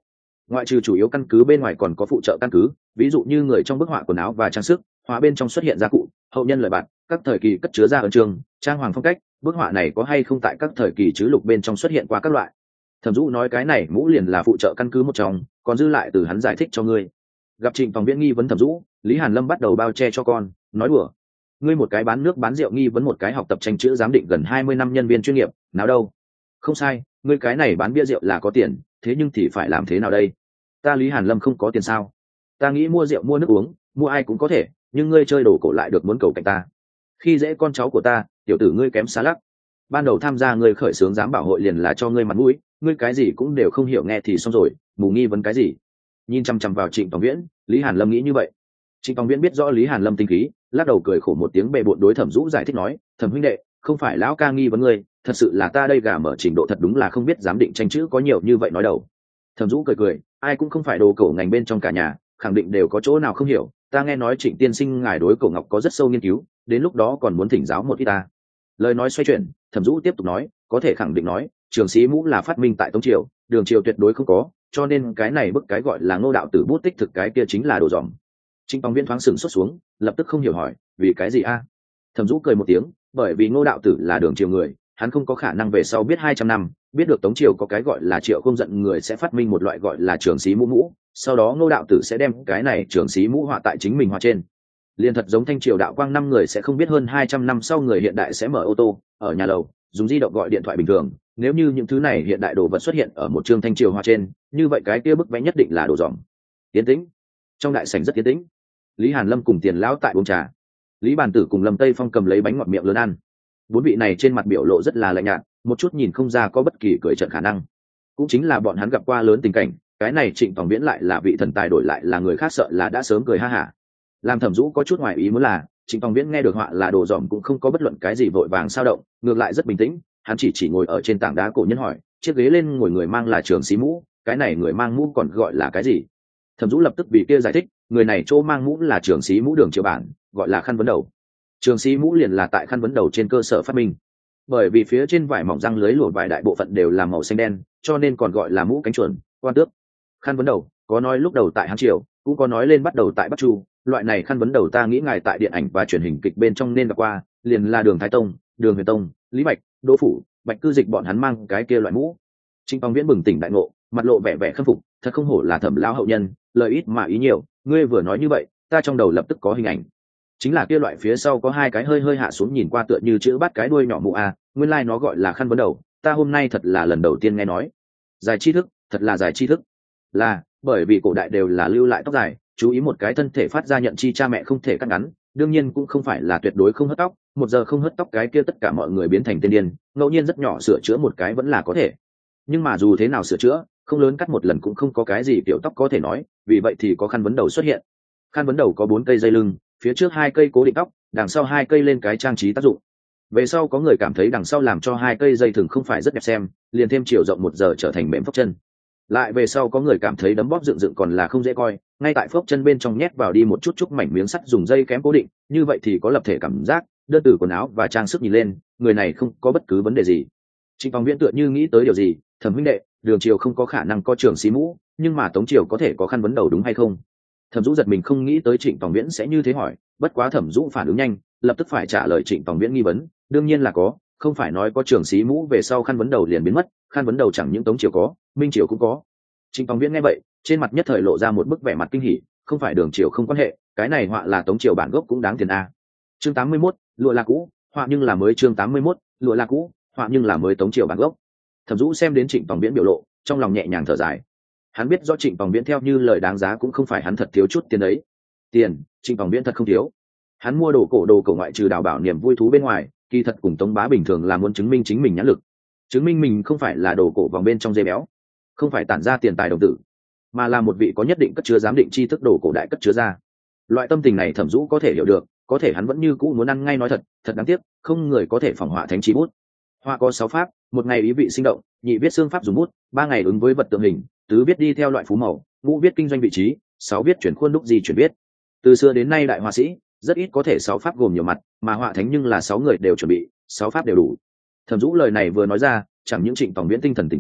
ngoại trừ chủ yếu căn cứ bên ngoài còn có phụ trợ căn cứ, ví dụ như người trong bức họa quần áo và trang sức, họa bên trong xuất hiện gia cụ, hậu nhân lời bạn, các thời kỳ cất chứa ra ấn chương, trang hoàng phong cách, bức họa này có hay không tại các thời kỳ trứ lục bên trong xuất hiện qua các loại. Thẩm Dũ nói cái này mũ liền là phụ trợ căn cứ một trong, còn dư lại từ hắn giải thích cho ngươi. Gặp Trịnh Tòng Viễn nghi vấn Thẩm Dũ, Lý Hàn Lâm bắt đầu bao che cho con, nói đùa. Ngươi một cái bán nước bán rượu nghi vấn một cái học tập tranh chữ giám định gần 20 năm nhân viên chuyên nghiệp, nào đâu? Không sai, ngươi cái này bán bia rượu là có tiền, thế nhưng thì phải làm thế nào đây? Ta Lý Hàn Lâm không có tiền sao? Ta nghĩ mua rượu mua nước uống, mua ai cũng có thể, nhưng ngươi chơi đồ cổ lại được muốn cầu cạnh ta. Khi dễ con cháu của ta, tiểu tử ngươi kém xa lắc. Ban đầu tham gia ngươi khởi xướng giám bảo hội liền là cho ngươi mặt mũi, ngươi cái gì cũng đều không hiểu nghe thì xong rồi, mù nghi vấn cái gì? Nhìn chăm chăm vào Trịnh Tòng Viễn, Lý Hàn Lâm nghĩ như vậy. Trịnh Tòng Viễn biết rõ Lý Hàn Lâm tinh khí, lắc đầu cười khổ một tiếng bệ bội đối Thẩm Dũ giải thích nói, Thẩm huynh đệ, không phải lão ca nghi vấn ngươi, thật sự là ta đây gà mở trình độ thật đúng là không biết giám định tranh chữ có nhiều như vậy nói đầu. Thẩm Dũ cười cười, ai cũng không phải đồ cổ ngành bên trong cả nhà, khẳng định đều có chỗ nào không hiểu. Ta nghe nói Trịnh tiên sinh ngài đối cổ ngọc có rất sâu nghiên cứu, đến lúc đó còn muốn thỉnh giáo một ít ta. Lời nói xoay chuyển, Thẩm Dũ tiếp tục nói, có thể khẳng định nói, trường sĩ mũ là phát minh tại Tống triều, Đường triều tuyệt đối không có, cho nên cái này bức cái gọi là Ngô đạo tử bút tích thực cái kia chính là đồ dòm. Trịnh Tòng Viễn thoáng sừng xuất xuống, lập tức không hiểu hỏi, vì cái gì a? Thẩm Dũ cười một tiếng, bởi vì Ngô đạo tử là Đường triều người, hắn không có khả năng về sau biết 200 năm, biết được Tống triều có cái gọi là Triệu không giận người sẽ phát minh một loại gọi là trường sĩ mũ mũ, sau đó Ngô đạo tử sẽ đem cái này trường sĩ mũ họa tại chính mình họa trên. Liên thật giống Thanh triều đạo quang năm người sẽ không biết hơn 200 năm sau người hiện đại sẽ mở ô tô, ở nhà lầu, dùng di động gọi điện thoại bình thường, nếu như những thứ này hiện đại đồ vật xuất hiện ở một chương Thanh triều họa trên, như vậy cái kia bức vẽ nhất định là đồ dòm. Tiến tĩnh. Trong đại sảnh rất tiến tĩnh. Lý Hàn Lâm cùng Tiền lão tại uống trà. Lý Bàn Tử cùng Lâm Tây Phong cầm lấy bánh ngọt miệng lớn ăn. Bốn vị này trên mặt biểu lộ rất là lạnh nhạt, một chút nhìn không ra có bất kỳ cười trận khả năng. Cũng chính là bọn hắn gặp qua lớn tình cảnh, cái này Trịnh Tòng Viễn lại là vị thần tài đổi lại là người khác sợ là đã sớm cười ha hả. Làm Thẩm Dũ có chút ngoài ý muốn là, Trịnh Tòng Viễn nghe được họa là đồ dòm cũng không có bất luận cái gì vội vàng sao động, ngược lại rất bình tĩnh, hắn chỉ ngồi ở trên tảng đá cổ nhân hỏi, chiếc ghế lên ngồi người mang là trường sĩ mũ, cái này người mang mũ còn gọi là cái gì? Thẩm Dũ lập tức vì kia giải thích, người này chỗ mang mũ là trường sĩ mũ Đường triều bản, gọi là khăn vấn đầu. Trường sĩ mũ liền là tại khăn vấn đầu trên cơ sở phát minh. Bởi vì phía trên vải mỏng răng lưới lụa vải đại bộ phận đều là màu xanh đen, cho nên còn gọi là mũ cánh chuồn, quan tước. Khăn vấn đầu, có nói lúc đầu tại Hán triều, cũng có nói lên bắt đầu tại Bắc Chu, loại này khăn vấn đầu ta nghĩ ngài tại điện ảnh và truyền hình kịch bên trong nên gặp qua, liền là Đường Thái Tông, Đường Huyền Tông, Lý Bạch, Đỗ Phủ, Bạch Cư Dịch bọn hắn mang cái kia loại mũ. Trịnh Tòng Viễn bừng tỉnh đại ngộ, mặt lộ vẻ vẻ khâm phục, thật không hổ là Thẩm lão hậu nhân, lời ít mà ý nhiều, ngươi vừa nói như vậy, ta trong đầu lập tức có hình ảnh. Chính là kia loại phía sau có hai cái hơi hạ xuống nhìn qua tựa như chữ bắt cái đuôi nhỏ mũ a, nguyên lai nó gọi là khăn vấn đầu, ta hôm nay thật là lần đầu tiên nghe nói. Dài tri thức, thật là dài tri thức. Là, bởi vì cổ đại đều là lưu lại tóc dài, chú ý một cái thân thể phát ra nhận chi cha mẹ không thể cắt ngắn, đương nhiên cũng không phải là tuyệt đối không hớt tóc, một giờ không hớt tóc cái kia tất cả mọi người biến thành tiên điên, ngẫu nhiên rất nhỏ sửa chữa một cái vẫn là có thể. Nhưng mà dù thế nào sửa chữa, không lớn cắt một lần cũng không có cái gì kiểu tóc có thể nói, vì vậy thì có khăn vấn đầu xuất hiện. Khăn vấn đầu có 4 cây dây lưng, phía trước 2 cây cố định tóc, đằng sau 2 cây lên cái trang trí tác dụng. Về sau có người cảm thấy đằng sau làm cho 2 cây dây thừng không phải rất đẹp xem, liền thêm chiều rộng 1 giờ trở thành mềm phốc chân. Lại về sau có người cảm thấy đấm bóp dựng còn là không dễ coi, ngay tại phốc chân bên trong nhét vào đi một chút mảnh miếng sắt dùng dây kém cố định, như vậy thì có lập thể cảm giác, đơn từ quần áo và trang sức nhìn lên, người này không có bất cứ vấn đề gì. Trịnh Tòng Viễn tựa như nghĩ tới điều gì, Thẩm huynh đệ, Đường triều không có khả năng có trường sĩ mũ, nhưng mà Tống triều có thể có khăn vấn đầu đúng hay không? Thẩm Dũ giật mình không nghĩ tới Trịnh Tòng Viễn sẽ như thế hỏi, bất quá Thẩm Dũ phản ứng nhanh, lập tức phải trả lời Trịnh Tòng Viễn nghi vấn, đương nhiên là có, không phải nói có trường sĩ mũ về sau khăn vấn đầu liền biến mất, khăn vấn đầu chẳng những Tống triều có, Minh triều cũng có. Trịnh Tòng Viễn nghe vậy, trên mặt nhất thời lộ ra một bức vẻ mặt kinh hỉ, không phải Đường triều không quan hệ, cái này họa là Tống triều bản gốc cũng đáng tiền a. Chương 81, lụa là cũ, họa nhưng là mới. Chương 81, lụa là cũ, họa nhưng là mới Tống triều bản gốc. Thẩm Dũ xem đến Trịnh Tòng Viễn biểu lộ, trong lòng nhẹ nhàng thở dài. Hắn biết rõ Trịnh Tòng Viễn theo như lời đáng giá cũng không phải hắn thật thiếu chút tiền đấy. Tiền, Trịnh Tòng Viễn thật không thiếu. Hắn mua đồ cổ ngoại trừ đào bảo niềm vui thú bên ngoài, kỳ thật cùng Tống Bá bình thường là muốn chứng minh chính mình nhãn lực, chứng minh mình không phải là đồ cổ vòng bên trong dây béo, không phải tản ra tiền tài đồng tử, mà là một vị có nhất định cất chứa giám định tri thức đồ cổ đại cất chứa ra. Loại tâm tình này Thẩm Dũ có thể hiểu được, có thể hắn vẫn như cũ muốn ăn ngay nói thật, thật đáng tiếc, không người có thể phỏng họa thánh chí bút. Họa có 6 pháp, 1 ngày ý vị sinh động, nhị viết xương pháp dùng bút, 3 ngày ứng với vật tượng hình, tứ viết đi theo loại phú màu, ngũ viết kinh doanh vị trí, 6 viết chuyển khuôn đúc gì chuyển viết. Từ xưa đến nay đại họa sĩ rất ít có thể 6 pháp gồm nhiều mặt, mà họa thánh nhưng là 6 người đều chuẩn bị, 6 pháp đều đủ. Thẩm Dũ lời này vừa nói ra, chẳng những Trịnh Tòng Viễn tinh thần tỉnh táo,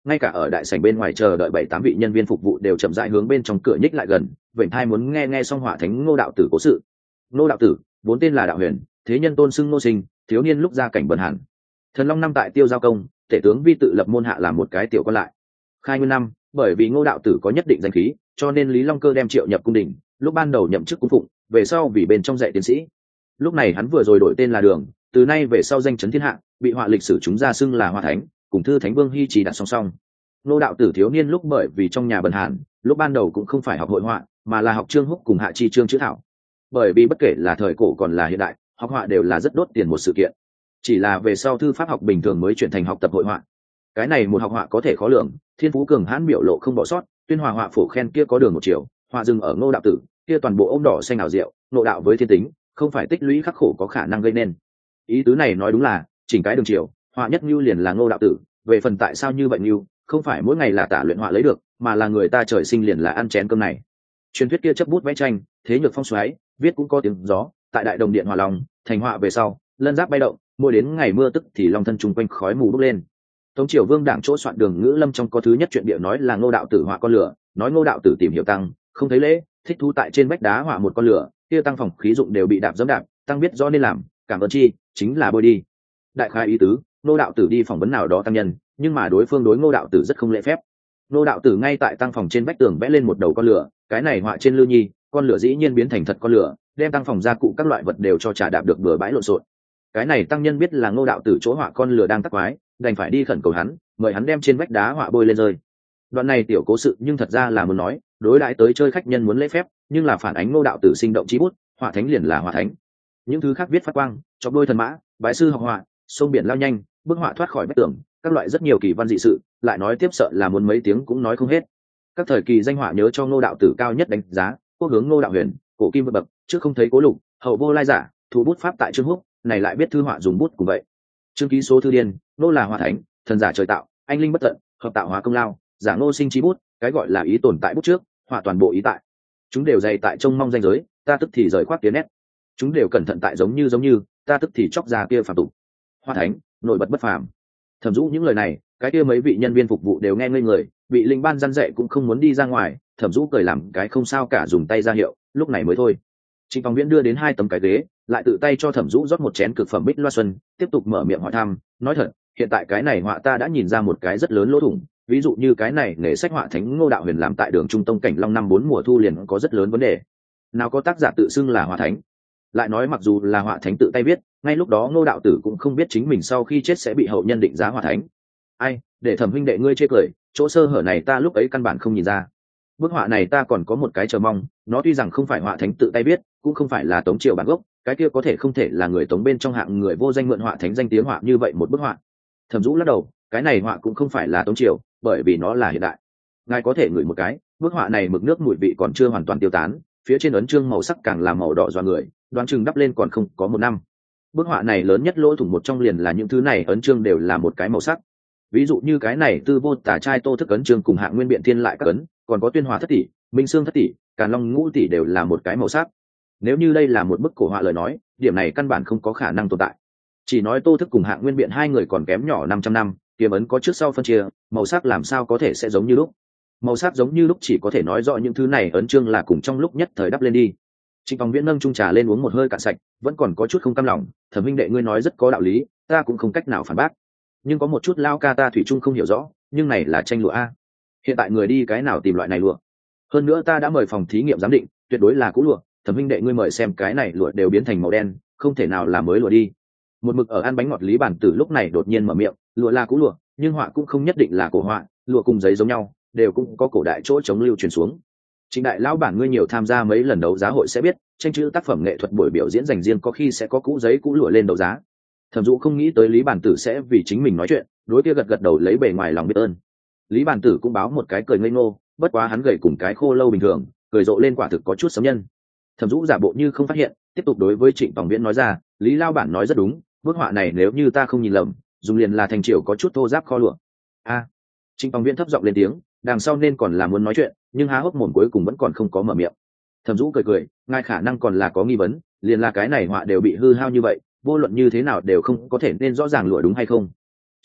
ngay cả ở đại sảnh bên ngoài chờ đợi 7-8 vị nhân viên phục vụ đều chậm rãi hướng bên trong cửa nhích lại gần, vểnh thai muốn nghe xong họa thánh Ngô đạo tử cố sự. Ngô đạo tử vốn tên là Đạo Huyền, thế nhân tôn xưng Ngô Sinh, thiếu niên lúc ra cảnh bần hàn. Thần Long năm tại Tiêu Giao công, tể tướng vi tự lập môn hạ làm một cái tiểu quan lại. Khai nguyên năm, bởi vì Ngô đạo tử có nhất định danh khí, cho nên Lý Long Cơ đem triệu nhập cung đình, lúc ban đầu nhậm chức cung phụng, về sau vì bên trong dạy tiến sĩ. Lúc này hắn vừa rồi đổi tên là Đường, từ nay về sau danh chấn thiên hạ, bị họa lịch sử chúng ra xưng là Hoa Thánh, cùng Thư Thánh Vương Hy Trì đặt song song. Ngô đạo tử thiếu niên lúc bởi vì trong nhà bần hàn, lúc ban đầu cũng không phải học hội họa, mà là học Trương Húc cùng Hạ Chi Trương chữ thảo. Bởi vì bất kể là thời cổ còn là hiện đại, học họa đều là rất đốt tiền một sự kiện. Chỉ là về sau thư pháp học bình thường mới chuyển thành học tập hội họa. Cái này một học họa có thể khó lường, thiên phú cường hãn biểu lộ không bỏ sót, tuyên hòa họa phổ khen kia có đường một chiều, họa dừng ở Ngô đạo tử, kia toàn bộ ôm đỏ xanh ảo diệu, nộ đạo với thiên tính, không phải tích lũy khắc khổ có khả năng gây nên. Ý tứ này nói đúng là, chỉnh cái đường chiều, họa nhất như liền là Ngô đạo tử, về phần tại sao như vậy như, không phải mỗi ngày là tả luyện họa lấy được, mà là người ta trời sinh liền là ăn chén cơm này. Truyền thuyết kia chấp bút vẽ tranh, thế nhược phong xoáy, viết cũng có tiếng gió, tại đại đồng điện hòa lòng, thành họa về sau, lân giáp bay động, mỗi đến ngày mưa tức thì long thân trùng quanh khói mù bốc lên. Tống Triều Vương đảng chỗ soạn Đường Ngữ Lâm trong có thứ nhất chuyện địa nói là Ngô đạo tử họa con lửa, nói Ngô đạo tử tìm hiểu tăng, không thấy lễ, thích thú tại trên vách đá họa một con lửa, kia tăng phòng khí dụng đều bị đạp dẫm đạp, tăng biết rõ nên làm, cảm ơn chi, chính là bôi đi. Đại khai ý tứ, Ngô đạo tử đi phỏng vấn nào đó tăng nhân, nhưng mà đối phương đối Ngô đạo tử rất không lễ phép. Ngô đạo tử ngay tại tăng phòng trên vách tường vẽ lên một đầu con lửa, cái này họa trên lư nhi, con lửa dĩ nhiên biến thành thật con lửa, đem tăng phòng gia cụ các loại vật đều cho trà đạp được bừa bãi lộn xộn. Cái này tăng nhân biết là Ngô đạo tử chỗ họa con lửa đang tắc quái, đành phải đi khẩn cầu hắn, mời hắn đem trên vách đá họa bôi lên rơi. Đoạn này tiểu cố sự nhưng thật ra là muốn nói, đối đãi tới chơi khách nhân muốn lễ phép, nhưng là phản ánh Ngô đạo tử sinh động chí bút, họa thánh liền là họa thánh. Những thứ khác viết phát quang, chọc đôi thần mã, bái sư học họa, sông biển lao nhanh, bức họa thoát khỏi vách tường, các loại rất nhiều kỳ văn dị sự, lại nói tiếp sợ là muốn mấy tiếng cũng nói không hết. Các thời kỳ danh họa nhớ cho Ngô đạo tử cao nhất đánh giá, quốc hướng Ngô đạo Huyền, cổ kim vượt bậc, trước không thấy Cố Lục, hậu vô lai giả, thủ bút pháp tại Trương Húc, này lại biết thư họa dùng bút cùng vậy. Trương ký số thư điên, Ngô là họa thánh, thần giả trời tạo, anh linh bất tận, hợp tạo hóa công lao, giả Ngô sinh trí bút, cái gọi là ý tồn tại bút trước, họa toàn bộ ý tại. Chúng đều dày tại trông mong danh giới, ta tức thì rời khoác tiến nét. Chúng đều cẩn thận tại giống như, ta tức thì chóc ra kia phàm tục. Họa thánh, nổi bật bất phàm. Thẩm Dũ những lời này, cái kia mấy vị nhân viên phục vụ đều nghe ngây người, bị linh ban răn dạy cũng không muốn đi ra ngoài. Thẩm Dũ cười làm cái không sao cả dùng tay ra hiệu, lúc này mới thôi. Trịnh Phong Viễn đưa đến 2 tấm cái ghế, lại tự tay cho Thẩm Dũ rót một chén cực phẩm bích loa xuân, tiếp tục mở miệng hỏi thăm, nói thật, hiện tại cái này họa ta đã nhìn ra một cái rất lớn lỗ thủng, ví dụ như cái này nghề sách họa thánh Ngô đạo Huyền làm tại Đường Trung Tông cảnh Long năm 4 mùa thu liền có rất lớn vấn đề. Nào có tác giả tự xưng là họa thánh, lại nói mặc dù là họa thánh tự tay viết, ngay lúc đó Ngô đạo tử cũng không biết chính mình sau khi chết sẽ bị hậu nhân định giá họa thánh. Ai, để Thẩm huynh đệ ngươi chê cười, chỗ sơ hở này ta lúc ấy căn bản không nhìn ra. Bức họa này ta còn có một cái chờ mong, nó tuy rằng không phải họa thánh tự tay viết, cũng không phải là Tống Triều bản gốc, cái kia có thể không thể là người Tống bên trong hạng người vô danh mượn họa thánh danh tiếng họa như vậy một bức họa. Thẩm Dũ lắc đầu, cái này họa cũng không phải là Tống Triều, bởi vì nó là hiện đại. Ngài có thể ngửi một cái, bức họa này mực nước mùi vị còn chưa hoàn toàn tiêu tán, phía trên ấn chương màu sắc càng là màu đỏ doa người, đoán chừng đắp lên còn không có 1 năm. Bức họa này lớn nhất lỗ thủng một trong liền là những thứ này ấn chương đều là một cái màu sắc. Ví dụ như cái này Tư Vô Tả trai Tô Thức ấn chương cùng Hạng Nguyên Biện Thiên lại các ấn, còn có Tuyên Hòa thất tỷ, Minh Sương thất tỷ, Càn Long ngũ tỷ đều là một cái màu sắc. Nếu như đây là một bức cổ họa lời nói, điểm này căn bản không có khả năng tồn tại. Chỉ nói Tô Thức cùng Hạng Nguyên Biện 2 người còn kém nhỏ 500 năm, kiếm ấn có trước sau phân chia, màu sắc làm sao có thể sẽ giống như lúc. Màu sắc giống như lúc chỉ có thể nói rõ những thứ này ấn chương là cùng trong lúc nhất thời đắp lên đi. Trịnh Phong Viễn nâng chung trà lên uống một hơi cạn sạch, vẫn còn có chút không cam lòng, Thẩm huynh đệ ngươi nói rất có đạo lý, ta cũng không cách nào phản bác. Nhưng có một chút lao ca ta thủy chung không hiểu rõ, nhưng này là tranh lụa a. Hiện tại người đi cái nào tìm loại này lụa? Hơn nữa ta đã mời phòng thí nghiệm giám định, tuyệt đối là cũ lụa, Thẩm huynh đệ ngươi mời xem cái này lụa đều biến thành màu đen, không thể nào là mới lụa đi. Một mực ở ăn bánh ngọt Lý Bản Tử lúc này đột nhiên mở miệng, lụa là cũ lụa, nhưng họa cũng không nhất định là cổ họa, lụa cùng giấy giống nhau, đều cũng có cổ đại chỗ chống lưu truyền xuống. Trịnh đại lão bản ngươi nhiều tham gia mấy lần đấu giá hội sẽ biết, tranh chữ tác phẩm nghệ thuật buổi biểu diễn dành riêng có khi sẽ có cũ giấy cũ lụa lên đấu giá. Thẩm Dũ không nghĩ tới Lý Bản Tử sẽ vì chính mình nói chuyện, đối kia gật đầu lấy bề ngoài lòng biết ơn. Lý Bản Tử cũng báo một cái cười ngây ngô, bất quá hắn gầy cùng cái khô lâu bình thường, cười rộ lên quả thực có chút sấm nhân. Thẩm Dũ giả bộ như không phát hiện, tiếp tục đối với Trịnh Phong Viễn nói ra, Lý lao bản nói rất đúng, bức họa này nếu như ta không nhìn lầm, dùng liền là thành triều có chút thô ráp kho lụa. A. Trịnh Phong Viễn thấp giọng lên tiếng, đằng sau nên còn là muốn nói chuyện, nhưng há hốc mồm cuối cùng vẫn còn không có mở miệng. Thẩm Dũ cười, ngài khả năng còn là có nghi vấn, liền là cái này họa đều bị hư hao như vậy, vô luận như thế nào đều không có thể nên rõ ràng lụa đúng hay không.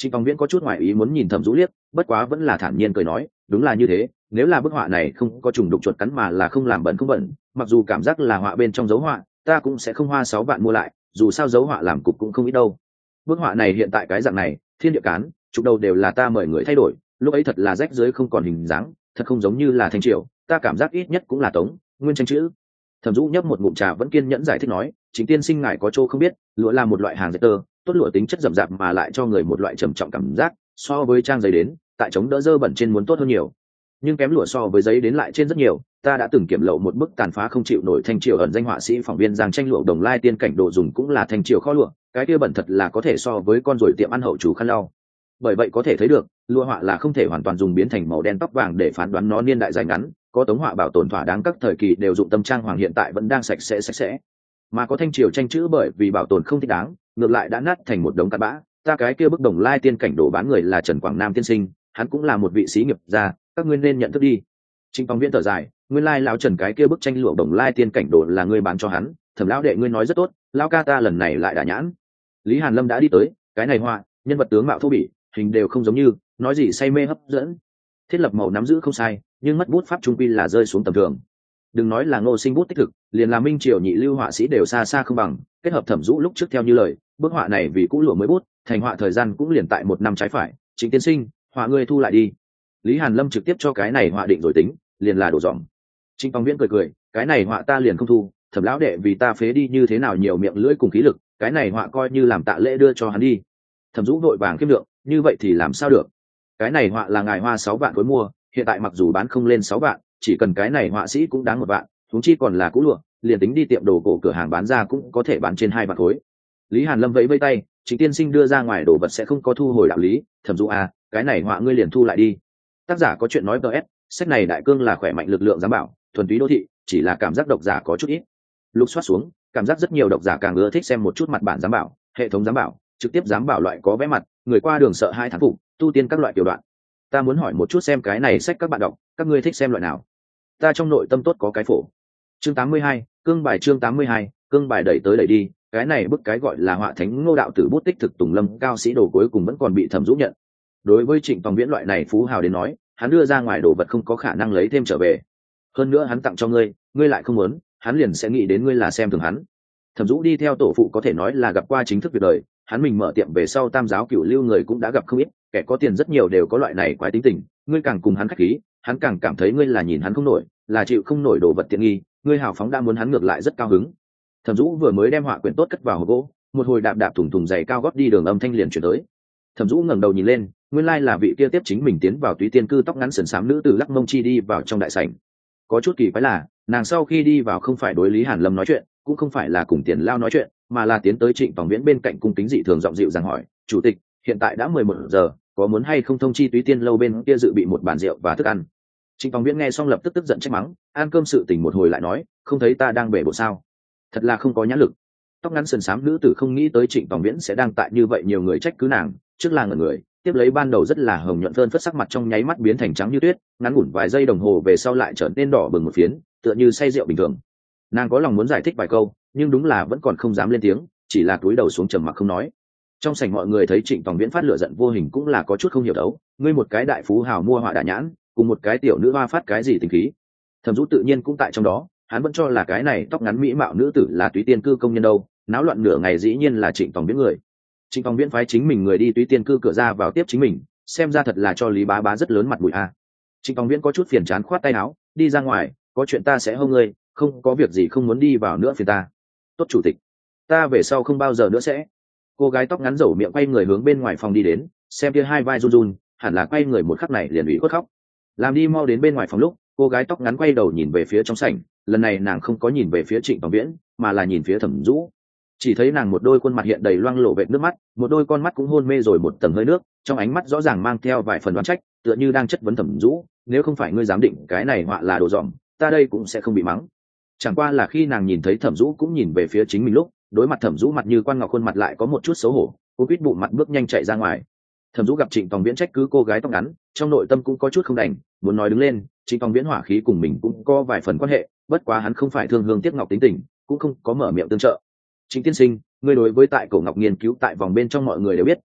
Trịnh Phong Viễn có chút ngoại ý muốn nhìn Thẩm Dũ liếc, bất quá vẫn là thản nhiên cười nói, đúng là như thế, nếu là bức họa này không có trùng đục chuột cắn mà là không làm bẩn không bẩn, mặc dù cảm giác là họa bên trong dấu họa, ta cũng sẽ không hoa 6 vạn mua lại, dù sao dấu họa làm cục cũng không ít đâu. Bức họa này hiện tại cái dạng này, thiên địa cán, chụp đầu đều là ta mời người thay đổi, lúc ấy thật là rách dưới không còn hình dáng, thật không giống như là Thanh Triều, ta cảm giác ít nhất cũng là Tống Nguyên tranh chữ. Thẩm Dũ nhấp một ngụm trà vẫn kiên nhẫn giải thích nói, chính tiên sinh ngài có chỗ không biết, lụa là một loại hàng dệt tơ, tốt lụa tính chất rậm rạp mà lại cho người một loại trầm trọng cảm giác, so với trang giấy đến, tại chống đỡ dơ bẩn trên muốn tốt hơn nhiều. Nhưng kém lụa so với giấy đến lại trên rất nhiều, ta đã từng kiểm lậu một bức tàn phá không chịu nổi Thanh Triều ẩn danh họa sĩ phỏng viên giang tranh lụa Đồng Lai tiên cảnh đồ dùng cũng là Thanh Triều kho lụa, cái kia bẩn thật là có thể so với con ruồi tiệm ăn hậu chủ khăn lau. Bởi vậy có thể thấy được, lụa họa là không thể hoàn toàn dùng biến thành màu đen tóc vàng để phán đoán nó niên đại dài ngắn, có Tống họa bảo tồn thỏa đáng các thời kỳ đều dụng tâm trang hoàng hiện tại vẫn đang sạch sẽ, mà có Thanh Triều tranh chữ bởi vì bảo tồn không thích đáng, ngược lại đã nát thành một đống cát bã. Ta cái kia bức Đồng Lai tiên cảnh đồ bán người là Trần Quảng Nam tiên sinh, hắn cũng là một vị sĩ nghiệp gia, các ngươi nên nhận thức đi. Trịnh Phong Viễn thở dài, nguyên lai lão Trần cái kia bức tranh lụa Đồng Lai tiên cảnh đồ là ngươi bán cho hắn, Thẩm lão đệ ngươi nói rất tốt, lão ca ta lần này lại đả nhãn. Lý Hàn Lâm đã đi tới, cái này họa, nhân vật tướng mạo thô bỉ, hình đều không giống như, nói gì say mê hấp dẫn. Thiết lập màu nắm giữ không sai, nhưng mất bút pháp trung quy là rơi xuống tầm thường. Đừng nói là Ngô Sinh bút tích thực, liền là Minh Triều nhị lưu họa sĩ đều xa xa không bằng, kết hợp Thẩm Dũ lúc trước theo như lời, bức họa này vì cũ lụa mới bút, thành họa thời gian cũng liền tại 1 năm trái phải. Trịnh tiên sinh, họa ngươi thu lại đi. Lý Hàn Lâm trực tiếp cho cái này họa định rồi tính, liền là đổ dỏng. Trịnh Phong Viễn cười, cái này họa ta liền không thu, Thẩm lão đệ vì ta phế đi như thế nào nhiều miệng lưỡi cùng khí lực, cái này họa coi như làm tạ lễ đưa cho hắn đi. Thẩm Dũ vội vàng kiêm lượng, như vậy thì làm sao được? Cái này họa là ngài hoa 6 vạn khối mua, hiện tại mặc dù bán không lên 6 vạn, chỉ cần cái này họa sĩ cũng đáng 1 vạn, huống chi còn là cũ lụa, liền tính đi tiệm đồ cổ cửa hàng bán ra cũng có thể bán trên 2 vạn khối. Lý Hàn Lâm vẫy vẫy tay, Trịnh tiên sinh đưa ra ngoài đồ vật sẽ không có thu hồi đạo lý, Thẩm Dũ à, cái này họa ngươi liền thu lại đi. Tác giả có chuyện nói PS, sách này đại cương là khỏe mạnh lực lượng giám bảo, thuần túy đô thị, chỉ là cảm giác độc giả có chút ít. Lục soát xuống, cảm giác rất nhiều độc giả càng ưa thích xem một chút mặt bản giám bảo, hệ thống giám bảo, trực tiếp giám bảo loại có vẽ mặt, người qua đường sợ hai thán phục, tu tiên các loại tiểu đoạn. Ta muốn hỏi một chút xem cái này sách các bạn đọc, các ngươi thích xem loại nào? Ta trong nội tâm tốt có cái phổ. Chương 82, cương bài chương 82, cương bài đẩy tới đẩy đi, cái này bức cái gọi là họa thánh Ngô đạo tử bút tích thực Tùng Lâm cao sĩ đồ cuối cùng vẫn còn bị Thẩm Dũ nhận. Đối với Trịnh Phong Viễn loại này phú hào đến nói, hắn đưa ra ngoài đồ vật không có khả năng lấy thêm trở về. Hơn nữa hắn tặng cho ngươi, ngươi lại không muốn, hắn liền sẽ nghĩ đến ngươi là xem thường hắn. Thẩm Dũ đi theo tổ phụ có thể nói là gặp qua chính thức việc đời, hắn mình mở tiệm về sau tam giáo cửu lưu người cũng đã gặp không ít, kẻ có tiền rất nhiều đều có loại này quái tính tình, ngươi càng cùng hắn khách khí, hắn càng cảm thấy ngươi là nhìn hắn không nổi, là chịu không nổi đồ vật tiện nghi, ngươi hào phóng đã muốn hắn ngược lại rất cao hứng. Thẩm Dũ vừa mới đem họa quyển tốt cất vào hộp gỗ, một hồi đạp đạp thủng thủng giày cao gót đi đường âm thanh liền chuyển tới. Thẩm Dũ ngẩng đầu nhìn lên, nguyên lai là vị kia tiếp chính mình tiến vào túy tiên cư tóc ngắn sườn xám nữ từ lắc mông chi đi vào trong đại sảnh. Có chút kỳ quái là, nàng sau khi đi vào không phải đối Lý Hàn Lâm nói chuyện, cũng không phải là cùng Tiền Lao nói chuyện, mà là tiến tới Trịnh Phong Viễn bên cạnh cung kính dị thường giọng dịu dàng hỏi, chủ tịch, hiện tại đã 11 giờ, có muốn hay không thông chi túy tiên lâu bên kia dự bị một bàn rượu và thức ăn? Trịnh Phong Viễn nghe xong lập tức tức giận trách mắng, ăn cơm sự tình một hồi lại nói, không thấy ta đang bể bộ sao? Thật là không có nhãn lực. Tóc ngắn sườn xám nữ tử không nghĩ tới Trịnh Phong Viễn sẽ đang tại như vậy nhiều người trách cứ nàng, trước là ngẩn người, tiếp lấy ban đầu rất là hồng nhuận phơn phất sắc mặt trong nháy mắt biến thành trắng như tuyết, ngắn ngủn vài giây đồng hồ về sau lại trở nên đỏ bừng một phiến, tựa như say rượu bình thường. Nàng có lòng muốn giải thích vài câu, nhưng đúng là vẫn còn không dám lên tiếng, chỉ là cúi đầu xuống trầm mặc không nói. Trong sảnh mọi người thấy Trịnh Phong Viễn phát lửa giận vô hình cũng là có chút không hiểu đấu, ngươi một cái đại phú hào mua họa đả nhãn, cùng một cái tiểu nữ hoa phát cái gì tình khí? Thẩm Dũ tự nhiên cũng tại trong đó, hắn vẫn cho là cái này tóc ngắn mỹ mạo nữ tử là túy tiên cư công nhân đâu, náo loạn nửa ngày dĩ nhiên là Trịnh Phong Viễn người. Trịnh Phong Viễn phái chính mình người đi túy tiên cư cửa ra vào tiếp chính mình, xem ra thật là cho Lý Bá Bá rất lớn mặt mũi a. Trịnh Phong Viễn có chút phiền chán khoát tay áo, đi ra ngoài, có chuyện ta sẽ hô ngươi, không có việc gì không muốn đi vào nữa phiền ta. Tốt chủ tịch, ta về sau không bao giờ nữa sẽ. Cô gái tóc ngắn rầu miệng quay người hướng bên ngoài phòng đi đến, xem kia hai vai run run, hẳn là quay người một khắc này liền ủy khuất khóc. Làm đi mau đến bên ngoài phòng lúc, cô gái tóc ngắn quay đầu nhìn về phía trong sảnh, lần này nàng không có nhìn về phía Trịnh Phong Viễn, mà là nhìn phía Thẩm Dũ. Chỉ thấy nàng một đôi khuôn mặt hiện đầy loang lổ vệt nước mắt, một đôi con mắt cũng hôn mê rồi một tầng hơi nước, trong ánh mắt rõ ràng mang theo vài phần đoán trách, tựa như đang chất vấn Thẩm Dũ, nếu không phải ngươi giám định cái này họa là đồ dỏm, ta đây cũng sẽ không bị mắng. Chẳng qua là khi nàng nhìn thấy Thẩm Dũ cũng nhìn về phía chính mình lúc, đối mặt Thẩm Dũ mặt như quan ngọc khuôn mặt lại có một chút xấu hổ, cô quýt bụng mặt bước nhanh chạy ra ngoài. Thẩm Dũ gặp Trịnh Phong Viễn trách cứ cô gái tóc ngắn, trong nội tâm cũng có chút không đành, muốn nói đứng lên, Trịnh Phong Viễn hỏa khí cùng mình cũng có vài phần quan hệ, bất quá hắn không phải thương hương tiếc ngọc tính tình, cũng không có mở miệng tương trợ. Trịnh tiên sinh, ngươi đối với tại cổ ngọc nghiên cứu tại vòng bên trong mọi người đều biết,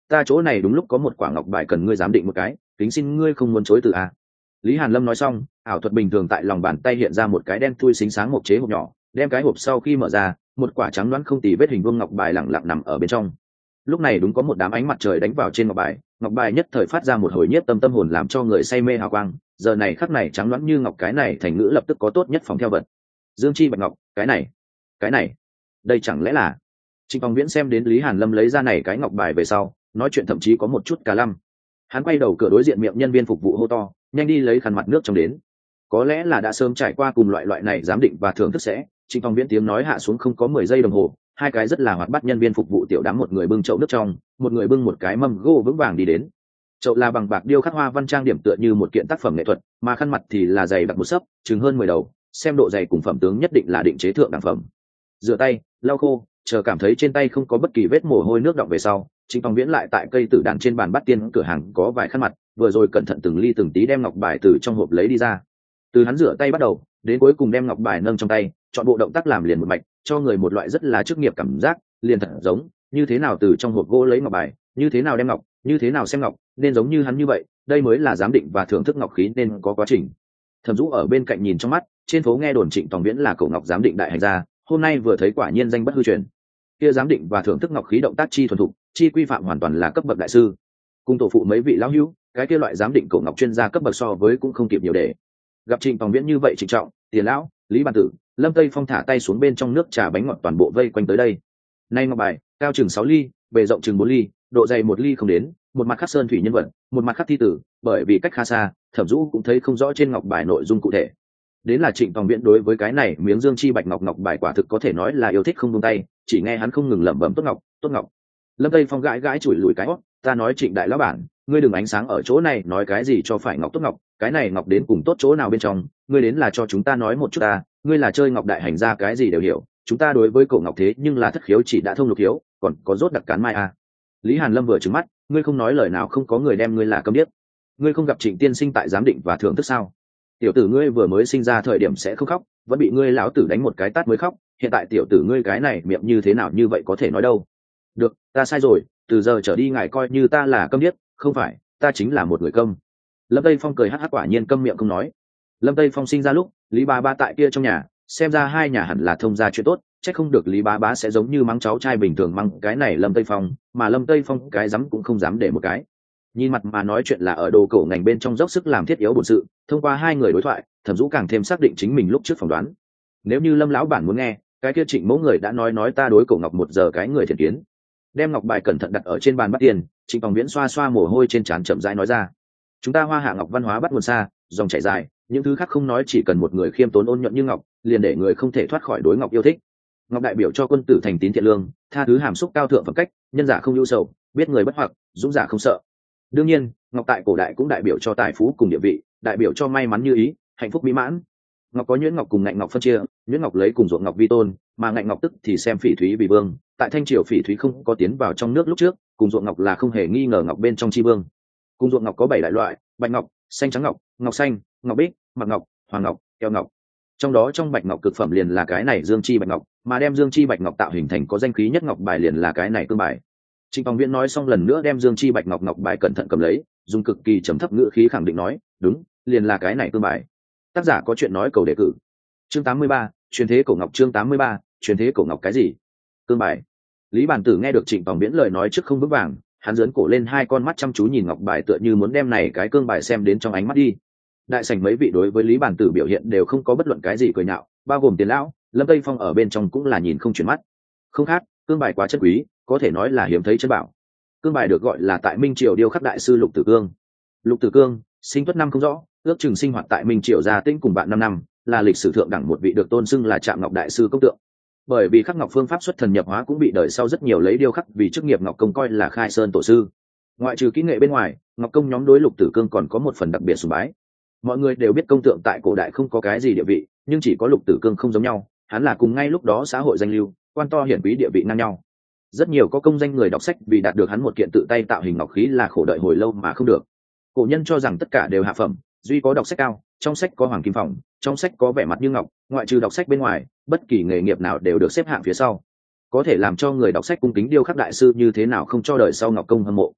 ta chỗ này đúng lúc có một quả ngọc bài cần ngươi giám định một cái, kính xin ngươi không muốn chối từ a. Lý Hàn Lâm nói xong, ảo thuật bình thường tại lòng bàn tay hiện ra một cái đen thui xính sáng mộc chế hộp nhỏ, đem cái hộp sau khi mở ra, một quả trắng loãng không tì vết hình vuông ngọc bài lặng lặng nằm ở bên trong. Lúc này đúng có một đám ánh mặt trời đánh vào trên ngọc bài nhất thời phát ra một hồi nhiếp tâm hồn làm cho người say mê hào quang. Giờ này khắc này trắng loãng như ngọc, cái này thành ngữ lập tức có tốt nhất phòng theo vật. Dương chi bạch ngọc, cái này, đây chẳng lẽ là? Trịnh Phong Viễn xem đến Lý Hàn Lâm lấy ra này cái ngọc bài về sau, nói chuyện thậm chí có một chút cả lăm. Hắn quay đầu cửa đối diện miệng nhân viên phục vụ hô to, nhanh đi lấy khăn mặt nước trong đến. Có lẽ là đã sớm trải qua cùng loại này giám định và thưởng thức sẽ, Trịnh Phong Viễn tiếng nói hạ xuống không có 10 giây đồng hồ, hai cái rất là hoạt bát nhân viên phục vụ tiểu đám, một người bưng chậu nước trong, một người bưng một cái mâm gỗ vững vàng đi đến. Chậu là bằng bạc điêu khắc hoa văn trang điểm tựa như một kiện tác phẩm nghệ thuật, mà khăn mặt thì là dày đặc một sấp, chừng hơn 10 đầu, xem độ dày cùng phẩm tướng nhất định là định chế thượng đẳng phẩm. Rửa tay, lau khô, chờ cảm thấy trên tay không có bất kỳ vết mồ hôi nước đọng về sau, Trịnh Phong Viễn lại tại cây tử đàn trên bàn bắt tiên cửa hàng có vài khăn mặt, vừa rồi cẩn thận từng ly từng tí đem ngọc bài từ trong hộp lấy đi ra. Từ hắn rửa tay bắt đầu, đến cuối cùng đem ngọc bài nâng trong tay, chọn bộ động tác làm liền một mạch, cho người một loại rất là chức nghiệp cảm giác, liền thật giống như thế nào từ trong hộp gỗ lấy ngọc bài, như thế nào đem ngọc, như thế nào xem ngọc, nên giống như hắn như vậy, đây mới là giám định và thưởng thức ngọc khí nên có quá trình. Thẩm Dũ ở bên cạnh nhìn trong mắt, trên phố nghe đồn Trịnh Phong Viễn là cổ ngọc giám định đại hành gia, hôm nay vừa thấy quả nhiên danh bất hư truyền. Kia giám định và thưởng thức ngọc khí động tác chi thuần thục, chi quy phạm hoàn toàn là cấp bậc đại sư. Cùng tổ phụ mấy vị lão hữu, cái kia loại giám định cổ ngọc chuyên gia cấp bậc so với cũng không kịp nhiều để. Gặp Trịnh Phong Viễn như vậy trịnh trọng, Tiền lão, Lý Bàn Tử, Lâm Tây Phong thả tay xuống bên trong nước trà bánh ngọt toàn bộ vây quanh tới đây. Nay ngọc bài, cao chừng 6 ly, bề rộng chừng 4 ly, độ dày 1 ly không đến, một mặt khắc sơn thủy nhân vật, một mặt khắc thi tử, bởi vì cách khá xa, Thẩm Dũ cũng thấy không rõ trên ngọc bài nội dung cụ thể. Đến là Trịnh Phong Viễn đối với cái này miếng dương chi bạch ngọc bài quả thực có thể nói là yêu thích không buông tay, chỉ nghe hắn không ngừng lẩm bẩm tốt ngọc, tốt ngọc. Lâm Tây Phong gãi chùi lùi cái hót, ta nói Trịnh đại lão bản, ngươi đừng ánh sáng ở chỗ này nói cái gì cho phải ngọc tốt ngọc, cái này ngọc đến cùng tốt chỗ nào bên trong, ngươi đến là cho chúng ta nói một chút ta, ngươi là chơi ngọc đại hành ra cái gì đều hiểu, chúng ta đối với cổ ngọc thế nhưng là thất khiếu chỉ đã thông lục khiếu, còn có rốt đặc cán mai à. Lý Hàn Lâm vừa trừng mắt, ngươi không nói lời nào không có người đem ngươi là câm điếc. Ngươi không gặp Trịnh tiên sinh tại giám định và thưởng thức sao? Tiểu tử ngươi vừa mới sinh ra thời điểm sẽ không khóc, vẫn bị ngươi lão tử đánh một cái tát mới khóc, hiện tại tiểu tử ngươi cái này miệng như thế nào như vậy có thể nói đâu. Được, ta sai rồi, từ giờ trở đi ngài coi như ta là câm điếc, không phải, ta chính là một người câm. Lâm Tây Phong cười hắc hắc, quả nhiên câm miệng không nói. Lâm Tây Phong sinh ra lúc, Lý Bá Bá tại kia trong nhà, xem ra hai nhà hẳn là thông gia chuyện tốt, chắc không được Lý Bá Bá sẽ giống như mắng cháu trai bình thường mắng cái này Lâm Tây Phong, mà Lâm Tây Phong cái dám cũng không dám để một cái. Nhìn mặt mà nói chuyện là ở đồ cổ ngành bên trong dốc sức làm thiết yếu bổn sự, thông qua hai người đối thoại, Thẩm Dũ càng thêm xác định chính mình lúc trước phỏng đoán. Nếu như Lâm lão bản muốn nghe, cái kia Trịnh mẫu người đã nói ta đối cổ ngọc 1 giờ cái người thiện kiến. Đem ngọc bài cẩn thận đặt ở trên bàn bắt tiền, Trịnh Phong Viễn xoa xoa mồ hôi trên trán chậm rãi nói ra, chúng ta Hoa Hạ ngọc văn hóa bắt nguồn xa, dòng chảy dài, những thứ khác không nói, chỉ cần một người khiêm tốn ôn nhuận như ngọc, liền để người không thể thoát khỏi đối ngọc yêu thích. Ngọc đại biểu cho quân tử thành tín thiện lương, tha thứ hàm xúc cao thượng phẩm cách, nhân giả không ưu sầu, biết người bất hoặc, dũng giả không sợ. Đương nhiên, ngọc tại cổ đại cũng đại biểu cho tài phú cùng địa vị, đại biểu cho may mắn như ý, hạnh phúc mỹ mãn. Ngọc có nhuyễn ngọc cùng ngạnh ngọc phân chia, nhuyễn ngọc lấy cùng ruộng ngọc vi tôn, mà ngạnh ngọc tức thì xem phỉ thúy vì vương. Tại Thanh Triều phỉ thúy không có tiến vào trong nước lúc trước, cùng ruộng ngọc là không hề nghi ngờ ngọc bên trong chi vương. Cùng ruộng ngọc có 7 đại loại: bạch ngọc, xanh trắng ngọc, ngọc xanh, ngọc bích, mặc ngọc, hoàng ngọc, keo ngọc. Trong đó trong bạch ngọc cực phẩm liền là cái này dương chi bạch ngọc, mà đem dương chi bạch ngọc tạo hình thành có danh khí nhất ngọc bài liền là cái này cương bài. Trịnh Phong Viễn nói xong lần nữa đem dương chi bạch ngọc bài cẩn thận cầm lấy, dùng cực kỳ trầm thấp ngữ khí khẳng định nói, đúng, liền là cái này cương bài. Tác giả có chuyện nói cầu đề cử. Chương 83, truyền thế cổ ngọc. Chương 83, truyền thế cổ ngọc cái gì? Cương bài. Lý Bản Tử nghe được Trịnh Phong Viễn lời nói trước không vững vàng, hắn giớn cổ lên, hai con mắt chăm chú nhìn ngọc bài tựa như muốn đem này cái cương bài xem đến trong ánh mắt đi. Đại sảnh mấy vị đối với Lý Bản Tử biểu hiện đều không có bất luận cái gì cười nhạo, bao gồm Tiền lão, Lâm Tây Phong ở bên trong cũng là nhìn không chuyển mắt. Không khác, cương bài quá chân quý, có thể nói là hiếm thấy chân bảo. Cương bài được gọi là tại Minh Triều điêu khắc đại sư Lục Tử Cương. Lục Tử Cương sinh tuất năm không rõ, ước chừng sinh hoạt tại Minh Triều Gia Tĩnh cùng bạn 5 năm, là lịch sử thượng đẳng một vị được tôn xưng là Trạm Ngọc đại sư công tượng. Bởi vì khắc ngọc phương pháp xuất thần nhập hóa cũng bị đời sau rất nhiều lấy điêu khắc vì chức nghiệp ngọc công coi là khai sơn tổ sư. Ngoại trừ kỹ nghệ bên ngoài, ngọc công nhóm đối Lục Tử Cương còn có một phần đặc biệt sùng bái. Mọi người đều biết công tượng tại cổ đại không có cái gì địa vị, nhưng chỉ có Lục Tử Cương không giống nhau, hắn là cùng ngay lúc đó xã hội danh lưu, quan to hiển quý địa vị ngang nhau. Rất nhiều có công danh người đọc sách vì đạt được hắn một kiện tự tay tạo hình ngọc khí là khổ đợi hồi lâu mà không được. Cổ nhân cho rằng tất cả đều hạ phẩm, duy có đọc sách cao, trong sách có hoàng kim phòng, trong sách có vẻ mặt như ngọc, ngoại trừ đọc sách bên ngoài, bất kỳ nghề nghiệp nào đều được xếp hạng phía sau. Có thể làm cho người đọc sách cung kính điêu khắc đại sư như thế nào không cho đời sau ngọc công hâm mộ,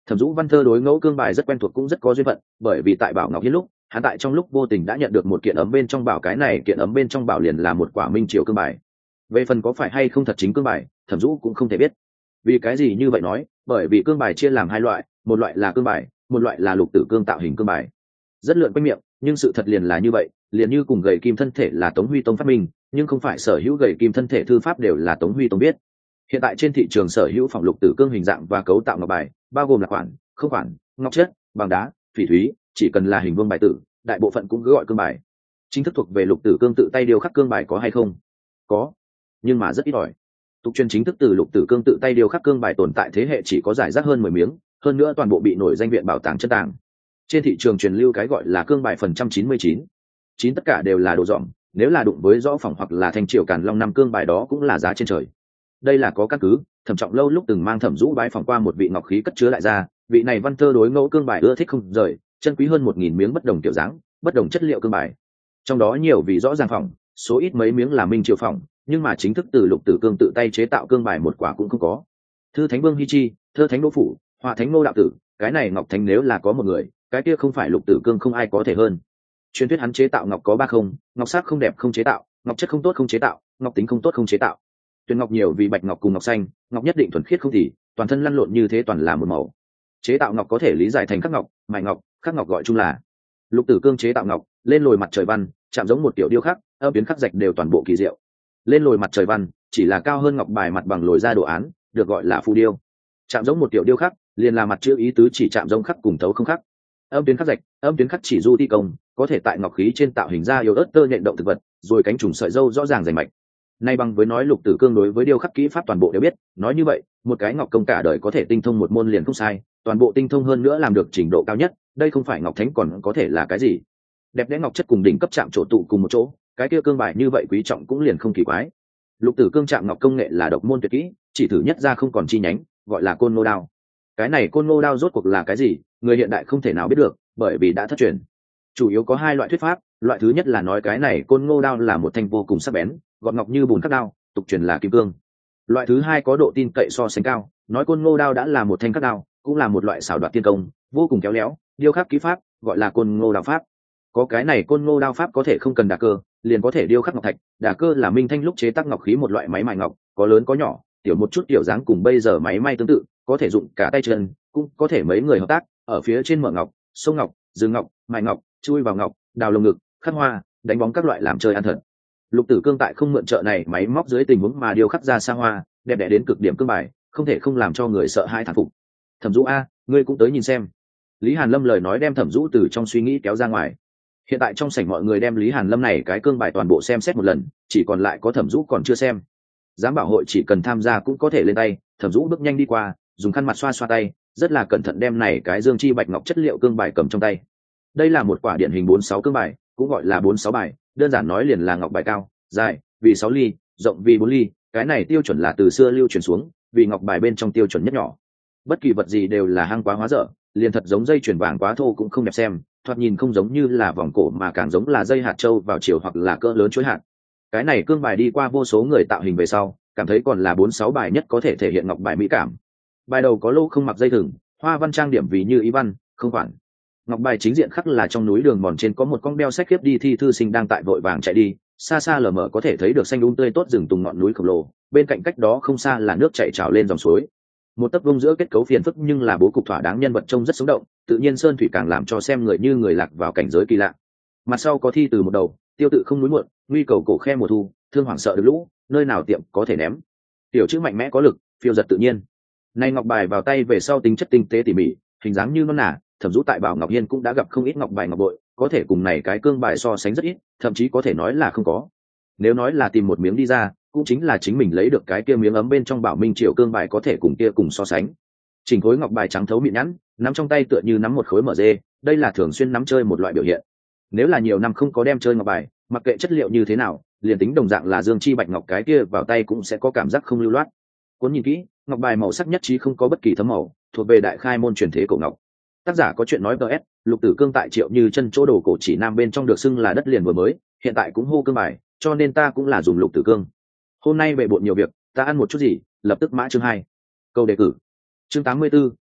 Thẩm Dũ Văn Thơ đối ngẫu cương bài rất quen thuộc cũng rất có duyên phận, bởi vì tại Bảo Ngọc Hiên lúc, hắn tại trong lúc vô tình đã nhận được một kiện ấm bên trong bảo, cái này kiện ấm bên trong bảo liền là một quả minh triều cương bài. Về phần có phải hay không thật chính cương bài, Thẩm Dũ cũng không thể biết. Vì cái gì như vậy nói, bởi vì cương bài chia làm hai loại, một loại là cương bài, một loại là lục tử cương tạo hình cương bài. Rất lượn quanh miệng, nhưng sự thật liền là như vậy, liền như cùng gầy kim thân thể là Tống Huy Tông phát minh, nhưng không phải sở hữu gầy kim thân thể thư pháp đều là Tống Huy Tông biết. Hiện tại trên thị trường sở hữu phỏng lục tử cương hình dạng và cấu tạo ngọc bài, bao gồm là khoản, không khoản, ngọc chất, bằng đá, phỉ thúy, chỉ cần là hình vuông bài tử, đại bộ phận cũng cứ gọi cương bài. Chính thức thuộc về lục tử cương tự tay điêu khắc cương bài có hay không? Có, nhưng mà rất ít ỏi. Tục truyền chính thức từ lục tử cương tự tay điêu khắc cương bài tồn tại thế hệ chỉ có giải rác hơn 10 miếng, hơn nữa toàn bộ bị nổi danh viện bảo tàng chân tàng. Trên thị trường truyền lưu cái gọi là cương bài phần trăm 99, tất cả đều là đồ dỏng, nếu là đụng với rõ phỏng hoặc là thanh triều Càn Long năm cương bài đó cũng là giá trên trời. Đây là có căn cứ, Thẩm Trọng Lâu lúc từng mang Thẩm Dũ bái phỏng qua một vị ngọc khí cất chứa lại ra, vị này văn thơ đối ngẫu cương bài ưa thích không rời, chân quý hơn 1000 miếng bất đồng kiểu dáng, bất đồng chất liệu cương bài. Trong đó nhiều vì rõ ràng phỏng, số ít mấy miếng là minh triều phỏng, nhưng mà chính thức từ lục tử cương tự tay chế tạo cương bài một quả cũng không có. Thư Thánh Vương Hi Chi, Thơ Thánh Đỗ Phủ, Họa Thánh Nô Đạo Tử, cái này ngọc thánh nếu là có một người, cái kia không phải lục tử cương không ai có thể hơn. Truyền thuyết hắn chế tạo ngọc có 30, ngọc sắc không đẹp không chế tạo, ngọc chất không tốt không chế tạo, ngọc tính không tốt không chế tạo. Tuyển ngọc nhiều vì bạch ngọc cùng ngọc xanh, ngọc nhất định thuần khiết không thì, toàn thân lăn lộn như thế toàn là một màu. Chế tạo ngọc có thể lý giải thành khắc ngọc, mài ngọc, khắc ngọc gọi chung là lục tử cương chế tạo ngọc, lên lồi mặt trời văn, chạm giống một kiểu điêu khắc, âm biến khắc rạch đều toàn bộ kỳ diệu. Lên lồi mặt trời văn chỉ là cao hơn ngọc bài mặt bằng lồi ra đồ án, được gọi là phù điêu. Chạm giống một kiểu điêu khắc, liền là mặt chữ ý tứ chỉ chạm giống khắc cùng thấu không khắc. Âm tuyến khắc rạch, âm tuyến khắc chỉ du thi công, có thể tại ngọc khí trên tạo hình ra yếu ớt tơ nhện động thực vật, rồi cánh trùng sợi dâu rõ ràng rành mạch. Nay bằng với nói lục tử cương đối với điêu khắc kỹ pháp toàn bộ đều biết, nói như vậy, một cái ngọc công cả đời có thể tinh thông một môn liền không sai, toàn bộ tinh thông hơn nữa làm được trình độ cao nhất, đây không phải ngọc thánh còn có thể là cái gì? Đẹp đẽ ngọc chất cùng đỉnh cấp chạm trổ tụ cùng một chỗ, cái kia cương bài như vậy quý trọng cũng liền không kỳ quái. Lục tử cương chạm ngọc công nghệ là độc môn tuyệt kỹ, chỉ thử nhất ra không còn chi nhánh, gọi là côn ngô đao. Cái này côn ngô đao rốt cuộc là cái gì, người hiện đại không thể nào biết được, bởi vì đã thất truyền. Chủ yếu có hai loại thuyết pháp, loại thứ nhất là nói cái này côn ngô đao là một thanh vô cùng sắc bén, gọt ngọc như bùn khắc đao, tục truyền là kim cương. Loại thứ hai có độ tin cậy so sánh cao, nói côn ngô đao đã là một thanh khắc đao, cũng là một loại xảo đoạt tiên công, vô cùng khéo léo, điêu khắc kỹ pháp, gọi là côn ngô đao pháp. Có cái này côn ngô đao pháp có thể không cần đả cơ, liền có thể điêu khắc ngọc thạch, đả cơ là minh thanh lúc chế tác ngọc khí một loại máy mài ngọc, có lớn có nhỏ, tiểu một chút tiểu dáng cùng bây giờ máy may tương tự, có thể dụng cả tay chân, cũng có thể mấy người hợp tác, ở phía trên mở ngọc, sông ngọc, dừng ngọc, mài ngọc, chui vào ngọc, đào lồng ngực, khắc hoa, đánh bóng các loại làm chơi ăn thật. Lục tử cương tại không mượn trợ này máy móc dưới tình huống mà điêu khắc ra xa hoa, đẹp đẽ đến cực điểm cương bài, không thể không làm cho người sợ hãi thán phục. Thẩm Dũ a, ngươi cũng tới nhìn xem. Lý Hàn Lâm lời nói đem Thẩm Dũ từ trong suy nghĩ kéo ra ngoài. Hiện tại trong sảnh mọi người đem Lý Hàn Lâm này cái cương bài toàn bộ xem xét một lần, chỉ còn lại có Thẩm Dũ còn chưa xem. Giám bảo hội chỉ cần tham gia cũng có thể lên tay. Thẩm Dũ bước nhanh đi qua, dùng khăn mặt xoa xoa tay, rất là cẩn thận đem này cái dương chi bạch ngọc chất liệu cương bài cầm trong tay. Đây là một quả điển hình 46 cương bài, cũng gọi là 46 bài, đơn giản nói liền là ngọc bài cao, dài vì 6 ly, rộng vì 4 ly, cái này tiêu chuẩn là từ xưa lưu truyền xuống, vì ngọc bài bên trong tiêu chuẩn nhất nhỏ. Bất kỳ vật gì đều là hăng quá hóa dở, liền thật giống dây chuyền vàng quá thô cũng không đẹp xem, thoạt nhìn không giống như là vòng cổ mà càng giống là dây hạt châu vào chiều hoặc là cỡ lớn chuỗi hạt. Cái này cương bài đi qua vô số người tạo hình về sau, cảm thấy còn là 46 bài nhất có thể thể hiện ngọc bài mỹ cảm. Bài đầu có lô không mặc dây thừng, hoa văn trang điểm vì như ý văn, không khoản. Ngọc bài chính diện khắc là trong núi đường mòn trên có một con beo sách khiếp đi thi thư sinh đang tại vội vàng chạy đi, xa xa lờ mờ có thể thấy được xanh tươi tốt rừng tùng ngọn núi khổng lồ, bên cạnh cách đó không xa là nước chảy trào lên dòng suối. Một tấc vông giữa kết cấu phiền phức nhưng là bố cục thỏa đáng, nhân vật trông rất sống động, tự nhiên sơn thủy càng làm cho xem người như người lạc vào cảnh giới kỳ lạ. Mặt sau có thi từ một đầu, tiêu tự không núi muộn, nguy cầu cổ khe mùa thu, thương hoảng sợ được lũ, nơi nào tiệm có thể ném. Tiểu chữ mạnh mẽ có lực, phiêu giật tự nhiên. Nay ngọc bài vào tay về sau tính chất tinh tế tỉ mỉ, hình dáng như non nả, Thẩm Dũ tại Bảo Ngọc Hiên cũng đã gặp không ít ngọc bài ngọc bội, có thể cùng này cái cương bài so sánh rất ít, thậm chí có thể nói là không có. Nếu nói là tìm một miếng đi ra, cũng chính là chính mình lấy được cái kia miếng ấm bên trong Bảo Minh Triều cương bài có thể cùng kia cùng so sánh. Chỉnh khối ngọc bài trắng thấu mịn nhẵn, nắm trong tay tựa như nắm một khối mở dê, đây là thường xuyên nắm chơi một loại biểu hiện. Nếu là nhiều năm không có đem chơi ngọc bài, mặc kệ chất liệu như thế nào, liền tính đồng dạng là dương chi bạch ngọc cái kia vào tay cũng sẽ có cảm giác không lưu loát. Cuốn nhìn kỹ, ngọc bài màu sắc nhất trí không có bất kỳ thấm màu, thuộc về đại khai môn truyền thế cổ ngọc. Tác giả có chuyện nói ts, Lục Tử Cương tại Triệu Như Chân chỗ đồ cổ chỉ nam bên trong được xưng là đất liền vừa mới, hiện tại cũng hô cương bài, cho nên ta cũng là dùng Lục Tử Cương. Hôm nay bệ bộn nhiều việc, ta ăn một chút gì, lập tức mã chương 2. Câu đề cử. Chương 84,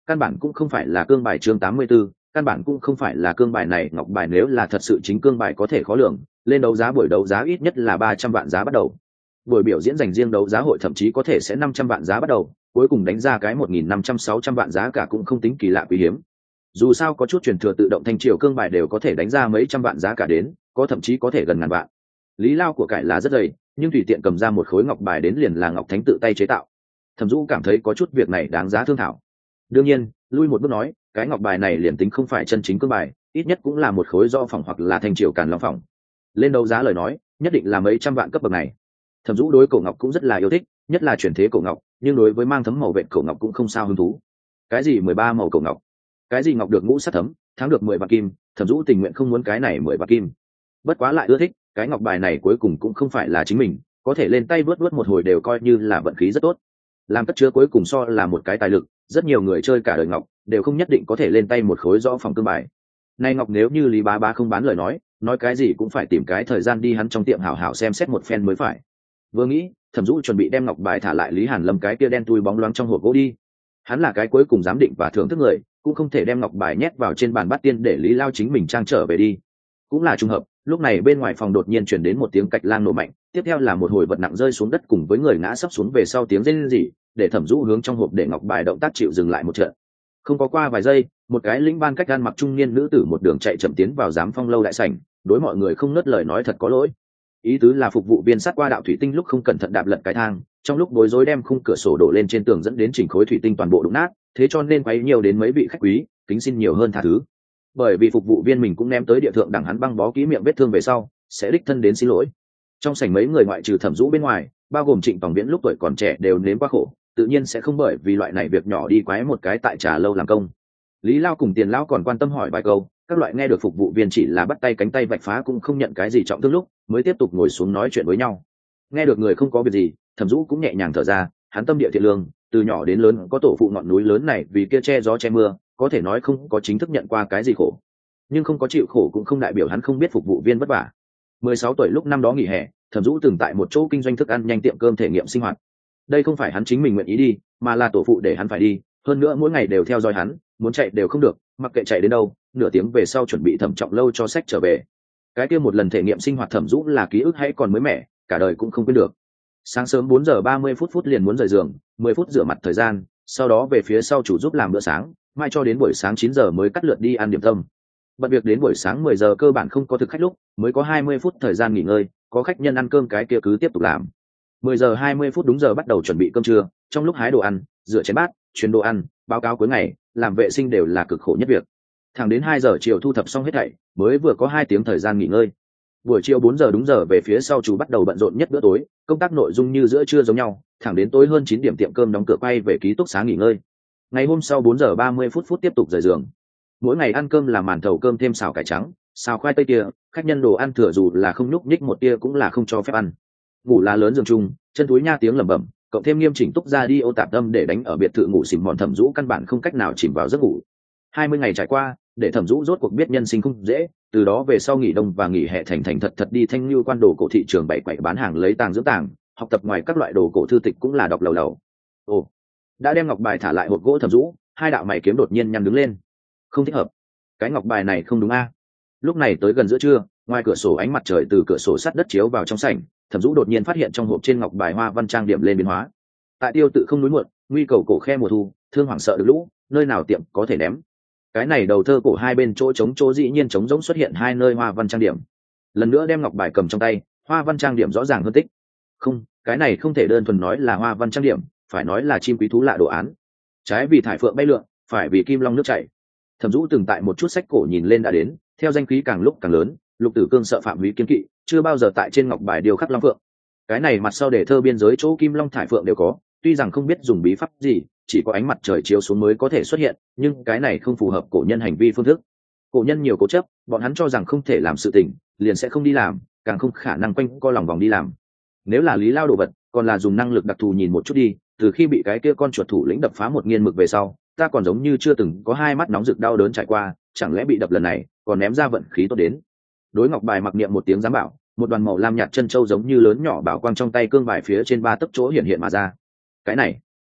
căn bản cũng không phải là cương bài chương 84, căn bản cũng không phải là cương bài này ngọc bài, nếu là thật sự chính cương bài có thể khó lường, lên đấu giá buổi đấu giá ít nhất là 300 vạn giá bắt đầu. Buổi biểu diễn dành riêng đấu giá hội thậm chí có thể sẽ 500 vạn giá bắt đầu, cuối cùng đánh ra cái 1.500-600 vạn giá cả cũng không tính kỳ lạ quý hiếm. Dù sao có chút truyền thừa tự động thanh triều cương bài đều có thể đánh ra mấy trăm vạn giá cả đến, có thậm chí có thể gần ngàn vạn. Lý Lao của cải là rất dày, nhưng tùy tiện cầm ra một khối ngọc bài đến liền là ngọc thánh tự tay chế tạo. Thẩm Dũ cảm thấy có chút việc này đáng giá thương thảo. Đương nhiên, lui một bước nói, cái ngọc bài này liền tính không phải chân chính cương bài, ít nhất cũng là một khối do phỏng hoặc là thanh triều càn long phỏng. Lên đấu giá lời nói, nhất định là mấy trăm vạn cấp bậc này. Thẩm Dũ đối cổ ngọc cũng rất là yêu thích, nhất là chuyển thế cổ ngọc, nhưng đối với mang thấm màu vện cổ ngọc cũng không sao hứng thú. Cái gì 13 màu cổ ngọc, cái gì ngọc được ngũ sát thấm, thắng được 10 bạc kim, Thẩm Dũ tình nguyện không muốn cái này 10 bạc kim. Bất quá lại ưa thích, cái ngọc bài này cuối cùng cũng không phải là chính mình, có thể lên tay vớt vớt một hồi đều coi như là vận khí rất tốt. Làm cất chứa cuối cùng so là một cái tài lực, rất nhiều người chơi cả đời ngọc đều không nhất định có thể lên tay một khối rõ phòng cương bài. Nay ngọc nếu như Lý Bá Bá không bán lời nói cái gì cũng phải tìm cái thời gian đi hắn trong tiệm hảo hảo xem xét một phen mới phải. Vừa nghĩ, Thẩm Dũ chuẩn bị đem ngọc bài thả lại Lý Hàn Lâm cái kia đen tui bóng loáng trong hộp gỗ đi. Hắn là cái cuối cùng giám định và thưởng thức người, cũng không thể đem ngọc bài nhét vào trên bàn bát tiên để Lý Lao chính mình trang trở về đi. Cũng là trùng hợp, lúc này bên ngoài phòng đột nhiên chuyển đến một tiếng cạch lang nổ mạnh, tiếp theo là một hồi vật nặng rơi xuống đất cùng với người ngã sấp xuống về sau tiếng rên rỉ, để Thẩm Dũ hướng trong hộp để ngọc bài động tác chịu dừng lại một trận. Không có qua vài giây, một cái lĩnh ban cách gan mặc trung niên nữ tử một đường chạy chậm tiến vào giám phong lâu đại sảnh, đối mọi người không ngớt lời nói thật có lỗi. Ý tứ là phục vụ viên sát qua đạo thủy tinh lúc không cẩn thận đạp lật cái thang, trong lúc bối rối đem khung cửa sổ đổ lên trên tường dẫn đến chỉnh khối thủy tinh toàn bộ đụng nát, thế cho nên quấy nhiều đến mấy vị khách quý, kính xin nhiều hơn tha thứ. Bởi vì phục vụ viên mình cũng ném tới địa thượng đẳng hắn băng bó kỹ miệng vết thương về sau, sẽ đích thân đến xin lỗi. Trong sảnh mấy người ngoại trừ Thẩm Dũ bên ngoài, bao gồm Trịnh Tòng Viễn lúc tuổi còn trẻ đều nếm quá khổ, tự nhiên sẽ không bởi vì loại này việc nhỏ đi quái một cái tại trà lâu làm công. Lý Lao cùng Tiền Lão còn quan tâm hỏi vài câu, các loại nghe được phục vụ viên chỉ là bắt tay cánh tay vạch phá cũng không nhận cái gì trọng thương lúc, mới tiếp tục ngồi xuống nói chuyện với nhau. Nghe được người không có việc gì, Thẩm Dũ cũng nhẹ nhàng thở ra, hắn tâm địa thiện lương, từ nhỏ đến lớn có tổ phụ ngọn núi lớn này vì kia che gió che mưa, có thể nói không có chính thức nhận qua cái gì khổ. Nhưng không có chịu khổ cũng không đại biểu hắn không biết phục vụ viên vất vả. 16 tuổi lúc năm đó nghỉ hè, Thẩm Dũ từng tại một chỗ kinh doanh thức ăn nhanh tiệm cơm thể nghiệm sinh hoạt. Đây không phải hắn chính mình nguyện ý đi, mà là tổ phụ để hắn phải đi, hơn nữa mỗi ngày đều theo dõi hắn, muốn chạy đều không được, mặc kệ chạy đến đâu, nửa tiếng về sau chuẩn bị Thẩm Trọng Lâu cho sách trở về. Cái kia một lần thể nghiệm sinh hoạt Thẩm Dũ là ký ức hay còn mới mẻ, cả đời cũng không quên được. Sáng sớm 4 giờ 30 phút liền muốn rời giường, 10 phút rửa mặt thời gian, sau đó về phía sau chủ giúp làm bữa sáng, mai cho đến buổi sáng 9 giờ mới cắt lượt đi ăn điểm tâm. Bận việc đến buổi sáng 10 giờ cơ bản không có thực khách lúc, mới có 20 phút thời gian nghỉ ngơi, có khách nhân ăn cơm cái kia cứ tiếp tục làm. 10 giờ 20 phút đúng giờ bắt đầu chuẩn bị cơm trưa, trong lúc hái đồ ăn, rửa chén bát, chuyển đồ ăn, báo cáo cuối ngày, làm vệ sinh đều là cực khổ nhất việc. Thẳng đến 2 giờ chiều thu thập xong hết thảy, mới vừa có 2 tiếng thời gian nghỉ ngơi. Buổi chiều 4 giờ đúng giờ về phía sau chủ bắt đầu bận rộn nhất bữa tối, công tác nội dung như giữa trưa giống nhau, thẳng đến tối hơn 9 điểm tiệm cơm đóng cửa quay về ký túc xá nghỉ ngơi. Ngày hôm sau 4 giờ 30 phút tiếp tục rời giường. Mỗi ngày ăn cơm là màn thầu cơm thêm xào cải trắng, xào khoai tây tia, khách nhân đồ ăn thừa dù là không nhúc nhích một tia cũng là không cho phép ăn. Ngủ là lớn giường chung, chân túi nha tiếng lẩm bẩm, cộng thêm nghiêm chỉnh túc ra đi ô tạp tâm để đánh ở biệt thự ngủ xỉm mòn Thẩm Dũ căn bản không cách nào chìm vào giấc ngủ. 20 ngày trải qua, để Thẩm Dũ rốt cuộc biết nhân sinh không dễ, từ đó về sau nghỉ đông và nghỉ hè thành thật đi thanh lưu quan đồ cổ thị trường bảy quậy bán hàng lấy tàng dưỡng tàng, học tập ngoài các loại đồ cổ thư tịch cũng là đọc lầu lầu. Ồ, đã đem ngọc bài thả lại hộp gỗ Thẩm Dũ, hai đạo mày kiếm đột nhiên nhăn đứng lên. Không thích hợp, cái ngọc bài này không đúng a. Lúc này tới gần giữa trưa, ngoài cửa sổ ánh mặt trời từ cửa sổ sắt đất chiếu vào trong sảnh, Thẩm Dũ đột nhiên phát hiện trong hộp trên ngọc bài hoa văn trang điểm lên biến hóa. Tại tiêu tự không núi muộn, nguy cầu cổ khe mùa thu, thương hoàng sợ được lũ, nơi nào tiệm có thể ném. Cái này đầu thơ cổ hai bên chỗ trống chỗ dĩ nhiên trống rỗng xuất hiện hai nơi hoa văn trang điểm. Lần nữa đem ngọc bài cầm trong tay, hoa văn trang điểm rõ ràng hơn tích. Không, cái này không thể đơn thuần nói là hoa văn trang điểm, phải nói là chim quý thú lạ đồ án. Trái vì thải phượng bay lượn, phải vì kim long nước chảy. Thẩm Dũ từng tại một chút sách cổ nhìn lên đã đến, theo danh khí càng lúc càng lớn, Lục Tử Cương sợ phạm vi kiên kỵ, chưa bao giờ tại trên ngọc bài điêu khắc long phượng. Cái này mặt sau để thơ biên giới chỗ kim long thải phượng đều có, tuy rằng không biết dùng bí pháp gì, chỉ có ánh mặt trời chiếu xuống mới có thể xuất hiện, nhưng cái này không phù hợp cổ nhân hành vi phương thức. Cổ nhân nhiều cố chấp, bọn hắn cho rằng không thể làm sự tình, liền sẽ không đi làm, càng không khả năng quanh co lòng vòng đi làm. Nếu là Lý Lao đồ vật, còn là dùng năng lực đặc thù nhìn một chút đi, từ khi bị cái kia con chuột thủ lĩnh đập phá một nghiên mực về sau, ta còn giống như chưa từng có hai mắt nóng rực đau đớn trải qua, chẳng lẽ bị đập lần này còn ném ra vận khí tốt đến. Đối ngọc bài mặc niệm một tiếng giám bảo, một đoàn màu lam nhạt chân châu giống như lớn nhỏ bảo quang trong tay cương bài phía trên ba tấc chỗ hiện hiện mà ra. Cái này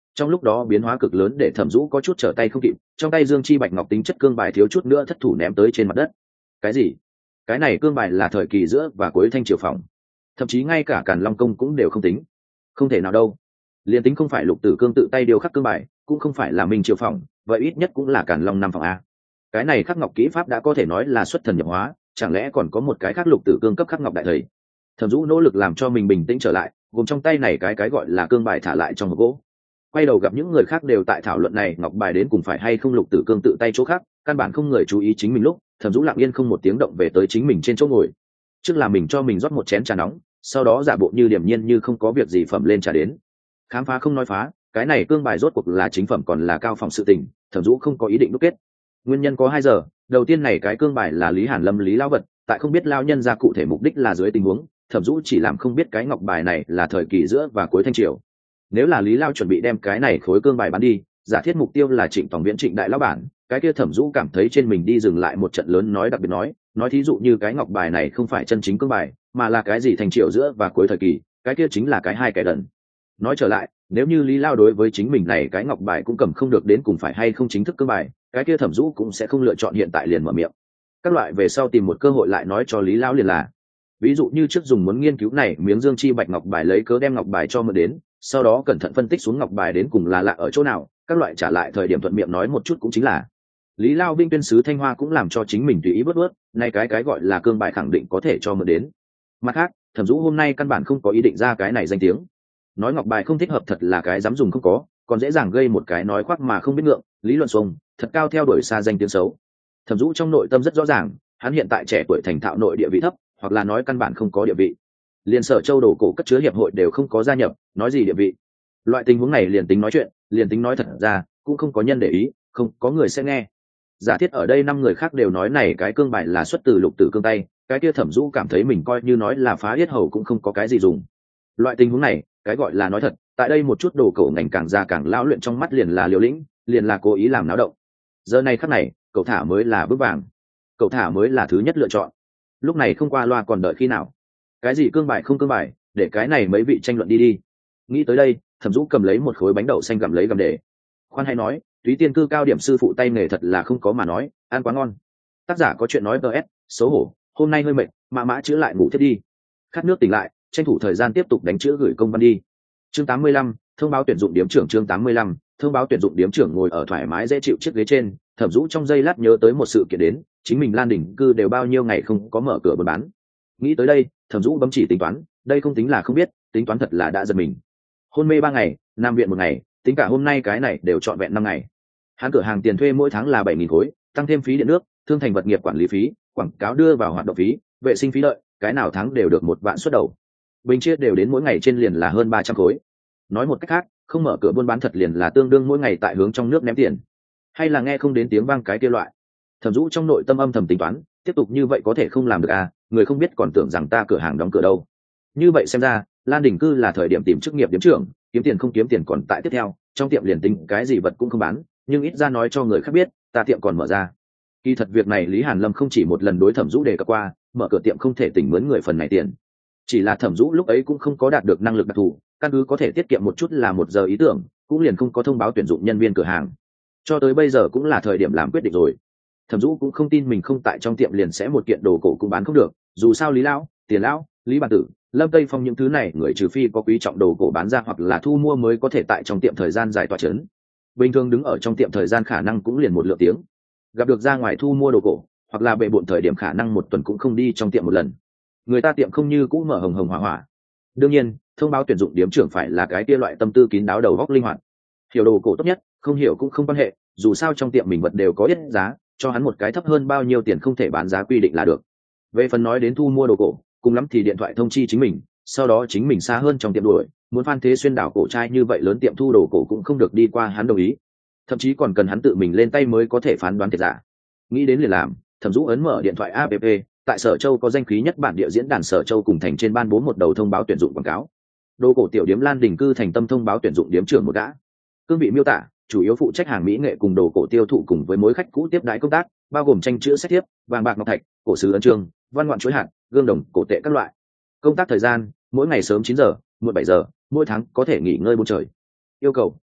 Trong lúc đó biến hóa cực lớn để Thẩm Dũ có chút trở tay không kịp, trong tay Dương Chi Bạch Ngọc tính chất cương bài thiếu chút nữa thất thủ ném tới trên mặt đất. Cái gì? Cái này cương bài là thời kỳ giữa và cuối Thanh Triều phòng, thậm chí ngay cả Càn Long công cũng đều không tính. Không thể nào đâu. Liên tính không phải Lục Tử Cương tự tay điều khắc cương bài, cũng không phải là Minh Triều phòng, vậy ít nhất cũng là Càn Long năm phòng a. Cái này khắc ngọc kỹ pháp đã có thể nói là xuất thần nhập hóa, chẳng lẽ còn có một cái khác Lục Tử Cương cấp khắc ngọc đại thầy? Thẩm Dũ nỗ lực làm cho mình bình tĩnh trở lại, gồm trong tay này cái gọi là cương bài thả lại trong hộp gỗ. Quay đầu gặp những người khác đều tại thảo luận này ngọc bài đến cùng phải hay không Lục Tử Cương tự tay chỗ khác, căn bản không người chú ý chính mình lúc Thẩm Dũ lặng yên không một tiếng động về tới chính mình trên chỗ ngồi. Trước là mình cho mình rót một chén trà nóng, sau đó giả bộ như điềm nhiên như không có việc gì phẩm lên trà đến. Khám phá không nói phá, cái này cương bài rốt cuộc là chính phẩm còn là cao phẩm sự tình, Thẩm Dũ không có ý định đúc kết. Nguyên nhân có 2 giờ, đầu tiên này cái cương bài là Lý Hàn Lâm Lý lão vật, tại không biết lao nhân ra cụ thể mục đích là dưới tình huống, Thẩm Dũ chỉ làm không biết cái ngọc bài này là thời kỳ giữa và cuối Thanh Triều. Nếu là Lý Lao chuẩn bị đem cái này khối cương bài bán đi, giả thiết mục tiêu là Trịnh Tòng Viễn Trịnh đại lão bản, cái kia Thẩm Dũ cảm thấy trên mình đi dừng lại một trận lớn nói đặc biệt nói thí dụ như cái ngọc bài này không phải chân chính cương bài, mà là cái gì Thanh Triều giữa và cuối thời kỳ, cái kia chính là cái hai kẻ đần. Nói trở lại, nếu như Lý Lao đối với chính mình này cái ngọc bài cũng cầm không được đến cùng phải hay không chính thức cương bài, cái kia Thẩm Dũ cũng sẽ không lựa chọn hiện tại liền mở miệng. Các loại về sau tìm một cơ hội lại nói cho Lý Lao liền là. Ví dụ như trước dùng muốn nghiên cứu này miếng Dương Chi Bạch ngọc bài lấy cớ đem ngọc bài cho mượn đến, sau đó cẩn thận phân tích xuống ngọc bài đến cùng là lạ ở chỗ nào, các loại trả lại thời điểm thuận miệng nói một chút cũng chính là. Lý Lao Vinh tuyên sứ Thanh Hoa cũng làm cho chính mình tùy ý bớt nay cái gọi là cương bài khẳng định có thể cho mượn đến. Mặt khác, Thẩm Dũ hôm nay căn bản không có ý định ra cái này danh tiếng. Nói ngọc bài không thích hợp thật là cái dám dùng không có, còn dễ dàng gây một cái nói khoác mà không biết ngượng, lý luận xuông, thật cao theo đuổi xa danh tiếng xấu. Thẩm Dũ trong nội tâm rất rõ ràng, hắn hiện tại trẻ tuổi thành thạo nội địa vị thấp, hoặc là nói căn bản không có địa vị. Liên Sở Châu đồ cổ cất chứa hiệp hội đều không có gia nhập, nói gì địa vị. Loại tình huống này liền tính nói chuyện, liền tính nói thật ra, cũng không có nhân để ý, không có người sẽ nghe. Giả thiết ở đây 5 người khác đều nói này cái cương bài là xuất từ Lục Tử Cương tay, cái kia Thẩm Dũ cảm thấy mình coi như nói là phá yết hầu cũng không có cái gì dùng. Loại tình huống này, cái gọi là nói thật, tại đây một chút đồ cổ ngành càng ra càng lão luyện trong mắt liền là liều lĩnh, liền là cố ý làm náo động. Giờ này khắc này, cậu thả mới là bước vàng, cậu thả mới là thứ nhất lựa chọn. Lúc này không qua loa còn đợi khi nào? Cái gì cương bài không cương bài, để cái này mấy vị tranh luận đi. Nghĩ tới đây, Thẩm Dũ cầm lấy một khối bánh đậu xanh gặm lấy gặm để. Khoan hay nói, Túy Tiên Cư cao điểm sư phụ tay nghề thật là không có mà nói, ăn quá ngon. Tác giả có chuyện nói ts, xấu hổ, hôm nay hơi mệt, mã chữa lại ngủ tiếp đi. Khát nước tỉnh lại, tranh thủ thời gian tiếp tục đánh chữa gửi công văn đi. Chương 85, thông báo tuyển dụng điếm trưởng. Chương 85, thông báo tuyển dụng điếm trưởng ngồi ở thoải mái dễ chịu chiếc ghế trên, Thẩm Dũ trong giây lát nhớ tới một sự kiện đến, chính mình Lan Đỉnh Cư đều bao nhiêu ngày không có mở cửa buôn bán. Nghĩ tới đây, Thẩm Dũ bấm chỉ tính toán, đây không tính là không biết, tính toán thật là đã giật mình. Hôn mê 3 ngày, nằm viện 1 ngày, tính cả hôm nay cái này đều trọn vẹn 5 ngày. Hắn cửa hàng tiền thuê mỗi tháng là 7.000 khối, tăng thêm phí điện nước, thương thành vật nghiệp quản lý phí, quảng cáo đưa vào hoạt động phí, vệ sinh phí lợi, cái nào tháng đều được 1 vạn xuất đầu. Bình chia đều đến mỗi ngày trên liền là hơn 300 khối. Nói một cách khác, không mở cửa buôn bán thật liền là tương đương mỗi ngày tại hướng trong nước ném tiền. Hay là nghe không đến tiếng vang cái kia loại. Thẩm Dũ trong nội tâm âm thầm tính toán, tiếp tục như vậy có thể không làm được à, người không biết còn tưởng rằng ta cửa hàng đóng cửa đâu. Như vậy xem ra, Lan Đỉnh Cư là thời điểm tìm chức nghiệp điếm trưởng, kiếm tiền không kiếm tiền còn tại tiếp theo, trong tiệm liền tính cái gì vật cũng không bán, nhưng ít ra nói cho người khác biết, ta tiệm còn mở ra. Kỳ thật việc này Lý Hàn Lâm không chỉ một lần đối Thẩm Dũ đề cập qua, mở cửa tiệm không thể tỉnh mướn người phần này tiền. Chỉ là Thẩm Dũ lúc ấy cũng không có đạt được năng lực đặc thù, căn cứ có thể tiết kiệm một chút là 1 giờ ý tưởng, cũng liền không có thông báo tuyển dụng nhân viên cửa hàng. Cho tới bây giờ cũng là thời điểm làm quyết định rồi. Thẩm Dũ cũng không tin mình không tại trong tiệm liền sẽ một kiện đồ cổ cũng bán không được, dù sao Lý lão, Tiền lão, Lý Bản Tử, Lâm Tây Phong những thứ này người trừ phi có quý trọng đồ cổ bán ra hoặc là thu mua mới có thể tại trong tiệm thời gian dài tọa chấn. Bình thường đứng ở trong tiệm thời gian khả năng cũng liền 1 lượng tiếng. Gặp được ra ngoài thu mua đồ cổ, hoặc là bệ bội thời điểm khả năng 1 tuần cũng không đi trong tiệm 1 lần. Người ta tiệm không như cũ mở hồng hồng hỏa hỏa. Đương nhiên, thông báo tuyển dụng điếm trưởng phải là cái kia loại tâm tư kín đáo đầu óc linh hoạt. Hiểu đồ cổ tốt nhất, không hiểu cũng không quan hệ, dù sao trong tiệm mình vật đều có ít giá, cho hắn một cái thấp hơn bao nhiêu tiền không thể bán giá quy định là được. Về phần nói đến thu mua đồ cổ, cùng lắm thì điện thoại thông chi chính mình, sau đó chính mình xa hơn trong tiệm đuổi, muốn Phan Thế Xuyên đảo cổ trai như vậy lớn tiệm thu đồ cổ cũng không được đi qua hắn đồng ý, thậm chí còn cần hắn tự mình lên tay mới có thể phán đoán thiệt giả. Nghĩ đến liền làm, Thẩm Dũ ấn mở điện thoại app, tại Sở Châu có danh khí nhất bản địa diễn đàn Sở Châu cùng thành trên ban bố một đầu thông báo tuyển dụng quảng cáo. Đồ cổ tiểu điếm Lan Đỉnh Cư thành tâm thông báo tuyển dụng điếm trưởng một gã. Cương vị miêu tả, chủ yếu phụ trách hàng mỹ nghệ cùng đồ cổ tiêu thụ cùng với mối khách cũ tiếp đái công tác, bao gồm tranh chữ sách thiếp, vàng bạc ngọc thạch, cổ sứ ấn chương, văn ngoạn chuỗi hạt, gương đồng, cổ tệ các loại. Công tác thời gian, mỗi ngày sớm 9 giờ, muộn 7 giờ, mỗi tháng có thể nghỉ ngơi 4 trời. Yêu cầu,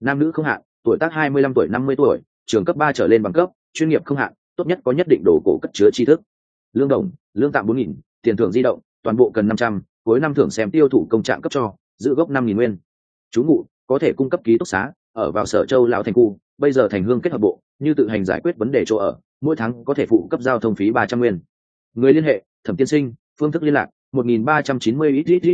nam nữ không hạn, tuổi tác 25 tuổi 50 tuổi, trường cấp 3 trở lên bằng cấp, chuyên nghiệp không hạn, tốt nhất có nhất định đồ cổ cất chứa tri thức. Lương đồng, lương tạm 4.000, tiền thưởng di động, toàn bộ cần 500, cuối năm thưởng xem tiêu thụ công trạng cấp cho, giữ gốc 5.000 nguyên. Chú ngụ, có thể cung cấp ký túc xá, ở vào Sở Châu lão thành khu, bây giờ thành hương kết hợp bộ, như tự hành giải quyết vấn đề chỗ ở, mỗi tháng có thể phụ cấp giao thông phí 300 nguyên. Người liên hệ, Thẩm Tiên Sinh, phương thức liên lạc 1390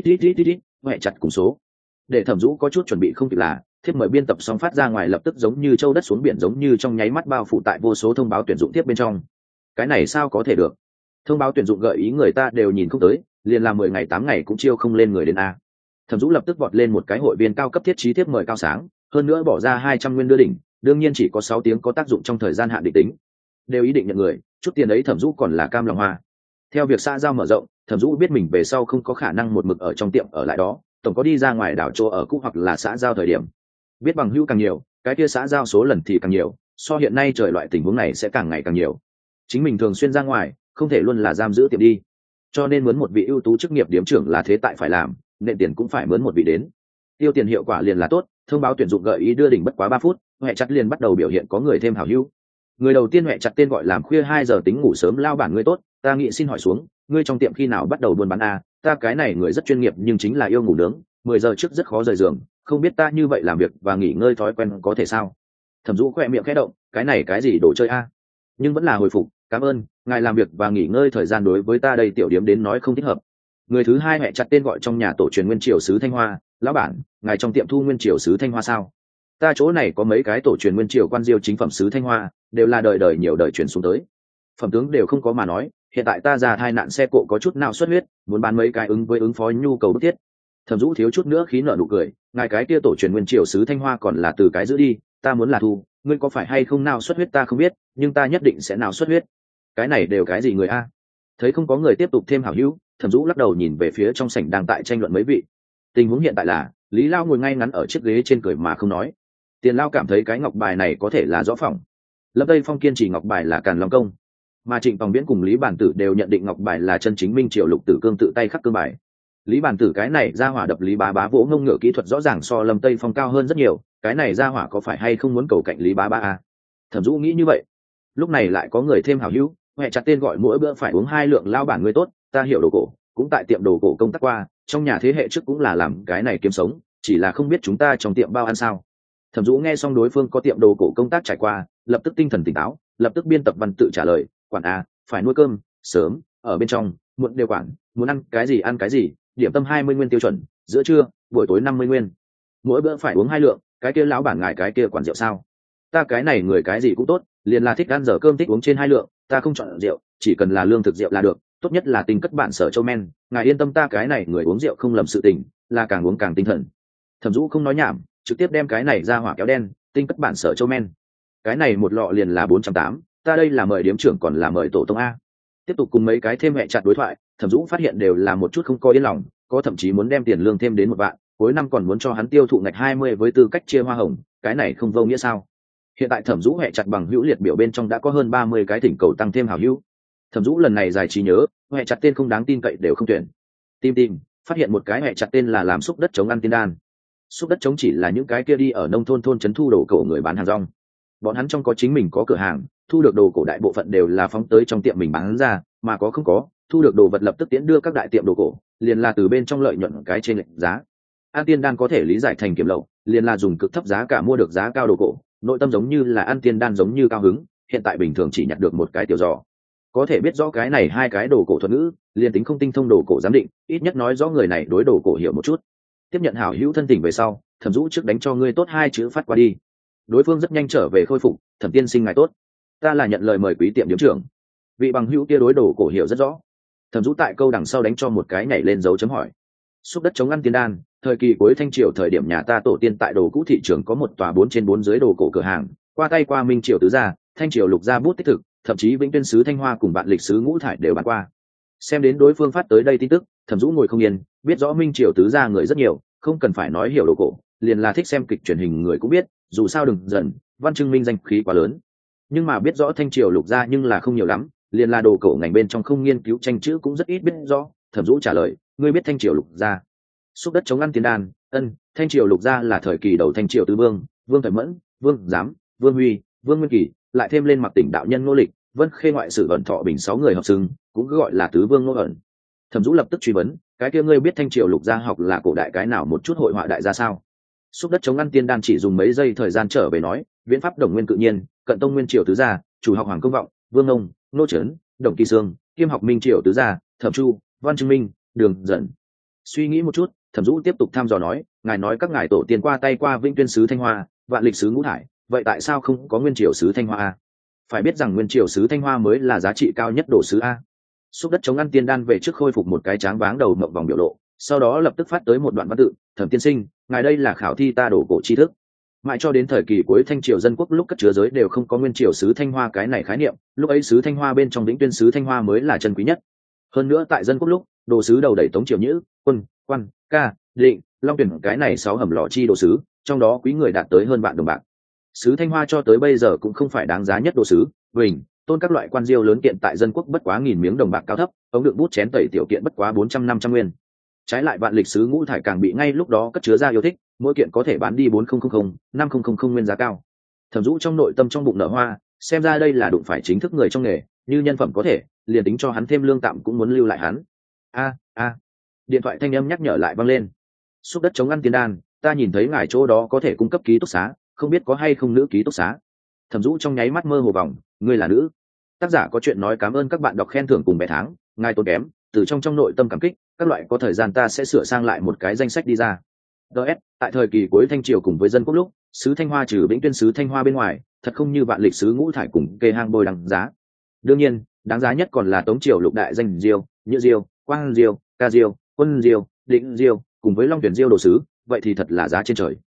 ít, hệ chặt cùng số. Để Thẩm Dũ có chút chuẩn bị không kịp là, thiếp mời biên tập xong phát ra ngoài lập tức giống như châu đất xuống biển, giống như trong nháy mắt bao phủ tại vô số thông báo tuyển dụng tiếp bên trong. Cái này sao có thể được? Thông báo tuyển dụng gợi ý người ta đều nhìn không tới, liền làm 10 ngày 8 ngày cũng chiêu không lên người đến a. Thẩm Dũ lập tức vọt lên một cái hội viên cao cấp thiết trí thiếp mời cao sáng, hơn nữa bỏ ra 200 nguyên đưa đỉnh, đương nhiên chỉ có 6 tiếng có tác dụng trong thời gian hạn định tính. Đều ý định nhận người, chút tiền ấy Thẩm Dũ còn là cam lòng hoa. Theo việc xã giao mở rộng, Thẩm Dũ biết mình về sau không có khả năng một mực ở trong tiệm ở lại đó, tổng có đi ra ngoài đảo chỗ ở cũ hoặc là xã giao thời điểm. Biết bằng hữu càng nhiều, cái kia xã giao số lần thì càng nhiều, so hiện nay trời loại tình huống này sẽ càng ngày càng nhiều. Chính mình thường xuyên ra ngoài, không thể luôn là giam giữ tiệm đi. Cho nên muốn một vị ưu tú chức nghiệp điếm trưởng là thế tại phải làm, nện tiền cũng phải mướn một vị đến. Tiêu tiền hiệu quả liền là tốt, thông báo tuyển dụng gợi ý đưa đỉnh bất quá 3 phút, hệ chặt liền bắt đầu biểu hiện có người thêm hảo hữu. Người đầu tiên hệ chặt tên gọi làm khuya 2 giờ tính ngủ sớm lao bản ngươi tốt, ta nghĩ xin hỏi xuống, ngươi trong tiệm khi nào bắt đầu buôn bán a? Ta cái này người rất chuyên nghiệp nhưng chính là yêu ngủ nướng, 10 giờ trước rất khó rời giường, không biết ta như vậy làm việc và nghỉ ngơi thói quen có thể sao? Thẩm Dũ khẽ miệng khẽ động, cái này cái gì đồ chơi a? Nhưng vẫn là hồi phục, cảm ơn, ngài làm việc và nghỉ ngơi thời gian đối với ta đây tiểu điếm đến nói không thích hợp. Người thứ hai hệ chặt tên gọi trong nhà tổ truyền nguyên triều sứ Thanh Hoa, lão bản, ngài trong tiệm thu nguyên triều sứ Thanh Hoa sao? Ta chỗ này có mấy cái tổ truyền nguyên triều quan diêu chính phẩm sứ Thanh Hoa, đều là đời đời nhiều đời truyền xuống tới. Phẩm tướng đều không có mà nói, hiện tại ta ra thai nạn xe cộ có chút nào xuất huyết, muốn bán mấy cái ứng với ứng phó nhu cầu bức thiết. Thẩm Dũ thiếu chút nữa khí nở nụ cười, ngài cái kia tổ truyền nguyên triều sứ Thanh Hoa còn là từ cái giữ đi, ta muốn là thu, ngươi có phải hay không nào xuất huyết ta không biết, nhưng ta nhất định sẽ nào xuất huyết. Cái này đều cái gì người a? Thấy không có người tiếp tục thêm hảo hữu, Thẩm Dũ lắc đầu nhìn về phía trong sảnh đang tại tranh luận mấy vị. Tình huống hiện tại là, Lý Lao ngồi ngay ngắn ở chiếc ghế trên cười mà không nói. Tiền Lao cảm thấy cái ngọc bài này có thể là rõ phỏng. Lâm Tây Phong kiên trì ngọc bài là Càn Long công, mà Trịnh Tòng Viễn cùng Lý Bản Tử đều nhận định ngọc bài là chân chính Minh Triều Lục Tử Cương tự tay khắc cương bài. Lý Bản Tử cái này ra hỏa đập Lý Bá Bá vỗ ngông ngựa kỹ thuật rõ ràng so Lâm Tây Phong cao hơn rất nhiều, cái này ra hỏa có phải hay không muốn cầu cạnh Lý Bá Bá a? Thẩm Dũ nghĩ như vậy. Lúc này lại có người thêm hảo hữu, hệ chặt tên gọi mỗi bữa phải uống 2 lượng lao bản ngươi tốt, ta hiểu đồ cổ, cũng tại tiệm đồ cổ công tác qua, trong nhà thế hệ trước cũng là làm cái này kiếm sống, chỉ là không biết chúng ta trong tiệm bao ăn sao. Thẩm Dũ nghe xong đối phương có tiệm đồ cổ công tác trải qua, lập tức tinh thần tỉnh táo, lập tức biên tập văn tự trả lời, quản a, phải nuôi cơm, sớm, ở bên trong, muộn đều quản, muốn ăn cái gì, điểm tâm 20 nguyên tiêu chuẩn, giữa trưa, buổi tối 50 nguyên. Mỗi bữa phải uống 2 lượng, cái kia lão bản ngài cái kia quản rượu sao? Ta cái này người cái gì cũng tốt, liền là thích ăn giờ cơm thích uống trên 2 lượng, ta không chọn rượu, chỉ cần là lương thực rượu là được, tốt nhất là tinh cất bản Sở Châu men, ngài yên tâm ta cái này người uống rượu không lầm sự tình, là càng uống càng tinh thần. Thẩm Dũ không nói nhảm, trực tiếp đem cái này ra hỏa kéo đen, tinh cất bản Sở Châu men. Cái này một lọ liền là 480, ta đây là mời điếm trưởng còn là mời tổ tông a. Tiếp tục cùng mấy cái thêm hệ chặt đối thoại, Thẩm Dũ phát hiện đều là một chút không có yên lòng, có thậm chí muốn đem tiền lương thêm đến 1 vạn, cuối năm còn muốn cho hắn tiêu thụ ngạch 20 với tư cách chia hoa hồng, cái này không vô nghĩa sao? Hiện tại Thẩm Dũ hệ chặt bằng hữu liệt biểu bên trong đã có hơn 30 cái thỉnh cầu tăng thêm hảo hữu. Thẩm Dũ lần này giải trí nhớ, hệ chặt tên không đáng tin cậy đều không tuyển. Tìm, phát hiện một cái hệ chặt tên là làm xúc đất chống ăn tiên đan. Xúc đất chống chỉ là những cái kia đi ở nông thôn trấn thu đồ cổ người bán hàng rong. Bọn hắn trong có chính mình có cửa hàng, thu được đồ cổ đại bộ phận đều là phóng tới trong tiệm mình bán ra, mà có không có, thu được đồ vật lập tức tiễn đưa các đại tiệm đồ cổ, liền là từ bên trong lợi nhuận cái trên lệch giá. An tiên đan có thể lý giải thành kiếm lậu, liền là dùng cực thấp giá cả mua được giá cao đồ cổ, nội tâm giống như là ăn tiên đan giống như cao hứng, hiện tại bình thường chỉ nhặt được một cái tiểu giò. Có thể biết rõ cái này 2 cái đồ cổ thuật ngữ, liền tính không tinh thông đồ cổ giám định, ít nhất nói rõ người này đối đồ cổ hiểu một chút. Tiếp nhận hảo hữu thân tình về sau, Thẩm Dũ trước đánh cho ngươi tốt 2 chữ phát qua đi. Đối phương rất nhanh trở về khôi phục, Thẩm tiên sinh ngài tốt, ta là nhận lời mời quý tiệm điếm trưởng. Vị bằng hữu kia đối đồ cổ hiểu rất rõ. Thẩm Dũ tại câu đằng sau đánh cho một cái nhảy lên dấu chấm hỏi. Xúc đất chống ăn tiên đan, thời kỳ cuối Thanh Triều thời điểm nhà ta tổ tiên tại đồ cũ thị trường có một tòa 4/4 dưới đồ cổ cửa hàng, qua tay qua Minh Triều tứ gia, Thanh Triều lục gia bút tích thực, thậm chí Vĩnh Tuyên sứ Thanh Hoa cùng bạn lịch sứ Ngũ Thải đều bán qua. Xem đến đối phương phát tới đây tin tức, Thẩm Dũ ngồi không yên, biết rõ Minh Triều tứ gia người rất nhiều, không cần phải nói hiểu đồ cổ, liền là thích xem kịch truyền hình người cũng biết, dù sao đừng dần, Văn Trưng Minh danh khí quá lớn. Nhưng mà biết rõ Thanh Triều lục gia nhưng là không nhiều lắm, liền là đồ cổ ngành bên trong không nghiên cứu tranh chữ cũng rất ít biết rõ. Thẩm Dũ trả lời, ngươi biết Thanh Triều lục gia? Xúc đất chống ăn tiên đan, Thanh Triều lục gia là thời kỳ đầu Thanh Triều tứ vương, Vương Thời Mẫn, Vương Giám, Vương Huy, Vương Nguyên Kỳ, lại thêm lên Mặc Tỉnh đạo nhân Ngô Lịch, Vân Khê ngoại sử ẩn Thọ Bình 6 người hợp xưng, cũng cứ gọi là tứ vương Ngô ẩn. Thẩm Dũ lập tức truy vấn, cái kia ngươi biết Thanh Triều Lục gia học là cổ đại cái nào một chút hội họa đại gia sao? Xúc đất chống ăn tiên đan chỉ dùng mấy giây thời gian trở về nói, viễn pháp đồng nguyên tự nhiên, cận tông nguyên triều tứ gia, chủ học Hoàng Công Vọng, Vương Nông, Nô Trấn, Đồng Kỳ Sương, kiêm học Minh triều tứ gia, Thẩm Chu, Văn Trưng Minh, Đường Dần. Suy nghĩ một chút, Thẩm Dũ tiếp tục thăm dò nói, ngài nói các ngài tổ tiên qua tay qua Vĩnh Tuyên sứ Thanh Hoa, Vạn Lịch sứ Ngũ Thải, vậy tại sao không có nguyên triều sứ Thanh Hoa a? Phải biết rằng nguyên triều sứ Thanh Hoa mới là giá trị cao nhất đồ sứ a. Xúc đất chống ăn tiên đan về trước khôi phục một cái tráng váng đầu mộng vòng biểu lộ, sau đó lập tức phát tới một đoạn văn tự, Thẩm tiên sinh, ngài đây là khảo thi ta đổ cổ tri thức. Mãi cho đến thời kỳ cuối Thanh triều dân quốc lúc cất chứa giới đều không có nguyên triều sứ Thanh Hoa cái này khái niệm, lúc ấy sứ Thanh Hoa bên trong Vĩnh Tuyên sứ Thanh Hoa mới là chân quý nhất. Hơn nữa tại dân quốc lúc, đồ sứ đầu đẩy Tống triều nhữ, quân, quan, ca, định, long tuyển cái này 6 hầm lò chi đồ sứ, trong đó quý người đạt tới hơn vạn đồng bạc. Sứ Thanh Hoa cho tới bây giờ cũng không phải đáng giá nhất đồ sứ, bình, tôn các loại quan diêu lớn kiện tại dân quốc bất quá 1000 miếng đồng bạc cao thấp, ống đựng bút chén tẩy tiểu kiện bất quá 400-500 nguyên. Trái lại Vạn Lịch sứ Ngũ Thải càng bị ngay lúc đó cất chứa ra yêu thích, mỗi kiện có thể bán đi 4000-5000 nguyên giá cao. Thẩm Dũ trong nội tâm trong bụng nở hoa, xem ra đây là đụng phải chính thức người trong nghề, như nhân phẩm có thể, liền tính cho hắn thêm lương tạm cũng muốn lưu lại hắn. Điện thoại thanh âm nhắc nhở lại vang lên. Xúc đất chống ăn tiên đan, ta nhìn thấy ngài chỗ đó có thể cung cấp ký túc xá, không biết có hay không nữ ký túc xá. Thẩm Dũ trong nháy mắt mơ hồ vòng, ngươi là nữ. Tác giả có chuyện nói cảm ơn các bạn đọc khen thưởng cùng vé tháng, ngài tốn kém, từ trong nội tâm cảm kích, các loại có thời gian ta sẽ sửa sang lại một cái danh sách đi ra. DS, tại thời kỳ cuối Thanh triều cùng với dân quốc lúc, sứ Thanh Hoa trừ Vĩnh Tuyên sứ Thanh Hoa bên ngoài, thật không như Vạn Lịch sứ Ngũ Thải cùng kê hang bôi đằng giá. Đương nhiên, đáng giá nhất còn là Tống triều lục đại danh Diêu, Nhữ Diêu, Quang Diêu, Ca Diêu, Quân Diêu, Định Diêu, cùng với Long Tuyển Diêu đồ sứ, vậy thì thật là giá trên trời.